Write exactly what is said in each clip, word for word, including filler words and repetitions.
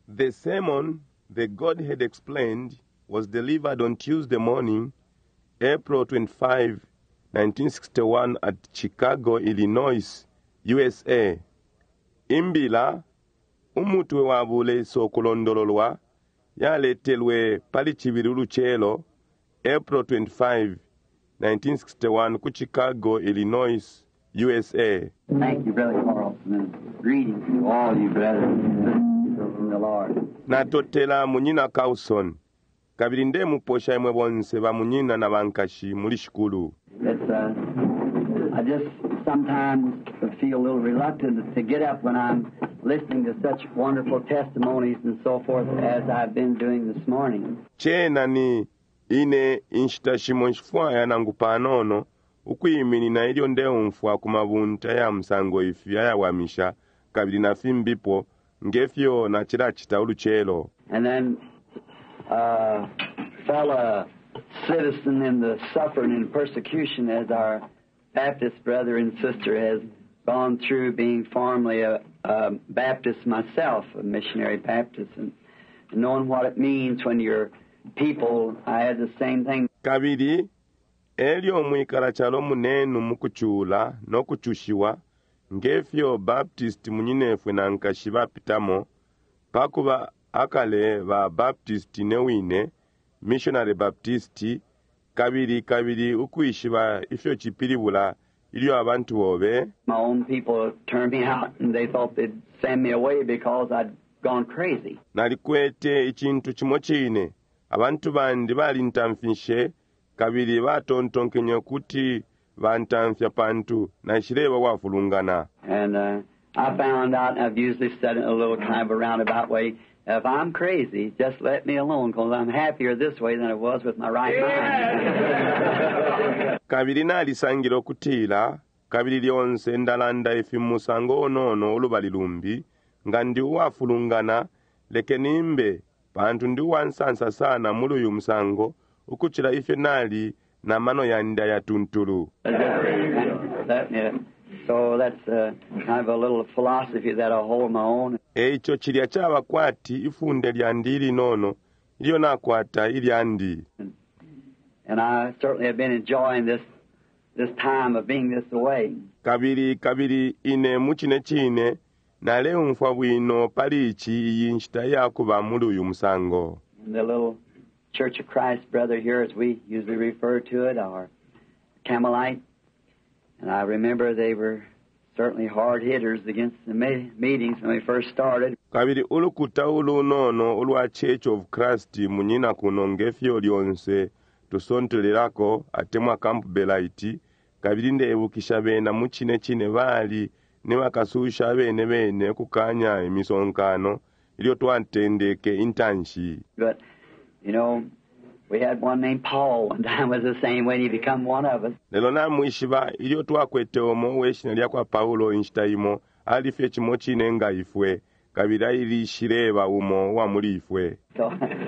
The sermon, The Godhead Explained, was delivered on Tuesday morning, April twenty-fifth, nineteen sixty-one at Chicago, Illinois, U S A. Imbila, umutwe wabule sokulondololwa, yaletelwe pali chibirulu chelo, April twenty-fifth, nineteen sixty-one ku Chicago, Illinois, U S A. Thank you, Brother Carlson. Greetings to all you brothers in the Lord. Natotela munyina Carlson. Kabiri nde muposha imwe bonse ba munyina na bankashi muri shikulu. It's, uh, I just sometimes feel a little reluctant to get up when I'm listening to such wonderful testimonies and so forth as I've been doing this morning. Chena ni ine inshitashimo nshifwa ya nangupanono ukuyimini na ilio nde umfwa kumabunta ya msango ifi ya wamisha kabiri na fimbipo ngefyo na chira chita uluchelo. And then uh, fellow citizen in the suffering and persecution as our Baptist brother and sister has gone through, being formerly a, a Baptist myself, a missionary Baptist, and knowing what it means when you're people. I had the same thing. Kabiri elio mwikala chalo munenu mukuchula no kuchushiwa ngefyo Baptist munyinefwe na nkashiba pitamo pakuba akale ba Baptist newine missionary Baptist kabiri kabiri ukuishiba ifyo chipilibula ilio abantu bobe. My own people turned me out and they thought they'd send me away because I'd gone crazy. Nalikwete ichintu chimochine abantu bandi bali ntamfishe kabiri batontonkenye kuti bantamfya pantu na shireba wafulungana. And uh, I found out, and I've usually said it in a little kind of a roundabout way, if I'm crazy, just let me alone, because I'm happier this way than I was with my right mind. Kabiri nalisangiro kutila, kabiri lyonse ndalanda ifi musango onono olubalilumbi, nga ndi wafulungana, leke nimbe, pantu ndi wansansa sana mulu yu msango, ukuchila ife nali na mano yanda ya tuntulu. That, yeah. So that's uh, kind of a little philosophy that I hold my own. Eicho chilia chaba kwati ifunde lyandili nono, ilio nakwata iliandi. And I certainly have been enjoying this this time of being this way. Kabiri kabiri ine muchine chine, na leo mfwa wino palichi yinshita yakuba mulu yu msango. The little Church of Christ brother here, as we usually refer to it, our Carmelite. And I remember they were certainly hard hitters against the meetings when we first started. Kabiri ulukuta ulu nono ulwa Church of Christ munyina kunongefyo lyonse tusontelelako atemwa Camp Belaiti. Kabiri nde ebukisha bena muchine chine bali ne bakasusha bene bene kukanya emisonkano ilio twantendeke intanshi. But you know, we had one named Paul one time was the same when he become one of us. Lelo na mwishiba ilio twakwete omo weshina lya kwa Paulo inshitaimo alifye chimo chine nga ifwe kabira ili shireba umo wa muri ifwe. So,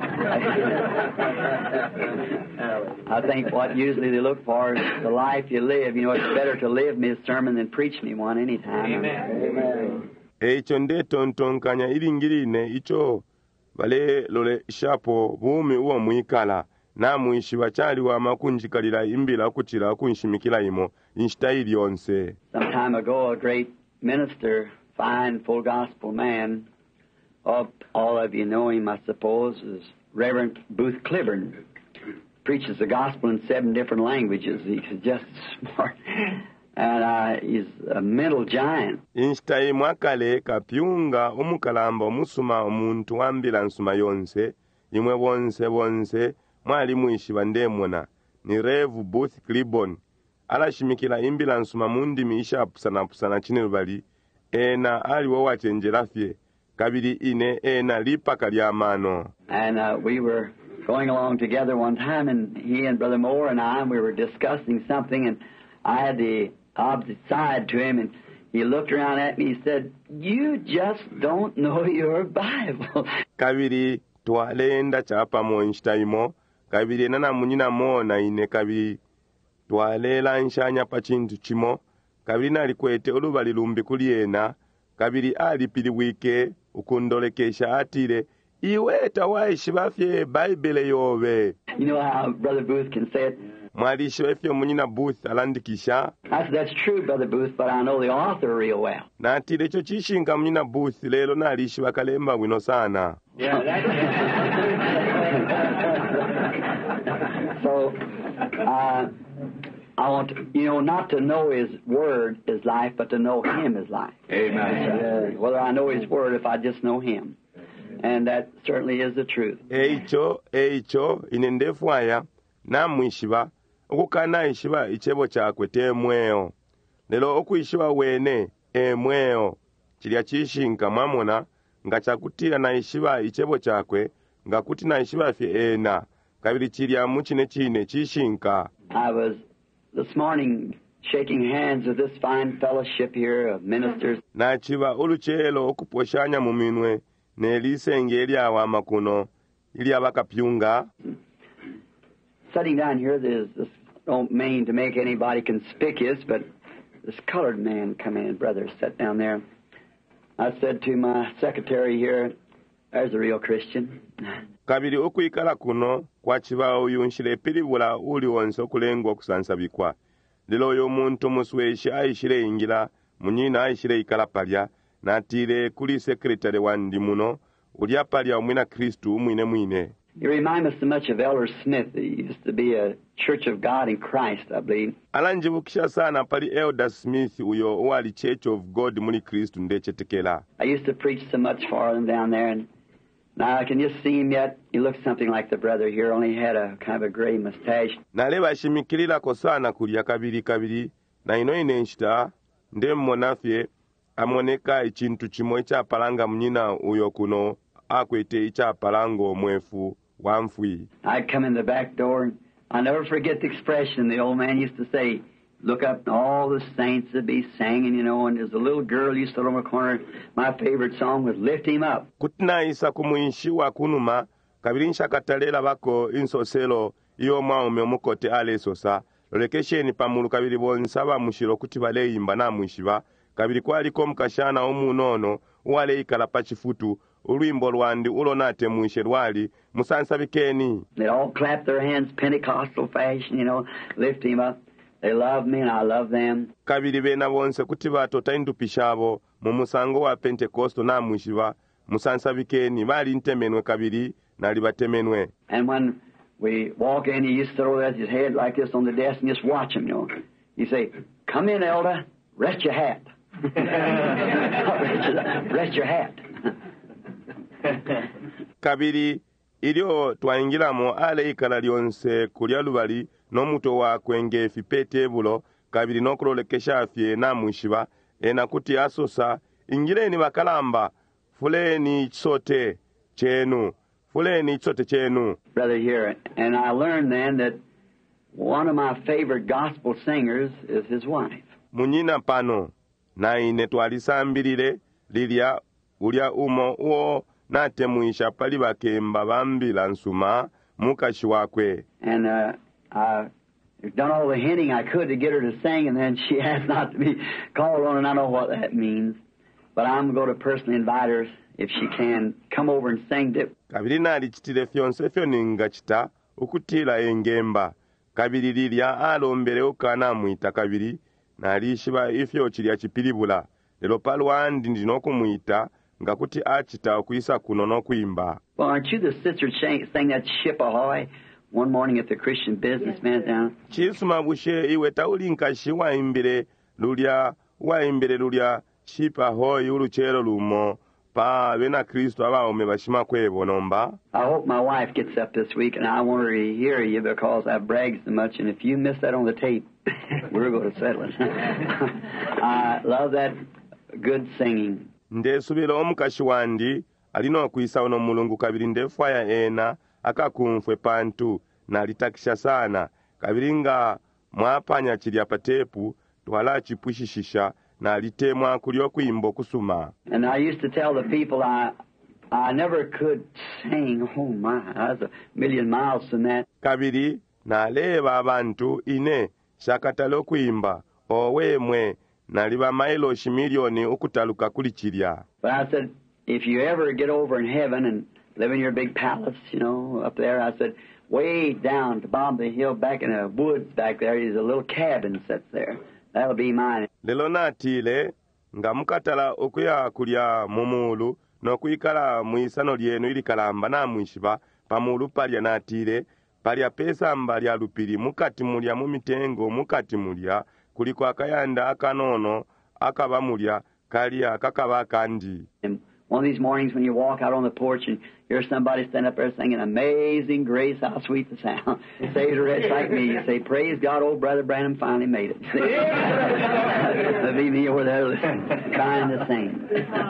I think what usually they look for is the life you live. You know, it's better to live me a sermon than preach me one anytime. Amen. Amen. Eicho nde tontonkanya ilingirine icho bale lole shapo bumi uwa mwikala na mwishi wachali wa makunjikalila imbila kuchila kunshimikila imo inshitaili yonse. Some time ago, a great minister, fine, full gospel man, of all of you know him, I suppose, is Reverend Booth Cliburn. Preaches the gospel in seven different languages. He's just smart. And uh, he's a mental giant. Inshitayi mwakale kapyunga umukalamba musuma omuntu wambila nsuma yonse, imwe bonse bonse, mwali mwishi bandemona, ni Rev Booth Cliburn. Ala shimikila imbila nsuma mundi miisha pusana pusana chinelubali, ena ali wawachenjelafye, kabili ine ena lipa kalyamano. And uh, we were going along together one time, and he and Brother Moore and I, we were discussing something, and I had the opposite side to him, and he looked around at me, he said, "You just don't know your Bible." Kabiri twalenda chapa mo inshitaimo, kabiri nana munyina mo na ine kabiri twalela nshanya pa chintu chimo, kabiri nalikwete olubali lumbi kuliena, kabiri ali pili wike ukundolekesha atile iwe tawaishi bafye Bible yobe. You know how Brother Booth can say it? Mwalishi wefye munyina Booth alandikisha. I said, that's true, Brother Booth, but I know the author real well. Na atile cho chishinga munyina Booth lelo nalishi bakalemba wino sana. Yeah, that's So, uh, I want to, you know, not to know His Word is life, but to know Him is life. Amen. Uh, whether I know His Word, if I just know Him. And that certainly is the truth. Eicho, eicho, inendefu aya, na mwishiba, okukana ishiba ichebo chakwe te mweo. Lelo okuishiba wene, e mweo. Chilia chishinka mwamona, nga chakutira na ishiba ichebo chakwe, nga kuti na ishiba fi ena. Kabili chilia muchine chine chishinka. I was this morning shaking hands with this fine fellowship here of ministers. Na chiba uluchelo okuposhanya muminwe, nelise ngeli awa makuno, ili abakapyunga. Sitting down here, there's this, don't mean to make anybody conspicuous, but this colored man come in, brother, sat down there. I said to my secretary here, there's a real Christian. Kabili okuikala kuno, kwa chiba uyunshile pilibula uli wonse okulengwa okusansabikwa. Lilo yo muntu musweshi aishile ingila, munyina aishile ikala palya, na tile kuli sekretari wandi muno, ulia palya umwina Kristu umwine mwine. You remind me so much of Elder Smith. He used to be a Church of God in Christ, I believe. Alanjibukisha sana pali Elder Smith uyo wali Church of God muli Kristu ndechetekela. I used to preach so much for them down there, and now I can just see him yet. He looks something like the brother here, only had a kind of a gray mustache. Naleba shimikilila kosana kulia kabili kabili, na ino inenshita, nde mmonafye, amoneka ichintu chimo icha palanga mnyina uyo kuno, akwete icha palango mwefu, wamfui. I'd come in the back door, and I never forget the expression the old man used to say, look up, and all the saints would be singing, you know, and there's a little girl used to sit on the corner. My favorite song was Lift Him Up. Kutina isa kumuishiwa kunuma, kabirisha katalela bako insoselo, iyo maume mukote ale sosa, lolekesheni pamulu kabili bonsaba mushiro kutibale imba na mwishiba, kabili kwa liko mkashana omu nono, wale ikala pachifutu, uruimbo lwandi ulonate mwishe lwali, musansabikeni. They all clap their hands Pentecostal fashion, you know, lift Him up. They love me and I love them. Kabili bena bonse kutiba totaindu pishabo, mumusango wa Pentecosto na mwishiba, musansabikeni, bali ntemenwe kabili, na libatemenwe. And when we walk in, he used to throw his head like this on the desk and just watch him, you know. He'd say, come in, elder, rest your hat. Rest your hat. Kabili, ilio twaingilamo ale ikala lyonse kulia lubali, no muto wa kwenge fipete bulo, kabili no kulolekesha afye na mwishiba, ena kuti asosa, ingileni bakalamba, fuleni sote chenu, fuleni sote chenu. Brother here, and I learned then that one of my favorite gospel singers is his wife. Munyina pano, na ine twalisambirire, lilia, ulia umo uo, na temuisha pali bakemba bambila nsuma, mukashi wakwe. And uh, I've done all the hinting I could to get her to sing, and then she asked not to be called on, and I know what that means. But I'm going to personally invite her, if she can, come over and sing it. Kabili nali chitile fyonse fyoninga chita, ukutila engemba. Kabili lilia alombele ukana muita kabili, na lishiba ifyo chilia chipilibula. Lelo palwandi ndinoko muita, nga kuti achita okuisa kunono kuimba. Well, aren't you the sister sang that Ship Ahoy one morning at the Christian businessman down? Chisuma bushe iwe taulinka shi waimbile lulia, waimbile lulia, Ship Ahoy uluchelo lumo, pa bena Kristo abaume bashima kwebo nomba. I hope my wife gets up this week, and I want her to hear you because I brag so much, and if you miss that on the tape, we're going to settle it. I love that good singing. Nde subile omukashi wandi, alino kuisa ono mulungu kabili ndefaya ena, akakumfwe pantu, na litakisha sana, kabilinga mwapanya chilia patepu, tuwala chipwishishisha, na litemwa kulio kuimbo kusuma. And I used to tell the people I I never could sing. Oh my, I was a million miles from that. Kabili, na leba abantu ine, shakatalo kuimba, owe mwe, na liba mailo shimilioni ukutaluka kulichilia. But I said, if you ever get over in heaven and live in your big palace, you know, up there, I said, way down at the bottom of the hill, back in the woods back there, there's a little cabin sits there. That'll be mine. Lelo natile nga mukatala okuya kulya mumulu n'okuyikala mu isano lyenu ilikalamba namwishiba pamulu palya natile palya pesa mbalya lupiri mukati mulya mu mitengo mukati mulya kuliko akayanda akanono akaba mulya kalya kakaba kandi. And one of these mornings when you walk out on the porch and hear somebody stand up there singing Amazing Grace, how sweet the sound. Saves a wretch like me. You say, praise God, old Brother Branham finally made it. Leave me over there trying to sing.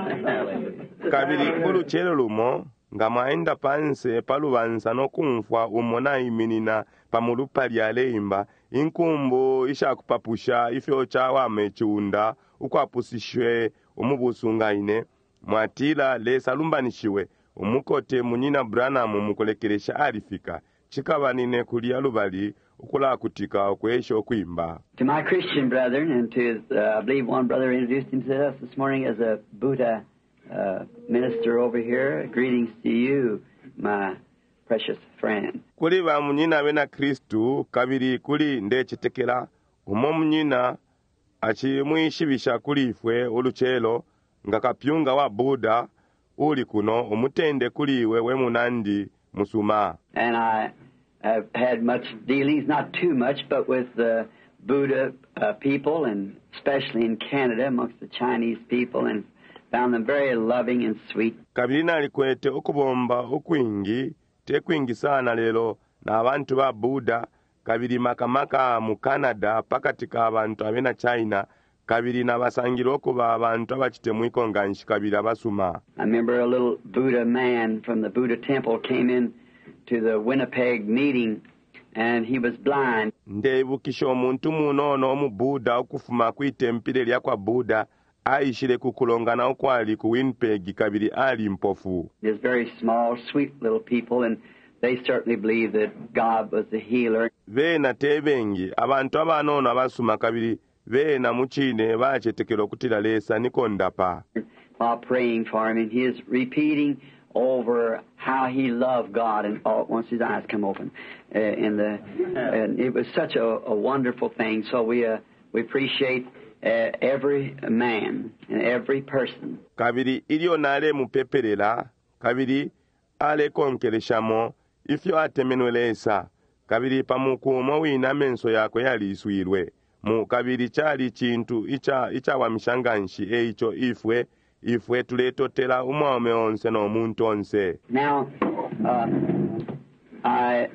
Kabili kuluchelo lumo nga mwaenda panse palubanza nokumfwa umona iminina pamulupa lyalemba inkumbu isha kupapusha ifyo chawa mechunda ukwapusishwe umubusungaine mwatila lesa lumbanishiwe umukote munyina Branham mukolekelesha alifika chikabanine kulia lubali ukula kutika okwesho kwimba. To my Christian brethren and to uh, I believe one brother introduced himself this morning as a Buddha uh, minister over here. Greetings to you, my precious friend. Kuli ba munyina bena Kristu kabiri kuli ndechitekela umo munyina achimwishibisha kulifwe oluchelo nga kapyunga wa Buddha uli kuno umutende kuliwe we munandi musuma. And I have had much dealings, not too much, but with the Buddha uh, people, and especially in Canada amongst the Chinese people, and found them very loving and sweet. Kabiri nalikwete okubomba okwingi tekwingi sana lelo na abantu ba Buddha kabiri makamaka mu Canada pakatika abantu abena China kabiri nabasangiro okuba abantu abachite mwikonga nshikabira basuma. I remember a little Buddha man from the Buddha temple came in to the Winnipeg meeting and he was blind. Ndebukisha omuntu munono omu Buddha okufuma kwitempile lya kwa Buddha aishire kukulongana okwali ku Winnipeg kabiri ali mpofu. These very small sweet little people, and they certainly believed that God was the healer. Bena tebengi abantu abanono abasuma kabiri bena muchine bachetekelo kutila lesa nikondapa. While praying for him, and he is repeating over how he loved God, and all, once his eyes come open, uh, in the and it was such a, a wonderful thing. So we uh, we appreciate uh, every man and every person. Kabiri ilio nale mupepelela kabiri ale konkeleshamo ifyo atemenwelesa kabiri pamukumo wina menso yako yaliswirwe mu kabiri chali chintu icha icha wa mishanganshi eicho ifwe ifwe tuletotela umwame onse no muntu onse. Now uh, I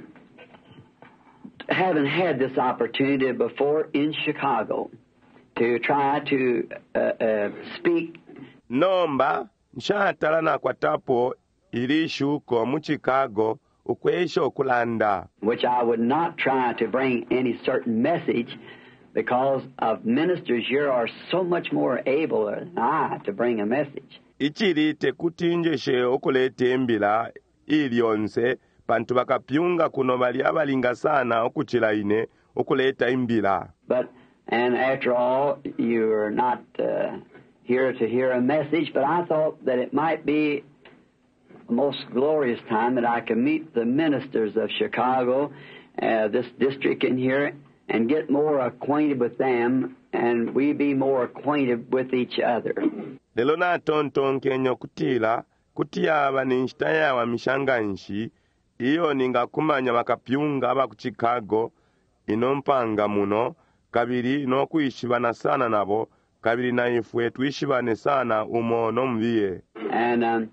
haven't had this opportunity before in Chicago to try to uh, uh, speak. Nomba nshatala na kwatapo ilishuko mu Chicago ukwesho kulanda, which I would not try to bring any certain message, because of ministers here are so much more able than I to bring a message. Ichiri tekutinjeshe okulete mbila ilionse pantu bakapyunga kuno bali abalinga sana okuchilaine okuleta imbila. But and after all, you're not uh, here to hear a message, but I thought that it might be a most glorious time that I can meet the ministers of Chicago, uh, this district in here, and get more acquainted with them, and we be more acquainted with each other. Lelo na tonton kenyo kutila kutia abaninshitaya wa mishanganshi iyo ninga kumanya makapyunga aba ku Chicago inompanga muno kabiri no kuishibana sana nabo kabiri na ifwe tuishibane sana umo no mviye. And um,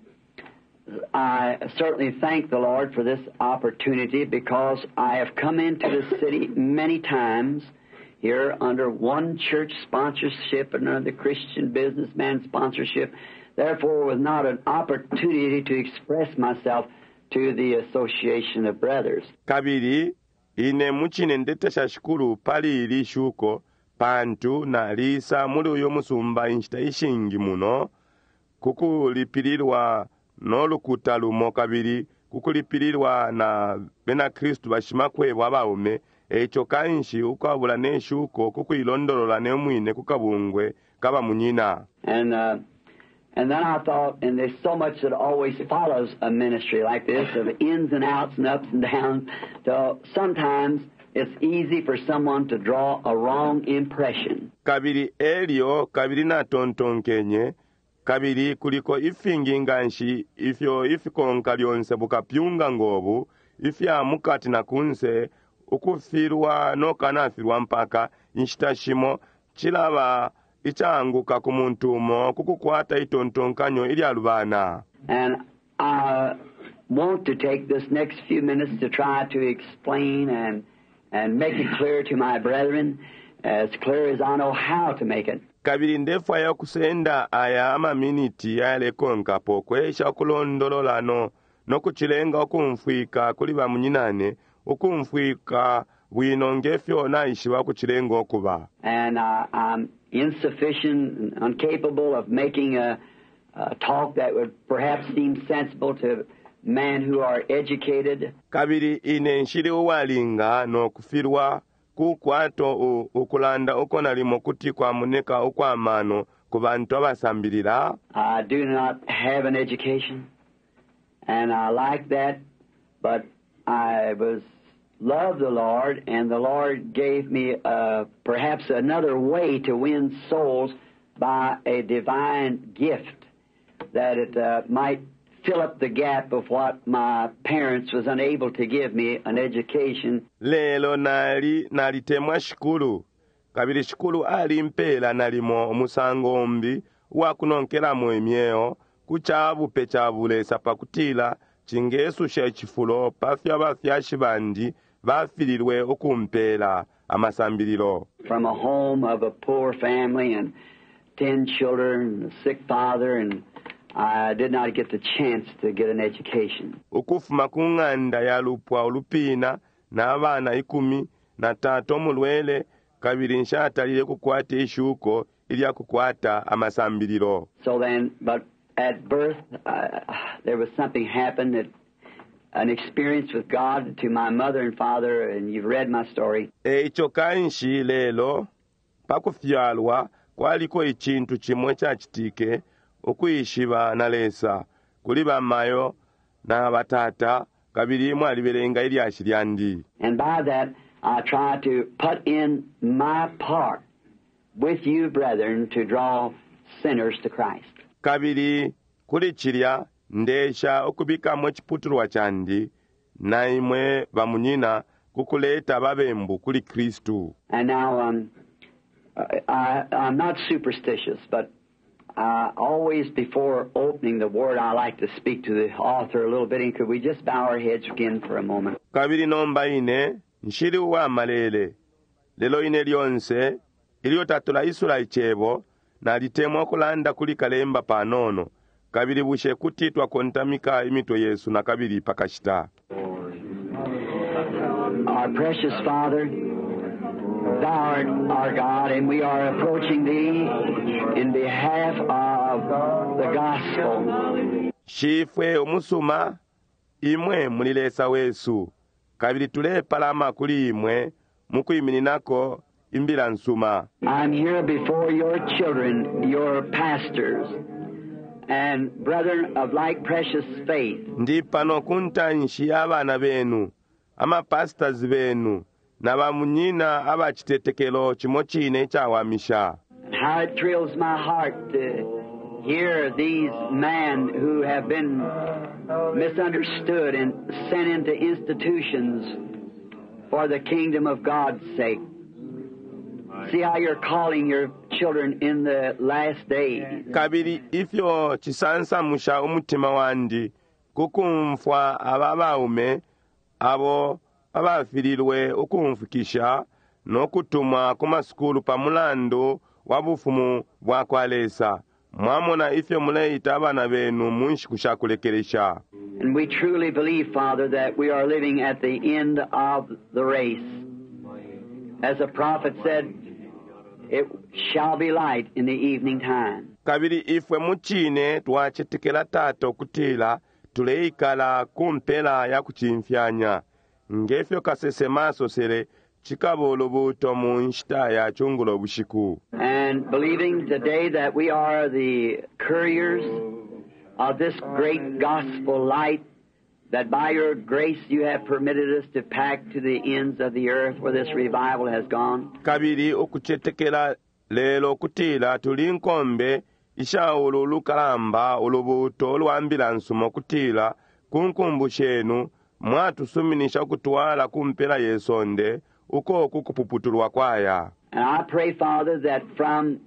I certainly thank the Lord for this opportunity, because I have come into the city many times here under one church sponsorship and under the Christian businessman sponsorship. Therefore, was not an opportunity to express myself to the Association of Brothers. Kabiri ine muchine ndetesha shukuru pali ili shuko pantu na lisa muli uyo musumba inshita ishingi muno kukulipilirwa n'olukuta lumo kabiri kukulipilirwa na bena Kristu bashimakwebwa abaume echo kanshi ukabula neshuko kukuilondolola nemwine kukabungwe kaba munyina. And uh, And then I thought, and there's so much that always follows a ministry like this, of ins and outs and ups and downs, so sometimes it's easy for someone to draw a wrong impression. Kabiri elio, kabiri na tontonkenye, kabiri kuliko ifinginganshi, ifyo ifikonka lyonse bukapyunga ngobu, ifya mukati na kunse, ukufirwa no kanafirwa mpaka, inshitashimo, chilaba, ichanguka kumuntumo, kukukwata itontonkanyo ili alubana. And I want to take this next few minutes to try to explain and and make it clear to my brethren, as clear as I know how to make it. Kabiri ndefu ya kusenda aya ama miniti ya lekonka po kwesha kulondolola no no kuchilenga okumfwika kuli ba munyinane okumfwika bwinongefyo na ishiwa kuchilenga okuba. And uh, I'm insufficient and incapable of making a, a talk that would perhaps seem sensible to men who are educated. Kabiri ine nshiri uwalinga no kufirwa kukwato ukulanda ukona limo kuti kwa muneka ukwa mano kubantu abasambirira. I do not have an education, and I like that, but I was loved the Lord, and the Lord gave me uh, perhaps another way to win souls by a divine gift, that it uh, might fill up the gap of what my parents was unable to give me, an education. Lelo nali nalitemwa shikulu. Kabiri shikulu ali mpela nalimo musangombi wakunonkela mwemyeo kuchabu pechabule sapakutila chingesu shechifulo pafya bafya shibandi bafilirwe okumpela amasambiliro. From a home of a poor family and ten children, a sick father, and I did not get the chance to get an education. Ukufuma kunganda ya lupwa ulupina na abana ikumi na tato mulwele kabiri nshatalile kukwata ishuko ilya kukwata amasambiliro. So then, but at birth, uh, there was something happened that an experience with God to my mother and father, and you've read my story. Echo kanshi lelo pakufyalwa kwaliko ichintu chimwe chachitike okuyishiba na lesa kuli bamayo na batata kabiri mwali belenga ili ashiryandi. And by that I try to put in my part with you brethren to draw sinners to Christ. Kabiri kuli chirya ndesha okubika mwe chiputulwa chandi na imwe bamunyina kukuleta babembu kuli Kristu. And now um, I, I'm not superstitious, but Uh, always before opening the word, I like to speak to the author a little bit. And could we just bow our heads again for a moment? Kabiri nomba ine, nshiri wa malele. Lelo ine lyonse, ilio tatula isula ichebo, na litemwa kulanda kuli kalemba panono. Kabiri bushe kutitwa kontamika imito Yesu na kabiri pakashita. Our precious Father, Thou art our God, and we are approaching Thee in behalf of the gospel. Shifwe omusuma, imwe mulilesa wesu. Kabiri tule palama kuli imwe, mukuimininako imbila nsuma. I'm here before your children, your pastors, and brethren of like precious faith. Ndi pano kunta nshi abana benu, ama pastors benu, na bamunyina abachitetekelo chimochine chawamisha. How it thrills my heart to hear these men who have been misunderstood and sent into institutions for the kingdom of God's sake. See how you're calling your children in the last days. Kabiri ifyo chisansa musha umutima wandi kukumfwa ababaume abo abafirilwe okumfukisha n'okutumwa ku masukulu pamulando wabufumu bwakwalesa mwamona ifyo muleyita abana benu munshi kushakulekeresha. And we truly believe, Father, that we are living at the end of the race. As a prophet said, it shall be light in the evening time. Kabiri ifwe muchine twachetekela tato kutila tuleikala kumpela ya kuchimfyanya. Ngefyo kasese maso sere chikaba olubuto mu nshita ya chungula obushiku. And believing today that we are the couriers of this great gospel light, that by your grace you have permitted us to pack to the ends of the earth where this revival has gone. Kabiri okuchetekera lelo okutiila tuli nkombe ishawulo olukalamba olubuto olwambilansumo okutiila kunkumbusha enu mwatusuminisha okutwala kumpera yesonde uko okukupuputulwa kwaya. And I pray, Father, that from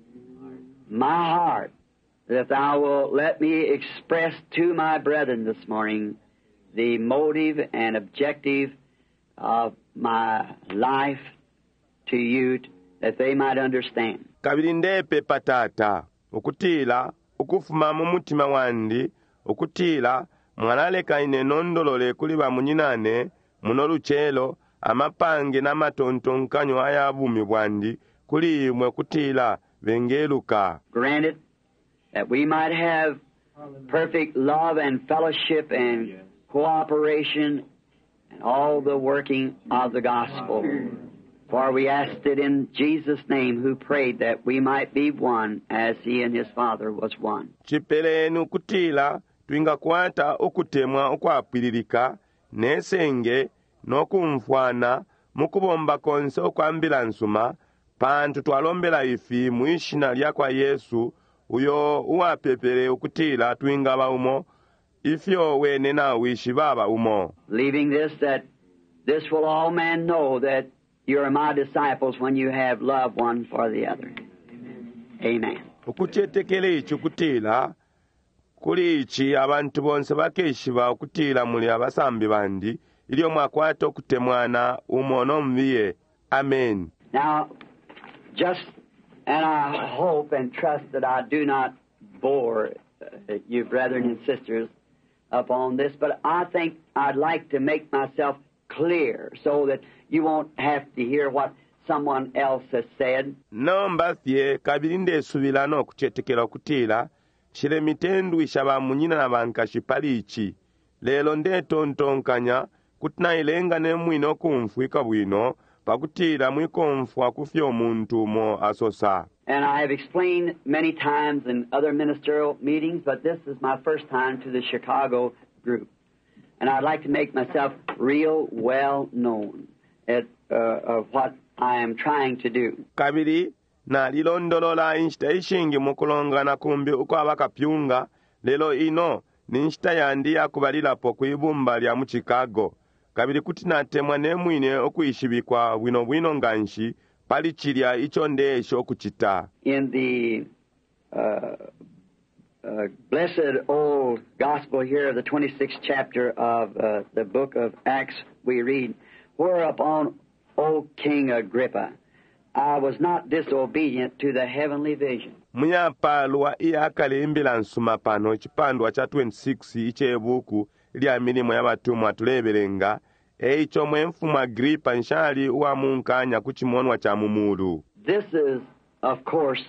my heart that thou will let me express to my brethren this morning the motive and objective of my life to you, that they might understand. Kabiri ndepe patata okutiila okufuma mu mutima wandi okutiila mwalaleka ine nondolole kuli bamunyinane muno luchelo amapange n'amatontonkanyo ayabumi bwandi kuli imwe kutiila bengeluka. Granted that we might have perfect love and fellowship and cooperation and all the working of the gospel. For we asked it in Jesus' name, who prayed that we might be one as he and his Father was one. Chipelenu kutiila twingakwata okutemwa okwapiririka nesenge n'okumfwana mukubomba konse okwambila nsuma pantu twalombela ifi mwishina lya kwa Yesu uyo uwapepele okutiila twingaba umo ifyo wene na wishi baba umo. Leaving this, that this will all men know that you are my disciples when you have love one for the other. Amen. Okuchetekele ichi okutiila kuli ichi abantu bonse bakeshiba okutiila muli abasambi bandi ilio mwakwata okutemwana umo nomviye. Amen. Now, just, and I hope and trust that I do not bore uh, you brethren and sisters upon this, but I think I'd like to make myself clear so that you won't have to hear what someone else has said. Nomba fye kabiri ndesubila n'okuchetekela okutiila shile mitendu ishaba munyina na bankashi palichi lelo ndetontonkanya kutinailenga ne mwino kumfwika bwino pakutiila mwikomfu akufya omuntu mo asosa. And I have explained many times in other ministerial meetings, but this is my first time to the Chicago group. And I'd like to make myself real well known at uh, of what I am trying to do. Kabiri na lilondolola inshita ishingi mukulongana kumbi uko abakapyunga lelo ino ni inshita yandi yakubalilapo kuibumba lya mu Chicago. Kabiri kutinatemwa ne mwine okuyishibikwa bwino bwino nganshi pali chilya icho ndesho okuchita. In the uh, uh, blessed old gospel here of the twenty-sixth chapter of uh, the book of Acts, we read, whereupon, O King Agrippa, I was not disobedient to the heavenly vision. Muyapalwa iyakale imbila nsuma pano chipandwa cha twenty-six iche buku lya milimo ya batumwa tulebelenga eicho mwenfumu Agrippa nshali uwa munkanya kuchimonwa cha mumulu. This is, of course,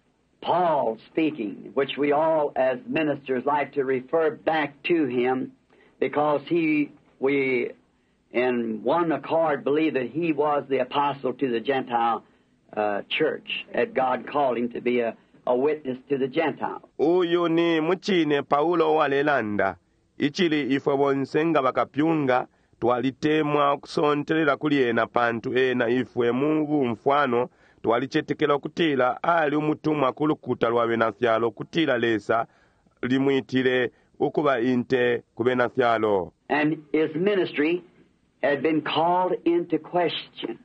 Paul speaking, which we all as ministers like to refer back to him because he, we in one accord believe that he was the apostle to the Gentile uh, church, that God called him to be a, a witness to the Gentiles. Uyu ni muchine Paulo walelanda ichili ifwe bonsenga bakapyunga twalitemwa okusontelela kuli ena pantu ena ifwe mubu mfwano twalichetekela okutiila ali umutumwa kulukuta lwa benafyalo okutiila lesa limwitile ukuba inte ku benafyalo. And his ministry had been called into question.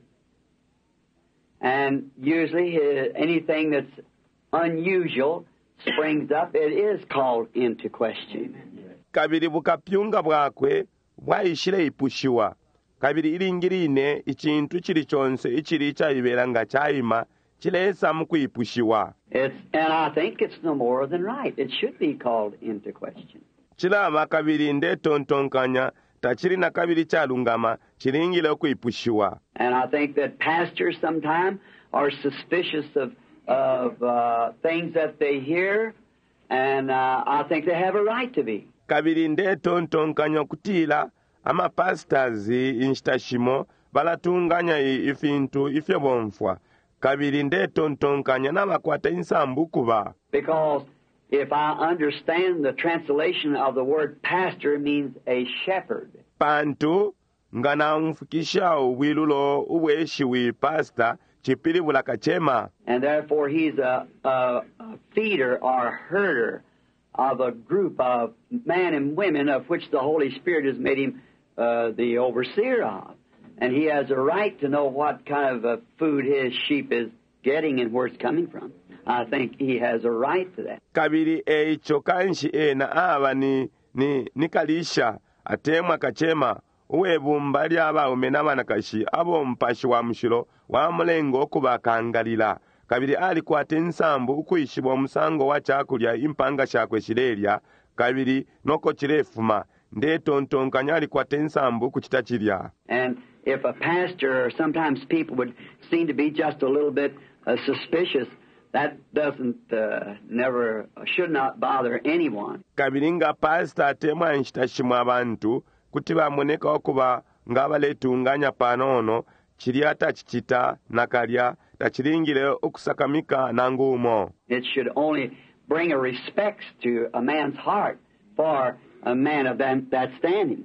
And usually his, anything that's unusual springs up, it is called into question. Kabiri bukapyunga bwakwe bwayishile ipushiwa. Kabiri ilingirine ichintu chili chonse ichili chayibela nga chayima chilesa mukuyipushiwa. It's, and I think it's no more than right. It should be called into question. Chilama kabiri nde tontonkanya tachiri na kabiri chalungama chilingile okuyipushiwa. And I think that pastors sometimes are suspicious of, of uh, things that they hear, and uh, I think they have a right to be. Kabiri nde tontonkanya kutila ama pastors instashimo balatunganya ifintu ifye bonfwa kabiri ndetontonkanya n'abakwata ensambu kuba. Because if I understand the translation of the word pastor means a shepherd. Pantu nga namfukisha ubwilulo ubweshiwi pastor chipili bulakachema. And therefore he's a, a, a feeder or herder of a group of men and women of which the Holy Spirit has made him uh, the overseer of. And he has a right to know what kind of uh, food his sheep is getting and where it's coming from. I think he has a right to that. Kabiri eicho kanshi ena aba ni, ni, ni kalisha atemwa kachema uwebumba lyaba umenamana kashi abo mpashi wa mshiro wa mulengo okubakangalila. Kabiri ali kwate ensambu ukuyishibwa omusango wa chakulya impanga shakwe shirelya kabiri noko chirefuma ndetontonkanya ali kwate ensambu kuchitachirya. And if a pastor, or sometimes people would seem to be just a little bit uh, suspicious, that doesn't uh, never should not bother anyone. Kabiri nga pastor atemwa nshitashimwa abantu kuti bamoneka okuba nga baletunganya panono chiri atachichita nakalya tachiringire okusakamika nangumo. It should only bring a respect to a man's heart for a man of that, that standing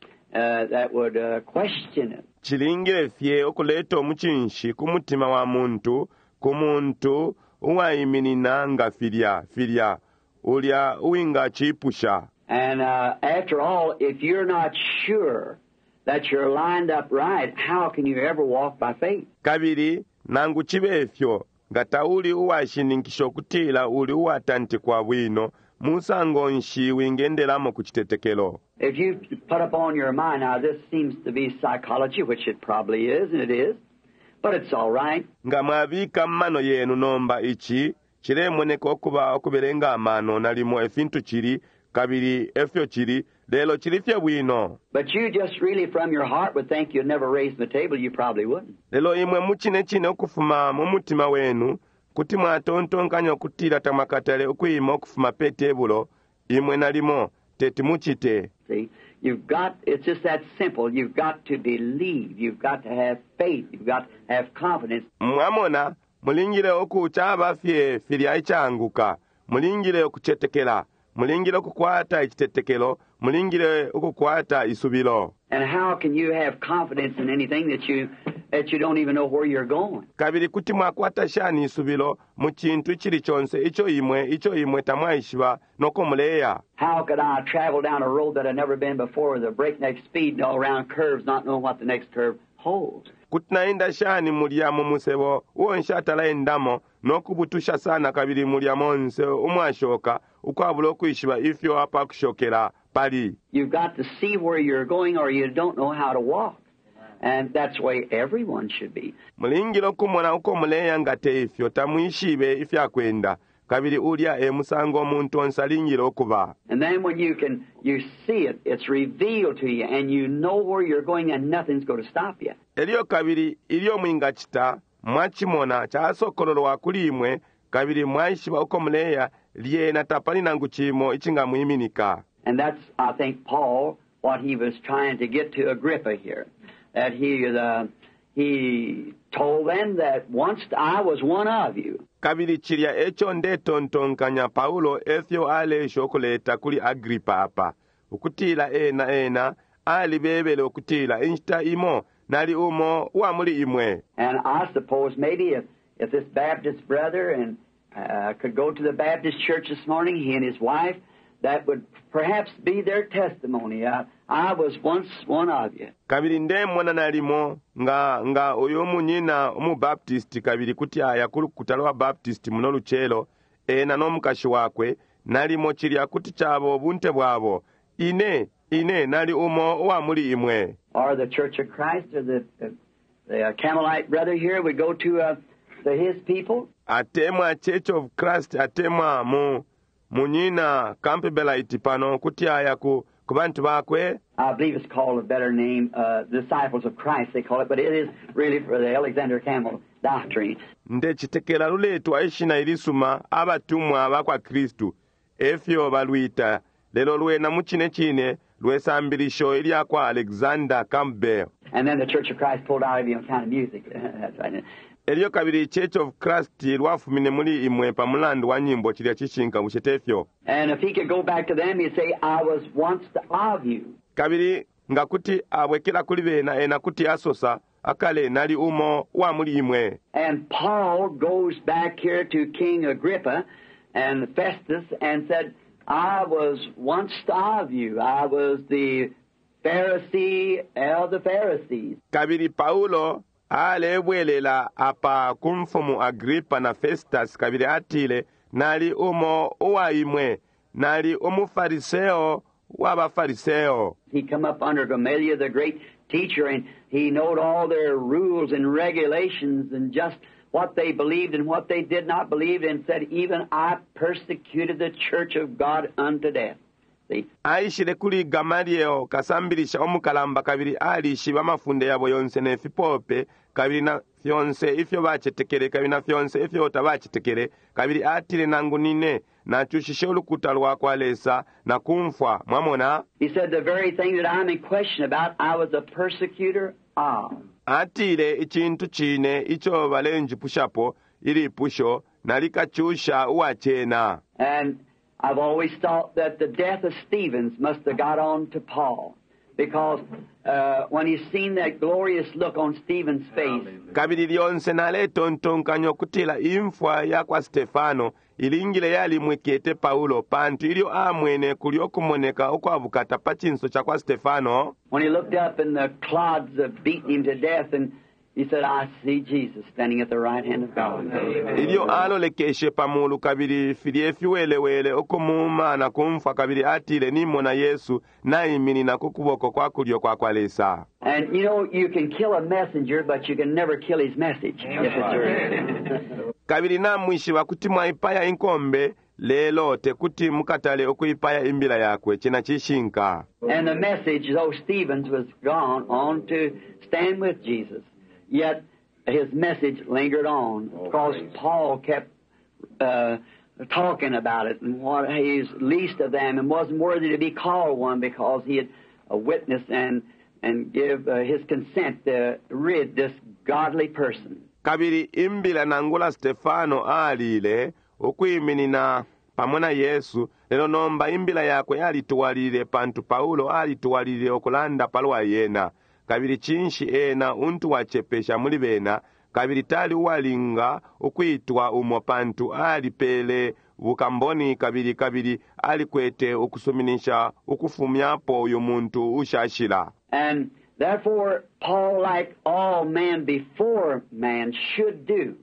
uh, that would uh, question it. Chiringire fye okuleta omuchinshi kumutima wa muntu kumuntu uwayiminina nga filya filya ulya uwinga chipusha. And uh, after all, if you're not sure that you're lined up right, how can you ever walk by faith? Kabiri nangu chibefyo ngata uli uwashininkisho kutila uli uwatanti kwa bwino musango nshi wingendelamo kuchitetekelo. If you put upon your mind, now this seems to be psychology, which it probably is, and it is, but it's all right. Nga mwabika mmano yenu nomba ichi chiremoneka okuba okuberenga amano nalimo efintu chiri kabiri efyo chiri lelo chiri fye bwino. But you just really from your heart would think you'd never raise the table. You probably wouldn't. Lelo imwe muchine chine okufuma mu mutima wenu kuti mwatontonkanya okutira tamakatale okuyima okufuma pe tebulo imwe nalimo teti muchite. See, you've got, it's just that simple. You've got to believe. You've got to have faith. You've got to have confidence. Mwamona mulingire okucha abafye filya ichanguka mulingire okuchetekela mulingire okukwata ekitetekelo mulingire okukwata isubilo. And how can you have confidence in anything that you that you don't even know where you're going? Kabiri kuti mwakwata shani isubilo mu kintu kiri kyonse icho imwe icho imwe tamwaishiba noko muleya. How could I travel down a road that I've never been before with a breakneck speed and all around curves, not knowing what the next curve holds? Kutinainda shani mulya mu musebo uonshatala endamo nokubutusha sana kabiri mulya monse umwashoka ukwabula okwishiba ifyo apa kushokera pali. You've got to see where you're going or you don't know how to walk. And that's the way everyone should be. Mulingiro kumona uko muleya ngate ifyo tamwishibe ifya kwenda kabiri ulya emusango omuntu onsalingiro okuba. And then when you can you see it, it's revealed to you and you know where you're going and nothing's going to stop you. Elio kabiri ilio mwingachita mwachimona chasokololo wakulimwe kabiri mwaishiba uko muleya liye natapani nangu chimo ichinga muiminika. And that's, I think, Paul, what he was trying to get to Agrippa here. That he, uh, he told them that once I was one of you. Kabiri chiria echo ndetontonkanya Paulo efyo ale shokoleta kuli Agrippa apa. Ukutila ena ena ali bebele ukutila insta imo nali umo wamuli imwe. And I suppose maybe if, if this Baptist brother and uh, could go to the Baptist church this morning, he and his wife, that would perhaps be their testimony. I, I was once one of you. Kabiri nde mwana nalimo nga nga oyo munyina omu Baptist kabiri kuti aya kutalo wa Baptist muno luchelo ena nomukashi wakwe nalimo chiria kuti chabo bunte bwabo ine ine nali umo wa muri imwe. Or the Church of Christ or the the, the uh, Campbellite brother here would go to uh, the, his people. Atemwa Church of Christ atemwa mu munyina Campbellite pano kuti aya ku kubantu bakwe. I believe it's called a better name, uh, Disciples of Christ they call it, but it is really for the Alexander Campbell doctrine. Nde chitekela luletu aishina ilisuma abatumwa abakwa Kristu efyo balwita lelo lwena muchine chine lwesambilisho ilya kwa Alexander Campbell. And then the Church of Christ pulled out of you on account of music. That's right. Elio kabiri Church of Christ lwafumine muli imwe pamulandu wa nyimbo chilya chishinka muchetefyo. And if he could go back to them, he'd say, I was once of you. Kabiri nga kuti abwekera kuli bena ena kuti asosa akale nali umo wa muli imwe. And Paul goes back here to King Agrippa and Festus and said, I was once of you. I was the Pharisee of the Pharisees. Kabiri Paulo alebwelela apa kumfumu Agrippa na Festus kabiri atile nali umo uwa imwe nali umufariseo w'abafariseo. He come up under Gamaliel, the great teacher, and he knowed all their rules and regulations and just what they believed and what they did not believe, and said, even I persecuted the church of God unto death. See? Aishile kuli Gamaliel kasambirisha omukalamba kabiri alishi bamafunde yabo yonse nefipope kabiri na fyonse ifyo bachetekere kabiri na fyonse ifyo tabachetekere kabiri atile nangu nine na chushishe olukuta lwakwalesa na kumfwa mwamona. He said the very thing that I'm in question about, I was a persecutor of. Atile ichintu chine icho balenji pushapo ili pusho nalikachusha uwachena. And I've always thought that the death of Stephen must have got on to Paul, because uh, when he's seen that glorious look on Stephen's face, kabiri lyonse naletontonkanyo kutila imfwa ya kwa Stefano ilingile yali mwekete Paulo pantu ilio amwene kulio kumoneka okwavukata pachinso cha kwa Stefano. When he looked up and the clods of beating him to death, and he said, I see Jesus standing at the right hand of God. Ilio alolekeshe pamulu kabiri filiefi wele wele okumuma na kumfa kabiri atile nimo na Yesu na imini na kukuboko kwa kulio kwa kwa lesa. And you know, you can kill a messenger, but you can never kill his message. Yes, sir. Kabiri na mwishi wa kutimwa ipaya inkombe lelo te kuti mukatale okuipaya imbila yakwe china chishinka. And the message, though Stephen was gone on to stand with Jesus, yet his message lingered on, because Paul kept uh, talking about it, and what he's least of them, and wasn't worthy to be called one, because he had uh, witnessed and and give uh, his consent to rid this godly person. Kabiri imbila nangula Stefano alile okuiminina pamona Yesu lelo nomba imbila yakwe alituwalile pantu Paulo alituwalile okulanda palwa yena. Kabiri chinshi ena untu wachepesha muli bena kabiri tali walinga okuitwa umo pantu alipele bukamboni kabiri kabiri alikwete okusuminisha okufumyapo uyu muntu ushashila. And therefore, Paul, like all men before man should do,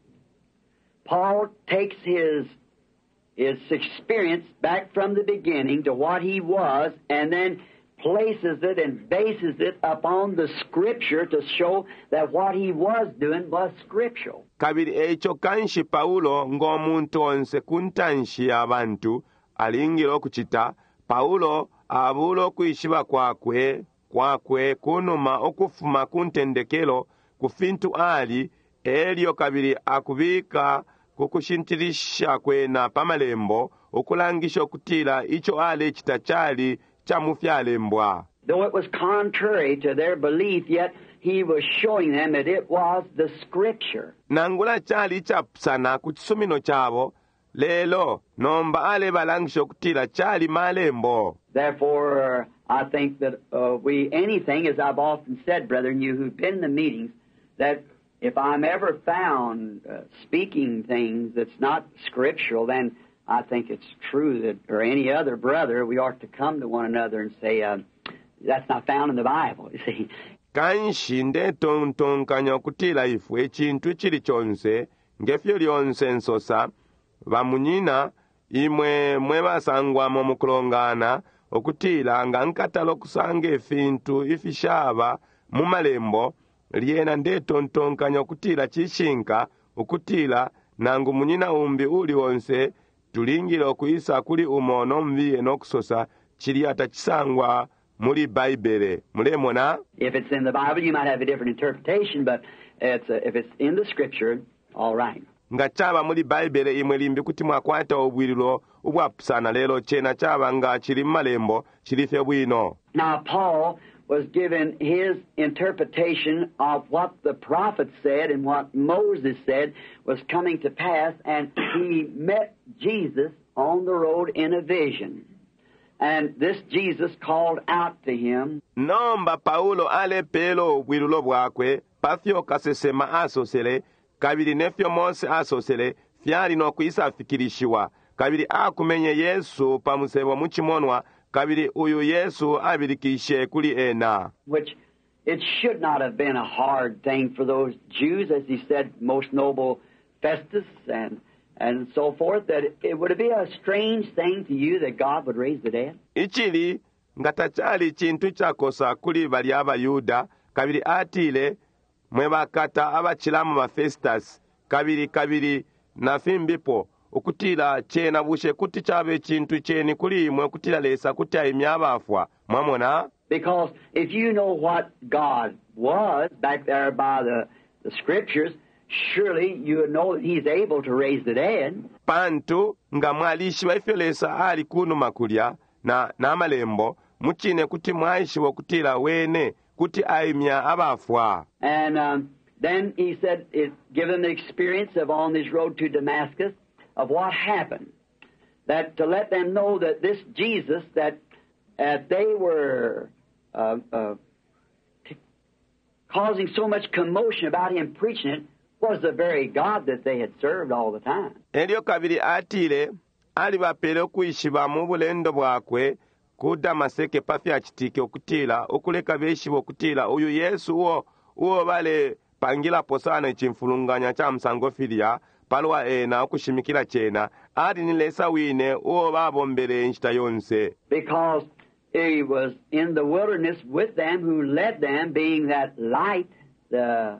Paul takes his his experience back from the beginning to what he was, and then places it and bases it upon the Scripture to show that what he was doing was scriptural. Kabiri echo kanshi Paulo ngomuntu onse kuntanshi abantu alingiro kuchita Paulo abulo kuishiba kwakwe kwakwe kunuma okufuma kuntendekelo kufintu ali elio kabiri akubika kukushintirisha kwena pamalembo okulangisha okutila icho ale chitachali cha mufyalembwa. Though it was contrary to their belief, yet he was showing them that it was the Scripture. Nangula chali chapsana kuchisumino chabo lelo nomba ale balangisha okutila chali malembo. Therefore, uh, I think that uh, we, anything, as I've often said, brethren, you who've been in the meetings, that if I'm ever found uh, speaking things that's not scriptural, then I think it's true that, or any other brother, we ought to come to one another and say, uh, that's not found in the Bible, you see. Kanshi nde tontonkanya kutila ifwe chintu chili chonse, ngefyo lyonse nsosa, bamunyina, imwe mwe basangwa mo mukulongana, okutila nga nkatalo kusange fintu ifishaba mu malembo, liena nde tontonkanya okutila chishinka, okutila nangu munyina umbi uli wonse, tulingile okuyisa kuli umono mviye n'okusosa chili atachisangwa muri Bible. Mulemona? If it's in the Bible, you might have a different interpretation, but it's a, if it's in the Scripture, all right. nga chaba muli Baibele imwe limbi kuti mwakwata obwiriro ubwapusana lero chena chaba nga chili malembo chilife bwino. Now Paul was given his interpretation of what the prophet said and what Moses said was coming to pass, and he met Jesus on the road in a vision. And this Jesus called out to him. Nomba Paulo ale pelo obwiriro bwakwe pafyo kasesema asosele kabiri nefyo Mose asosele fyali n'okwisafikirishiwa kabiri akumenye Yesu pamusebo muchimonwa kabiri uyu Yesu abirikishe kuli ena. Which it should not have been a hard thing for those Jews, as he said, most noble Festus and and so forth, that it would be a strange thing to you that God would raise the dead. Ichili ngatachali chintu chakosa kuli bali abayuda kabiri atile mwebakata abachilamu ba Festus kabiri kabiri na fimbipo okutila chena bushe kuti chabe chintu cheni kuli imwe okutila lesa kuti aimya abafwa mwamona. Because if you know what God was back there by the, the scriptures, surely you would know that he's able to raise the dead. Pantu nga mwalishi waifyo lesa ali kunu makulya na na malembo muchine kuti mwaishi wakutila wene kuti aimya abafwa. And um, then he said, it given the experience of on this road to Damascus of what happened, that to let them know that this Jesus that uh, they were uh, uh, t- causing so much commotion about him preaching it was the very God that they had served all the time. Elio kabiri atile ali bapele kuishiba mu bulendo bwakwe ku Damaseke pafya chitike okutila okuleka beshi okutila uyu Yesu uwo uwo bale pangila posana chimfulunganya cha msangofilia palwa ena okushimikila chena ali nilesa wine uwo babombele nchita yonse. Because he was in the wilderness with them who led them, being that light, the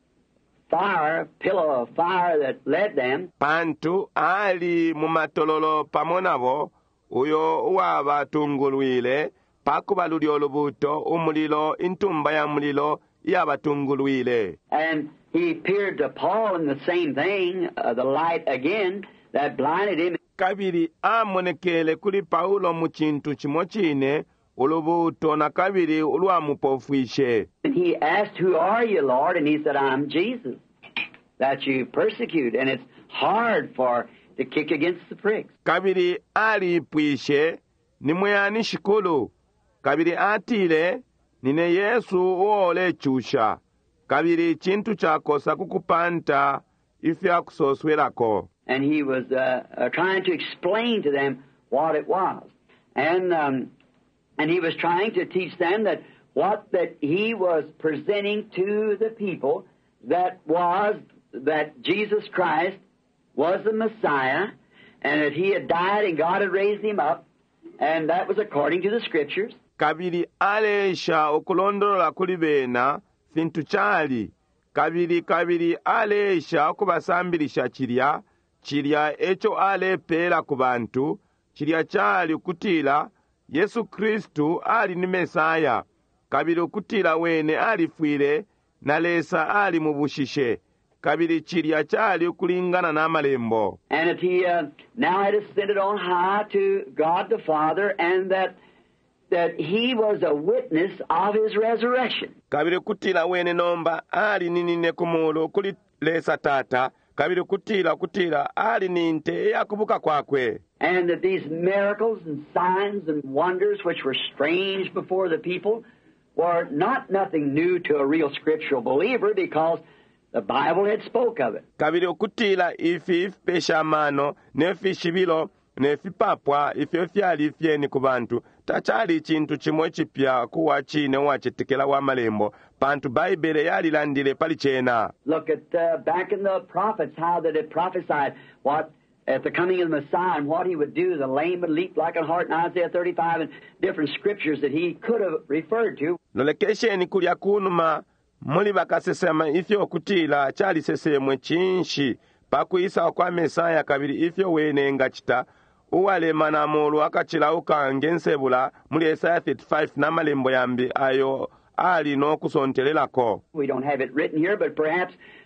fire, pillar of fire that led them. Pantu ali mumatololo pamonabo uyo wabatungulwile pakubaluli olubuto umulilo intumba ya mulilo yabatungulwile. And he appeared to Paul in the same thing, uh, the light again, that blinded him. Kabiri amonekele kuli Paulo mu chintu chimochine ulubuto na kabiri ulwamupofwishe. And he asked, "Who are you, Lord?" And he said, "I'm Jesus, that you persecute." And it's hard for to kick against the pricks. Kabiri alipwishe nimweyani shikulu. Kabiri atile nine Yesu uole chusha. Kabiri chintu chakosa kukupanta ifya kusoswelako. And he was uh, uh, trying to explain to them what it was. And um, and he was trying to teach them that what that he was presenting to the people, that was that Jesus Christ was the Messiah, and that he had died and God had raised him up, and that was according to the Scriptures. Kabiri alesha okulondolola kuli bena fintu chali. Kabiri kabiri alesha okubasambilisha chilya chilya echo alepela ku bantu chilya chali kutila Yesu Kristu ali ni Mesaya. Kabiri kutila wene alifwile na lesa ali mubushishe. Kabiri chilya chali kulingana na malembo. And that he uh, now had ascended on high to God the Father, and that that he was a witness of his resurrection. Kabiri kutila wene nomba ali ninine kumulo kuli lesa tata. Kabiri kutila kutila ali ninte yakubuka kwakwe. And that these miracles and signs and wonders which were strange before the people were not nothing new to a real scriptural believer, because the Bible had spoke of it. Kabiri kutila ifi ifpesha mano nefi shibilo nefi papwa ifi fyali ifyeni kubantu tachali chintu chimwe chipya kuwa chine wachitikela wa malembo pantu Baibele yali landile pali chena. Look at uh, back in the prophets, how that it prophesied what at the coming of the Messiah and what he would do. The lame would leap like a hart in Isaiah thirty-five, and different scriptures that he could have referred to. Lolekesheni kulya kunuma muli bakasesema ifyo kutila chali sesemwe chinshi pakuisa kwa Mesaya kabiri ifyo wene ngachita uwalema na mulu akachilauka ngensebula muli Isaiah thirty-five na malembo yambi ayo ali no kusontelelako. We don't have it written here, but perhaps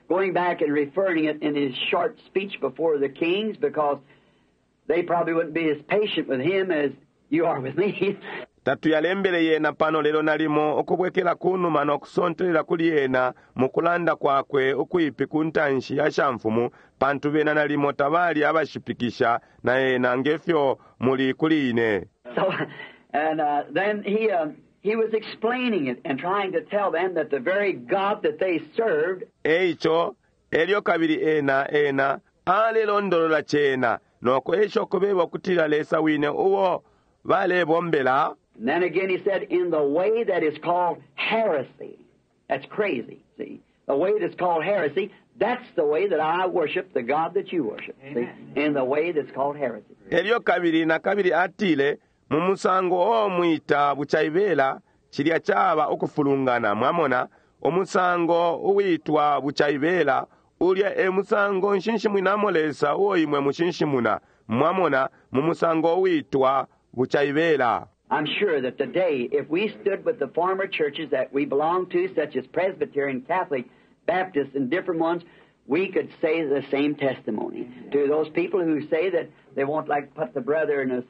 going back and referring it in his short speech before the kings because they probably wouldn't be as patient with him as you are with me. Tatu yalembere yena pano lero nalimo okubwekera kunuma n'okusonterera kuli yena mu kulanda kwakwe okwipi ku ntanshi ya shamfumu pantu bena nalimo tabali abashipikisha na yena ngefyo muli kuli ine. So, and uh, then he uh, he was explaining it and trying to tell them that the very God that they served. Eicho elio kabiri ena ena alelondolola chena noko esho kubeba kutira lesa wine uwo vale bombela. And then again he said, in the way that is called heresy. That's crazy, see. The way that's called heresy, that's the way that I worship the God that you worship. See? In the way that's called heresy. Elio kabiri na kabiri atile, mumusango omwita buchaivela, chilia chaba okufulungana mwamona, omusango uitwa buchaivela, ulia e musango nshinshimuna molesa uoimwe mushinshimuna, mwamona, mumusango uitwa buchaivela. I'm sure that today, if we stood with the former churches that we belong to, such as Presbyterian, Catholic, Baptist, and different ones, we could say the same testimony to those people who say that they won't like put the brother in a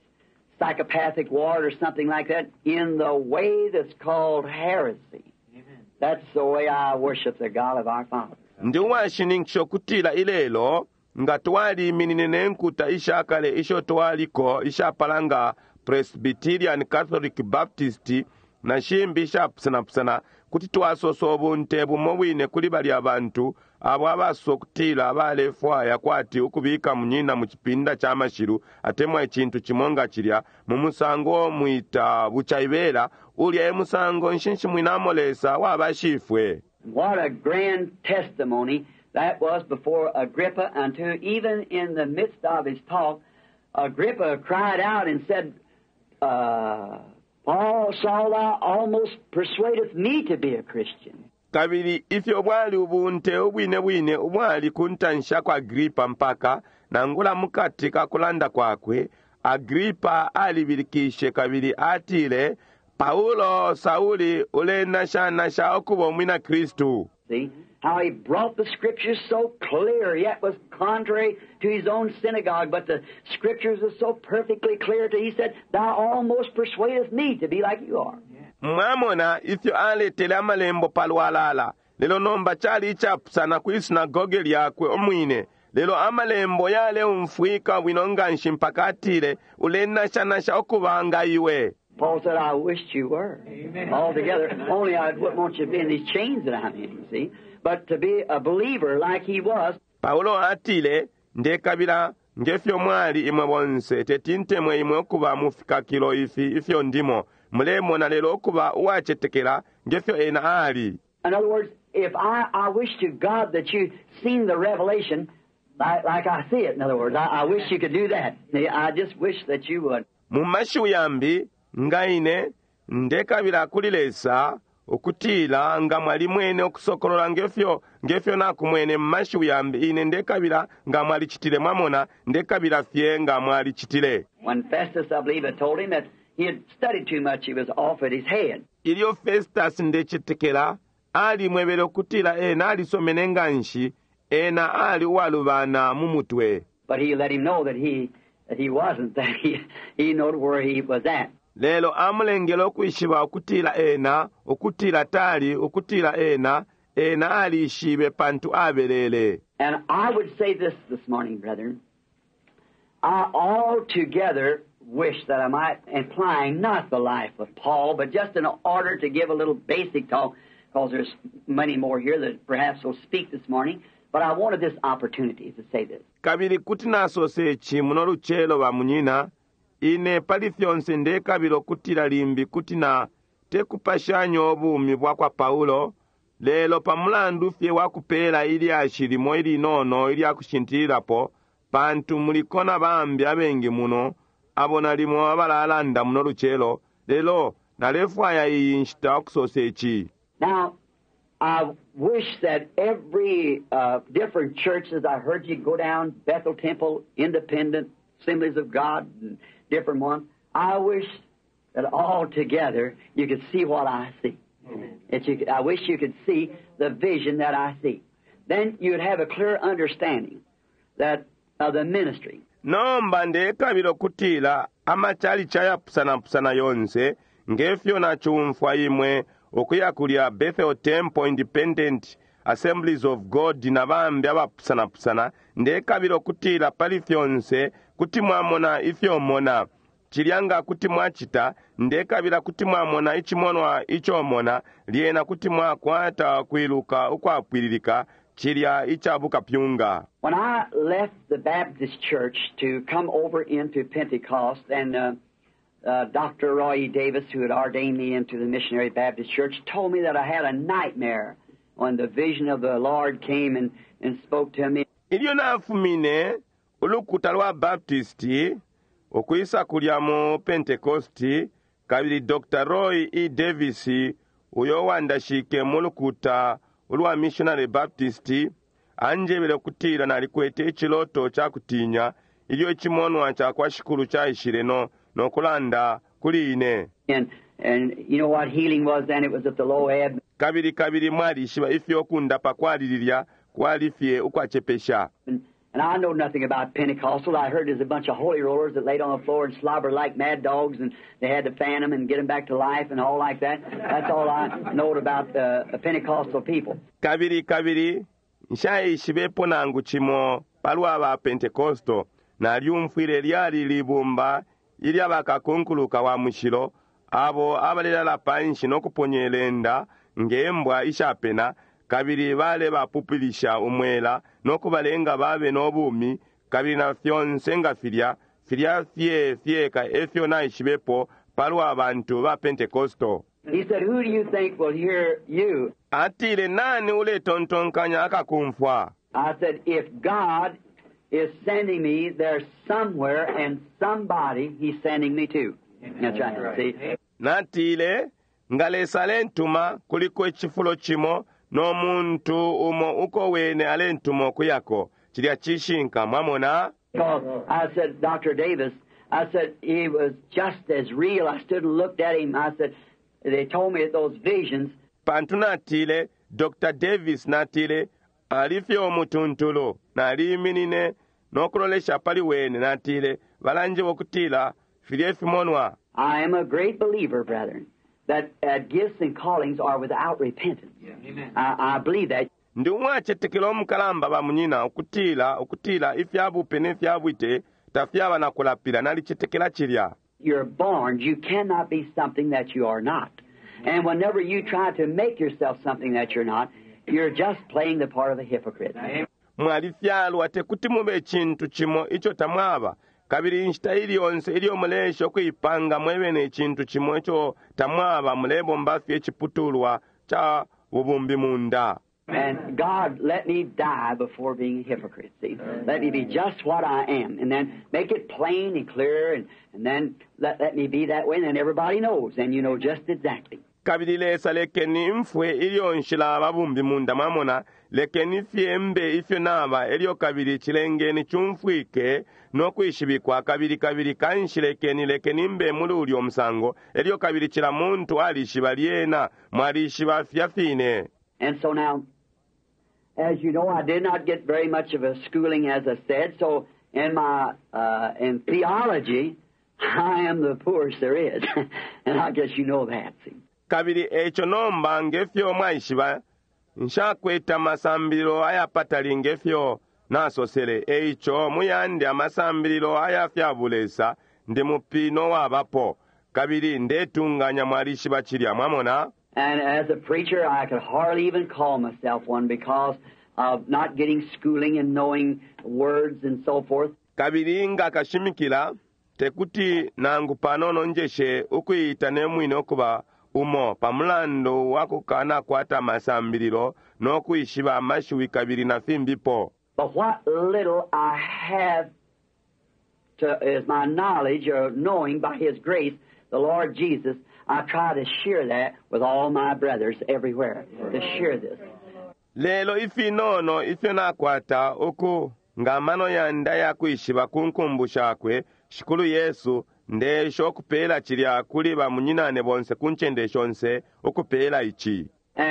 psychopathic ward or something like that, in the way that's called heresy. Amen. That's the way I worship the God of our fathers. Ndiwa shininksho kutila ilelo, nga tuwali mininene nkuta isha kale isho tuwali ko isha palanga Presbyterian, Catholic, Baptist, na shimbi isha pusana pusana, kuti tuwasoso bunte bumowine kuli bali abantu, abo abaso kutila abale fwaya kwati ukubika mnyina mchipinda cha mashiru, atemwa chintu chimonga chilia, mumusango mwita buchaivela, ulia e musango nshinshi mwinamolesa wabashifwe. What a grand testimony that was before Agrippa, until even in the midst of his talk, Agrippa cried out and said, uh, Paul, Saul, thou almost persuadeth me to be a Christian. Kabiri ifyo bwali ubunte ubwine bwine ubwali kuntansha kwa Agrippa mpaka na ngula mukati kakulanda kwakwe, Agrippa alibilikishe kabiri atile, Paulo, Sauli, ule nasha nasha okubo mwina Kristu. See how he brought the scriptures so clear, yet was contrary to his own synagogue, but the scriptures were so perfectly clear that he said, thou almost persuadest me to be like you are. Mwamona ifyo aletele amalembo palwalala, lelo nomba chali ichapusa na kuisinagoge lyakwe omwine, lelo amalembo yale umfuika winonganshi mpaka atile, ule nasha nasha okubanga iwe. Paul said, I wished you were. Amen. Altogether. Only I wouldn't want you to be in these chains that I'm in, you see. But to be a believer like he was. Paulo atile, ndekabila, ngefyo mwali imwe bonse, tetintemwe imwe okuba mufika kilo ifi, ifyo ndimo, mlemo na lelo okuba uachetekela, ngefyo ena ali. In other words, if I, I wish to God that you seen the revelation like, like I see it, in other words, I, I wish you could do that. I just wish that you would. Mumashu yambi, ngaine ndekabira kulilesa okutila nga mwali mwene okusokolola ngefyo ngefyo nakumwene mmashu yambi ine ndekabira nga mwali chitile mwamona ndekabira fye nga mwali chitile. When Festus, I believe, had told him that he had studied too much, he was off at his head. Ilio Festus ndechitekela ali mwebele okutila ena ali somenenga nshi ena ali walubana mumutwe. But he let him know that he that he wasn't, that he he knowed where he was at. Lelo amulengelo okwishiba okutila ena, okutila tali, okutila ena, ena ali ishibe pantu abelele. And I would say this this morning, brethren. I altogether wish that I might, implying not the life of Paul, but just in order to give a little basic talk, because there's many more here that perhaps will speak this morning, but I wanted this opportunity to say this. Kabili kutina sosechi munoru chelo wa munyina, ine palifyonse nde kabilo kutila limbi kutina tekupashanyo obumi bwa kwa Paulo, lelo pamulandu fye wakupela ili ashirimo ili nono ili akushintilirapo, pantu mulikona bambi abengi muno, abona limo abalalanda munoru chelo, lelo nalefwaya iyi nshita okusosechi. Now, I wish that every uh, different churches, I heard you go down, Bethel Temple, Independent, Assemblies of God, and different ones. I wish that all together you could see what I see. That you could, I wish you could see the vision that I see. then you'd have a clear understanding that of the ministry. nomba ndekabira okutiila amachali chayapusana-pusana yonse ng'efyo nachumfwa imwe okuyakulya Bethel Temple Independent Assemblies of God na bambi abapusana-pusana ndekabira okutiila pali fyonse kuti mwamona ifyomona chilyanga kuti mwachita ndekabira kuti mwamona ichimonwa ichomona lyena kuti mwakwata kwiluka ukwapwiririka chilya ichabuka pyunga. When I left the Baptist church to come over into Pentecost, and uh, uh, Doctor Roy E. Davis, who had ordained me into the Missionary Baptist Church, told me that I had a nightmare when the vision of the Lord came and, and spoke to me. Ilyo nafumine ulukuta lwa Baptisti okuyisa kulya mu Pentecosti kabili Doctor Roy E. Davis uyo wandashike mulukuta ulwa Missionary Baptisti anjebele kutira na likwete echiloto cha kutinya ilyo echimonwa cha kwa shikulu cha ishireno nokulanda kuline. And, and you know what healing was then? It was at the low ebb. Kabili kabili mwali shiba ifi okunda pakwalililya kwalifye ukwachepesha. And, and I know nothing about Pentecostal. I heard there's a bunch of holy rollers that laid on the floor and slobbered like mad dogs, and they had to fan them and get them back to life and all like that. That's all I know about uh, Pentecostal people. Kabili kabili nshayishibepo nangu chimo palwa ba Pentecosto na lyumfwile lyali libumba ili abakakunkuluka wa mushilo abo abalelala panshi n'okuponyelenda ng'embwa ishapena kabili bale bapupilisha umwela n'okubalenga babe n'obumi kabili na fyonse nga filya filya fye fyeka efyo nayishibepo palwa abantu ba Pentecosto. He said, who do you think will hear you? Atile nani ule tontonkanya akakumfwa? I said, if God is sending me, there's somewhere and somebody he's sending me to. That's right. See? Natile ngalesale ntuma kuliko echifulo chimo n'omuntu umo uko wene ale ntumo kuyako chilya chishinka mwamona. Because I said, Doctor Davis, I said, he was just as real. I stood and looked at him. I said, they told me those visions. Pantu natile Doctor Davis natile alifyo omutuntulo naliminine n'okulolesha pali wene natile balanje okutila filyefimonwa. I am a great believer, brethren, that uh, gifts and callings are without repentance. Yeah. Amen. I, I believe that. Ndi umwachetekela omukalamba bamunyina okutila okutila ifyabupe n'efyabwite tafyaba nakulapila nalichetekela chilya. You're born, you cannot be something that you are not. And whenever you try to make yourself something that you're not, you're just playing the part of a hypocrite. Mwalifyalwa tekuti mube chintu chimo icho tamwaba kabili nshitayili yonse ili omulesha okuyipanga mwebene chintu chimo icho tamwaba mulebo mbafi echiputulwa cha ubumbi munda. And God, let me die before being a hypocrite, see? Let me be just what I am, and then make it plain and clear, and, and then let, let me be that way, and then everybody knows, and you know just exactly. Kabili lesa lekeni mfwe ilio nshila babumbi munda mamona lekeni fiembe ifyo naba ilio kabili chilengeni chumfwike no kuishibikwa kabili kabili kanshilekeni lekeni mbe mulu ulio msango ilio kabili chila muntu alishiba liena mwalishiba fiafine. And so now, as you know, I did not get very much of a schooling, as I said, so in my, uh, in theology, I am the poorest there is. And I guess you know that, see. Kabili echo nomba ngefyo mwaishiba nshakweta masambiro ayapatali ngefyo nasosele echo muyande amasambiro ayafyabulesa ndi mupino wabapo kabili ndetunganya mwalishiba chilya mwamona. And as a preacher, I could hardly even call myself one because of not getting schooling and knowing words and so forth. Kabili nga kashimikila tekuti nangu panono njeshe ukuyita nemwine okuba umo pamulando wakukana kwata masambiriro n'okuyishiba amashuwi kabiri na fimbipo. But what little I have to, is my knowledge or knowing by His grace, the Lord Jesus, I try to share that with all my brothers everywhere, to share this. Lelo ifi nono ifi nakwata oku ngamano yanda ya kuishiba kunkumbusha kwe shikulu Yesu ndesho okupela chilya kuli bamunyinane bonse kunchendeshonse okupela ichi. And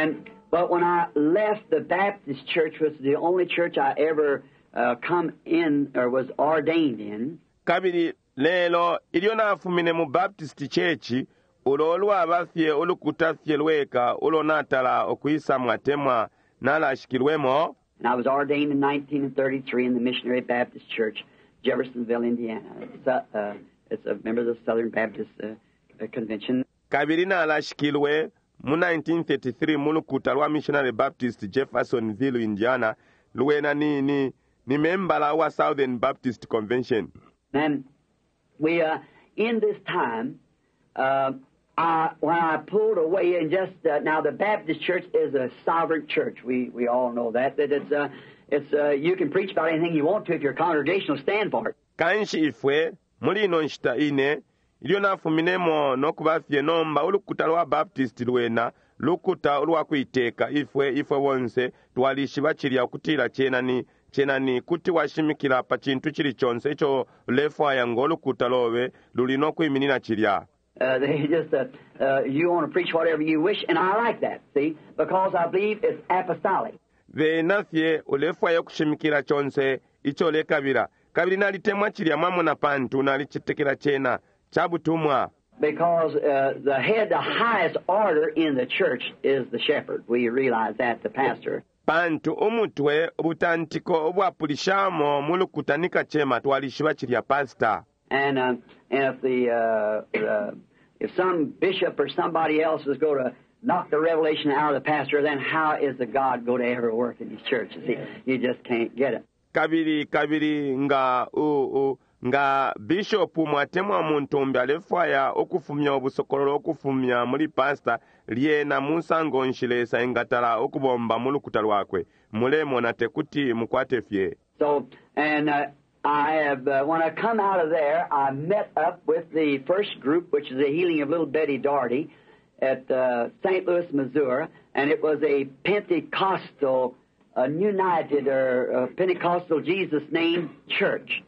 But when I left the Baptist church, which was the only church I ever uh, come in or was ordained in. Kabiri lelo ilio nafumine mu Baptist church ulo olwabafye olukutafye lweka ulo natala okuyisa mwatemwa nalashikirwemo. And I was ordained in nineteen thirty-three in the Missionary Baptist Church, Jeffersonville, Indiana. It's a, uh, it's a member of the Southern Baptist uh, Convention. Kabiri nalashikirwe mu nineteen thirty-three mulukuta lwa Missionary Baptist Jeffersonville, Indiana, luwena ni ni ni membala wa Southern Baptist Convention. And we, uh, in this time, uh, I, when I pulled away and just, uh, now the Baptist Church is a sovereign church. We, we all know that, that it's, uh, it's, uh, you can preach about anything you want to if your congregation will stand for it. Kanshi ifwe, muli ino nshita ine, ilio nafuminemo nokubafye nomba ulukuta lwa Baptist luwena, lukuta ulwa kuiteka ifwe ifwe wonse, tuwalishi bachirya kutila chena ni, chena ni kuti washimikila pa chintu chili chonse icho lefwa yango olukuta lowe lulino kuiminina chirya. Uh, they just, uh, uh, you want to preach whatever you wish, and I like that, see, because I believe it's apostolic. Ve nafye ulefwa ya kushimikila chonse icho le kabira. Kabiri nalitemwa chirya mwamu na pantu nalichitekela chena chabutumwa. Because uh, the head, the highest order in the church is the shepherd. We realize that, the pastor. Pantu umutwe ubutantiko obwapulishamo mulukutanika chema twalishiba chirya pastor. And, uh, and if the uh, uh, if some bishop or somebody else is going to knock the revelation out of the pastor, then how is the God going to ever work in his church? You see, you just can't get it. Kabiri kabiri nga u, u nga bishop mwatemwa muntu alefwaya okufumya obusokololo okufumya muri pastor liena musango nshilesa engatala okubomba mulukuta lwakwe mulemo na tekuti mukwate fye. So and uh, I have uh, when I come out of there, I met up with the first group, which is the healing of little Betty Doherty at uh, Saint Louis, Missouri, and it was a Pentecostal, uh, United or uh, Pentecostal Jesus Name church.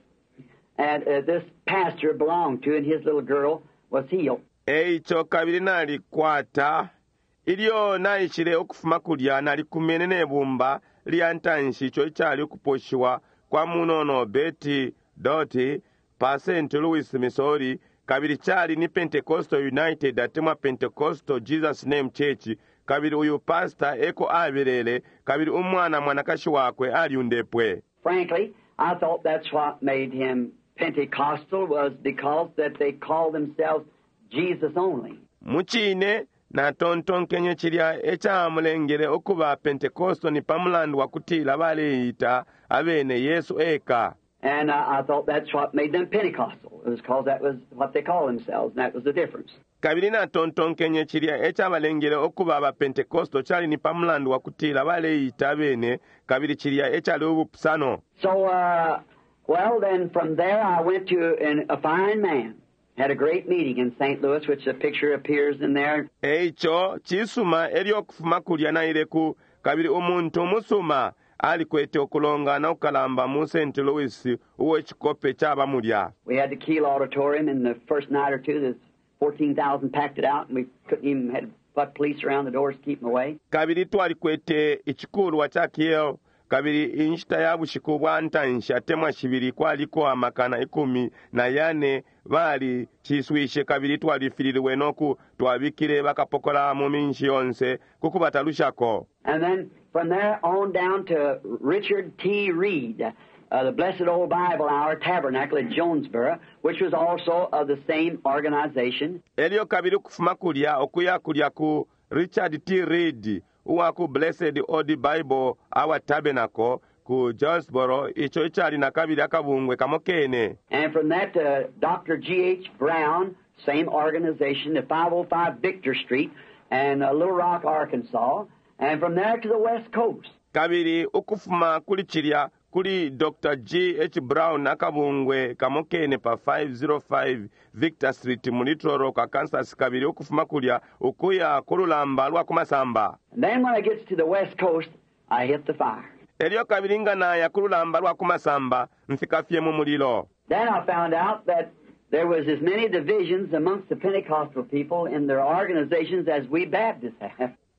And uh, this pastor belonged to, and his little girl was healed. Eicho kabiri nali kwata ilio naishile okufuma kulya nali kumenene bumba liantanshi cho ichali okuposhiwa kwa munono Betty Doherty pa Saint Louis, Missouri. Kabiri chali ni Pentecostal United atemwa Pentecostal Jesus Name Church. Kabiri uyu pastor eko avirele kabiri umwana mwanakashi wakwe aliundepwe. Frankly, I thought that's what made him Pentecostal, was because that they call themselves Jesus only. Muchine na tonton kenye chirya echa mulengere okuba Pentecostal ni pamulandu wakutila baleita abene Yesu eka. And uh, I thought that's what made them Pentecostal. It was because that was what they call themselves, and that was the difference. Kabiri na tonton kenye chirya echa balengere okuba ba Pentecostal chali ni pamulandu wakutila baleita abene kabiri chirya echa lubupsano. So, uh, well, then from there I went to an, a fine man. Had a great meeting in Saint Louis, which the picture appears in there. Eicho chisuma elio kufuma kulya na ileku kabiri umuntu musuma ali kwete okulonga na ukalamba mu Saint Louis uwe chikope chaba mulya. We had the Kiel Auditorium, in the first night or two, there's fourteen thousand packed it out, and we couldn't even had put police around the doors to keep them away. Kabiri twali kwete ichikuru wachakiyo kabiri inshita yabu shikubwa antansha temwa shibiri kwa liko amakana ikumi na yane bali chiswishe kabiri twali fililiwe noku twabikire bakapokola mu minshi yonse kukubatalushako. And then from there on down to Richard T. Reed, uh, the Blessed Old Bible Hour Tabernacle at Jonesboro, which was also of the same organization. Elio kabiri kufuma kulya okuya kulya ku Richard T. Reed uwaku Blessed Old Bible Hour Tabernacle ku Jonesboro icho ichali na kabiri akabungwe kamokene. And from that to Doctor G H Brown, same organization, at five oh five Victor Street and uh, Little Rock, Arkansas. And from there to the West Coast. Kabiri ukufuma kuli chirya kuli Doctor G H Brown akabungwe kamokene pa five oh five Victor Street mu Little Rock, Kansas. Kabiri ukufuma kulya ukuya kululamba lwa kumasamba. And then when I get to the West Coast, I hit the fire. Elio kabiri ngana ya kululamba lwa kumasamba mfikafye mu mulilo. Then I found out that there was as many divisions amongst the Pentecostal people in their organizations as we Baptists have.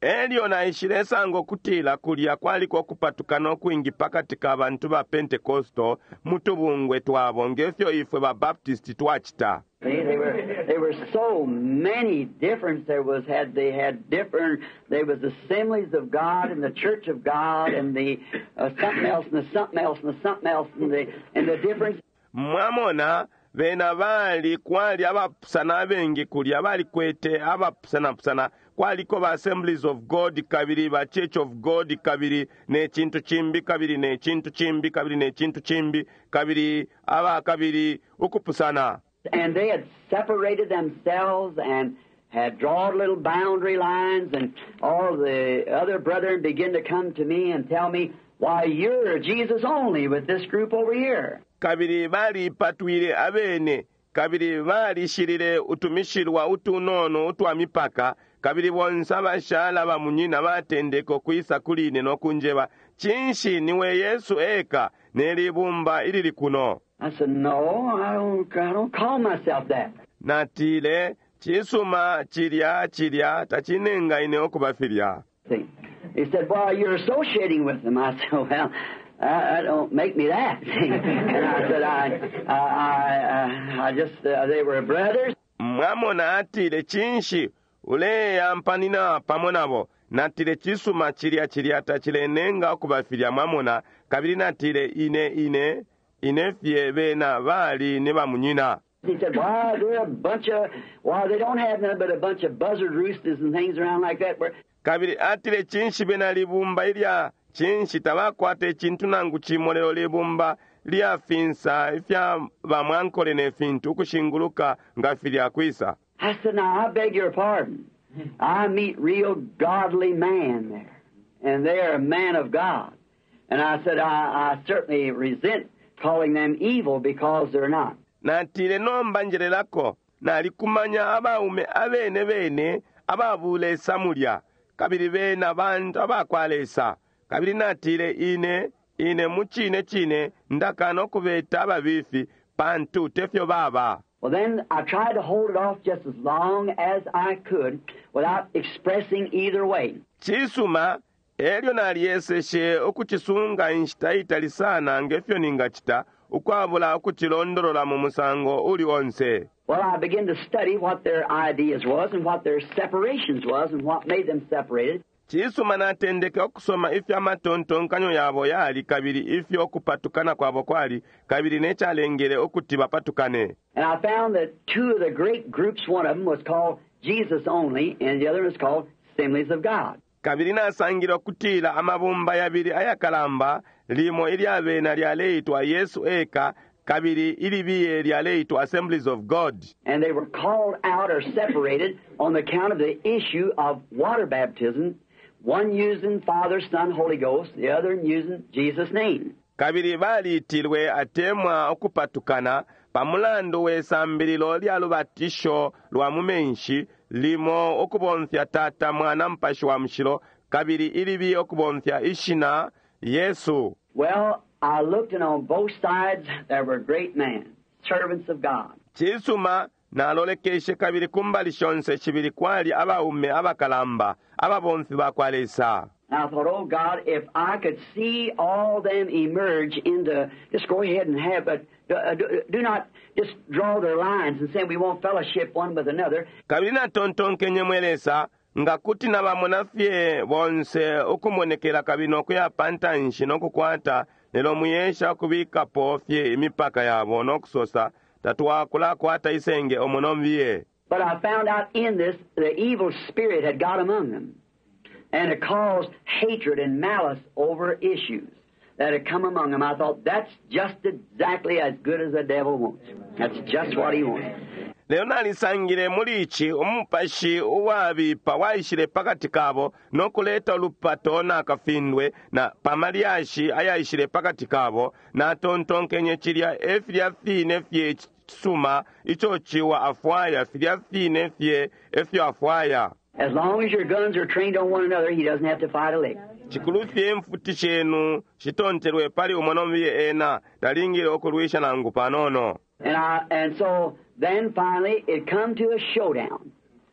elyo naishile sango kutila kulya kwaliko okupatukana okwingi pakati k'abantu ba Pentekosto mutubungwe twabo ngefyo ifwe ba Baptist twachita. See, they were they were so many different. There was had they had different. There was assemblies of God and the Church of God and the uh, something else and the something else and the something else and the and the difference. Mwamona bena bali kwali abapusana bengi kulya bali kwete abapusana pusana kwaliko ba Assemblies of God kabiri ba Church of God kabiri ne chintu chimbi kabiri ne chintu chimbi kabiri ne chintu chimbi kabiri aba kabiri ukupusana. And they had separated themselves and had drawn little boundary lines, and all the other brethren began to come to me and tell me, why, you're Jesus only with this group over here. Kabiri bali patwile abene, kabiri bali shirire utumishirwa utunono utwa mipaka, kabiri bonsa bashala bamunyina batendeko kuisa kuline no kunjeba, chinshi niwe Yesu eka, nelibumba ilili kuno. I said, no, I don't, I don't call myself that. Natile, chisuma chirya chirya, tachinenga ine okubafirya. See, he said, well, you're associating with them. I said, well, I, I don't make me that. And I said, I, I, I, I just, uh, they were brothers. Mwamona atile chinshi, ule yampanina pamonabo. Natile chisuma chirya chirya, tachilenenga okubafirya mwamona, kabiri natile ine ine, inefye bena bali ne bamunyina. He said, why, they're a bunch of, why, they don't have nothing but a bunch of buzzard roosters and things around like that. Where... Kabiri atile chinshi bena libumba ilya, chinshi tabakwate chintu nangu chimolelo libumba, liya finsa, ifya bamwankole ne fintu, kushinguluka ngafirya kwisa. I said, now, I beg your pardon. I meet real godly man there, and they are a man of God. And I said, I, I certainly resent calling them evil because they're not. Natile nombanjelelako, nalikumanya abaume abene bene, ababule samulya, kabiri bena bantu abakwalesa, kabiri natile ine, ine muchine chine, ndakano kubeta ababifi, pantu tefyo baba. Well, then I tried to hold it off just as long as I could without expressing either way. Chisuma, elyo naliyeseshe okuchisunga inshitaitali sana ngefyo ningachita, ukwabula okuchilondolola mu musango uli onse. Well, I began to study what their ideas was and what their separations was and what made them separated. Chisuma natendeke okusoma ifya matontonkanyo yabo yali kabiri ifyo okupatukana kwabo kwali kabiri nechalengere okuti bapatukane. And I found that two of the great groups, one of them was called Jesus Only and the other was called Assemblies of God. Kabiri nasangira okutila amabumba yabiri ayakalamba limo ili abena lyaleitwa Yesu eka kabiri ili biye lyaleitwa Assemblies of God. And they were called out or separated on the account of the issue of water baptism, one using Father, Son, Holy Ghost, the other using Jesus' name. Kabiri baliitirwe atemwa okupatukana pamulandu w'esambiriro lya lubatisho lwa mumenshi limo okubonthya tata mwana mpashi wa mshiro kabiri ilibi okubonthya ishina Yesu. Well, I looked and on both sides there were great men, servants of God. Chisuma nalolekeshe kabiri kumbali shonse chibiri kwali abaume abakalamba ababonthi bakwalesa. I thought, oh God, if I could see all them emerge into, just go ahead and have, but uh, do, do not just draw their lines and say we won't fellowship one with another. Kabina tontonke nyemwelesa, nga kuti na bamunafye bonse okumonekera kabino kuyapanta nshi nokukwata nelo muyesha okubika pofye imipaka yabo nokusosa tatuwakula kwata isenge omunombiye. But I found out in this, the evil spirit had got among them. And it caused hatred and malice over issues that had come among them. I thought, that's just exactly as good as the devil wants. That's just what he wants. Leo nalisangire mulichi omupashi uwabipa waishire pakati kabo nokuleta olupato na kafindwe na pamaliashi ayaishire pakati kabo na tontonkenye chirya efya fine fye suma icho chiwa afwaya fya fine fye efya afwaya. As long as your guns are trained on one another, he doesn't have to fight a lick. Chikulufye mfuti chenu chitonterwe pali umonombiye ena talingire okulwisha na ngupanono. And I and so then finally it come to a showdown.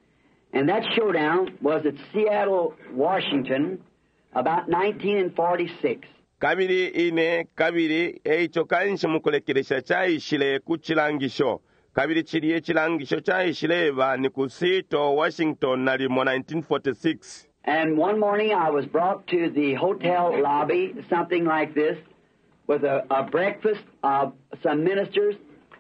And that showdown was at Seattle, Washington, about nineteen forty-six. kabiri ine kabiri eicho kanshi mukulekelesha chaishile ku chilangisho kabiri chili echilangisho chaishileva ni ku Seattle, Washington nalimo nineteen forty-six. And one morning I was brought to the hotel lobby, something like this, with a, a breakfast of some ministers,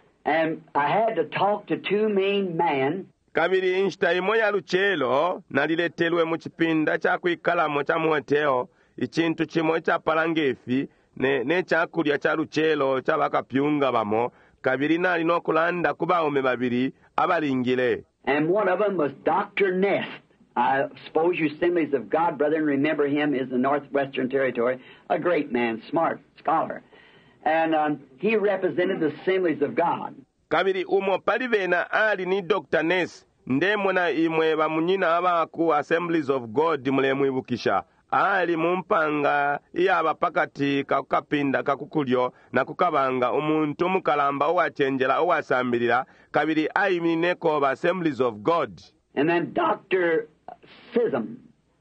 and I had to talk to two main men. kabiri inshita imo ya luchelo naliletelwe mu chipinda cha kwikalamo cha muhoteo ichintu chimwe cha palangefi ne, ne chakulya cha luchelo cha bakapyunga bamo kabiri nali nokulanda kubaume babiri abalingile. And one of them was Doctor Ness. I suppose you Assemblies of God, brethren, remember him is the Northwestern Territory, a great man, smart scholar. And um, he represented the Assemblies of God. kabiri umo palivena ali ni Doctor Ness ndemona imwe bamunyina abaku Assemblies of God mulemwibukisha ali mumpanga iyaba pakati kakupinda kakukulyo na kukabanga umuntu mukalamba owachenjela owasambilira kabiri ayimineko ba Assemblies of God. And then Doctor Sism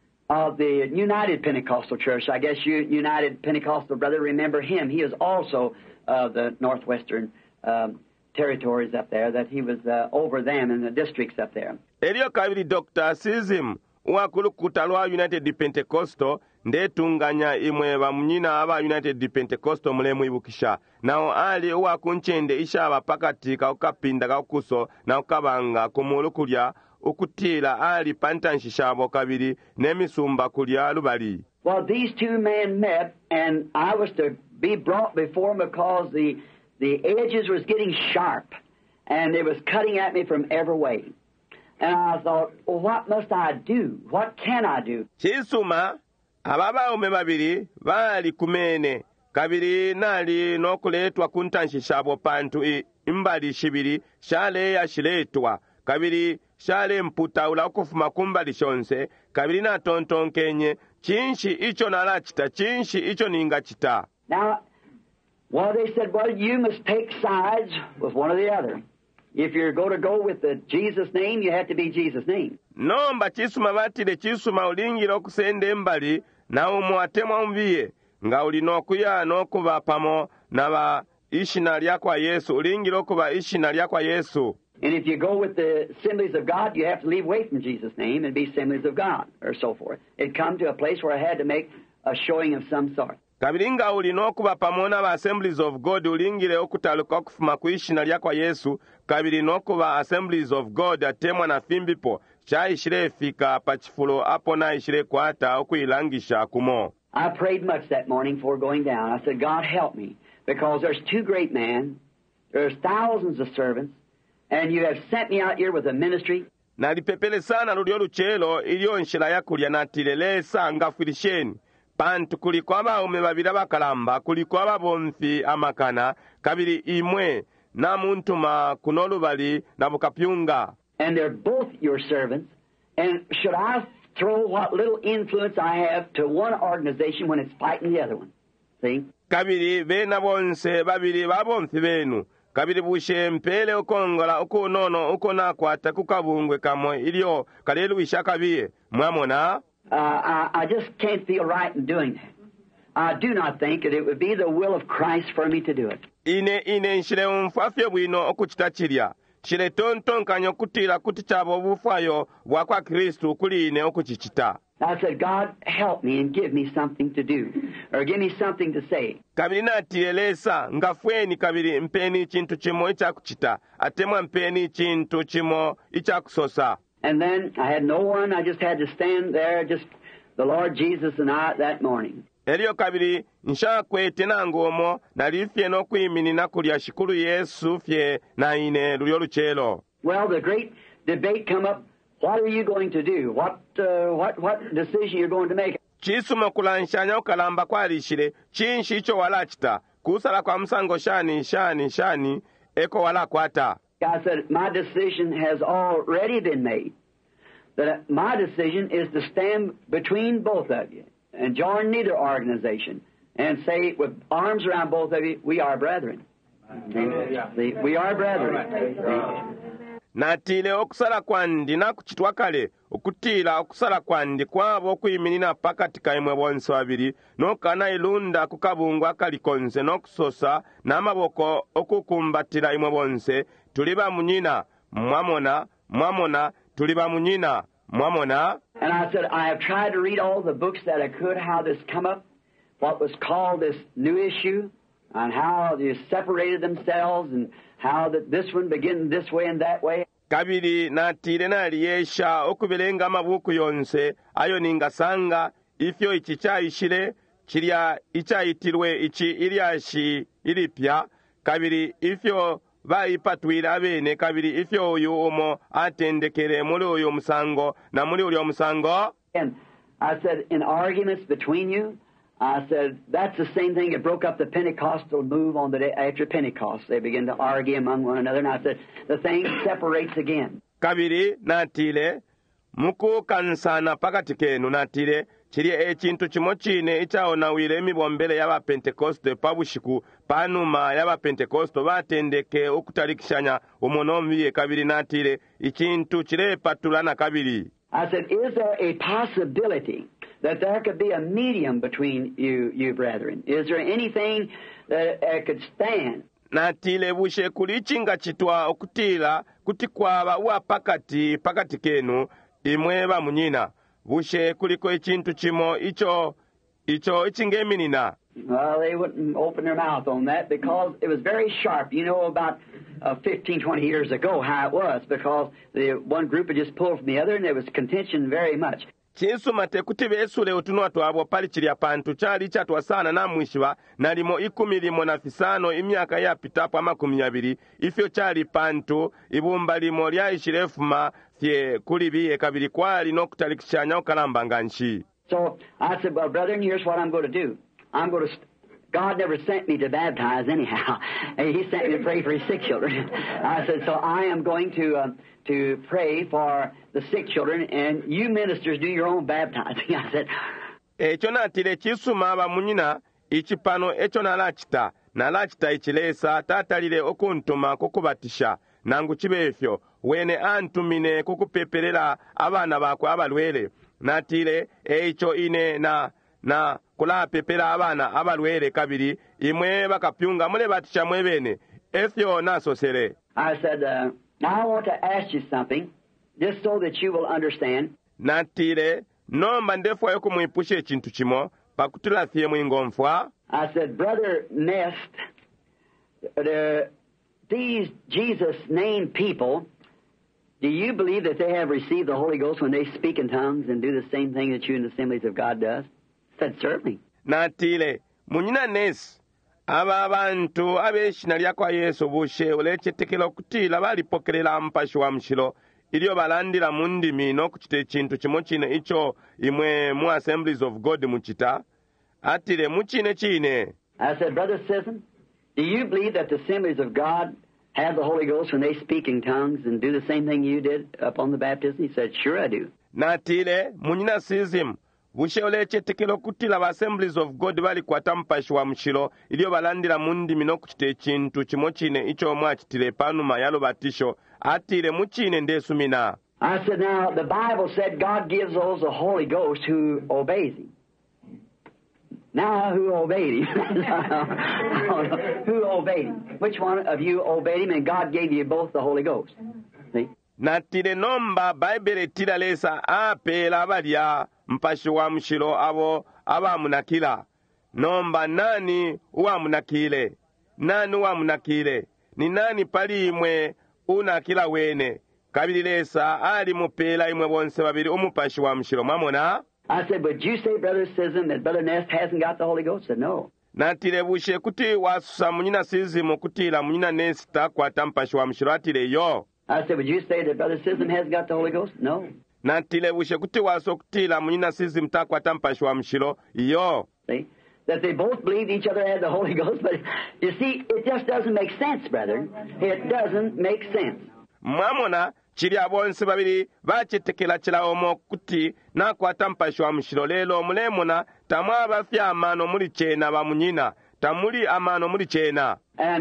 of the United Pentecostal Church, I guess you United Pentecostal brother remember him. He is also uh, the Northwestern um, territories up there, that he was uh, over them in the districts up there. Elio kabiri Doctor Sism wakulukuta lwa United Pentecostal ndetunganya imwe bamunyina aba United Pentecostal mulemwibukisha nao ali wakunchende ishaba pakati kakupinda kakuso na ukabanga kumulukulya ukutila ali pantanshishabo kabiri nemisumba kulya lubali. Well, these two men met, and I was to be brought before them because the the edges was getting sharp, and it was cutting at me from every way. And I thought, well, what must I do? What can I do? Chisuma ababaume babiri bali kumene kabiri nali nokuletwa kuntanshishabo pantu imbali shibiri shale ya shiletwa kabiri shale mputa ula okufuma kumbali shonse kabiri na tontonkenye chinshi icho nalachita chinshi icho ninga chita. Now, well, they said, well, you must take sides with one or the other. If you're going to go with the Jesus name, you have to be Jesus name. Nomba chisuma batile chisuma ulingile okusende mbali na umwatemwa umviye nga ulinokuya nokuba pamo na ba ishina lya kwa Yesu ulingile okuba ishina lya kwa Yesu. And if you go with the Assemblies of God, you have to leave away from Jesus' name and be Assemblies of God, or so forth. It come to a place where I had to make a showing of some sort. Kabiringa ulinokuba pamona ba Assemblies of God ulingile okutaluka okufuma kuishina lya kwa Yesu kabiri nokuba Assemblies of God atemwa na fimbipo chaishire fika pachifulo apo na ishire kwata okuilangisha kumo. I prayed much that morning before going down. I said, God help me, because there's two great men, there's thousands of servants, and you have sent me out here with a ministry. Nalipepele sana lulyo luchelo iliyo nshila yakulya natilelesa ngafirisheni. Pantu kuliko abaume babiri bakalamba kuliko ababomfi amakana kabiri imwe na muntuma kunolubali na bukapyunga. And they're both your servants. And should I throw what little influence I have to one organization when it's fighting the other one? See? Kabiri bena bonse babiri babomfi benu. Kabiri bushe mpele ukongola ukunono ukonakwata kukabungwe kamwe ilio kalelu ishakabiye. Mwamona? Uh, I, I just can't feel right in doing that. I do not think that it would be the will of Christ for me to do it. Ine ine nshile umfafye bwino okuchitachirya. Shile tonton kanyo kutira kutichabo bufayo bwakwa Kristu kuli ine okuchichita. I said, God, help me and give me something to do, or give me something to say. Kabiri natiyelesa ngafweni kabiri mpeni chintu chimo ichakuchita atemwa mpeni chintu chimo ichakusosa. And then I had no one. I just had to stand there, just the Lord Jesus and I that morning. Elio kabiri nshakwete nangomo nalifye no kwimini nakulya shikuru Yesu fye na ine lulyo luchelo. Well, the great debate come up. What are you going to do? What uh, what what decision you're going to make? Chisuma kulanshanya ukalamba kwa lishile chinshi icho walachita kusala kwa msango shani shani shani eko wala kwata. I said, my decision has already been made. That my decision is to stand between both of you and join neither organization and say with arms around both of you, we are brethren. See, we are brethren. natile okusala kwandi nakuchitwa kale okutila okusala kwandi kwabo okuyimirira pakati kaimwe bonse babiri nokana ilunda kukabungu akali konse n'okusosa n'amaboko okukumbatira imwe bonse tuli bamunyina mwamona mwamona tuli bamunyina mwamona. And I said, I have tried to read all the books that I could, how this come up, what was called this new issue, and how they separated themselves, and how that this one began this way and that way. Kabiri natile naliyesha okubilenga amabuku yonse ayo ningasanga ifyo ichi chayishile chilya ichayitirwe ichi ilyashi ilipya kabiri ifyo bayipatwira abene kabiri ifyo uyu umo atendekere muri uyu musango na muri uyu musango. And I said, in arguments between you, I said, that's the same thing that broke up the Pentecostal move on the day after Pentecost. They began to argue among one another, and I said, the thing separates again. Kabiri natile muku kansana pakati kenu natile chili echintu chimo chine ichaonawile emibombele yaba Pentecoste pabushiku panuma yaba Pentecoste batendeke okutalikishanya omonombiye kabiri natile ichintu chile patulana kabiri. I said, is there a possibility that there could be a medium between you, you brethren? Is there anything that uh, could stand? Natile bushe kulichinga chitwa okutila kutikwaba wa pakati pakati kenu imwe bamunyina bushe kuliko ichintu chimo icho icho ichingeminina. Well, they wouldn't open their mouth on that because it was very sharp. You know, about uh, fifteen, twenty years ago how it was, because the one group had just pulled from the other and there was contention very much. Chinsumate kuti besule utunwa twabo pali chilya pantu chali chatwa sana na mwishiwa nalimo ikumi limo na fisano imyaka ya pitapo amakumi abiri ifyo chali pantu ibumba limo lya ishirefuma fye kulibiye kabiri kwali nokutalikishanya okalambanga nchi. So I said, well, brethren, here's what I'm going to do. I'm going to... St- God never sent me to baptize anyhow. He sent me to pray for his sick children. I said, so I am going to uh, to pray for the sick children, and you ministers do your own baptizing. I said, echo natile chisuma bamunyina ichipano echo nalachita nalachita ichilesa tatalile okuntuma kukubatisha nangu chibefyo wene antumine kukupepelela abana bakwe abalwele natile echo ine na na kula pepela abana abalwele kabiri imwe bakapyunga mule batisha mwebene efyo nasosere. I said, uh, now I want to ask you something just so that you will understand. Natile nomba ndefwa yoku muipushe echintu chimo pakutula fye mwingomfwa. I said, Brother Nest, the, these Jesus named people, do you believe that they have received the Holy Ghost when they speak in tongues and do the same thing that you in the Assemblies of God does? I said, certainly. Natile munyina Nesi aba abantu abeshina lya kwa Yesu bushe olechetekela kutila balipokelela mpashi wa mshilo ilio balandira mundimi n'okuchita ekintu kimo kine icho imwe mu Assemblies of God muchita atile muchine chine. I said, Brother Sisson, do you believe that the Assemblies of God have the Holy Ghost when they speak in tongues and do the same thing you did upon the baptism? He said, sure I do. Natile munyina Sisson bushe olechetekela kutila ba Assemblies of God bali kwata mpashi wa mshilo ilio balandira mundimi n'okuchita ekintu kimo kine icho mwachitile panuma yalo batisho atile muchine ndesumina. I said, now, the Bible said God gives those the Holy Ghost who obeys Him. Now, who obeyed Him? Who obeyed Him? Which one of you obeyed Him and God gave you both the Holy Ghost? See? Natile nomba Bible tila lesa apela abalya mpashi wa mshilo abo abamunakila. Nomba nani uamunakile? Nani uamunakile? Ni nani pali imwe unakila wene? Kabili lesa ali mupela imwe bonse babiri umupashi wa mshilo mamona. I said, would you say, Brother Sisson, that Brother Nest hasn't got the Holy Ghost? I said, no. Natile bushe kuti wasusa munyina Sizimu kutila munyina Nesta kwa tampashi wa mshilo atile yo. I said, would you say that Brother Sisson hasn't got the Holy Ghost? No. Natile bushe kuti waso kutila munyina Sizimu ta kwa tampashi wa mshilo yo. See? That they both believed each other had the Holy Ghost, but you see, it just doesn't make sense, brethren. It doesn't make sense. Mamona chili abonse babiri bachitekela chila omo kuti na kwa tampashi wa mshilo lelo mulemona tamwa bafya amano muli chena bamunyina tamuli amano muli chena. And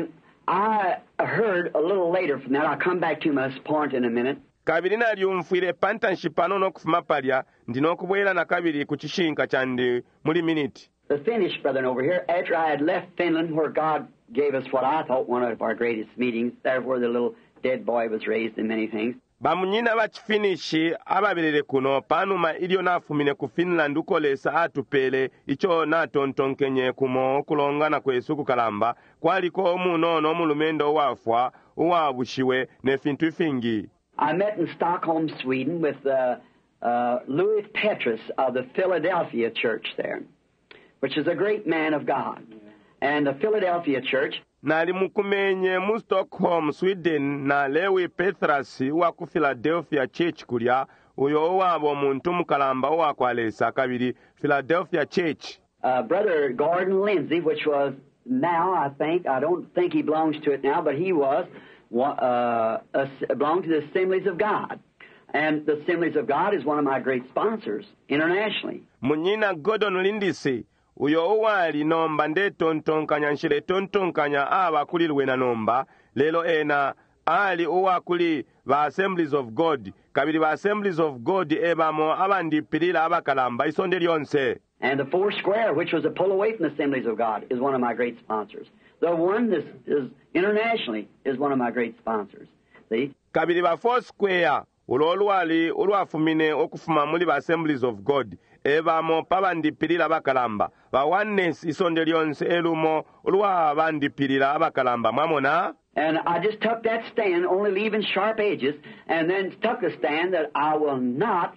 I heard a little later from that. I'll come back to my point in a minute. kabiri nalyumvire pantanshi pano n'okufuma palya ndinokubwera na kabiri ku kishinka kyandi muli miniti. The Finnish brethren over here, after I had left Finland, where God gave us what I thought one of our greatest meetings, there where the little dead boy was raised and many things. bamunyina bakifinishi ababerere kuno panuma ilyo nafumine ku Finland ukolesa atupele icho natontonkenye kumo okulongana kwesu kukalamba kwaliko omunono omulumendo wafwa uwabushiwe nefintu fingi. I met in Stockholm, Sweden, with uh, uh, Louis Petrus of the Philadelphia church there, which is a great man of God. And the Philadelphia church, nali mukumenye mu Stockholm, Sweden na Lewi Petrus wa ku Philadelphia church kulya uyo wabo muntu mukalamba wakwalesa kabiri Philadelphia church. Uh, Brother Gordon Lindsay, which was now, I think, I don't think he belongs to it now, but he was, uh, a, belonged to the Assemblies of God. And the Assemblies of God is one of my great sponsors internationally. Munyina Gordon Lindsay uyo owali nomba ndetontonkanya nshire tontonkanya abakulirwe na nomba lelo ena ali owakuli ba Assemblies of God kabiri ba Assemblies of God ebamo abandipirira abakalamba isonde lyonse. And the Four Square, which was a pull away from the Assemblies of God, is one of my great sponsors. The one that is internationally is one of my great sponsors. See? Kabiri ba Four Square ulolwali ulwafumine okufuma muli ba Assemblies of God ebamo pabandipirira abakalamba ba oneness isonde lyonse elumo ulwa bandipirira abakalamba mwamona. And I just took that stand, only leaving sharp edges, and then took a stand that I will not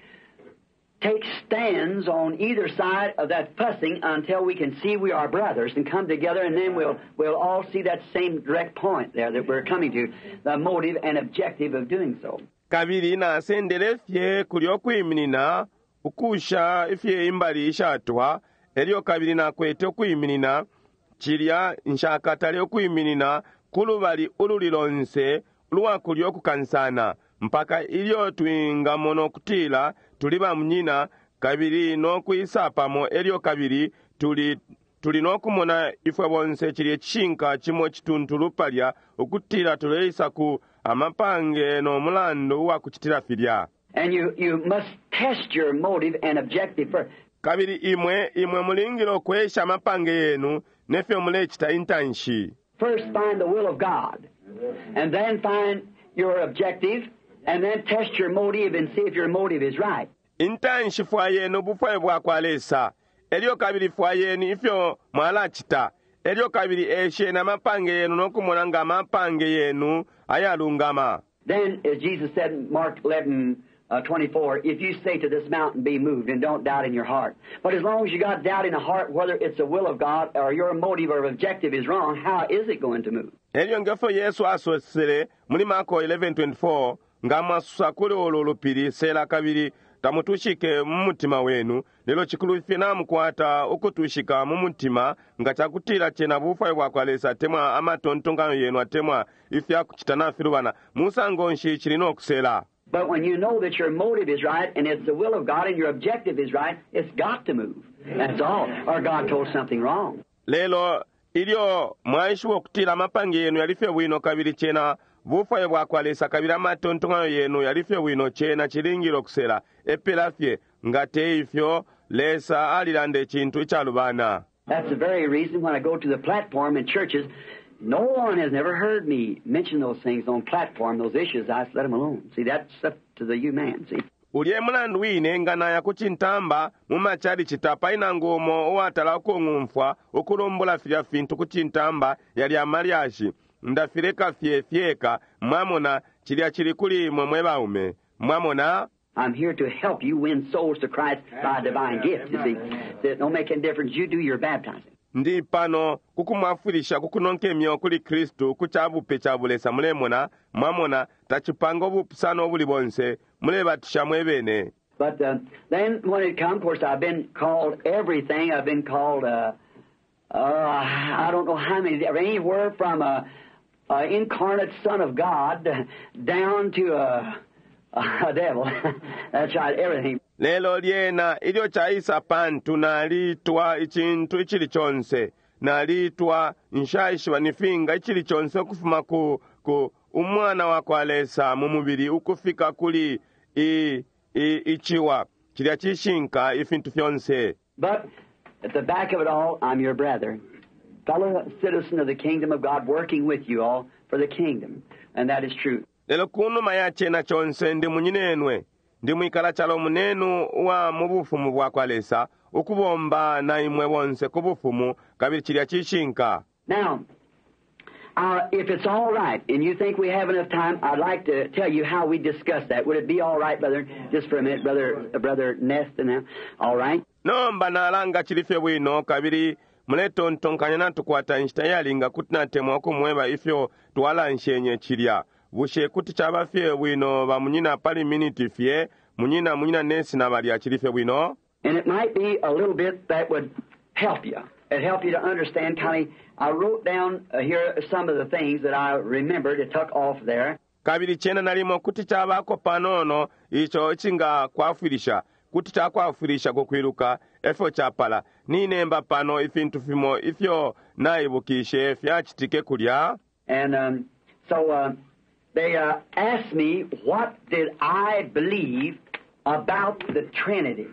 take stands on either side of that fussing until we can see we are brothers and come together, and then we'll we'll all see that same direct point there that we're coming to, the motive and objective of doing so. Kabiri na sendele fye kulyokuiminina ukusha ifye imbali ishatwa elio kabiri na kwete okuiminina chilya nshakatale okuiminina kulubali ululilonse luwa kulyokukansana mpaka ilyo twinga mono kutila tuliba mnyina kabiri n'okuyisapamo elyo kabiri tuli tuli n'okumona ifwe bonse chili echinka chimo chituntulu palya okutila tuleisa ku amapange n'omulandu wa kuchitira filya. And you you must test your motive and objective first. Kabiri imwe imwe mulingiro kwesha amapange yenu nefyo mulechita intanshi. First find the will of God, and then find your objective, and then test your motive and see if your motive is right. Intanshi fwa yenu bufwe bwa kwalesa. Elio kabiri fwa yenu ifyo mwalachita. Elio kabiri eshe na mapange yenu nokumona nga mapange yenu ayalungama. Then, as Jesus said in Mark eleven twenty-four, if you say to this mountain, be moved, and don't doubt in your heart. But as long as you got doubt in the heart, whether it's the will of God or your motive or objective is wrong, how is it going to move? Elio ngefo Yesu asosele muli Marko eleven twenty-four nga mwasakule ololupiri sela kabiri tamutushike mumutima wenu lelo chikulu ifina mukwata okutushika mumutima nga chakutira chena bufwa bwakwalesa temwa amatontongano yenu atemwa ifya kuchitana filubana musango nshi chilino okusela. But when you know that your motive is right and it's the will of God and your objective is right, it's got to move. That's all. Or God told something wrong. Lelo ilio mwaishu okutira mapange yenu yalifye bwino kabiri chena bufwa bwakwalesa kabira amatontongano yenu yalifye bwino chena chilingiro kusela epelafye ngate ifyo lesa alilande chintu chalubana. That's the very reason when I go to the platform in churches, no one has never heard me mention those things on platform, those issues. I let them alone. See, that's up to the you man, see. Ulie mulandu wine ngana ya kuchintamba mumachali chitapa inangomo owatala kongumfwa okulombola filya fintu kuchintamba yali amaliashi ndafireka fye fyeka mwamona chilya chili kuli mwe baume mwamona. I'm here to help you win souls to Christ by a divine gift, you see. It don't make any difference. You do your baptizing. Ndi pano kukumwafulisha kukunonke myo kuli Kristu kuchabupe chabulesa mulemona mwamona tachipanga obupusano obuli bonse mulebatisha mwebene. But uh, then when it comes, of course, I've been called everything. I've been called, uh, uh, I don't know how many, anywhere from a, a incarnate Son of God down to a, a devil. That's right, everything. Lelo liena ilio chaisa pantu na litwa ichintu ichili chonse nalitwa nshayishibwa nifinga ichili chonse okufuma ku, ku umwana wakwalesa mu mubiri ukufika kuli i, i, ichiwa chilya chishinka ifintu fyonse. But at the back of it all, I'm your brother, fellow citizen of the kingdom of God, working with you all for the kingdom, and that is true. Lelo kunuma ya chena chonse ndi munyinenwe ndi mwikala chalo munenu wa mubufumu bwakwalesa ukubomba na imwe wonse kubufumu kabiri chilya chishinka. Now, uh, if it's all right and you think we have enough time, I'd like to tell you how we discussed that. Would it be all right, brother? Just for a minute, brother, uh, brother Nest, now. All right? Nomba nalanga chilife bwino kabiri muleto ntonkanya natukwata nshitayali nga kutinatemu okumweba ifyo tuwala nshenye chilya. Bushe kuti chabafye bwino ba munyina pali miniti fye, munyina munyina nesi na bali achilife bwino. And it might be a little bit that would help you. It'd help you to understand kind of, I wrote down uh, here some of the things that I remembered to tuck off there. Kabiri chena nalimo kuti chabako panono icho chinga kwafirisha. Kuti chakwafirisha kukwiruka efo chapala. Ninemba pano ifintu fimo ifyo naibukishe fyachitike kulya. And um, so uh, they uh, asked me, what did I believe about the Trinity?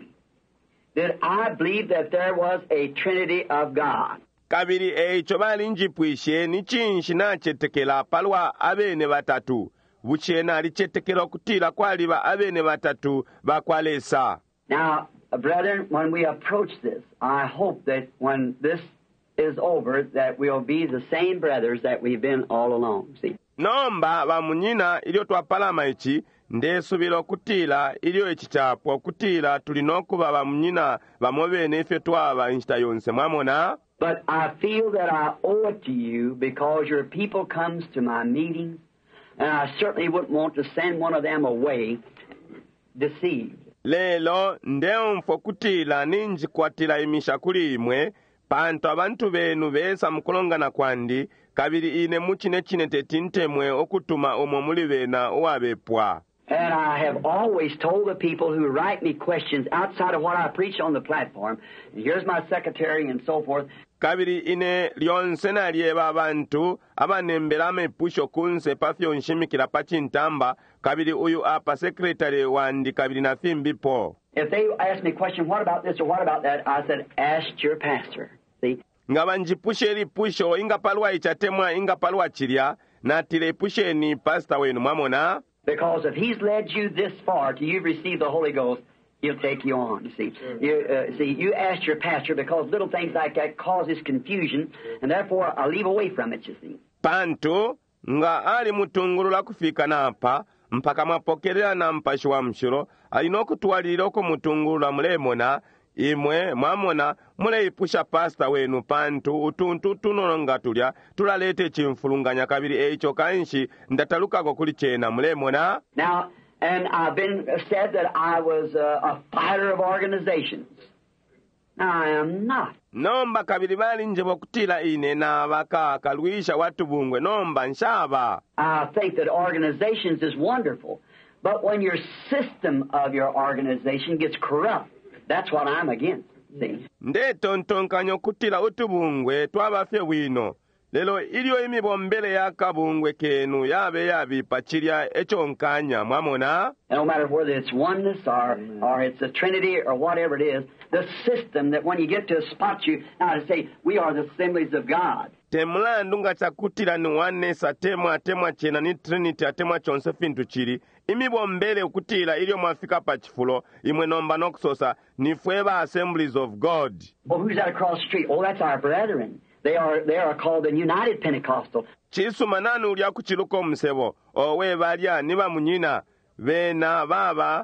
Did I believe that there was a Trinity of God? Kabiri eicho bali njipwishe ni chinshi na chetekela palwa abene batatu. Buche na lichetekela kutila kwaliba abene batatu bakwalesa. Now, uh, brethren, when we approach this, I hope that when this is over, that we'll be the same brothers that we've been all along. See? Nomba ba munyina ilio twapalama ichi ndesubira kutila ilio echichapo kutila tulinokuba ba munyina bamobene ife twaba inchita yonse mwamona. But I feel that I owe it to you because your people comes to my meetings, and I certainly wouldn't want to send one of them away deceived. Lelo ndeumfo kutila ninji kwatila imisha kuli imwe, panto abantu benu besa mkulongana kwandi, kabiri ine muchine chine tetintemwe okutuma omo muli bena owabepwa. And I have always told the people who write me questions outside of what I preach on the platform, and here's my secretary and so forth. Kabiri ine lyonse na lieba abantu abanembera mepusho kunse pafyo nshimikila pachintamba kabiri uyu apa secretary wandi kabiri na fimbipo. If they ask me a question, what about this or what about that, I said, ask your pastor. See? Ngaba njipushe li pusho inga palwa ichatemwa inga palwa chilya na tile pushe ni pastor wenu mwamona. Because if he's led you this far till you've received the Holy Ghost, he'll take you on, you see. Sure. You, uh, see, you ask your pastor because little things like that causes confusion, and therefore I'll leave away from it, you see. Pantu, nga ali mutungulula kufika napa, mpaka mapokelea na mpashi wa mshiro, alinokutuwaliloko mutungulula mulemona, imwe mwamona mule ipusha pasta wenu pantu utuntu tunononga tulya tulalete chimfulunganya kabiri eicho kanshi ndatalukako kuli chena mulemona. Now, and I've been said that I was a, a fighter of organizations. Now, I am not. Nomba kabiri bali nje bokutila ine na baka kalwisha watu bungwe nomba nshaba. I think that organizations is wonderful, but when your system of your organization gets corrupt, that's what I'm against. See? Nde tontonkanyo kutila utubungwe twabafye wino. Lelo ilio imibombele ya kabungwe kenu yabe yabi pachirya echonkanya mwamona. No matter whether it's oneness or, or it's a trinity or whatever it is, the system that when you get to a spot you, now to say, we are the assemblies of God. Temula ndunga chakutila ni oneness atemwa atemwa chena ni trinity atemwa chonse fintu chiri. Imibombele ukutila ilio mwafika pachifulo imwe nomba noksosa ni fueba assemblies of God. Well, who's that across the street? Oh, that's our brethren. They are they are called the United Pentecostal. Chisu mananu ulya kuchiluko msebo. Owe balya niba munyina. Vena baba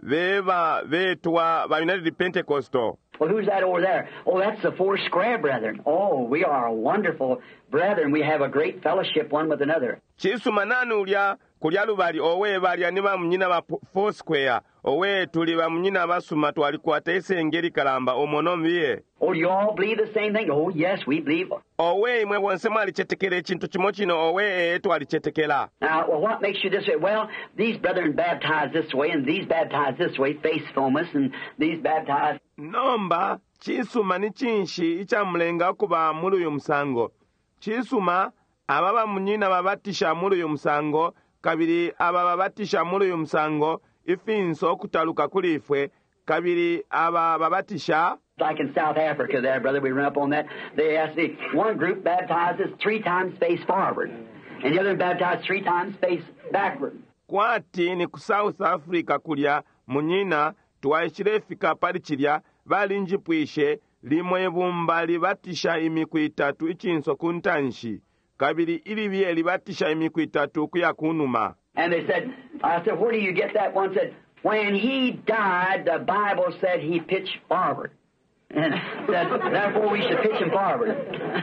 veva vetwa ba United Pentecostal. Well, who's that over there? Oh, that's the Four Square Brethren. Oh, we are a wonderful brethren. We have a great fellowship one with another. Chisu mananu ulya kulya lubali owe balya niba munyina ba Four Square. Owe tuli ba munyina basuma twalikuwata esengeri kalamba omonombiye. Oh, you all believe the same thing? Oh, yes, we believe. Owe imwe bonse mwalichetekele ekintu kimo kino owe twalichetekela. Now, well, what makes you this way? Well, these brethren baptized this way, and these baptized this way, face fomus, and these baptized. Nomba chisuma ni chinshi ichamulenga kuba muri uyu musango. Chisuma ababa munyina babatisha muri uyu musango, kabiri aba babatisha muri uyu musango ifinso kutaluka kulifwe, kabiri aba babatisha. Like in South Africa there, brother, we run up on that. They ask me, one group baptizes three times face forward, and the other baptizes three times face backward. Kwati ni ku South Africa kulya munyina tuwaishirefika palichilya balinji pwishe limwe bumba libatisha imiku itatu ichinso kuntanshi, kabili ilibye libatisha imiku itatu kuya kunuma. And they said, I said, where do you get that? One said, when he died, the Bible said he pitched forward. And said, therefore we should pitch him forward.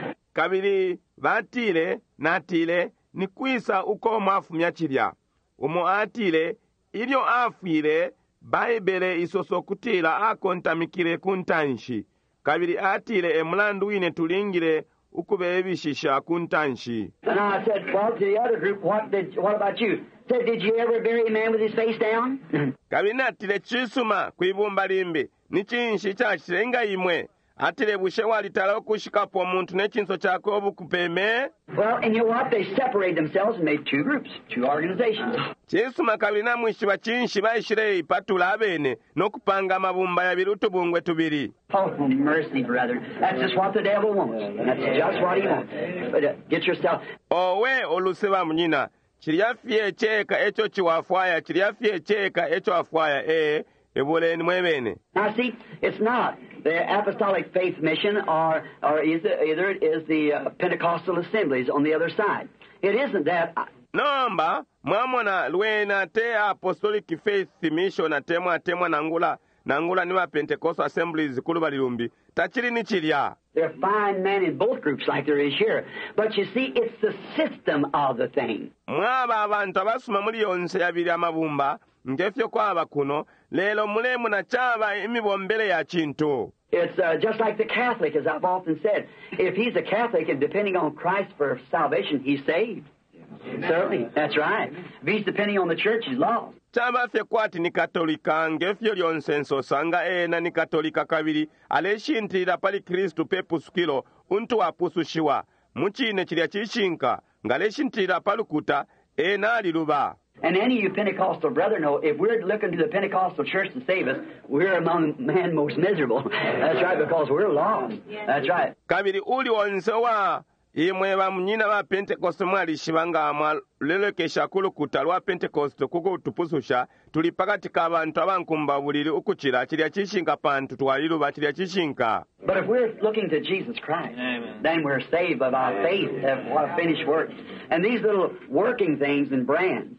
Kabili batile natile ni kwisa uko mwafumya chilya. Umo atile ilyo afile Baibele isoso kutila akontamikile kuntanshi. Kabili atile emulandu wine tulingile ukubebishisha kuntanshi. And I said, well, to the other group, what did, what about you? Said, did you ever bury a man with his face down? Kabili natile chisuma kuibumba limbi. Ni chinshi chachirenga imwe. Atile bushe walitala okushikapo omuntu nechinso chako obukupeme. Well, and you know what? They separated themselves and made two groups, two organizations. Chisuma kabili na mwishi wa chinshi baishire ipatula abene nokupanga mabumba ya birutu bungwe tubiri. Oh, mercy, brother. That's just what the devil wants. That's just what he wants. But uh, get yourself... Owe oluseba munyina. Chiliafie cheka echo chiwafwaya. Chiliafie cheka echo afwaya. Eh, ebole ni mwebene. Now see, it's not the Apostolic Faith Mission or, or is it, either it is the uh, Pentecostal Assemblies on the other side. It isn't that... Nomba, mwamona luena te Apostolic Faith Mission atemwa atemwa nangula. Nangula niwa Pentecostal Assemblies kuluba lilumbi. Tachiri ni chilia. There are fine men in both groups like there is here. But you see, it's the system of the thing. Mwaba abantu abasuma muri yonse yabiri amabumba. Ngefyo kwa abakuno. Lelo mulemu na chaba imibombele ya chintu. It's uh, just like the Catholic, as I've often said. If he's a Catholic and depending on Christ for salvation, he's saved. Certainly, that's right. If he's depending on the church, he's lost. Chaba fye kwati ni katolika ngefyo lyonsenso sanga ena ni katolika kabiri aleshintira pali Kristu pepusukilo untu wapusushiwa muchine chilya chishinka ngaleshintira palukuta ena aliluba. And any of you Pentecostal brethren know, if we're looking to the Pentecostal church to save us, we're among men most miserable. That's right, because we're lost. That's right. Kabiri uli onsewa imwe ba munyina ba Pentecost mwali shibanga mwa lelekesha kulukuta lwa Pentecost kuko tupususha tulipakati kabantu abankumba buliri ukuchira chilya chishinka pantu twaliluba chilya chishinka. But if we're looking to Jesus Christ, amen, then we're saved by our faith of what a finished work. And these little working things and brands,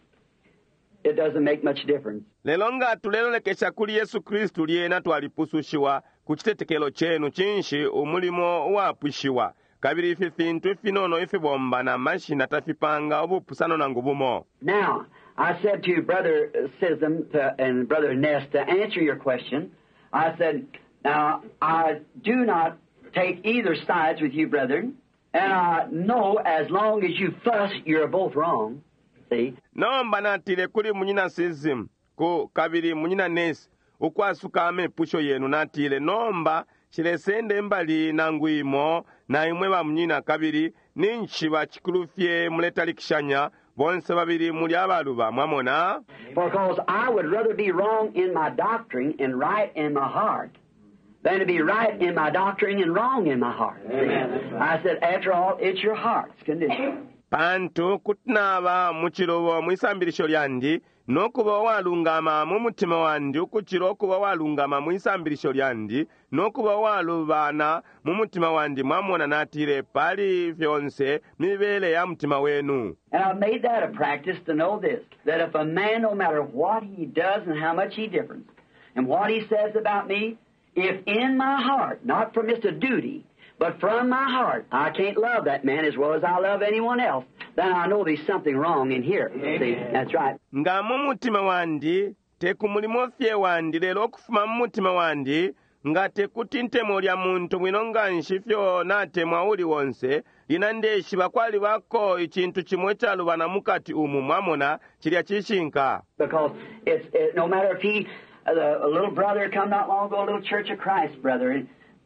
it doesn't make much difference. Lelonga tulelekesha kuli Yesu Kristu lyena twalipusushiwa kuchitetekelo chenu chinshi umulimo wapwishiwa. Kabiri ifi fintu ifi nono ifi bomba na mashina tafipanga obupusano na ngubumo. Now, I said to Brother Sism to, and Brother Ness to answer your question, I said, now, I do not take either sides with you, brethren, and I know as long as you fuss, you're both wrong. See? Nomba natile kuli munyina Sism, ku kabiri munyina Ness, ukwasuka ame pusho yenu natile nomba chilesende mbali nanguimo na imweba munyina kabiri ninchi bachikulufye muletalikishanya bonse babiri muli abaluba mwamona. Because I would rather be wrong in my doctrine and right in my heart than to be right in my doctrine and wrong in my heart. Amen. I said, after all, it's your heart's condition. Pantu kutnaba muchirobo mwisambirisho lyandi nokuba walungama mu mutima wandi ukuchiro okuba walungama mwisambirisho lyandi nokuba walubana mu mutima wandi mwamona natire pali vyonse mibele ya mutima wenu. And I've made that a practice to know this, that if a man, no matter what he does and how much he differs, and what he says about me, if in my heart, not from just a duty, but from my heart, I can't love that man as well as I love anyone else, then I know there's something wrong in here. See, that's right. Nga mu mutima wandi, teku mulimo fye wandi, lelo okufuma mu mutima wandi, nga tekuti ntemo lya muntu mwinonga nshifyo nate mwauli wonse, linandeshi bakwali bako ichintu chimwe chalubana mukati umu mwamona, chilya chishinka. Because it's, it, no matter if he, uh, a little brother come not long ago, a little Church of Christ brother,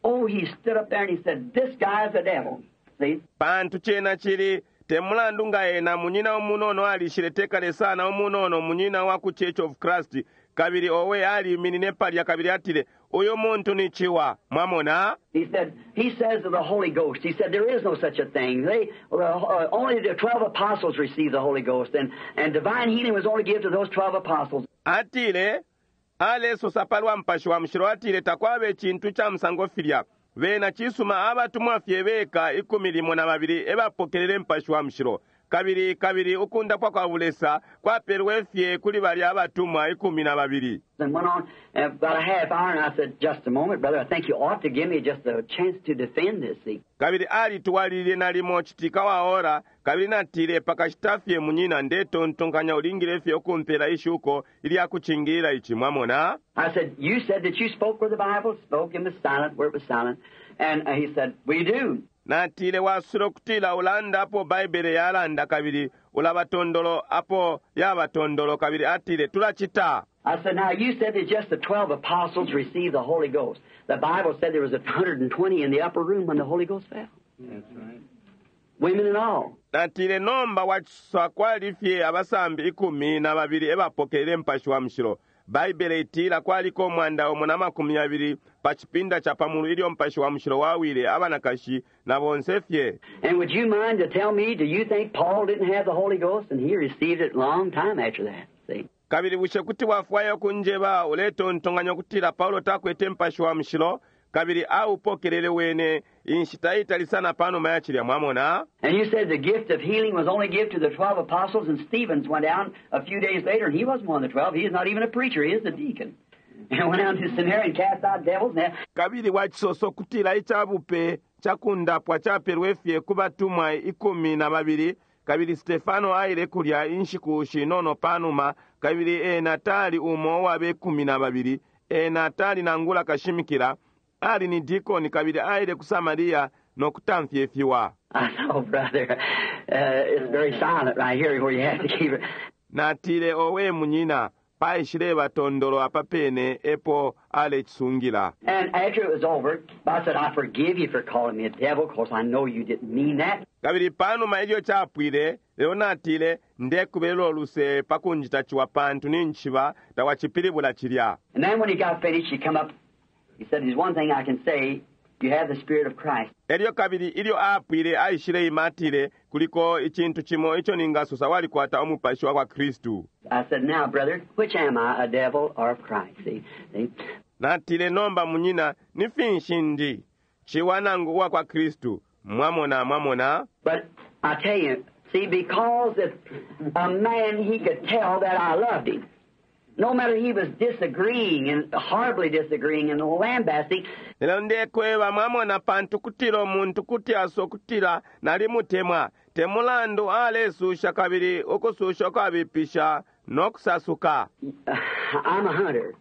oh, he stood up there and he said, this guy's a devil. See? Pantu chena chiri temulandu nga ena munyina omunono alishire tekale sana omunono munyina wa ku Church of Christ kabiri owe ali minine palya kabiri atire oyo muntu ni chiwa mwamona. He said, he says of the Holy Ghost, he said there is no such a thing. They uh, only the twelve apostles received the Holy Ghost, and, and divine healing was only given to those twelve apostles. Atile aleso sapalwa mpashi wa mshiro atile takwabe chintu cha msango filya vena chisuma abatumwa fyebeka ikumilimo na babiri ebapokelele mpashi wa mshiro kabiri kabiri ukunda kwa kwa ulesa kwa perwe fye kuli bali abatumwa ikumi na babiri. And went on about a half hour, and I said, just a moment, brother, I think you ought to give me just a chance to defend this thing. Kabiri ali tuwalile na limo chitika wa ora kabiri natile pakashitafye munyina ndeto ntonkanya ulingile fye okumpela ishuko ili akuchingira ichi mwamona. I said, you said that you spoke where the Bible spoke and was silent where it was silent. And uh, he said, we do. Natile wasuro kutila ulanda apo Bible yalanda kabiri ulabatondolo apo yabatondolo kabiri atile tulachita. I said, now you said that just the twelve apostles received the Holy Ghost. The Bible said there was one hundred twenty in the upper room when the Holy Ghost fell. That's right. Women and all. Natile nomba wachisa kwali fye abasambi ikumi na babiri ebapokele mpashi wa mshiro. Bible itila kwaliko mwanda omunama kumi abiri pachipinda cha pamulu ili mpashi wa mshiro wawile abanakashi na bonsefye. And would you mind to tell me, do you think Paul didn't have the Holy Ghost and he received it a long time after that? See? Kabiri bushe kuti wafuayo kunjeba uleto ntonganyo kutila Paulo takwete mpashi wa mshiro kabiri au pokelele wene inshitaita lisana pano mayachiri ya mwamona. And you said the gift of healing was only given to the twelve apostles, and Stephen went down a few days later, and he wasn't one of the twelve. He is not even a preacher. He is a deacon. And went down to Samaria and cast out devils. Now, kabiri wachisoso kutila ichabupe chakunda pwa chaperwefye kubatumwa ikumi na babiri kabiri Stefano aile kulya inshikushi nono panuma kabiri e natali umo wabe kumi na babiri e natali nangula kashimikira ali ni dikoni kabiri aile kuSamaria no kutamfyefiwa. I know, brother. Uh, it's very silent right here where you have to keep it. Natile owe munyina paishire batondolo apapene epo ale chisungira. And after it was over, I said, I forgive you for calling me a devil, because I know you didn't mean that. Kabiri panu mailio chapwile leo natile ndekubelo luse pakunjita chiwa pantu ninchiva tawachipilibula chilya. And then when he got finished, he come up. He said, there's one thing I can say. You have the Spirit of Christ. Elio kabiri ilio apwile aishire imatile kuliko ichintu chimo icho ningaso sawali kwata omupashi wa Kristu. I said, now, brother, which am I, a devil or of Christ? See? See? Natile nomba munyina nifinshindi chiwanangu wa kwa Kristu. Mwamona, mwamona. But I tell you, see, because if a man, he could tell that I loved him. No matter he was disagreeing and horribly disagreeing and lambasting. Lelo ndekweba mwamona pantu kutilo muntu kutiaso kutila nali mutemwa. Temulandu alesusha kabiri okususha kabipisha nokusasuka. Uh, I'm a hunter.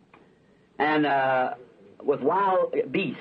And uh, with wild beasts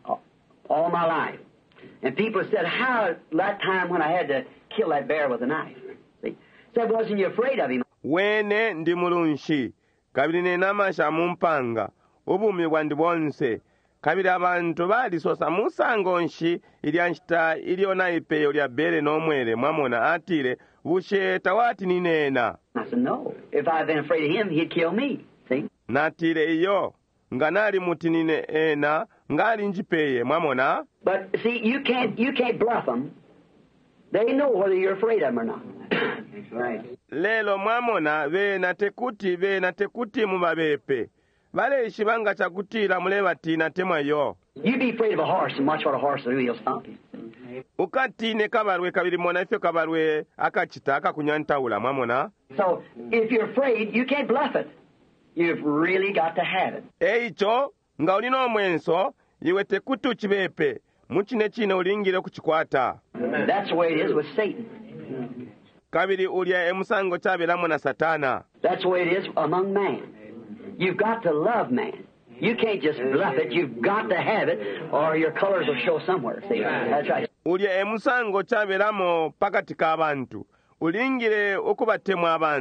all my life. And people said, how that time when I had to kill that bear with a knife? See? Said, wasn't you afraid of him? Wene ndi mulunshi. Kabiri nenamasha mumpanga. Ubumi wandi bonse. Kabiri abantu bali sosa musango nshi ilianshita iliona ipeyo lya bere no mwere mwamona atile bushe tawati ninena. I said, no. If I had been afraid of him, he'd kill me. See? Natile iyo. Nganali mutinine ena. Ngali njipeye mwamona. But see, you can't you can't bluff them. They know whether you're afraid of them or not. Right. Lelo mwamona ve natekuti ve natekuti mubabepe. Vale ishibanga chakutila muleba tina tema yo. You be afraid of a horse and watch what a horse will do. He'll stomp you. Ukatine kabarwe kabiri mona ifyo kabarwe akachita akakunyantawula mwamona. So if you're afraid, you can't bluff it. You've really got to have it. Eicho nga ulino mwenso iwe tekutu chibepe muchine chine ulingire kuchikwata. That's the way it is with Satan. Kabiri ulia emusango chabelamo na Satana. That's the way it is among man. You've got to love man. You can't just bluff it. You've got to have it, or your colors will show somewhere. See, that's right. Ulia emusango chabelamo pakati ka abantu. Ulingire okubatemu abantu.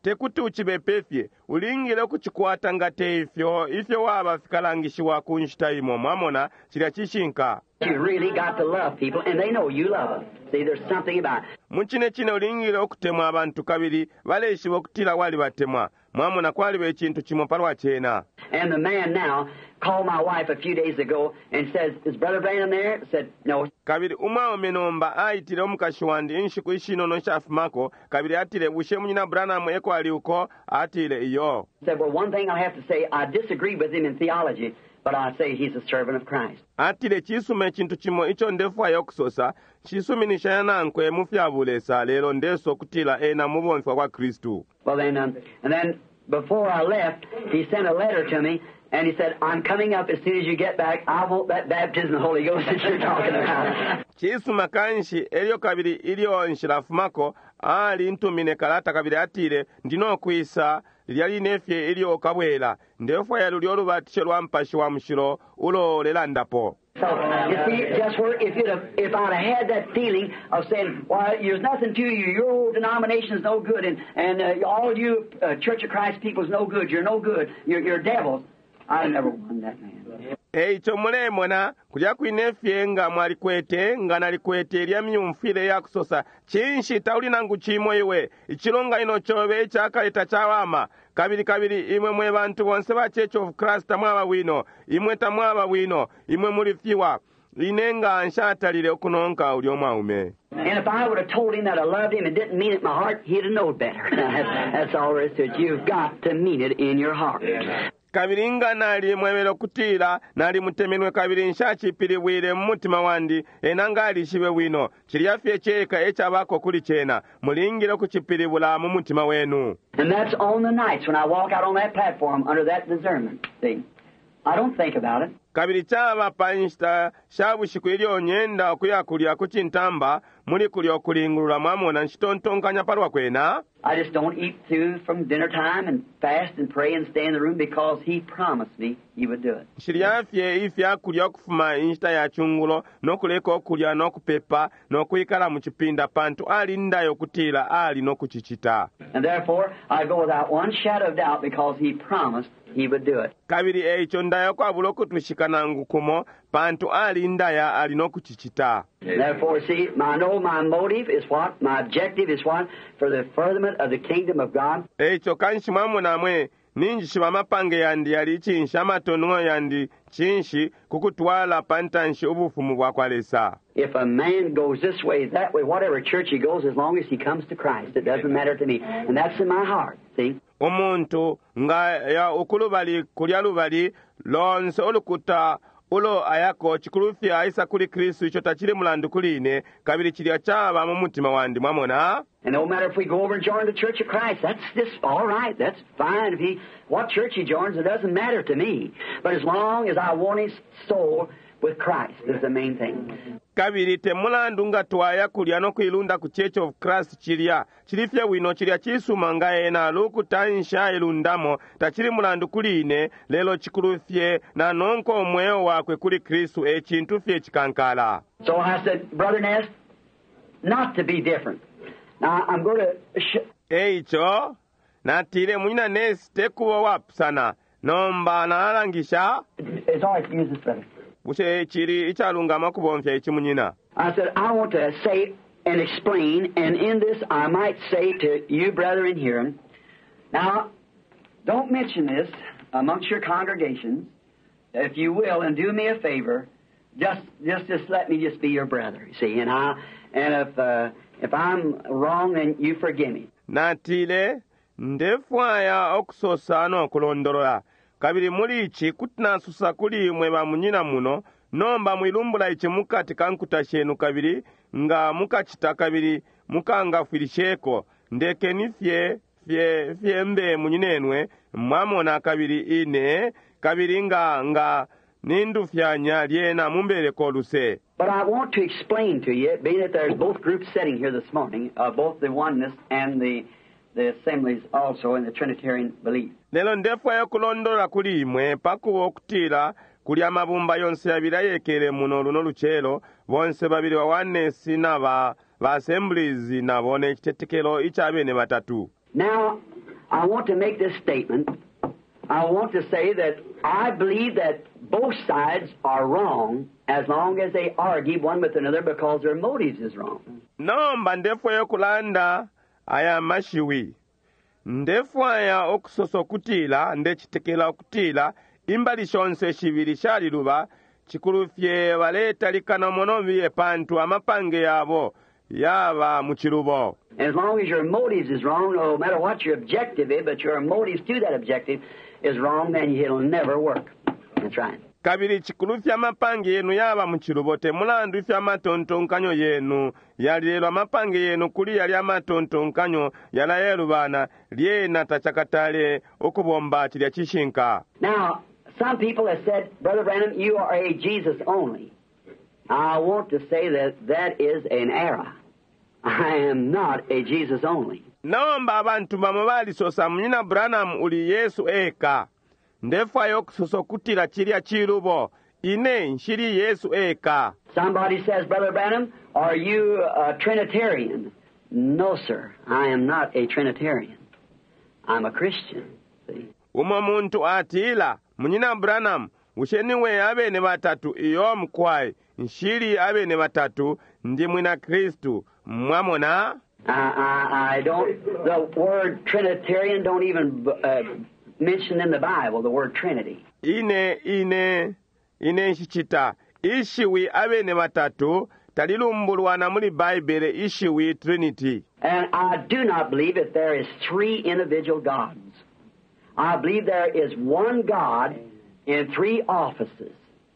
tekuti uchibepefye ulingile kuchikwata ngate ifyo ifyo waba fikalangishiwa kunshita imo mwamona chilya chishinka. You really got to love people, and they know you love them. See, there's something about it. Muchine chine ulingile okutemwa abantu kabiri baleshiwe okutila wali batemwa mwamona kwaliwo ekintu kimwe palwa chena. And the man now called my wife a few days ago and says, "Is Brother Branham there?" Said, "No." Kabiri umwa omenomba aitile omukashi wandi inshiku ishinono nshafumako kabiri atile bushe munyina Branham eko ali uko atile iyo. Said, "Well, one thing I have to say, I disagree with him in theology, but I say he's a servant of Christ." Atile chisume chintu chimo icho ndefu ayokusosa chisuminisha yanankwe mufyabulesa lero ndeso kutila ena mubonfwa kwa Kristu. Well then, um, and then before I left, he sent a letter to me, and he said, "I'm coming up as soon as you get back. I want that baptism of the Holy Ghost that you're talking about." Chisuma kanshi elio kabiri ilio nshilafumako ali ntumine kalata kabiri atile ndino kuisa lyali nefye ilio kabwela ndefu ya lulio lubatishe lwa mpashi wa mshilo ulo lelandapo. So, you see, just where if you'd have, if I'd have had that feeling of saying, "Well, there's nothing to you, your old denomination's no good, and and uh, all you uh, Church of Christ people's no good, you're no good, you're, you're devils," I'd never won that man. Eicho mulemona kulya kwinefye nga mwali kwete nga nali kwete lya myumfire ya kusosa chinshi tauli nangu chimo iwe ichilonga ino chobe chakaleta chawama kabiri kabiri imwe mwe bantu bonse ba Church of Christ mwaba wino imwe tamwaba wino imwe mulifiwa inenga nshatalile okunonka uli omwaume. And if I would have told him that I loved him and didn't mean it in my heart, he'd have known better. That's all there is to it. You've got to mean it in your heart. Kabiri nga nali mwebelo kutila nali mutemenwe kabiri nshachipilibwile mumutima wandi enanga alishiwe wino chiliyafye cheka echabako kuli chena mulingile kuchipilibula mumutima wenu. And that's on the nights when I walk out on that platform under that discernment. See, I don't think about it. Kabiri chaba panshita shabushiku ilio nyenda kuya kulia kuchintamba muli kulio kulingulula mwamona nshitontonganya palwa kwena. I just don't eat through from dinner time and fast and pray and stay in the room because he promised me he would do it. Shiliyafye ifya kulya kufuma inshita ya chungulo nokuleka okulya nokupepa nokuikala muchipinda pantu ali ndayo kutila ali nokuchichita. And therefore I go without one shadow of doubt because he promised he would do it. Kabiri eicho ndayo kwa buloku tushikana kumo pantu ali ndaya ali nokuchichita. Therefore, see, I know my motive is what? My objective is what? For the furtherment of the kingdom of God. Eicho kanshi mwamu namwe ninji shiwa mapange yandi yali chinshi amatonwa yandi chinshi kukutwala pantanshi ubufumu bwa kwalesa. If a man goes this way, that way, whatever church he goes, as long as he comes to Christ, it doesn't matter to me. And that's in my heart, see? Omuntu nga ya ukulubali kulya lubali lonse olukuta ulo ayako chikulufya aisa kuli Kristu icho tachili mulandu kuline kabiri chili achaba mu mutima wandi mwamona. And no matter if we go over and join the Church of Christ, that's just all right. That's fine. If he, what church he joins, it doesn't matter to me. But as long as I want his soul with Christ is the main thing. Kabiri temulandu nga twaya kulya no kuilunda ku Church of Christ chilya chilifya wino chilya chisuma nga ena luku tansha ilundamo tachili mulandu kuline lelo chikulufye na nonko omweo wakwe kuli Kristu echintu fye chikankala. So I said, Brother Ness, not to be different. Now I'm going to sh- Eicho natile mwina Ness tekuwa wapu sana nomba nalangisha. It's all right to use this, brother. Bushe chiri ichalungama kubomfya ichi munyina. I said, I want to say and explain, and in this I might say to you, brethren, here, now, don't mention this amongst your congregations, if you will, and do me a favor, just just just let me just be your brother, you see, and I, and if uh, if I'm wrong, then you forgive me. Natile ndefwaya okusosa n'okulondolola. Kabiri muli ichi kutinasusa kuli mweba munyina muno nomba mwilumbula ichi mukati kankuta shenu kabiri nga mukachita kabiri mukangafwilisheko ndeke nifye fye fye mbe munyinenwe mwamona kabiri ine kabiri nga nga nindu fyanya liena mumbele koluse. But I want to explain to you, being that there's both groups sitting here this morning, uh, both the oneness and the the assemblies also in the Trinitarian belief. Lelo ndefwa yokulondola kuli imwe pakuwa okutila kuli amabumba yonse yabira yekele muno luno luchelo bonse babiri wa wanesi na ba, ba assemblies na bone chitetekelo ichabene batatu. Now, I want to make this statement. I want to say that I believe that both sides are wrong as long as they argue one with another because their motives is wrong. Nomba ndefuyo kulanda aya mashiwi. Ndefu aya okusoso kutila ndechitekela kutila imbali shonse shibiri shaliluba chikulufye baleta likana monovi epantu amapange yabo yaba muchilubo. As long as your motives is wrong, no matter what your objective is, but your motives to that objective is wrong, then it'll never work. That's right. Kabiri chikulufya mapange yenu yaba muchilubo te mulandu ifya matonto nkanyo yenu yalilelo mapange yenu kuli yali amatonto nkanyo yala yerubana liena tachakatale okubomba chilya chishinka. Now, some people have said, Brother Branham, you are a Jesus only. I want to say that that is an error. I am not a Jesus only. Naomba abantu bamubali sosa mnyina Branham uli Yesu eka. Ndefayo okusoso kutila chilya chilubo. Ine nshiri Yesu eka. Somebody says, Brother Branham, are you a Trinitarian? No, sir. I am not a Trinitarian. I'm a Christian. See? Uma muntu atila, mnyina Branham, usheniwe abene batatu iyo mkwai, nshiri abene batatu, ndi mwina Kristu, mwamona? I, I, I don't, the word Trinitarian don't even uh, mention in the Bible, the word Trinity. Ine, ine, ine nshikita, ishiwi abene batatu, talilumbulwana muli Bible ishiwi Trinity. And I do not believe that there is three individual gods. I believe there is one God in three offices.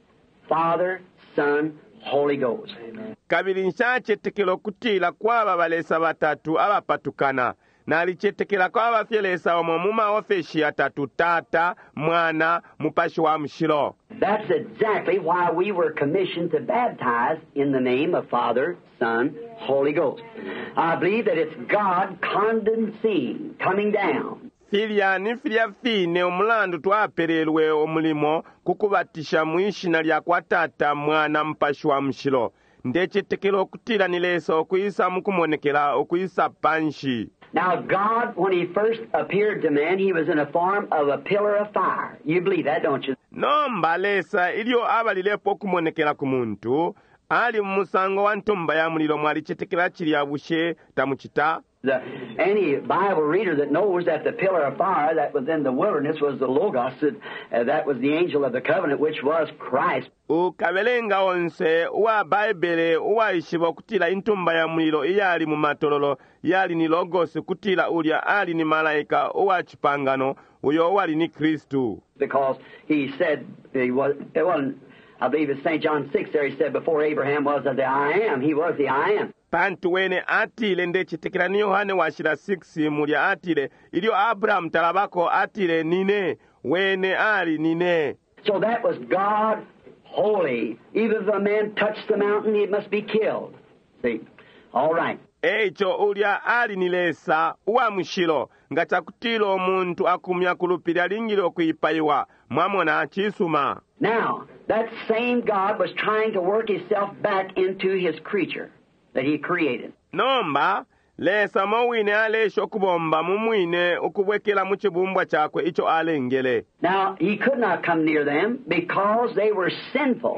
Father, Son, Holy Ghost. Kabiri nshachetekelo kutila kwaba balesa batatu abapatukana. Na alichetekela kwa bafyelesa omo muma ofeshi atatu tata, mwana, mupashi wa mshilo. That's exactly why we were commissioned to baptize in the name of Father, Son, Holy Ghost. I believe that it's God condensing, coming down. Filia ni filia fine omulandu twaperelwe omulimo kukubatisha mwishina lya kwa tata mwana mpashi wa mshilo. Ndechetekelo okutila nilesa okuyisa mukumonekela okuyisa panshi. Now, God, when He first appeared to man, He was in a form of a pillar of fire. You believe that, don't you? Nomba lesa ilio abalilepo kumonekela kumuntu, ali musango wa ntumba ya mulilo mwali chetekela chili ya bushe tamuchita. The, any Bible reader that knows that the pillar of fire that was in the wilderness was the Logos, that, uh, that was the angel of the covenant, which was Christ. Ukabelenga onse uwa Bible uwa ishibo kutila intumba ya mulilo iyali mu matololo yali ni Logos kutila ulia ali ni malaika uwa chipangano uyo wali ni Kristu. Because he said, he was, it wasn't, I believe it's Saint John six there, he said, before Abraham was the I am, he was the I am. Pantu wene atile nde chitekela ni Yohane washira six mulia atile ilio Abraham talabako atile nine wene ali nine. So that was God holy. Even if a man touched the mountain, he must be killed. See? All right. Echo ulia ali nilesa uwa mshilo ngata kutilo omuntu akumya kulupira lingilo kuipaiwa mwamona chisuma. Now, that same God was trying to work Himself back into His creature that He created. Nomba lesa mowine alesho kubomba mumwine ukubwekela muchibumbwa chakwe icho alengele. Now, He could not come near them because they were sinful.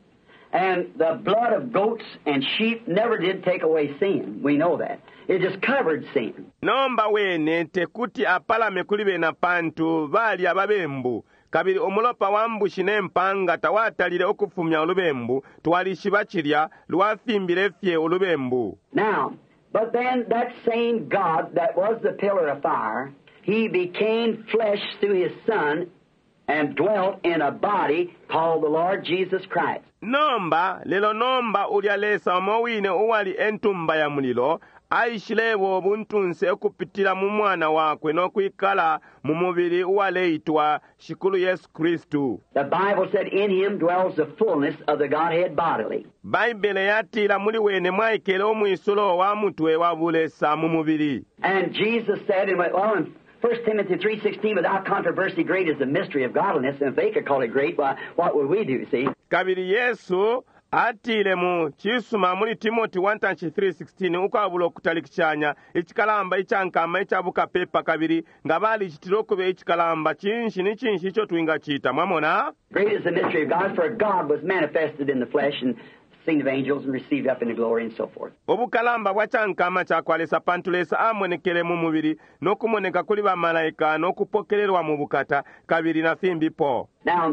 And the blood of goats and sheep never did take away sin. We know that. It just covered sin. Nomba wene tekuti apala mekulibe na pantu vali ababembu. Kabiri omulopa wambushi nempanga tawatalile okufumya olubembu twalishibachirya lwafimbile fye olubembu. Now, but then that same God that was the pillar of fire, He became flesh through His Son and dwelt in a body called the Lord Jesus Christ. Nomba lelo nomba ulyalesa omowine uwali entumba ya mulilo aishilewo obuntunse okupitila mu mwana wakwe n'okwikala mu mubiri uwaleitwa shikulu Yesu Kristu. The Bible said in Him dwells the fullness of the Godhead bodily. Bible yatila muli wene mwaikele omwisulo wa mutwe wabulesa mu mubiri. And Jesus said in, well, in First Timothy three sixteen, without controversy, great is the mystery of godliness. And if they could call it great, why, what would we do, see? Kabiri Yesu atile mu chisuma muli Timoti one three sixteen ukabula okutalikicanya echikalamba echankama echabuka pepa kabiri nga bali chitirokube echikalamba chinshi ni chinshi icho twinga chita mwamona. Great is the mystery of God, for God was manifested in the flesh and seen of angels and received up into glory and so forth. Obukalamba bwachankama chakwalesa pantulesa amwenekele mu mubiri n'okumoneka kuli bamalayika n'okupokererwa mu bukata kabiri na fimbi po. Now,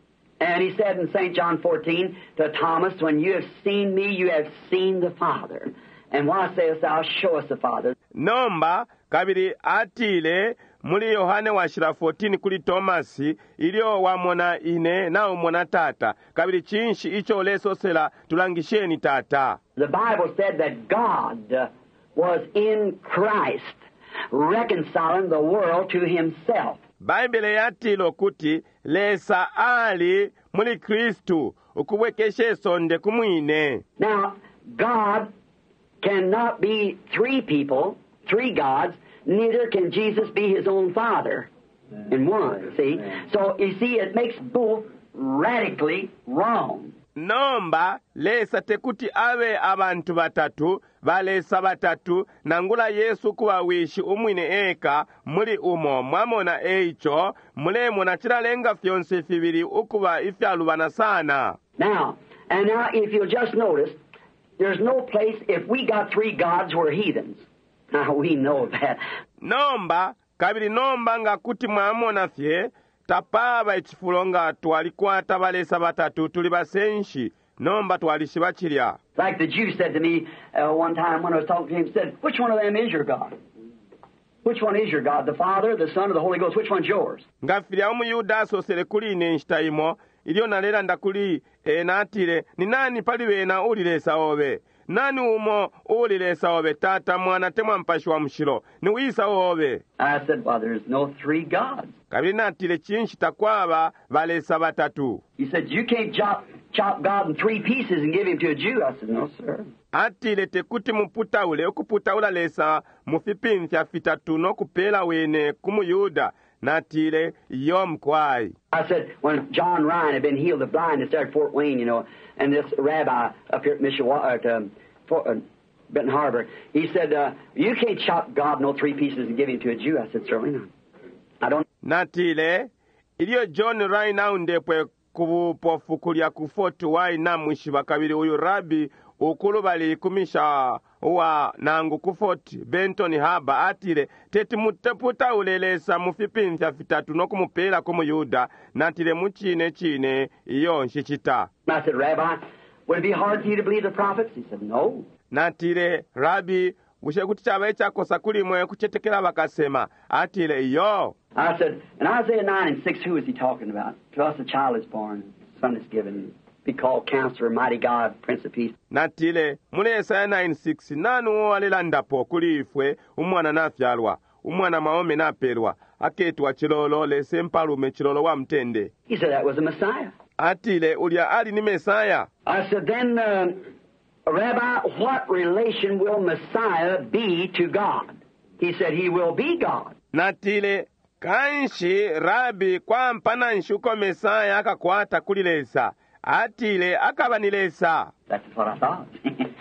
and he said in Saint John fourteen to Thomas, when you have seen me, you have seen the Father. And why sayest thou, show us the Father? Nomba kabiri atile muli Yohane washira fourteen kuli Tomasi ilio wamona ine na umona tata kabiri chinshi icho leso sela tulangisheni tata. The Bible said that God uh, was in Christ reconciling the world to himself. Bible yatilo kuti lesa ali muli Kristu ukubwekeshe sonde kumwine. Now, God cannot be three people, three gods, neither can Jesus be his own Father in one, see? So, you see, it makes both radically wrong. Nomba lesa tekuti awe abantu batatu balesa batatu nangula Yesu kuwa wishi umwine eka muli umo mwamona eicho mule mona chiralenga fyonse fibiri ukuba ifyalubana sana. Now, and now if you'll just notice, there's no place, if we got three gods, we're heathens. Now, we know that. Nomba kabiri nomba nga kuti mwamona fye tapaba ichifulonga twalikwata balesa batatu tuli basenshi nomba twalishibachirya. Like the Jew said to me uh, one time when I was talking to him, said, which one of them is your God? Which one is your God? The Father, the Son, or the Holy Ghost? Which one's yours? Ngafirya umuyuda sosele kuli ine nshitayimo ilio nalela ndakuli e natile ni nani paliwena ulilesa obe nani umo ulilesa obe tata mwana temwa mpashi wa mshiro ni wisa obe. I said, well, there's no three gods. Kabili natile chinshi takwaba balesa batatu. He said, you can't chop, chop God in three pieces and give him to a Jew. I said, no, sir. Atile tekuti muputa ule okuputa ula lesa mufipinfya fitatu no kupela wene kumuyuda natile yom kwai. I said, when John Ryan had been healed of blindness there at Fort Wayne, you know, and this rabbi up here at Mishawaka, at um, Fort, uh, Benton Harbor, he said, uh, you can't chop God no three pieces and give him to a Jew. I said, certainly not. I don't. Natile, ilio John Ryan naundepwe kubupofu kulia ku Fort Wayne na mwishiba kabili uyu rabi ukulu bali kumisha uwa nangu ku Fort Benton Harbor atile teti muteputa ulelesa mufipinfya fitatu no kumupela kumuyuda natile muchine chine iyo nshishita. I said, Rabbi, would it be hard for you to believe the prophets? He said, no. Natile, Rabbi, ushe kuti chabe chakosa kulimwe kuchetekela bakasema atile iyo. I said, in Isaiah nine and six, who is he talking about? To us a child is born, a son is given, be called Counselor, Mighty God, Prince of Peace. Natile, mune Isaiah nine six, nanu walilandapo kulifwe umwana nafyalwa, umwana maome napelwa, aketwa chilolo lese mpalume chilolo wa mtende. He said that was a Messiah. Atile, ulia ali ni Messiah. I said, then, uh, Rabbi, what relation will Messiah be to God? He said, he will be God. Natile, kanshi Rabi kwa mpana nshuko Messiah akakwata kulilesa. Atile akabanilesa. That's what I thought.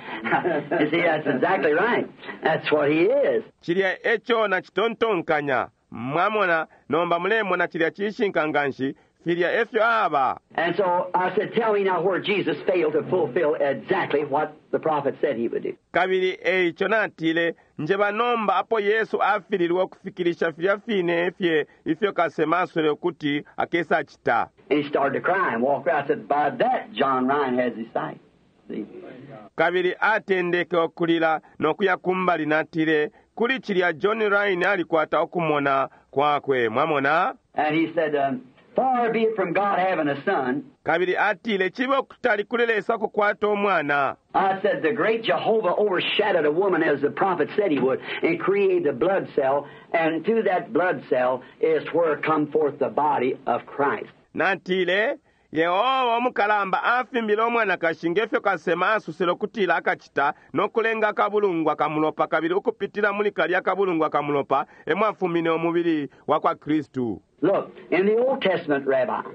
You see, that's exactly right. That's what he is. Chilia echo na chitontonkanya. Mwamona nomba mulemo na chilia chishinkanganshi. Filia efyo aba. And so I said, tell me now where Jesus failed to fulfill exactly what the prophet said he would do. Kabili echo natile njeba nomba apo Yesu afililwa kufikirisha filia fine efye ifyo kasemasule kuti akesa chita. And he started to cry and walk around. I said, by that John Ryan has his sight. See? Kabili atendeke okulila nokuya kumbali natile kuli chilia John Ryan alikwata okumona kwakwe mwamona. And he said, um, far be it from God having a son. Kabili atile chibo kutali kulelesa kukwata omwana. I said the great Jehovah overshadowed a woman as the prophet said he would and created a blood cell, and through that blood cell is where come forth the body of Christ. Natile Yehova omukalamba afimbila omwana kashingefyo kasema asuselo kutila akachita nokulenga kabulungwa kamulopa kabili ukupitila mulika lya kabulungwa kamulopa emwafumine omubiri wakwa Kristu. Look, in the Old Testament, Rabbi,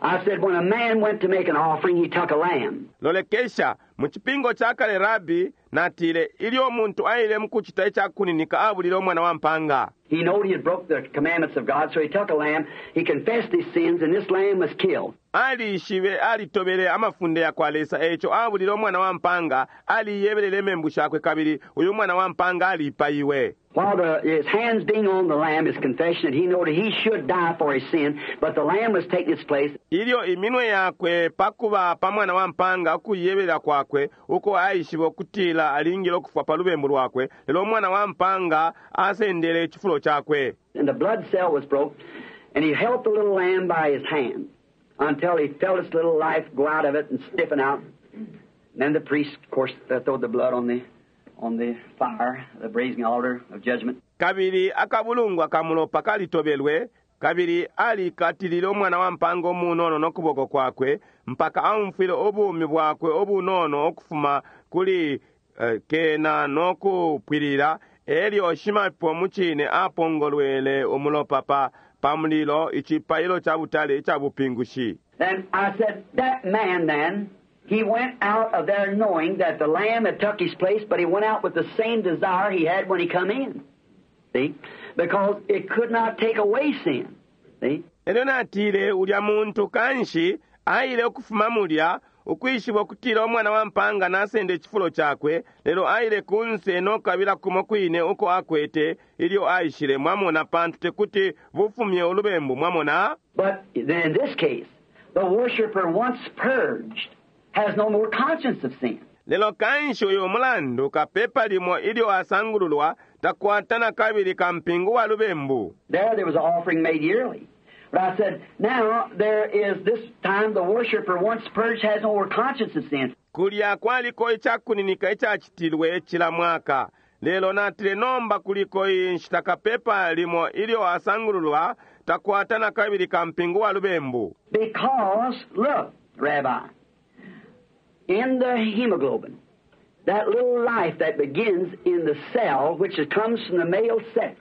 I said, when a man went to make an offering, he took a lamb. lolekesha mu kipingo chakale Rabi natile ili omuntu ayile mukuchita ekyakuninika abulira omwana wa mpanga. He knowed he had broke the commandments of God, so he took a lamb. He confessed his sins, and this lamb was killed. ali ishibe alitobere amafunde yakwalesa ekyo abulira omwana wa mpanga ali yebelele membushakwe kabiri uyu mwana wa mpanga alipa iwe. While the, his hands being on the lamb, his confession that he knew that he should die for his sin, but the lamb was taking its place. Ilio iminwe yakwe pakuba pa mwana wa mpanga okuyebera kwakwe uko aishibe okutila alingiro okufa pa lubembu lwakwe lero mwana wa mpanga asendere ekifulo kyakwe. And the blood cell was broke, and he held the little lamb by his hand until he felt its little life go out of it and stiffen out. And then the priest, of course, uh, threw the blood on the on the fire, the brazen altar of judgment. Kabiri akabulungu akamulopa kalitobelwe, kabiri ali katilile omwana wa mpanga omunono n'okuboko kwakwe mpaka amufile obuumi bwakwe obunono okufuma kuli uh, kena n'okupwirira eri oshimapo muchine apongolwele omulopapa pamulilo ichipayilo cha butale cha bupingushi. Then I said, that man then, he went out of there knowing that the lamb had took his place, but he went out with the same desire he had when he come in. See? Because it could not take away sin. See? Ero natile ulya muntu kanshi aile okufuma mulya ukwishibwa okutira omwana wa mpanga nasende ekifulo kyakwe lero aile kunse n'okabira kumo kwine uko akwete ilio aishile mwamona pantu tekuti bufumye olubembu mwamona. But then in this case, the worshipper once purged has no more conscience of sin. Lelo kanshi uyo mulandu kapepa limo ilio asangululwa takwatana kabiri kampingu wa lubembu. There there was an offering made yearly. But I said, now there is this time the worshipper once purged has no more conscience of sin. Kulya kwaliko ekyakuninika ekyakitilwe ekila mwaka. Lelo natile nomba kuliko inshitaka pepa limo ilio asangululwa takwatana kabiri kampingu wa lubembu. Because, look, Rabbi, in the hemoglobin, that little life that begins in the cell, which comes from the male sex,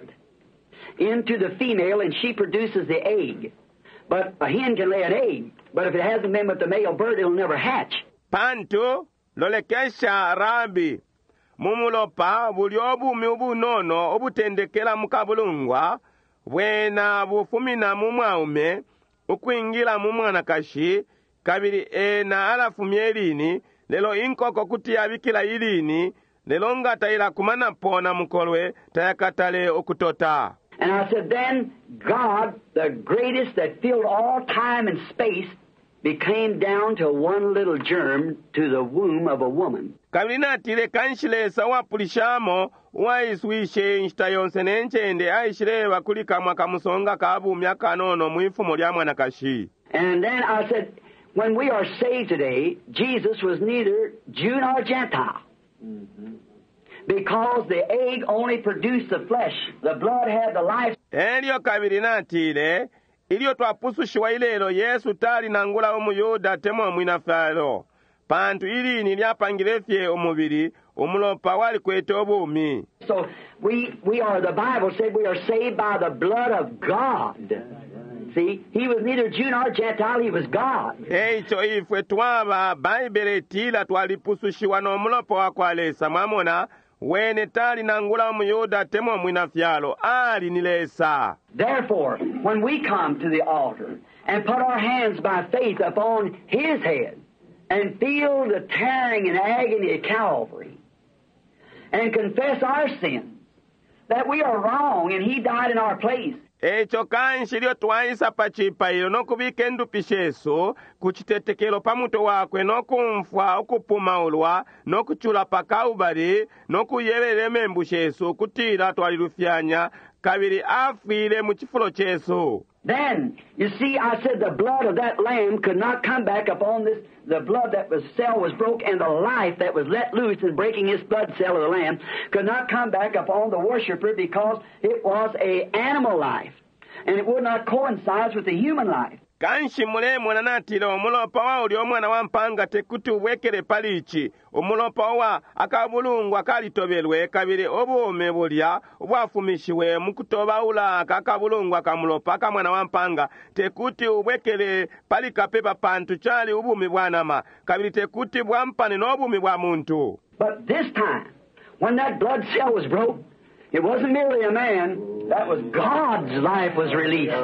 into the female, and she produces the egg. But a hen can lay an egg, but if it hasn't been with the male bird, it'll never hatch. Pantu, lolekesha Rabi, mumulopa buli obumi obunono obutendekera mukabulungwa, bwena bufumina mumwaume, ukwingira mumwana kashi, kabiri ena alafumye ilini, lelo inkoko kutia bikila ilini, lelo ngataila kumana pona mukolwe, tayakatale okutota. And I said, then God, the greatest that filled all time and space, became down to one little germ to the womb of a woman. Kabina tile kanshilesa wapulishamo waiswishe inshita yonse nenchende aishileva kulika mwakamusonga kabu myaka nono mwifumo lya mwana kashi. And then I said, when we are saved today, Jesus was neither Jew nor Gentile. Mm-hmm. Because the egg only produced the flesh. The blood had the life. Elio kabiri natile, ilio twapusushiwa ilelo Yesu tali nangula omuyuda temo mwinafalo. Pantu ili niliapangilefye omubiri, umulopa wali kwete obumi. So we, we are, the Bible said we are saved by the blood of God. See, he was neither Jew nor Gentile, he was God. Eicho ifwe twaba, Baibele tila twalipusushiwa no mulopa wakwalesa mamona, wene tali nangula omuyuda temo mwinafyalo, ali nilesa. Therefore, when we come to the altar and put our hands by faith upon his head and feel the tearing and agony of Calvary and confess our sins, that we are wrong and he died in our place. Echo kanshi lio twaisa pachipailo nokubika endupisheso kuchitetekelo pamuto wakwe nokumfwa okupumaulwa nokuchula pakaubari nokuyelele membusheso kutira twalilufyanya kabiri afile muchifulo cheso. Then, you see, I said the blood of that lamb could not come back upon this, the blood that was cell was broke, and the life that was let loose in breaking his blood cell of the lamb could not come back upon the worshiper because it was a animal life, and it would not coincide with the human life. kanshi mulemu nanatile omulopa wa uli omwana wa mpanga tekuti ubwekele palichi omulopa wa akabulungu akalitobelwe kabili obuume bulya obwafumishiwe mukutoba ulaka akabulungu akamulopa akamwana wa mpanga tekuti ubwekele palikapepa pantu chali ubumi bwanama kabili tekuti bwampane n'obumi bwa muntu. But this time, when that blood cell was broke, it wasn't merely a man, that was God's life was released.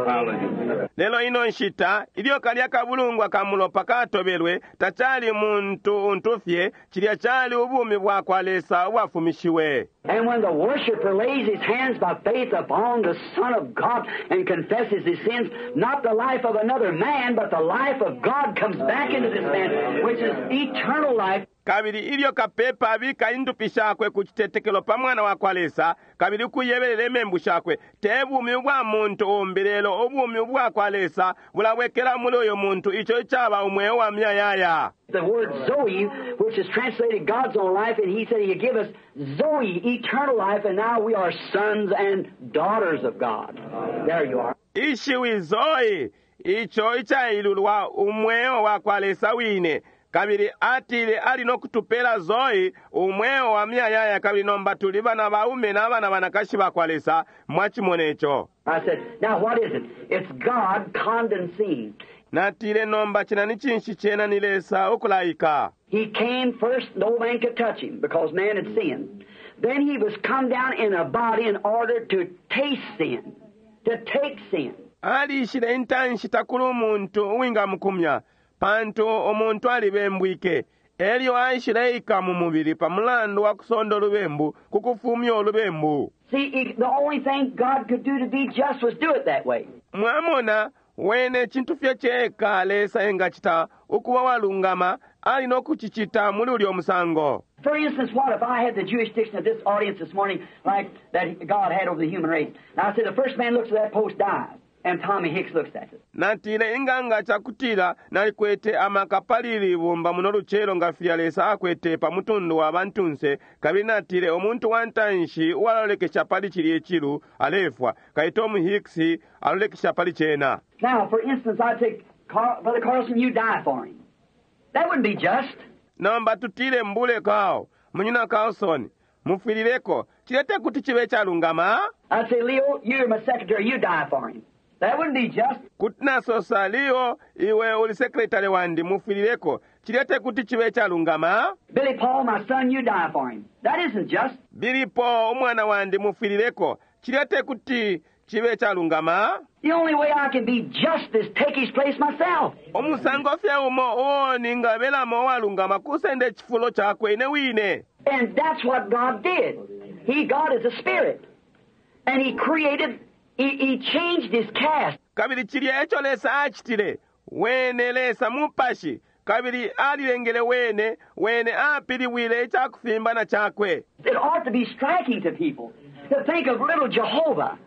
Lelo ino nshita, ilio kalia kabulungu akamulopa katobelwe, tachali muntu untufye, chilia chali ubumi bwa kwalesa wafumishiwe. And when the worshipper lays his hands by faith upon the Son of God and confesses his sins, not the life of another man, but the life of God comes back into this man, which is eternal life. Kabili ilio kapepa abika indupi shakwe kuchitetekelo pa mwana wa kwalesa, kabili kuyebelele membu shakwe, tebumi bwa muntu ombilelo obumi bwa kwalesa, bulawekela muloyo muntu icho chaba umwe wa myayaya. The word Zoe, which is translated God's own life, and he said he'd give us Zoe, eternal life, and now we are sons and daughters of God. There you are. Ishiwi Zoe, icho ichailulwa umweo wa kwalesa wine. Kabili atile ali nokutupela Zoe umweo wa myayaya kabili nomba tuliba na baume na bana banakashi bakwalesa mwachimonecho. I said, now what is it? It's God condensing. Natile nomba chinani chinshi chena nilesa ukulaika. He came first, no man could touch him because man had sinned. Then he was come down in a body in order to taste sin, to take sin. Ali ishile intanshi takulu muntu uwinga mkumya. Pantu omuntu alibembwike. Elio aishileika mu mubiri pa mulandu wa kusonda olubembu kukufumya olubembu. See, the only thing God could do to be just was do it that way. Mwamona wene chintu fye cheka lesa enga chita ukuwa walungama ali nokuchichita muli uli omusango. For instance, what if I had the jurisdiction of this audience this morning like that God had over the human race? Now I said the first man looks at that post dies. And Tommy Hicks looks at it. Natile inganga chakutila nalikwete amakapalili bumba munolu chelo nga fialesa akwete pa mutundu wa bantunse kabili natile omuntu wantanshi waloleke chapali chili echilu alefwa kai Tom Hicks aloleke chapali chena. Now, for instance, I take Car- Brother Carlson, you die for him. That wouldn't be just. Namba tutile mbule kao munyina Carlson mufilileko chilete kuti chiwe chalungama. I'd say, Leo, you're my secretary, you die for him. That wouldn't be just. Kutina sosa Leo iwe uli sekretari wandi mufilileko chilete kuti chiwe chalungama. Billy Paul, my son, you die for him. That isn't just. Billy Paul omwana wandi mufilileko chilete kuti chiwe chalungama. The only way I can be just is take his place myself. Omusango fya umo oni ngabela mo walungama kusende chifulo chakwe ine wine. And that's what God did. He, God is a spirit. And he created, he, he changed his cast. Kabili chili echo lesa achitile. Wene lesa mupashi. Kabili alilengele wene, wene apili wile chakufimba na chakwe. It ought to be striking to people to think of little Jehovah.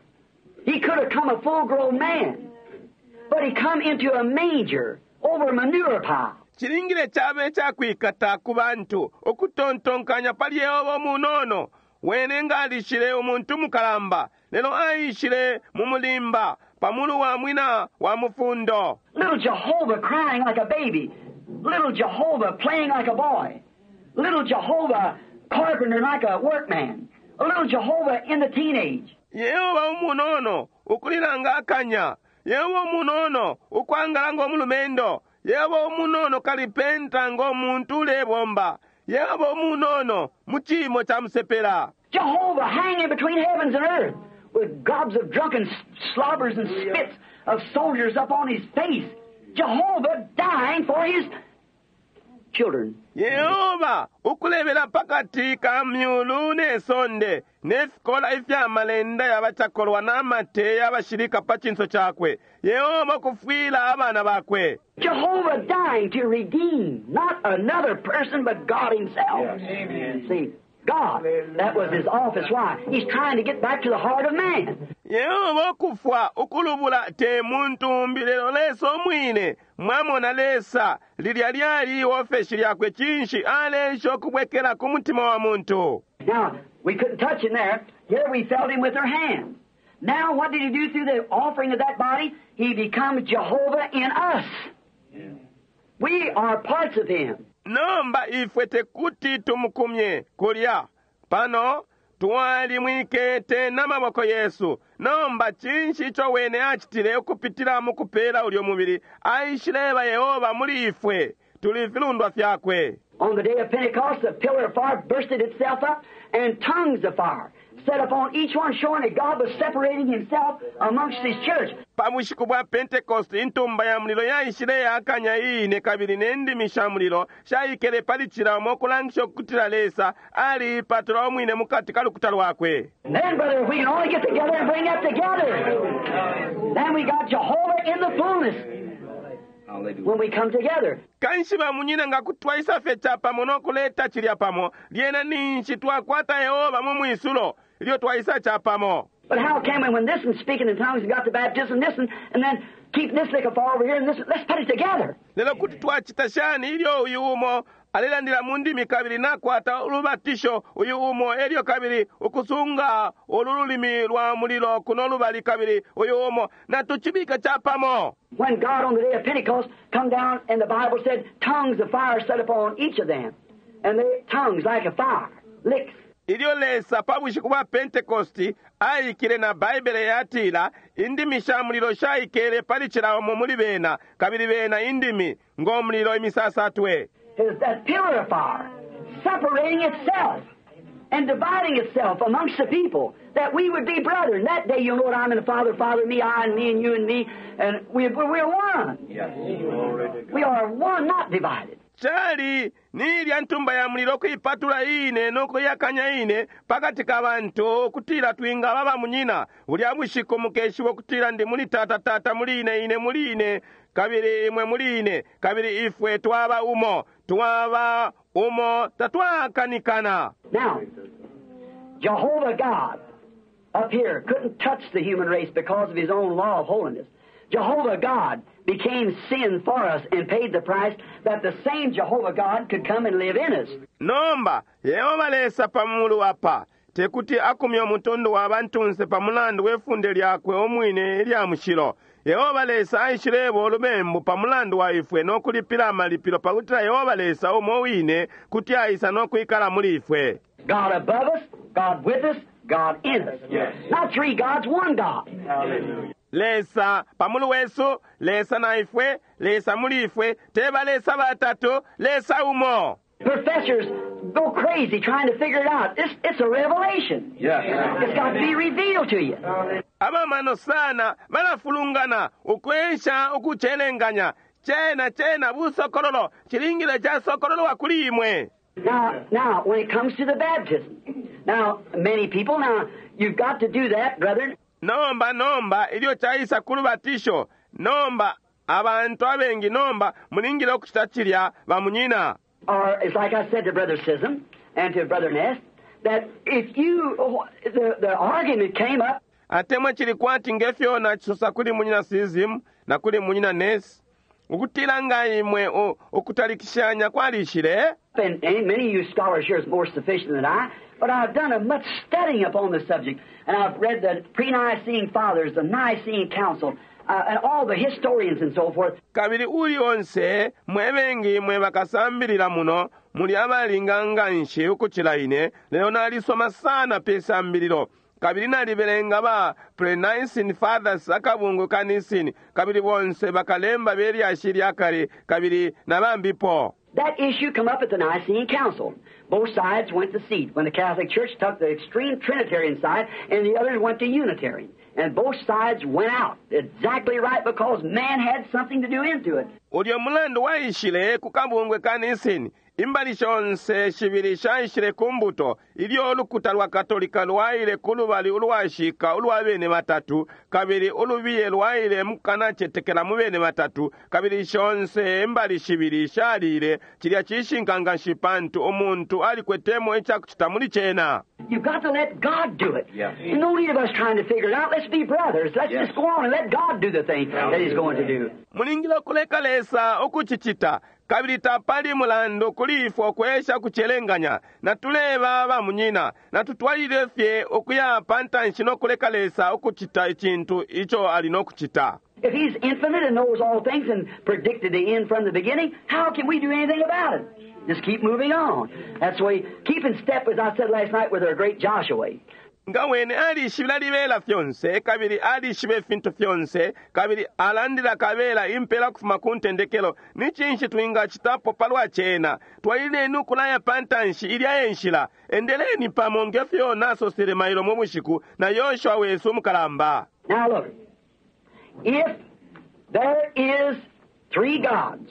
He could have come a full-grown man, but he come into a manger over a manure pile. Chilingile chabe chakwikata kubantu okutontonkanya pali ewo munono wene ngalishile omuntu mukalamba lelo aishile mumulimba pamulu wa mwina wa mufundo. Little Jehovah crying like a baby. Little Jehovah playing like a boy. Little Jehovah carpenter like a workman. A little Jehovah in the teenage. Yehowa umunono ukulilanga akanya. Yehowa umunono ukwangala ng'omulumendo. Yehowa umunono kalipenta ng'omuntu lebomba. Yehowa umunono muchimo cha musepela. Jehovah hanging between heavens and earth with gobs of drunken slobbers and spits of soldiers up on his face. Jehovah dying for his children. Yehova ukulebela pakati ka myulu n'esonde n'efikola efyamalenda yabachakolwa n'amate y'abashirika pa chinso chakwe. Yehova kufwila abana bakwe. Jehovah dying to redeem not another person but God himself. Yes. Amen. See, God, that was his office. Why? He's trying to get back to the heart of man. Yehova kufwa ukulubula te muntu mbilelo leso mwine mwamona lesa lilya lyali ofeshi lyakwe chinshi alesho kubwekela ku mutima wa muntu. Now, we couldn't touch him there. Here we felt him with our hands. Now what did he do through the offering of that body? He becomes Jehovah in us. Yeah. We are parts of him. Nomba ifwe tekuti tumukumye kulya. Pano twali mwikete n'amaboko Yesu. Nomba chinshi cho wene achitile okupitira mu kupera ulyo mubiri. Aishileba Yehova muri ifwe. Tuli vilundwa fyakwe. On the day of Pentecost, the pillar of fire bursted itself up, and tongues of fire set upon each one, showing that God was separating himself amongst his church. Pamushiku bwa Pentecost, intumba ya muliro yaishile yakanya ine kabiri nendimisha muliro, shayikele palichira mokulangisho kutira lesa, ali patro mwine mukati kalukuta lwakwe. Then, brother, if we can only get together and bring that together, then we got Jehovah in the fullness. When we come together. Kanshiba munyina nga kutwaisa fecha pamo nokuleta chilya pamo. Liena ninchi twakwata Yehova mu mwisulo. Ilyo twaisa cha pamo. But how can we, when this one's speaking in tongues and got the baptism, this one, and then keep this like a far over here, and this, let's put it together. Lelo kuti twachitashani ilyo uyumo. Alela ndila mundimi kabili nakwata ulubatisho uyumo elyo kabili ukusunga ululimi lwa mulilo kunolubali kabili uyumo na tuchibika cha pamo. When God on the day of Pentecost come down and the Bible said tongues of fire set upon each of them, and they tongues like a fire, licks. Ilyo lesa pabushiku bwa Pentecosti ayikile na Bible yatila indimi sha mulilo shayikele palichira mu muli bena kabili bena indimi ngo mulilo imisasatwe. Is that pillar of fire separating itself and dividing itself amongst the people, that we would be brethren. That day you'll know that I'm in the Father, Father, me, I, and me, and you, and me, and we, we're one. Yes. We are one, not divided. Chali nilya ntumba ya muliro kuipatula ine noko yakanya ine pakati kabantu kutira twinga baba munyina uli abushiko mukeshi wo kutira ndi muli tata tata muli ine ine muli ine kabiri imwe muli ine kabiri ifwe twaba umo twaba umo tatwakanikana. Now, Jehovah God up here couldn't touch the human race because of his own law of holiness. Jehovah God became sin for us and paid the price that the same Jehovah God could come and live in us. Nomba, Yehova lesa pamulu apa. Tekuti akumyo mutondo wa bantunse pamulandu wefunde lyakwe omwine lya mushiro. Yehova lesa aishirebo olubembu pamulandu wa ifwe nokulipira amalipiro pakutira Yehova lesa omowine kuti aisa nokuikala muli ifwe. God above us, God with us, God in us. Yes. Not three gods, one God. Hallelujah. Lesa pamulu wesu, lesa na ifwe, lesa muli ifwe, teba lesa batatu, lesa umo. Professors go crazy trying to figure it out. It's, it's a revelation. Yes. It's got to be revealed to you. Aba mano sana, manafulungana, ukwesha, ukuchelenganya, chena, chena, busokorolo, chilingile cha sokorolo wakulimwe. Now, now, when it comes to the baptism, now, many people, now, you've got to do that, brethren. Nomba, nomba, ilio chaisa kulubatisho, nomba, abantu abengi nomba, mulingile okuchitachirya, bamunyina. Or, it's like I said to Brother Sism and to Brother Ness, that if you, the, the argument came up. Atemwe chilikwati ngefyo na chisosa kuli munyina Sism, na kuli munyina Ness, ukutilanga imwe okutalikishanya kwalishire. And, and many of you scholars here is more sufficient than I, but I've done a much studying upon the subject, and I've read the pre-Nicene Fathers, the Nicene Council, uh, and all the historians and so forth. Kabili uli onse, mwebengi mwe bakasambirira muno, muli abalinganga nshe ukuchilaine, leo nalisoma sana pesa mbiriro. Kabili nalibelenga ba pre-Nicene Fathers akabungu kanisini, kabili bonse bakalemba beri ashiri akari, kabili nabambipo. That issue come up at the Nicene Council. Both sides went to seat. When the Catholic Church took the extreme Trinitarian side, and the others went to Unitarian. And both sides went out. Exactly right, because man had something to do into it. Ulio mulando wa ishile kukabungwe kanisini. Imbali shonse shibiri shaishile kumbuto. Ilio olukuta lwa katolika luwaile kulubali uluwashika uluwabene matatu. Kabili ulubiye luwaile mukanache tekela mubene matatu. Kabili shonse imbali shibiri shalile. Chilia chishinkanga shipantu omuntu alikwetemo echa kuchitamuli chena. You've got to let God do it. Yeah. There's no need of us trying to figure it out. Let's be brothers. Let's yes. just go on and let God do the thing that He's going to do. Mulingilo kuleka lesa okuchichita. kabili tapali mulando kulifu okwesha kuchelenganya na tuleba bamunyina na tutwalire fye okuyapa ntanshi n'okulekalesa okuchita ekintu icho alina okuchita. If he's infinite and knows all things and predicted the end from the beginning, how can we do anything about it? Just keep moving on. That's the way, keep in step, as I said last night, with our great Joshua. Nga wene alishibila libela fyonse, kabili alishibe fintu fyonse, kabili alandila kabela impela kufuma kuntendekelo, nichinshi tuinga chitapo palwa chena, tuwaile nukulaya pantanshi ilia enshila, endeleni pamonge fyo naso siremailo mubushiku, na Yoshua wesu mukalamba. Now look, if there is three gods,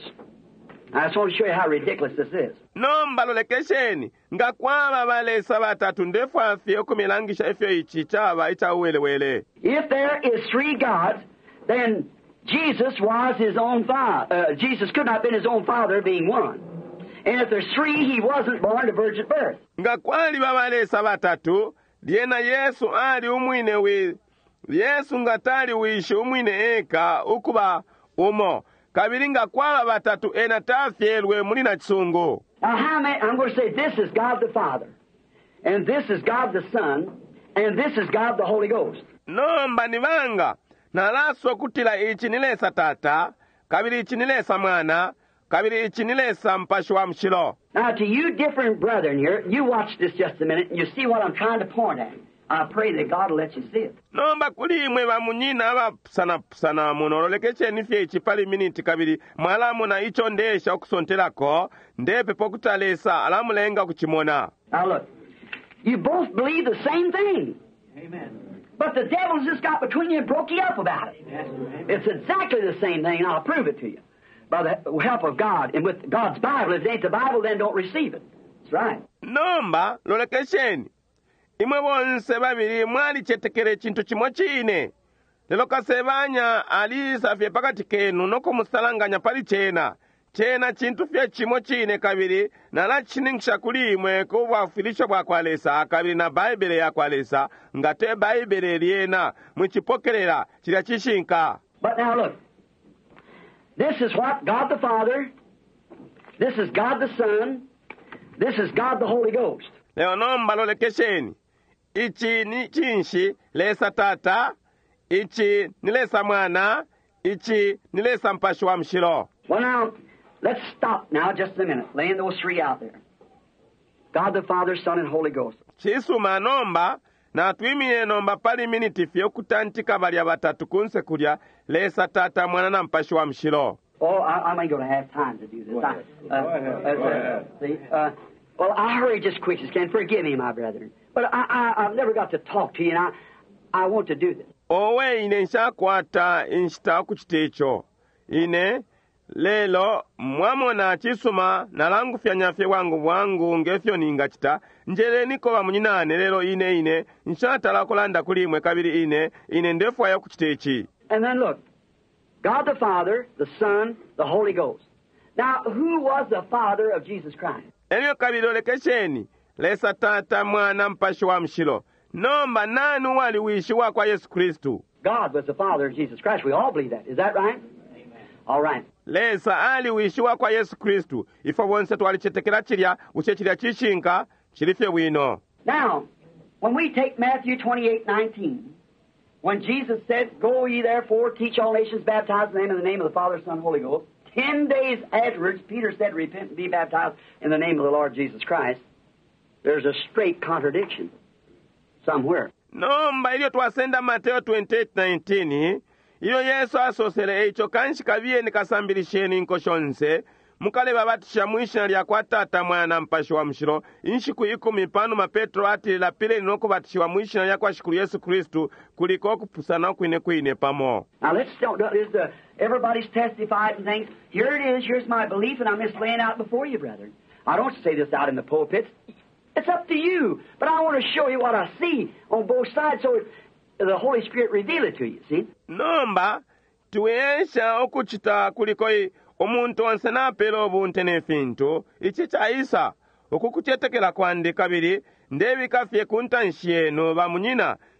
I just want to show you how ridiculous this is. Nomba lolekesheni, nga kwaba balesa batatu ndefu afye okumilangisha efyo ichi chaba icha uwelewele. If there is three gods, then Jesus was his own father. Uh, Jesus could not have been his own father, being one. And if there's three, he wasn't born to virgin birth. Nga kwali babalesa batatu, liena Yesu ali umwine wi, Yesu ngatali wishi umwine eka ukuba umo. Kabiringa kwaba batatu ena tafyelwe mulina chisungu. Now how many, I'm going to say this is God the Father, and this is God the Son, and this is God the Holy Ghost. Nomba nivanga, na laso kutila ichi nilesa tata, kabiri ichi nilesa mwana, kabiri ichi nilesa mpashi wa mshilo. Now to you different brethren here, you watch this just a minute, and you see what I'm trying to point at. I pray that God will let you see it. Nomba kuli imwe wa munyina aba sana sana monololekeche nifye ichi pali miniti kabiri mwalamu na icho ndesha okusontelako ndepe pokutalesa alamu lenga kuchimona. Now look, you both believe the same thing. Amen. But the devil's just got between you and broke you up about it. Yes. It's exactly the same thing, and I'll prove it to you. By the help of God and with God's Bible. If it ain't the Bible, then don't receive it. That's right. Nomba lolekesheni. Imwe bonse babiri mwali chetekere chintu chimo chine. Lelo kasebanya alisa fye pakati kenu noko musalanganya pali chena. Chena chintu fye chimo chine kabiri na la chiningisha kulimwe kuwa filisho bwa kwalesa kabiri na Baibele ya kwalesa ngate Baibele liena mwichipokelera chila chishinka. But now look, this is what God the Father, this is God the Son, this is God the Holy Ghost. Leo nomba lolekesheni. Ichi ni chinshi lesa tata, ichi nilesa mwana, ichi nilesa mpashi wa mshilo. Well now, let's stop now just a minute, laying those three out there. God the Father, Son, and Holy Ghost. Chisuma nomba, na tuimine nomba pali miniti fyo kutantika bali ya batatu kunse kulia, lesa tata mwana na mpashi wa mshilo. Oh, I, I'm going to have time to do this. Go ahead. I, uh, Go ahead. uh, Go ahead. See, uh, well, I'll hurry just quick as can. Forgive me, my brethren. But I, I, I've never got to talk to you, and I, I want to do this. Owe ine nsha kwata inshita kuchitecho. Ine, lelo, mwamona chisuma, na langu fyanyafye wangu wangu ngefyo ningachita, njele niko wa mnyinane lelo ine ine, nshata la kulanda kulimwe kabiri ine, ine ndefu ya kuchitechi. And then look, God the Father, the Son, the Holy Ghost. Now, who was the Father of Jesus Christ? Elio kabiri olekesheni, lesa tata mwana mpashi wa mshilo. Nomba nanu wali wishiwa kwa Yesu Kristu. God was the Father of Jesus Christ. We all believe that. Is that right? Amen. All right. Lesa ali wishiwa kwa Yesu Kristu. Ifo wonse twali chetekera chilia, uche chilia chishinka, chilifye wino. Now, when we take Matthew twenty-eight nineteen, when Jesus said, "Go ye therefore, teach all nations, baptize in the name of the name of the Father, Son, Holy Ghost," ten days afterwards, Peter said, "Repent and be baptized in the name of the Lord Jesus Christ." There's a straight contradiction somewhere. Nomba ilio twasenda Mateo twenty-eight nineteen, iyo Yesu asosele echo kanshika vieni kasambirisheni nkoshonse, mukale babatisha mwishina lya kwa tata mwana mpashi wa mshilo, inshiku iku mipanu mapetro ati la pile noko batishiwa mwishina lya kwa shikuru Yesu Kristu, kuliko kupusana kuine kuine pamo. Now let's don't, is the, everybody's testified and things. Here it is, here's my belief, and I'm just laying out before you, brethren. I don't say this out in the pulpits. It's up to you. But I want to show you what I see on both sides so it, the Holy Spirit reveal it to you, see? Nomba, tuweesha okuchita kulikoi omuntu onse napelo obunte nefintu, ichi cha isa, okukuchetekela kwande kabiri, ndebi kafye kuntanshiyenu bamunyina,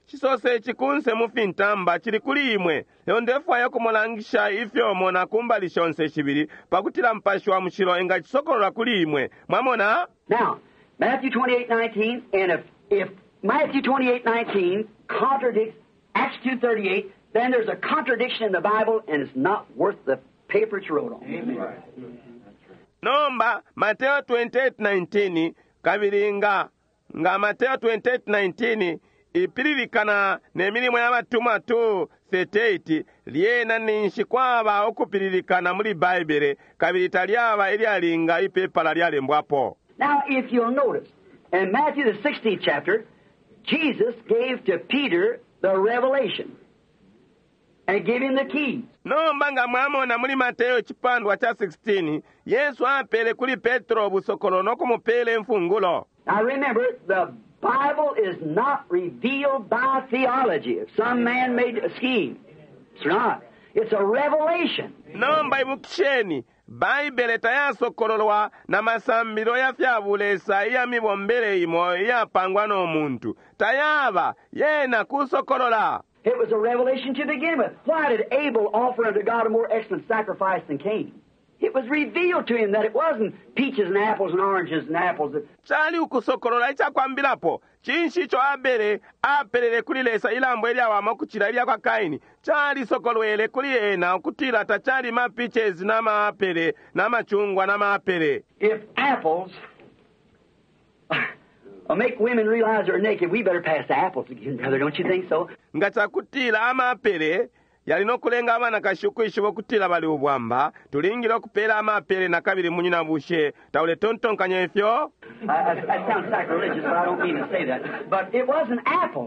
chisose chikunse mufintamba chili kuli imwe lero ndefayo kumulangisha ifyomo na kumbali shonse chibiri pakutila mpashi wa mshilo inga chisokolola kuli imwe mwamona. Now, Matthew twenty-eight nineteen, and if, if Matthew twenty-eight nineteen contradicts Acts two thirty-eight, then there's a contradiction in the Bible, and it's not worth the paper it's wrote on. Amen. Nomba Mateo twenty-eight nineteen kabiringa nga Mateo twenty-eight nineteen ipirilikana n'emirimu y'abatuma tu thirty-eight lyena ninshi kwaba okupirilikana muri Baibele kabiri talyaba eryalinga ipepala lyalembwapo. Now, if you'll notice, in Matthew the sixteenth chapter, Jesus gave to Peter the revelation and gave him the keys. Nomba nga mwamona muri Mateo chipandwa cha sixteen Yesu apele kuli Petro busokolo nokumupele mfungulo. Now remember, the Bible is not revealed by theology, some man-made scheme. It's not. It's a revelation. Nomba ibukisheni Baibele tayasokololwa na masambiro yafyabulesa iya mibombele imo yapangwa n'omuntu tayaba yena kusokolola. It was a revelation to begin with. Why did Abel offer unto God a more excellent sacrifice than Cain? It was revealed to him that it wasn't peaches and apples and oranges and apples. Chali ukusokolola ichakwambilapo chinshi cho Abele apelele kulilesa ilambo elyawama kuchila ilya kwa Kaini chali sokolwele kuli ena okutila tachali ma peaches na maapele na machungwa na maapele. If apples will make women realize they're naked, we better pass the apples again, brother, don't you think so? Ngata kutila amaapele yalino kulenga abana kashukuishi bokutila bali ubwamba tulingila okupela amaapele na kabiri munyina bushe taule tontonkanya efyo. Uh, that sounds sacrilegious, but I don't mean to say that. But it wasn't apples.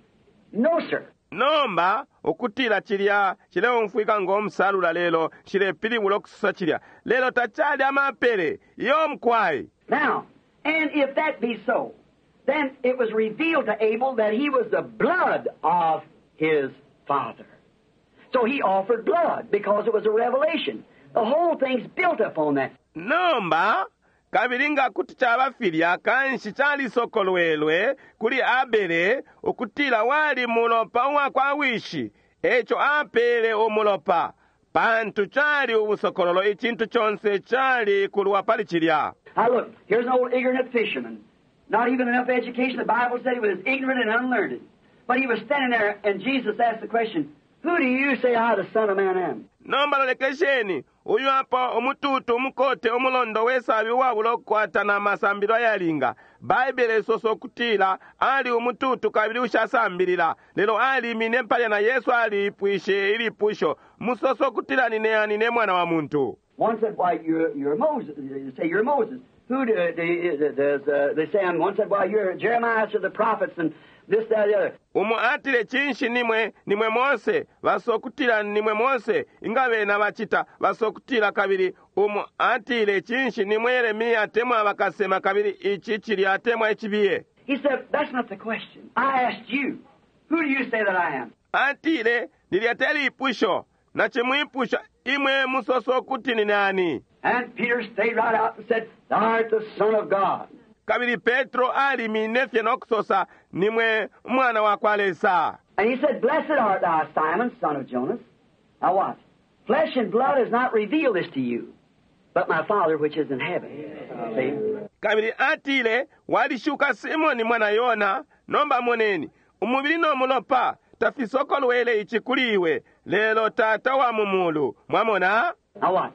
No, sir. Nomba okutila chilya chile omfwika ng'omusalula lelo chile pilimulo okususa chilya lelo tachali amaapele yomkwai. Now, and if that be so, then it was revealed to Abel that he was the blood of his father. So he offered blood because it was a revelation. The whole thing's built upon that. Nomba kabiringa kuti chabafilya kanshi chali sokolwelwe kuli Abele okutila wali mulopa wakwa wishi echo apele omulopa pantu chali ubusokololo ichintu chonse chali kuluwa pali chilya. Now look, here's an old ignorant fisherman. Not even enough education. The Bible said he was ignorant and unlearned. But he was standing there and Jesus asked the question, who do you say I, the Son of Man, am? Nomba lolekesheni uyu apa omututu omukote omulondo wesabi wabula okukwata na masambiro yalinga Baibele soso kutila ali omututu kabili ushasambirila lelo ali mine mpalya na Yesu ali ipwishe ili pusho musoso kutila nine anine mwana wa muntu. One said, why, you're, you're Moses. They say, you're Moses. Who do, they, uh, they say, and one said, well, you're Jeremiah to the prophets and this, that, the other. Umu atile chinshi nimwe, nimwe Mose, vasokutila nimwe Mose, ingawe na wachita, vasokutila kabili. Umu atile chinshi nimwe Yeremia, temwa wakasema kabili, ichichili atemwa ichibiye. He said, that's not the question. I asked you, who do you say that I am? Atile, niliateli ipusho, na chemu ipusho, imwe musoso kuti ni nani? And Peter stayed right out and said, thou art the Son of God. Kabili Petro ali minefye nokusosa nimwe mwana wa kwalesa. And he said, blessed art thou, Simon, son of Jonas. Now watch. Flesh and blood has not revealed this to you, but my Father which is in heaven. See? Kabili atile, walishuka Simoni mwana Yona, nomba moneni. Umubili no mulopa, tafisokolwele ichikuliwe, lelo tata wa mumulu. Mwamona? Now watch.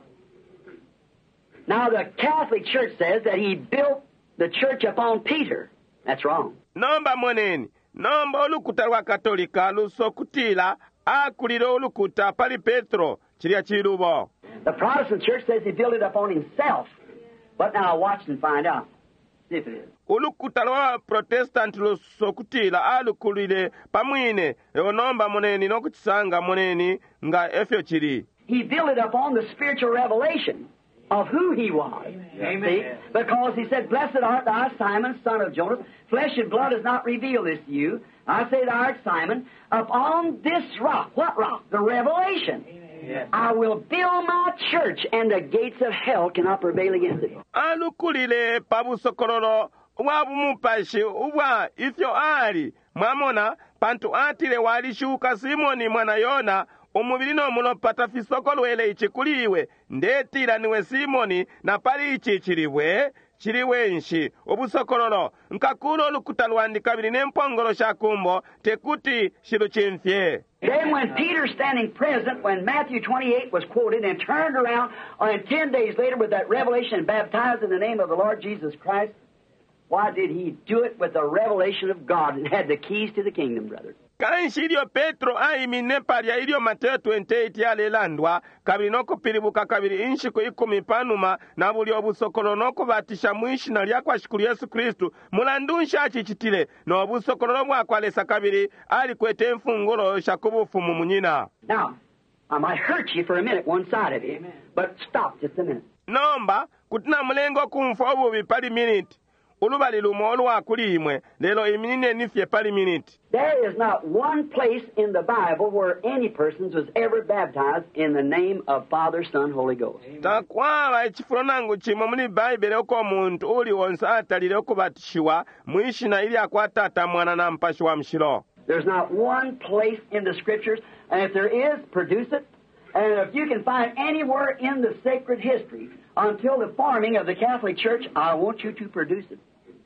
Now the Catholic Church says that he built the church upon Peter. That's wrong. Nomba moneni. Nomba olukuta lwa Katolika lusokutila akulile olukuta pali Petro chilya chilubo. The Protestant Church says he built it upon himself. But now watch and find out. See if it is. Ulukuta lwa Protestant lusokutila alukulile pamwine eonomba moneni nokuchisanga moneni nga efyo chili. He built it upon the spiritual revelation of who he was. Amen. See? Because he said, blessed art thou, Simon, son of Jonas. Flesh and blood has not revealed this to you. I say thou art Simon. Upon this rock. What rock? The revelation. Yes. I will build my church, and the gates of hell cannot prevail against it. Alukulile pabusokololo wabumupashi uwa ifyo ali mwamona pantu atile walishuka Simoni mwana Yona umubili nomulopata fisoko lwele ichikuliwe ndetila niwe Simoni na pali ichichiliwe chiliwenshi obusokololo nkakulo olukuta lwandika bili nempongolo shakumbo tekuti shilu chimfye. Then when Peter standing present, when Matthew twenty-eight was quoted and turned around, and ten days later with that revelation and baptized in the name of the Lord Jesus Christ, why did he do it with the revelation of God and had the keys to the kingdom, brother? Kanshi ilio Petro aimine palya ilio Mateo twenty-eight yalelandwa kabili noko pilibuka kabili inshiku ikumi panuma na buli obusokolo noko batisha mwishi na lya kwa shukuru Yesu Kristu mulandunsha achichitile no obusokolo mwakwalesa kabili ali kwete mfungolo shakubufu mumunyina. Now, I might hurt you for a minute, one side of you, but stop just a minute. Nomba kutina mulengo kumfa obubi pali minute. Ulubali lumolu wakulimwe lelo iminine nifye pali minute. There is not one place in the Bible where any person was ever baptized in the name of Father, Son, Holy Ghost. Takwaba echifulo nangu chimo muli Bible oko muntu uli wonsa atalile okubatishiwa mwishina ili akwatata mwana na mpashi wa mshilo. There's not one place in the Scriptures, and if there is, produce it. And if you can find anywhere in the sacred history until the forming of the Catholic Church, I want you to produce it.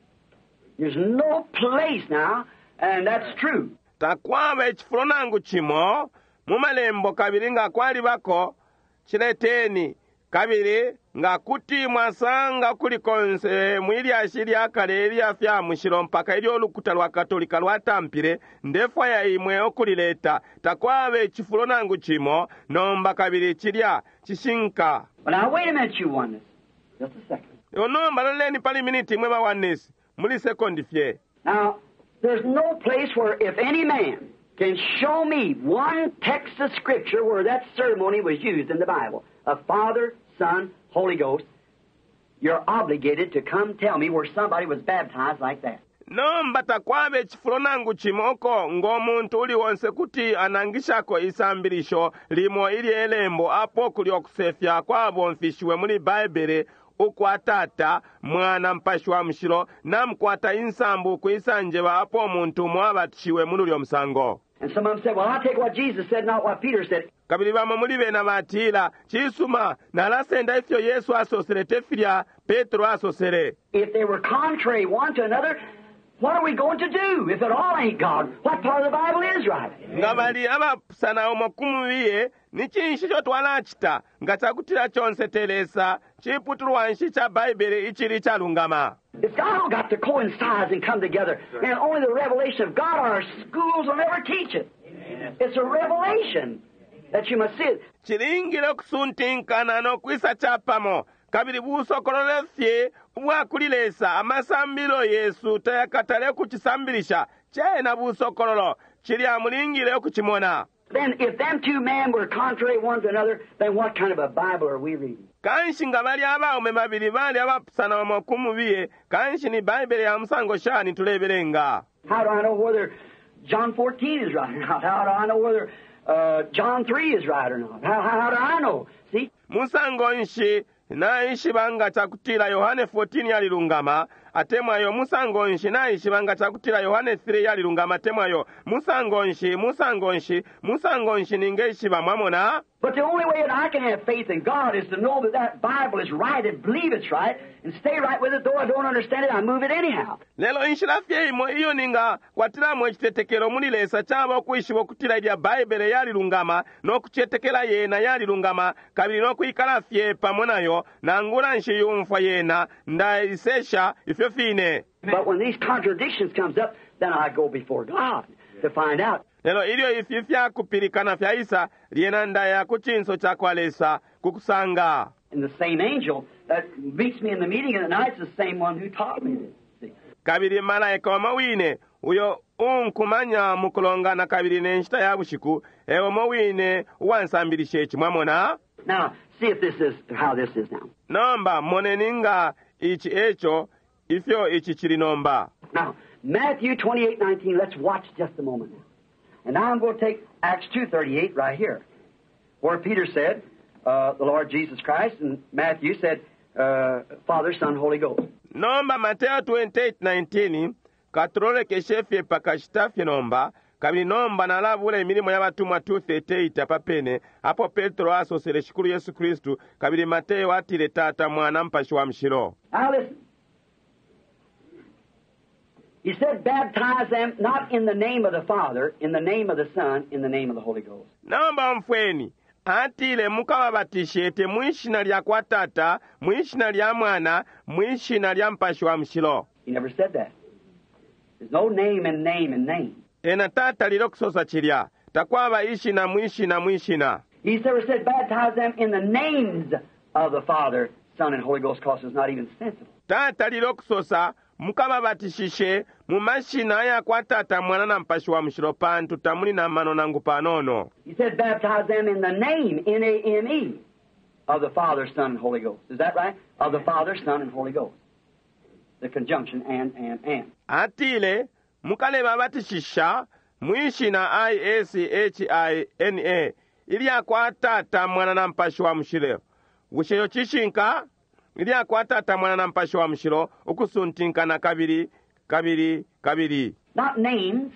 There's no place now, and that's true. Takwaba echifulo nangu chimo mumalembo kabili nga kwali bako chileteni kabili nga kuti mwasanga kulikonse mwili ashili akale ili afya mushilo mpaka ili olukuta lwa katolika lwa tampire ndefwa ya imwe okulileta takwaba echifulo nangu chimo nomba kabili chilya chishinka. But now wait a minute, you oneness. Just a second. Onomba loleni pali miniti mwe bawanesi muli sekondi fye. Now, there's no place where if any man can show me one text of Scripture where that ceremony was used in the Bible, of Father, Son, Holy Ghost, you're obligated to come tell me where somebody was baptized like that. Nomba takwabe echifulo nangu chimoko ng'omuntu uli wonse kuti anangishako isambilisho limo ili elembo apo kuli okusefya kwabo mfishiwe muli Bible ukwatata mwana mpashi wa mshilo na mkwata insambu kuisanjeba apo omuntu mwabatishiwe muli lyo msango. And some of them said, well, I'll take what Jesus said, not what Peter said. Kabili bama muli bena batila chisuma na lasenda ifyo Yesu asosere tefilya Petro asosere. If they were contrary one to another, what are we going to do if it all ain't God? What part of the Bible is right? Ngabali abapusana omukumubiye ni chinshi chotwalachita nga chakutila chonse telesa chiputulwanshi cha Bible ichili chalungama. It's all got to coincide and come together. And only the revelation of God, our schools will never teach it. It's a revelation that you must see it. Chilingile kusuntinkana no kwisa chapamo kabili busokolole fye bwakulilesa amasambilo Yesu tayakatale kuchisambilisha chena busokololo chili amulingile okuchimona. Then if them two men were contrary one to another, then what kind of a Bible are we reading? Kanshi nga bali abaume babili bali abapusana omukumubiye kanshi ni Bible ya musango shani tulebelenga. How do I know whether John fourteen is right or not? How do I know whether uh, John three is right or not? How, how, how do I know? See? Musango nshi na ishibanga chakutila Yohane fourteen yalilungama atemwayo musango nshi na ishibanga chakutila Yohane three yalilungama atemwayo musango nshi musango nshi musango nshi ninge ishiba mwamona. But the only way that I can have faith in God is to know that that Bible is right and believe it's right and stay right with it. Though I don't understand it, I move it anyhow. Lelo inshilafye imo iyo ninga kwatila mwechitetekelo mulilesa chaba okuishibo kutila ilya Bible yalilungama no kuchetekela yena yalilungama kabili no kuikalafye pamonayo na ngula nshi yumfa yena nda isesha ifyo fine. But when these contradictions comes up, then I go before God to find out. Lelo ilio ififya kupilikana fya isa liena ndaya kuchinso cha kwalesa kukusanga. And the same angel that meets me in the meeting of the night is the same one who taught me this. Kabili malaika wa mawine uyo unkumanya mukulonga na kabili nenshita ya bushiku ewo mawine wansambilishe echi mwamona. Now, see if this is how this is now. Nomba moneninga ichi echo ifyo ichi chili nomba. Now, Matthew twenty-eight nineteen, let's watch just a moment now. And now I'm going to take Acts two thirty-eight right here, where Peter said, uh, the Lord Jesus Christ, and Matthew said, uh, Father, Son, Holy Ghost. Nomba Mateo twenty-eight nineteen, katrole keshefye pakashitafye nomba, kabiri nomba nalabula emirimu y'abatumwa two thirty-eight papene apo Petro asosele shikulu Yesu Kristu kabiri Mateyo atile tata mwana mpashi wa mshiro. Now listen. He said, baptize them not in the name of the Father, in the name of the Son, in the name of the Holy Ghost. Nomba mfweni atile mukababatishe te mwishina lya kwa tata, mwishina lya mwana, mwishina lya mpashi wa mshiro. He never said that. There's no name and name and name. Ena tata lilo kusosa chilya. Takwaba ishina mwishina mwishina. He never said baptize them in the names of the Father, Son, and Holy Ghost, because it's not even sensible. Tata lilo kusosa mukababatishishe mu mashina ya kwa tata mwana na mpashi wa mshiro pantu tamuli na mano nangu panono. He said baptize them in the name, N A M E, of the Father, Son, and Holy Ghost. Is that right? Of the Father, Son, and Holy Ghost. The conjunction and, and, and. Atile mukale babatishisha mwishina I S H I N A ili kwa tata mwana na mpashi wa mshiro. Usheyo chishinka ili kwa tata mwana na mpashi wa mshiro ukusuntinka na kabiri kabiri kabiri. Not names,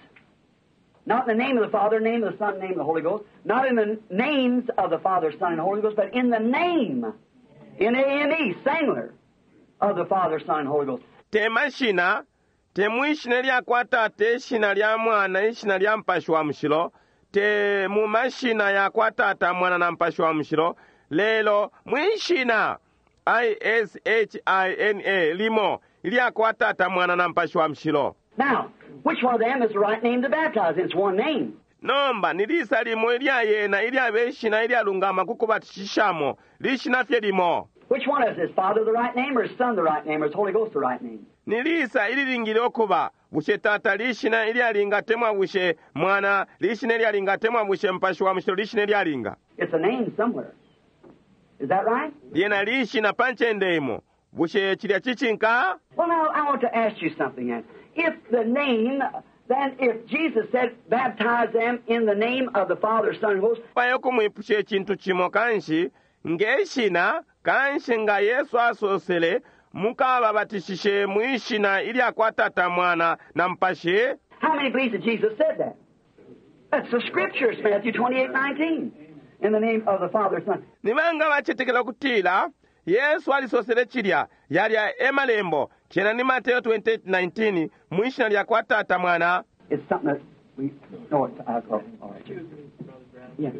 not in the name of the Father, name of the Son, name of the Holy Ghost, not in the names of the Father, Son, and Holy Ghost, but in the name, N A M E, singular, of the Father, Son, and Holy Ghost. Te mashina, te mwishina lya kwa tata, ishina lya mwana, ishina lya mpashi wa mshiro, te mu mashina ya kwa tata mwana na mpashi wa mshiro, lelo mwishina I S H I N A limo ilya kwa tata mwana na mpashi wa mshiro. Now, which one of them is the right name to baptize? It's one name. Nomba nilisa limo ilya yena ilya beshina ilya lungama kukubatishishamo lishina fye limo. Which one is his Father the right name, or his Son the right name, or his Holy Ghost the right name? Nilisa ili lingile okuba bushe tata lishina ilya linga temwa bushe mwana lishina ilya linga temwa bushe mpashi wa mshiro lishina ilya linga. It's a name somewhere. Is that right? Yena lishina panchendemo bushe chilya chichinka. Well, now, I want to ask you something then. If the name, then if Jesus said, baptize them in the name of the Father, Son, and Holy Ghost. Payo kumwipushe chintu chimo kanshi, ngeshina, kanshi nga Yesu asosele, muka babatishishe mwishina ili kwa tata mwana na mpashe. How many believe that Jesus said that? That's the scriptures, Matthew twenty-eight nineteen. In the name of the Father, Son. Nibanga bachetekela kutila, Yesu alisosele chilya, yali ya emalembo, chena ni Mateo twenty-eight nineteen, mwishina lya kwa tata mwana. It's something that we know it's alcohol. All right. Yeah.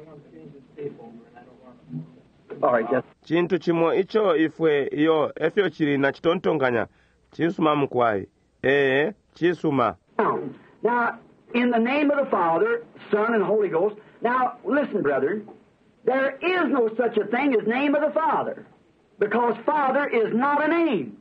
All right, just. Chintu chimo icho ifwe iyo efyo chili na chitontonganya. Chisuma mkwai. Eh, chisuma. Now, now, in the name of the Father, Son, and Holy Ghost. Now, listen, brethren. There is no such a thing as name of the Father. Because Father is not a name.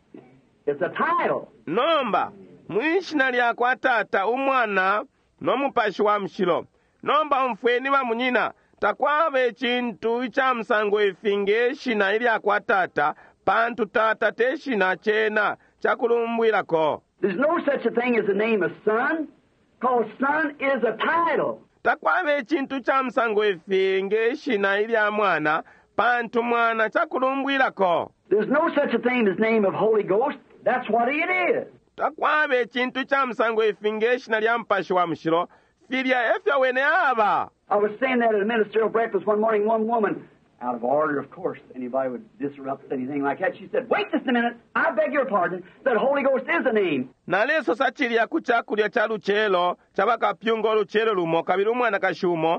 It's a title. Nomba, mwishina lya kwa tata umwana, nomupashi wa mshilo. Nomba mfweni wa munyina, takwabe chintu cha msango ifinge shina ilya kwa tata, pantu tata te shina chena, chakulumbwilako. There's no such a thing as the name of Son, because Son is a title. Takwabe chintu cha msango ifinge shina ilya mwana, pantu mwana chakulumbwilako. There's no such a thing as name of Holy Ghost. That's what it is. Takwabe chintu cha msango ifinge shina lya mpashi wa mshilo, filya efya wene aba. I was saying that at a ministerial breakfast one morning, one woman, out of order, of course, anybody would disrupt anything like that. She said, wait just a minute, I beg your pardon, that Holy Ghost is a name. Na leso sachilya kuchakulya cha luchelo, chabaka pyungo luchelo lumo, kabili umwana kashumo,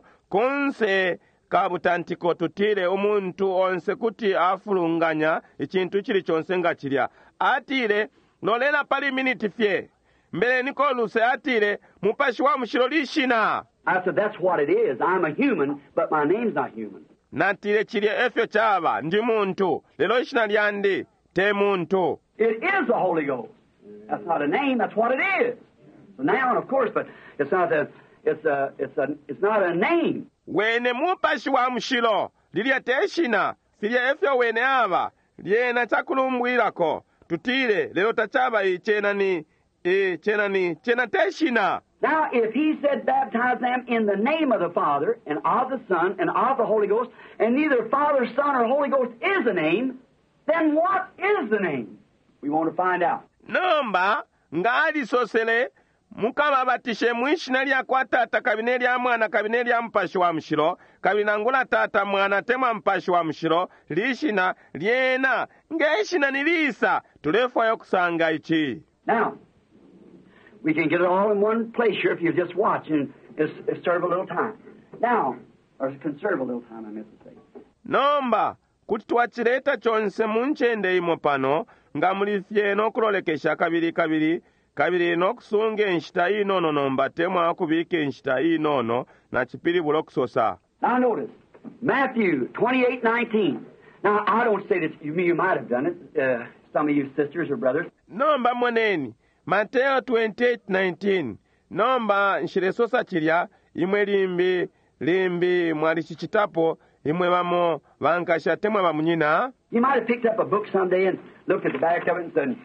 kunse kabutantiko tutile umuntu onse kuti afulunganya, ichintu chili chonse nga chilya. Atile, nolela pali miniti fye. Mbele niko luse atile, mupashi wa mshilo lishina. I said, that's what it is. I'm a human, but my name's not human. Natile chilya efyo chaba, ndi muntu. Lelo ishina lyandi, te muntu. It is the Holy Ghost. That's not a name, that's what it is. It's a noun, of course, but it's not a, it's a, it's a, it's not a name. Wene mupashi wa mshilo, lilya te shina, filya efyo wene ava, lyena chakulumbwilako. Tutile, lelo tachaba i chena ni, i chena ni, chena te shina. Now, if he said baptize them in the name of the Father, and of the Son, and of the Holy Ghost, and neither Father, Son, or Holy Ghost is a name, then what is the name? We want to find out. Nomba, nga alisosele, mukama batishe mwishina lya kwa tata kabine lya mwana kabine lya mpashi wa mshiro kabinangula tata mwana temwa mpashi wa mshiro lishina lyena ngeshina nilisa tulefayo kusanga ichi. Now, we can get it all in one place here if you just watch and serve a little time. Now, or conserve a little time, I meant to say. Nomba kuti twachileta chonse munchende imo pano nga mulifye nokulolekesha kabiri kabiri kabiri nokusunga enshita inono nomba temwa kubika enshita inono na chipiri bulokusosa. Now notice, Matthew twenty-eight nineteen. Now, I don't say this, you, you might have done it, uh, some of you sisters or brothers. Nomba mweneni, Mateo twenty-eight nineteen. Nomba nshiresosa chilya, imwe limbi, limbi mwalichichitapo, imwe wamo wankasha temwa wamunyina. You might have picked up a book someday and looked at the back of it and said,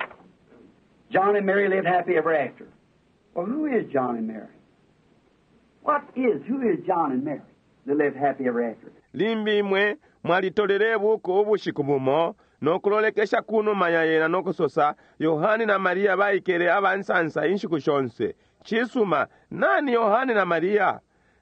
John and Mary lived happy ever after. Well, who is John and Mary? What is, who is John and Mary that lived happy ever after? Limbi imwe mwalitolere buku ubushiku bumo, nokulolekesha kuno mayayena nokusosa, Yohani na Maria baikere abansansa inshiku shonse. Chisuma, nani Yohani na Maria?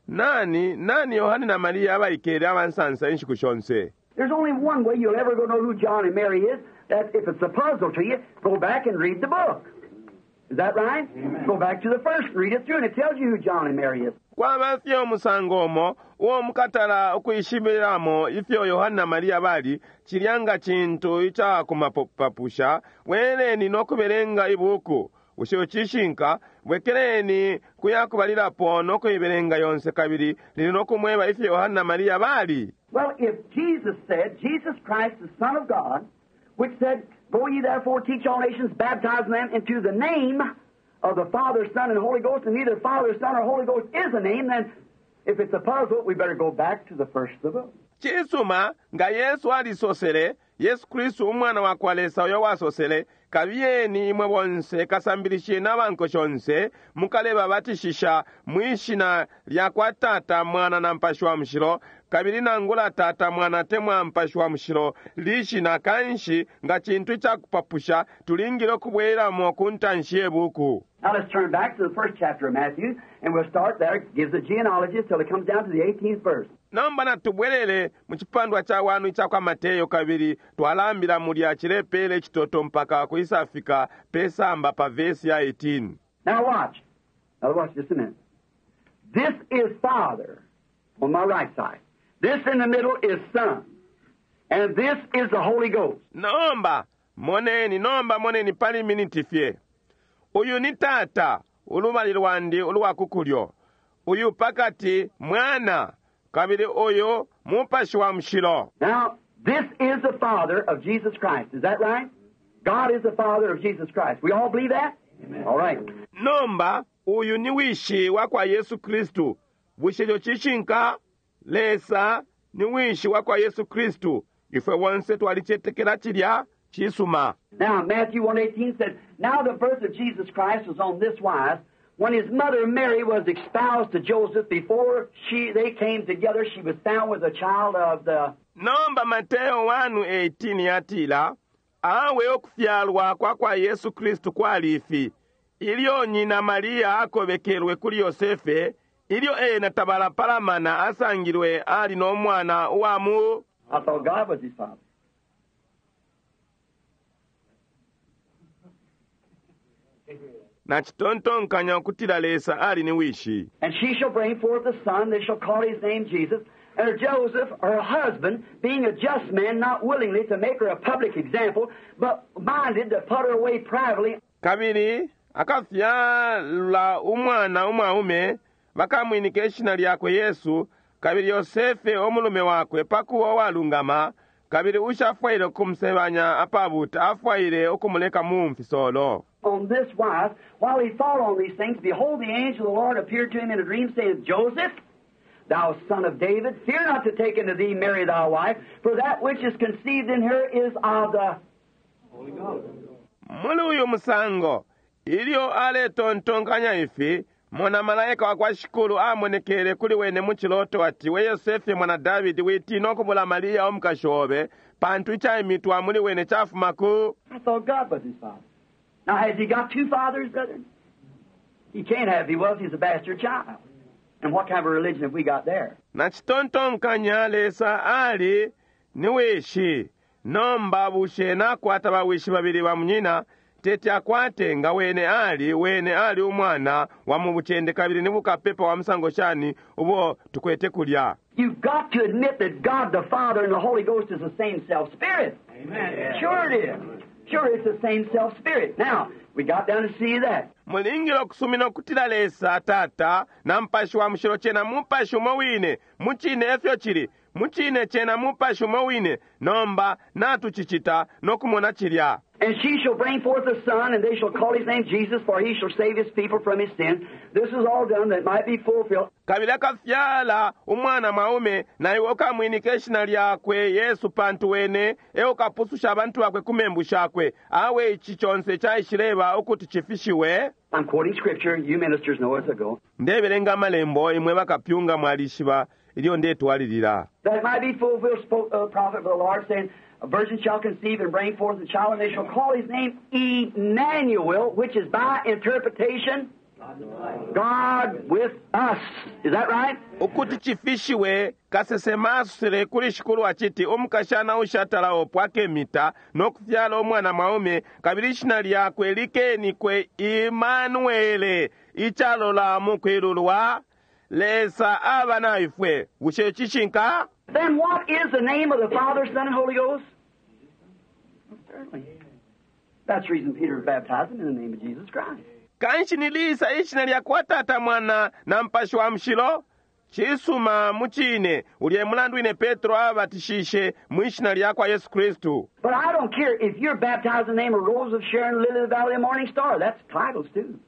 Nani, nani Yohani na Maria baikere abansansa inshiku shonse? There's only one way you'll ever go know who John and Mary is. That if it's a puzzle to you, go back and read the book. Is that right? Amen. Go back to the first, read it through, and it tells you who John and Mary is. Kwa bafyo musangomo, uo mukatala okuyishimilamo ifyo Yohani na Maria bali, chilianga chintu icha kumapapusha, weleni nokubelenga ibuku. Usho chishinka, wekeleni kuyakubalila po nokuibelenga yonse kabili, lili nokumweba ifyo Yohani na Maria bali. Well, if Jesus said, Jesus Christ, the Son of God, which said, Go ye therefore, teach all nations, baptize them into the name of the Father, Son, and Holy Ghost, and neither Father, Son, or Holy Ghost is a name, then if it's a puzzle, we better go back to the first of the book. Chisuma, nga Yesu alisosele, Yesu Kristu umwana wa kwalesa uyo wasosele, kavyeni imwe bonse, kasambilishe na wanko shonse, mukaleba batishisha, mwishina lya kwa tata mwana na mpashwa mshiro, kabili nangula tata mwana temwa mpashwa mshiro, lishi na kanshi, nga chintu cha kupapusha, tulingilo kubwela mo kuntanshie buku. Now let's turn back to the first chapter of Matthew, and we'll start there. It gives the genealogy till it comes down to the eighteenth verse. Namba na tubwelele mchipandwa cha wanu cha kwa Mateyo kabili twalambila mulia chilepele chitoto mpaka kuisafika pesa mba pa verse ya eighteen. Now watch. Now watch just a minute. This is Father on my right side. This in the middle is Son. And this is the Holy Ghost. Nomba moneni nomba moneni pali miniti fye. Uyu ni tata ulumalilwandi uluwakukulyo. Uyu pakati mwana kabili uyu mupashi wa mshilo. Now, this is the Father of Jesus Christ. Is that right? God is the Father of Jesus Christ. We all believe that? Amen. All right. Nomba uyu ni wishi wakwa Yesu Kristu. Wishijo chishinka lesa ni wishi wakwa Yesu Kristu. Ifwe wonse twalichetekela chilya chisuma. Now, Matthew one eighteen said, Now the birth of Jesus Christ was on this wise. When his mother Mary was espoused to Joseph, before she they came together, she was found with a child of the... Nomba Mateo one eighteen yatila, awe okufyalwa kwa kwa Yesu Kristu kwa lifi. Ilio nyina Maria akobekelwe kuli Yosefe, ilio ena tabala palamana asangilwe ali no mwana uamu. I thought God was his father. Na chitonton kanya kutila lesa ali ni wishi. And she shall bring forth a son, they shall call his name Jesus. And her Joseph, her husband, being a just man, not willingly to make her a public example, but minded to put her away privately. Kabili, akafyala umwana umwaume, bakamwinikeshina lyakwe Yesu, kabili Yosefe omulume wakwe pakuwa walungama, kabili ushafwaile kumsebanya apabuta, afwaile okumuleka mumfi solo. On this wise, while he thought on these things, behold, the angel of the Lord appeared to him in a dream, saying, Joseph, thou son of David, fear not to take unto thee Mary thy wife, for that which is conceived in her is of the Holy Ghost. Mulu uyu musango, ilio ale tontonkanya ifi, mwana malaika wakwa shikulu amonekele kuli wene muchiloto ati, we Yosefe mwana David witi nokubula Maria omkashobe, pantu cha imitwa muli wene chafu maku. I thought God was his father. Now, has he got two fathers, brethren? He can't have if he was. He's a bastard child. And what kind of a religion have we got there? na chitontonkanya lesa ali ni wishi nomba bushe nakwata bawishi babiri bamunyina tete akwate nga wene ali wene ali umwana wa mu buchende kabiri ni bukapepa wa msango shani ubo tukwete kulya. You've got to admit that God the Father and the Holy Ghost is the same self-spirit. Amen. Sure it is. Sure it's the same self-spirit. Now, we got down to see that. mulingilo kusumina kutila lesa tata na mpashi wa mshiro chena mumpashi umowine muchine efyo chili muchine chena mumpashi umowine nomba natu chichita nokumona chilya. And she shall bring forth a son, and they shall call his name Jesus, for he shall save his people from his sins. This is all done that might be fulfilled. kabila kafyala umwana maume na iwe ukamwinikeshina lyakwe Yesu pantu wene e ukapususha abantu wakwe kumembu shakwe awe ichi chonse chaishileba ukuti chifishiwe. I'm quoting scripture. You ministers know as I go. ndebelenga malembo imwe bakapyunga mwalishiba iliyo ndetu walilila. That might be fulfilled, spoke the prophet of the Lord, saying, a virgin shall conceive and bring forth a child, and they shall call his name Emmanuel, which is by interpretation, God with us. Is that right? ukuti chifishiwe kasesemasire kuli shikulu achiti umukashana ushatala opwake mita nokufyala omwana maume kabirishina lyakwe likeni kwe Imanuele ichalola mukwilulwa lesa abana ifwe ushe chishinka. Then what is the name of the Father, Son, and Holy Ghost? Certainly. That's the reason Peter baptized him in the name of Jesus Christ. kanshinilisa ishina lyakuwa tata mwana na mpashi wa mshilo chisuma muchine uliye mulandu ine Petro abatishishe mwishina lyakwa Yesu Kristu. But I don't care if you're baptized in the name of Rose of Sharon, Lily of the Valley, and Morning Star. That's titles too.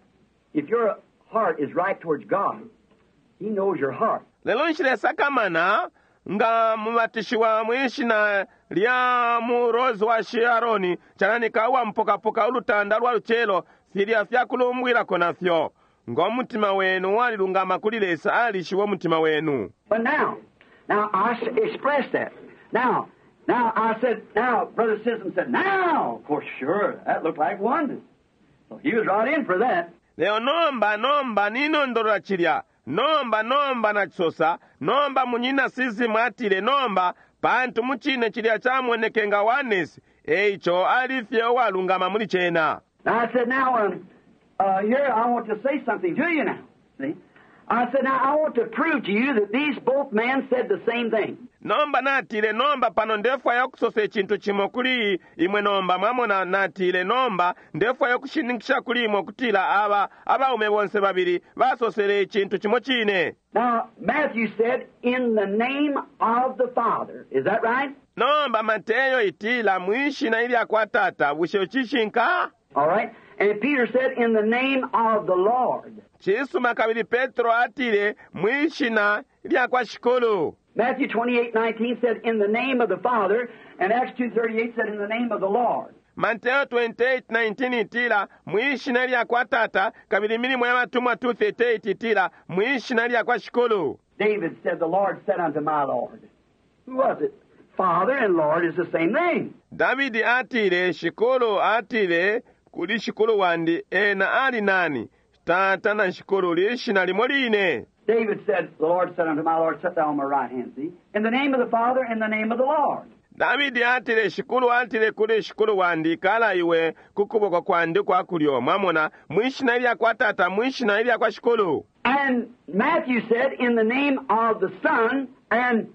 If your heart is right towards God, He knows your heart. lelo nshilesa kamana nga mubatishiwa mwishina lya murozi wa Sharoni chalanika uwa mpokapoka ulutanda lwa luchelo filia fyakulumbwila konafyo ng'omutima wenu walilungama kulilesa alishiwa mutima wenu. But now, now I expressed that. Now, now I said, now, Brother Sisson said, now, of course, sure, that looked like oneness. So he was right in for that. leo nomba nomba ninondolola chilya nomba nomba na chisosa nomba munyina sisi mwatile nomba pantu muchine chilya chamwenekenga wanesi eicho alifye walungama muli chena. Now I said, now, um, uh, here I want to say something to you now. See? I said, now I want to prove to you that these both men said the same thing. nomba natile nomba pano ndefwa yakusose echintu chimo kuli imwe nomba mwamona natile nomba ndefwa yakushindikisha kuli imwe kutila aba abaume bonse babiri basosele echintu chimo chine. Now, Matthew said, in the name of the Father. Is that right? nomba Mateyo itila mwishina ili akwatata bushe chishinka. All right. And Peter said, in the name of the Lord. chisuma kabili Petro atile mwishina ili akwashikulu. Matthew twenty-eight nineteen said, in the name of the Father, and Acts two thirty-eight said, in the name of the Lord. Mateo twenty-eight nineteen itila mwishina ili akwatata kabili milimo ya matumwa two thirty-eight itila mwishina ili akwashikulu. David said, the Lord said unto my Lord. Who was it? Father and Lord is the same name. Davidi atile shikulu atile kuli shikulu wandi ena ali nani tata na shikulu lishina limoline. David said, the Lord said unto my Lord, sit thou on my right hand, see? In the name of the Father, in the name of the Lord. Davidi atile shikulu atile kuli shikulu wandi kala iwe kukuboko kwandi kwa kulyo mwamona mwishina ili akwatata mwishina ili akwa shikulu. And Matthew said, in the name of the Son, and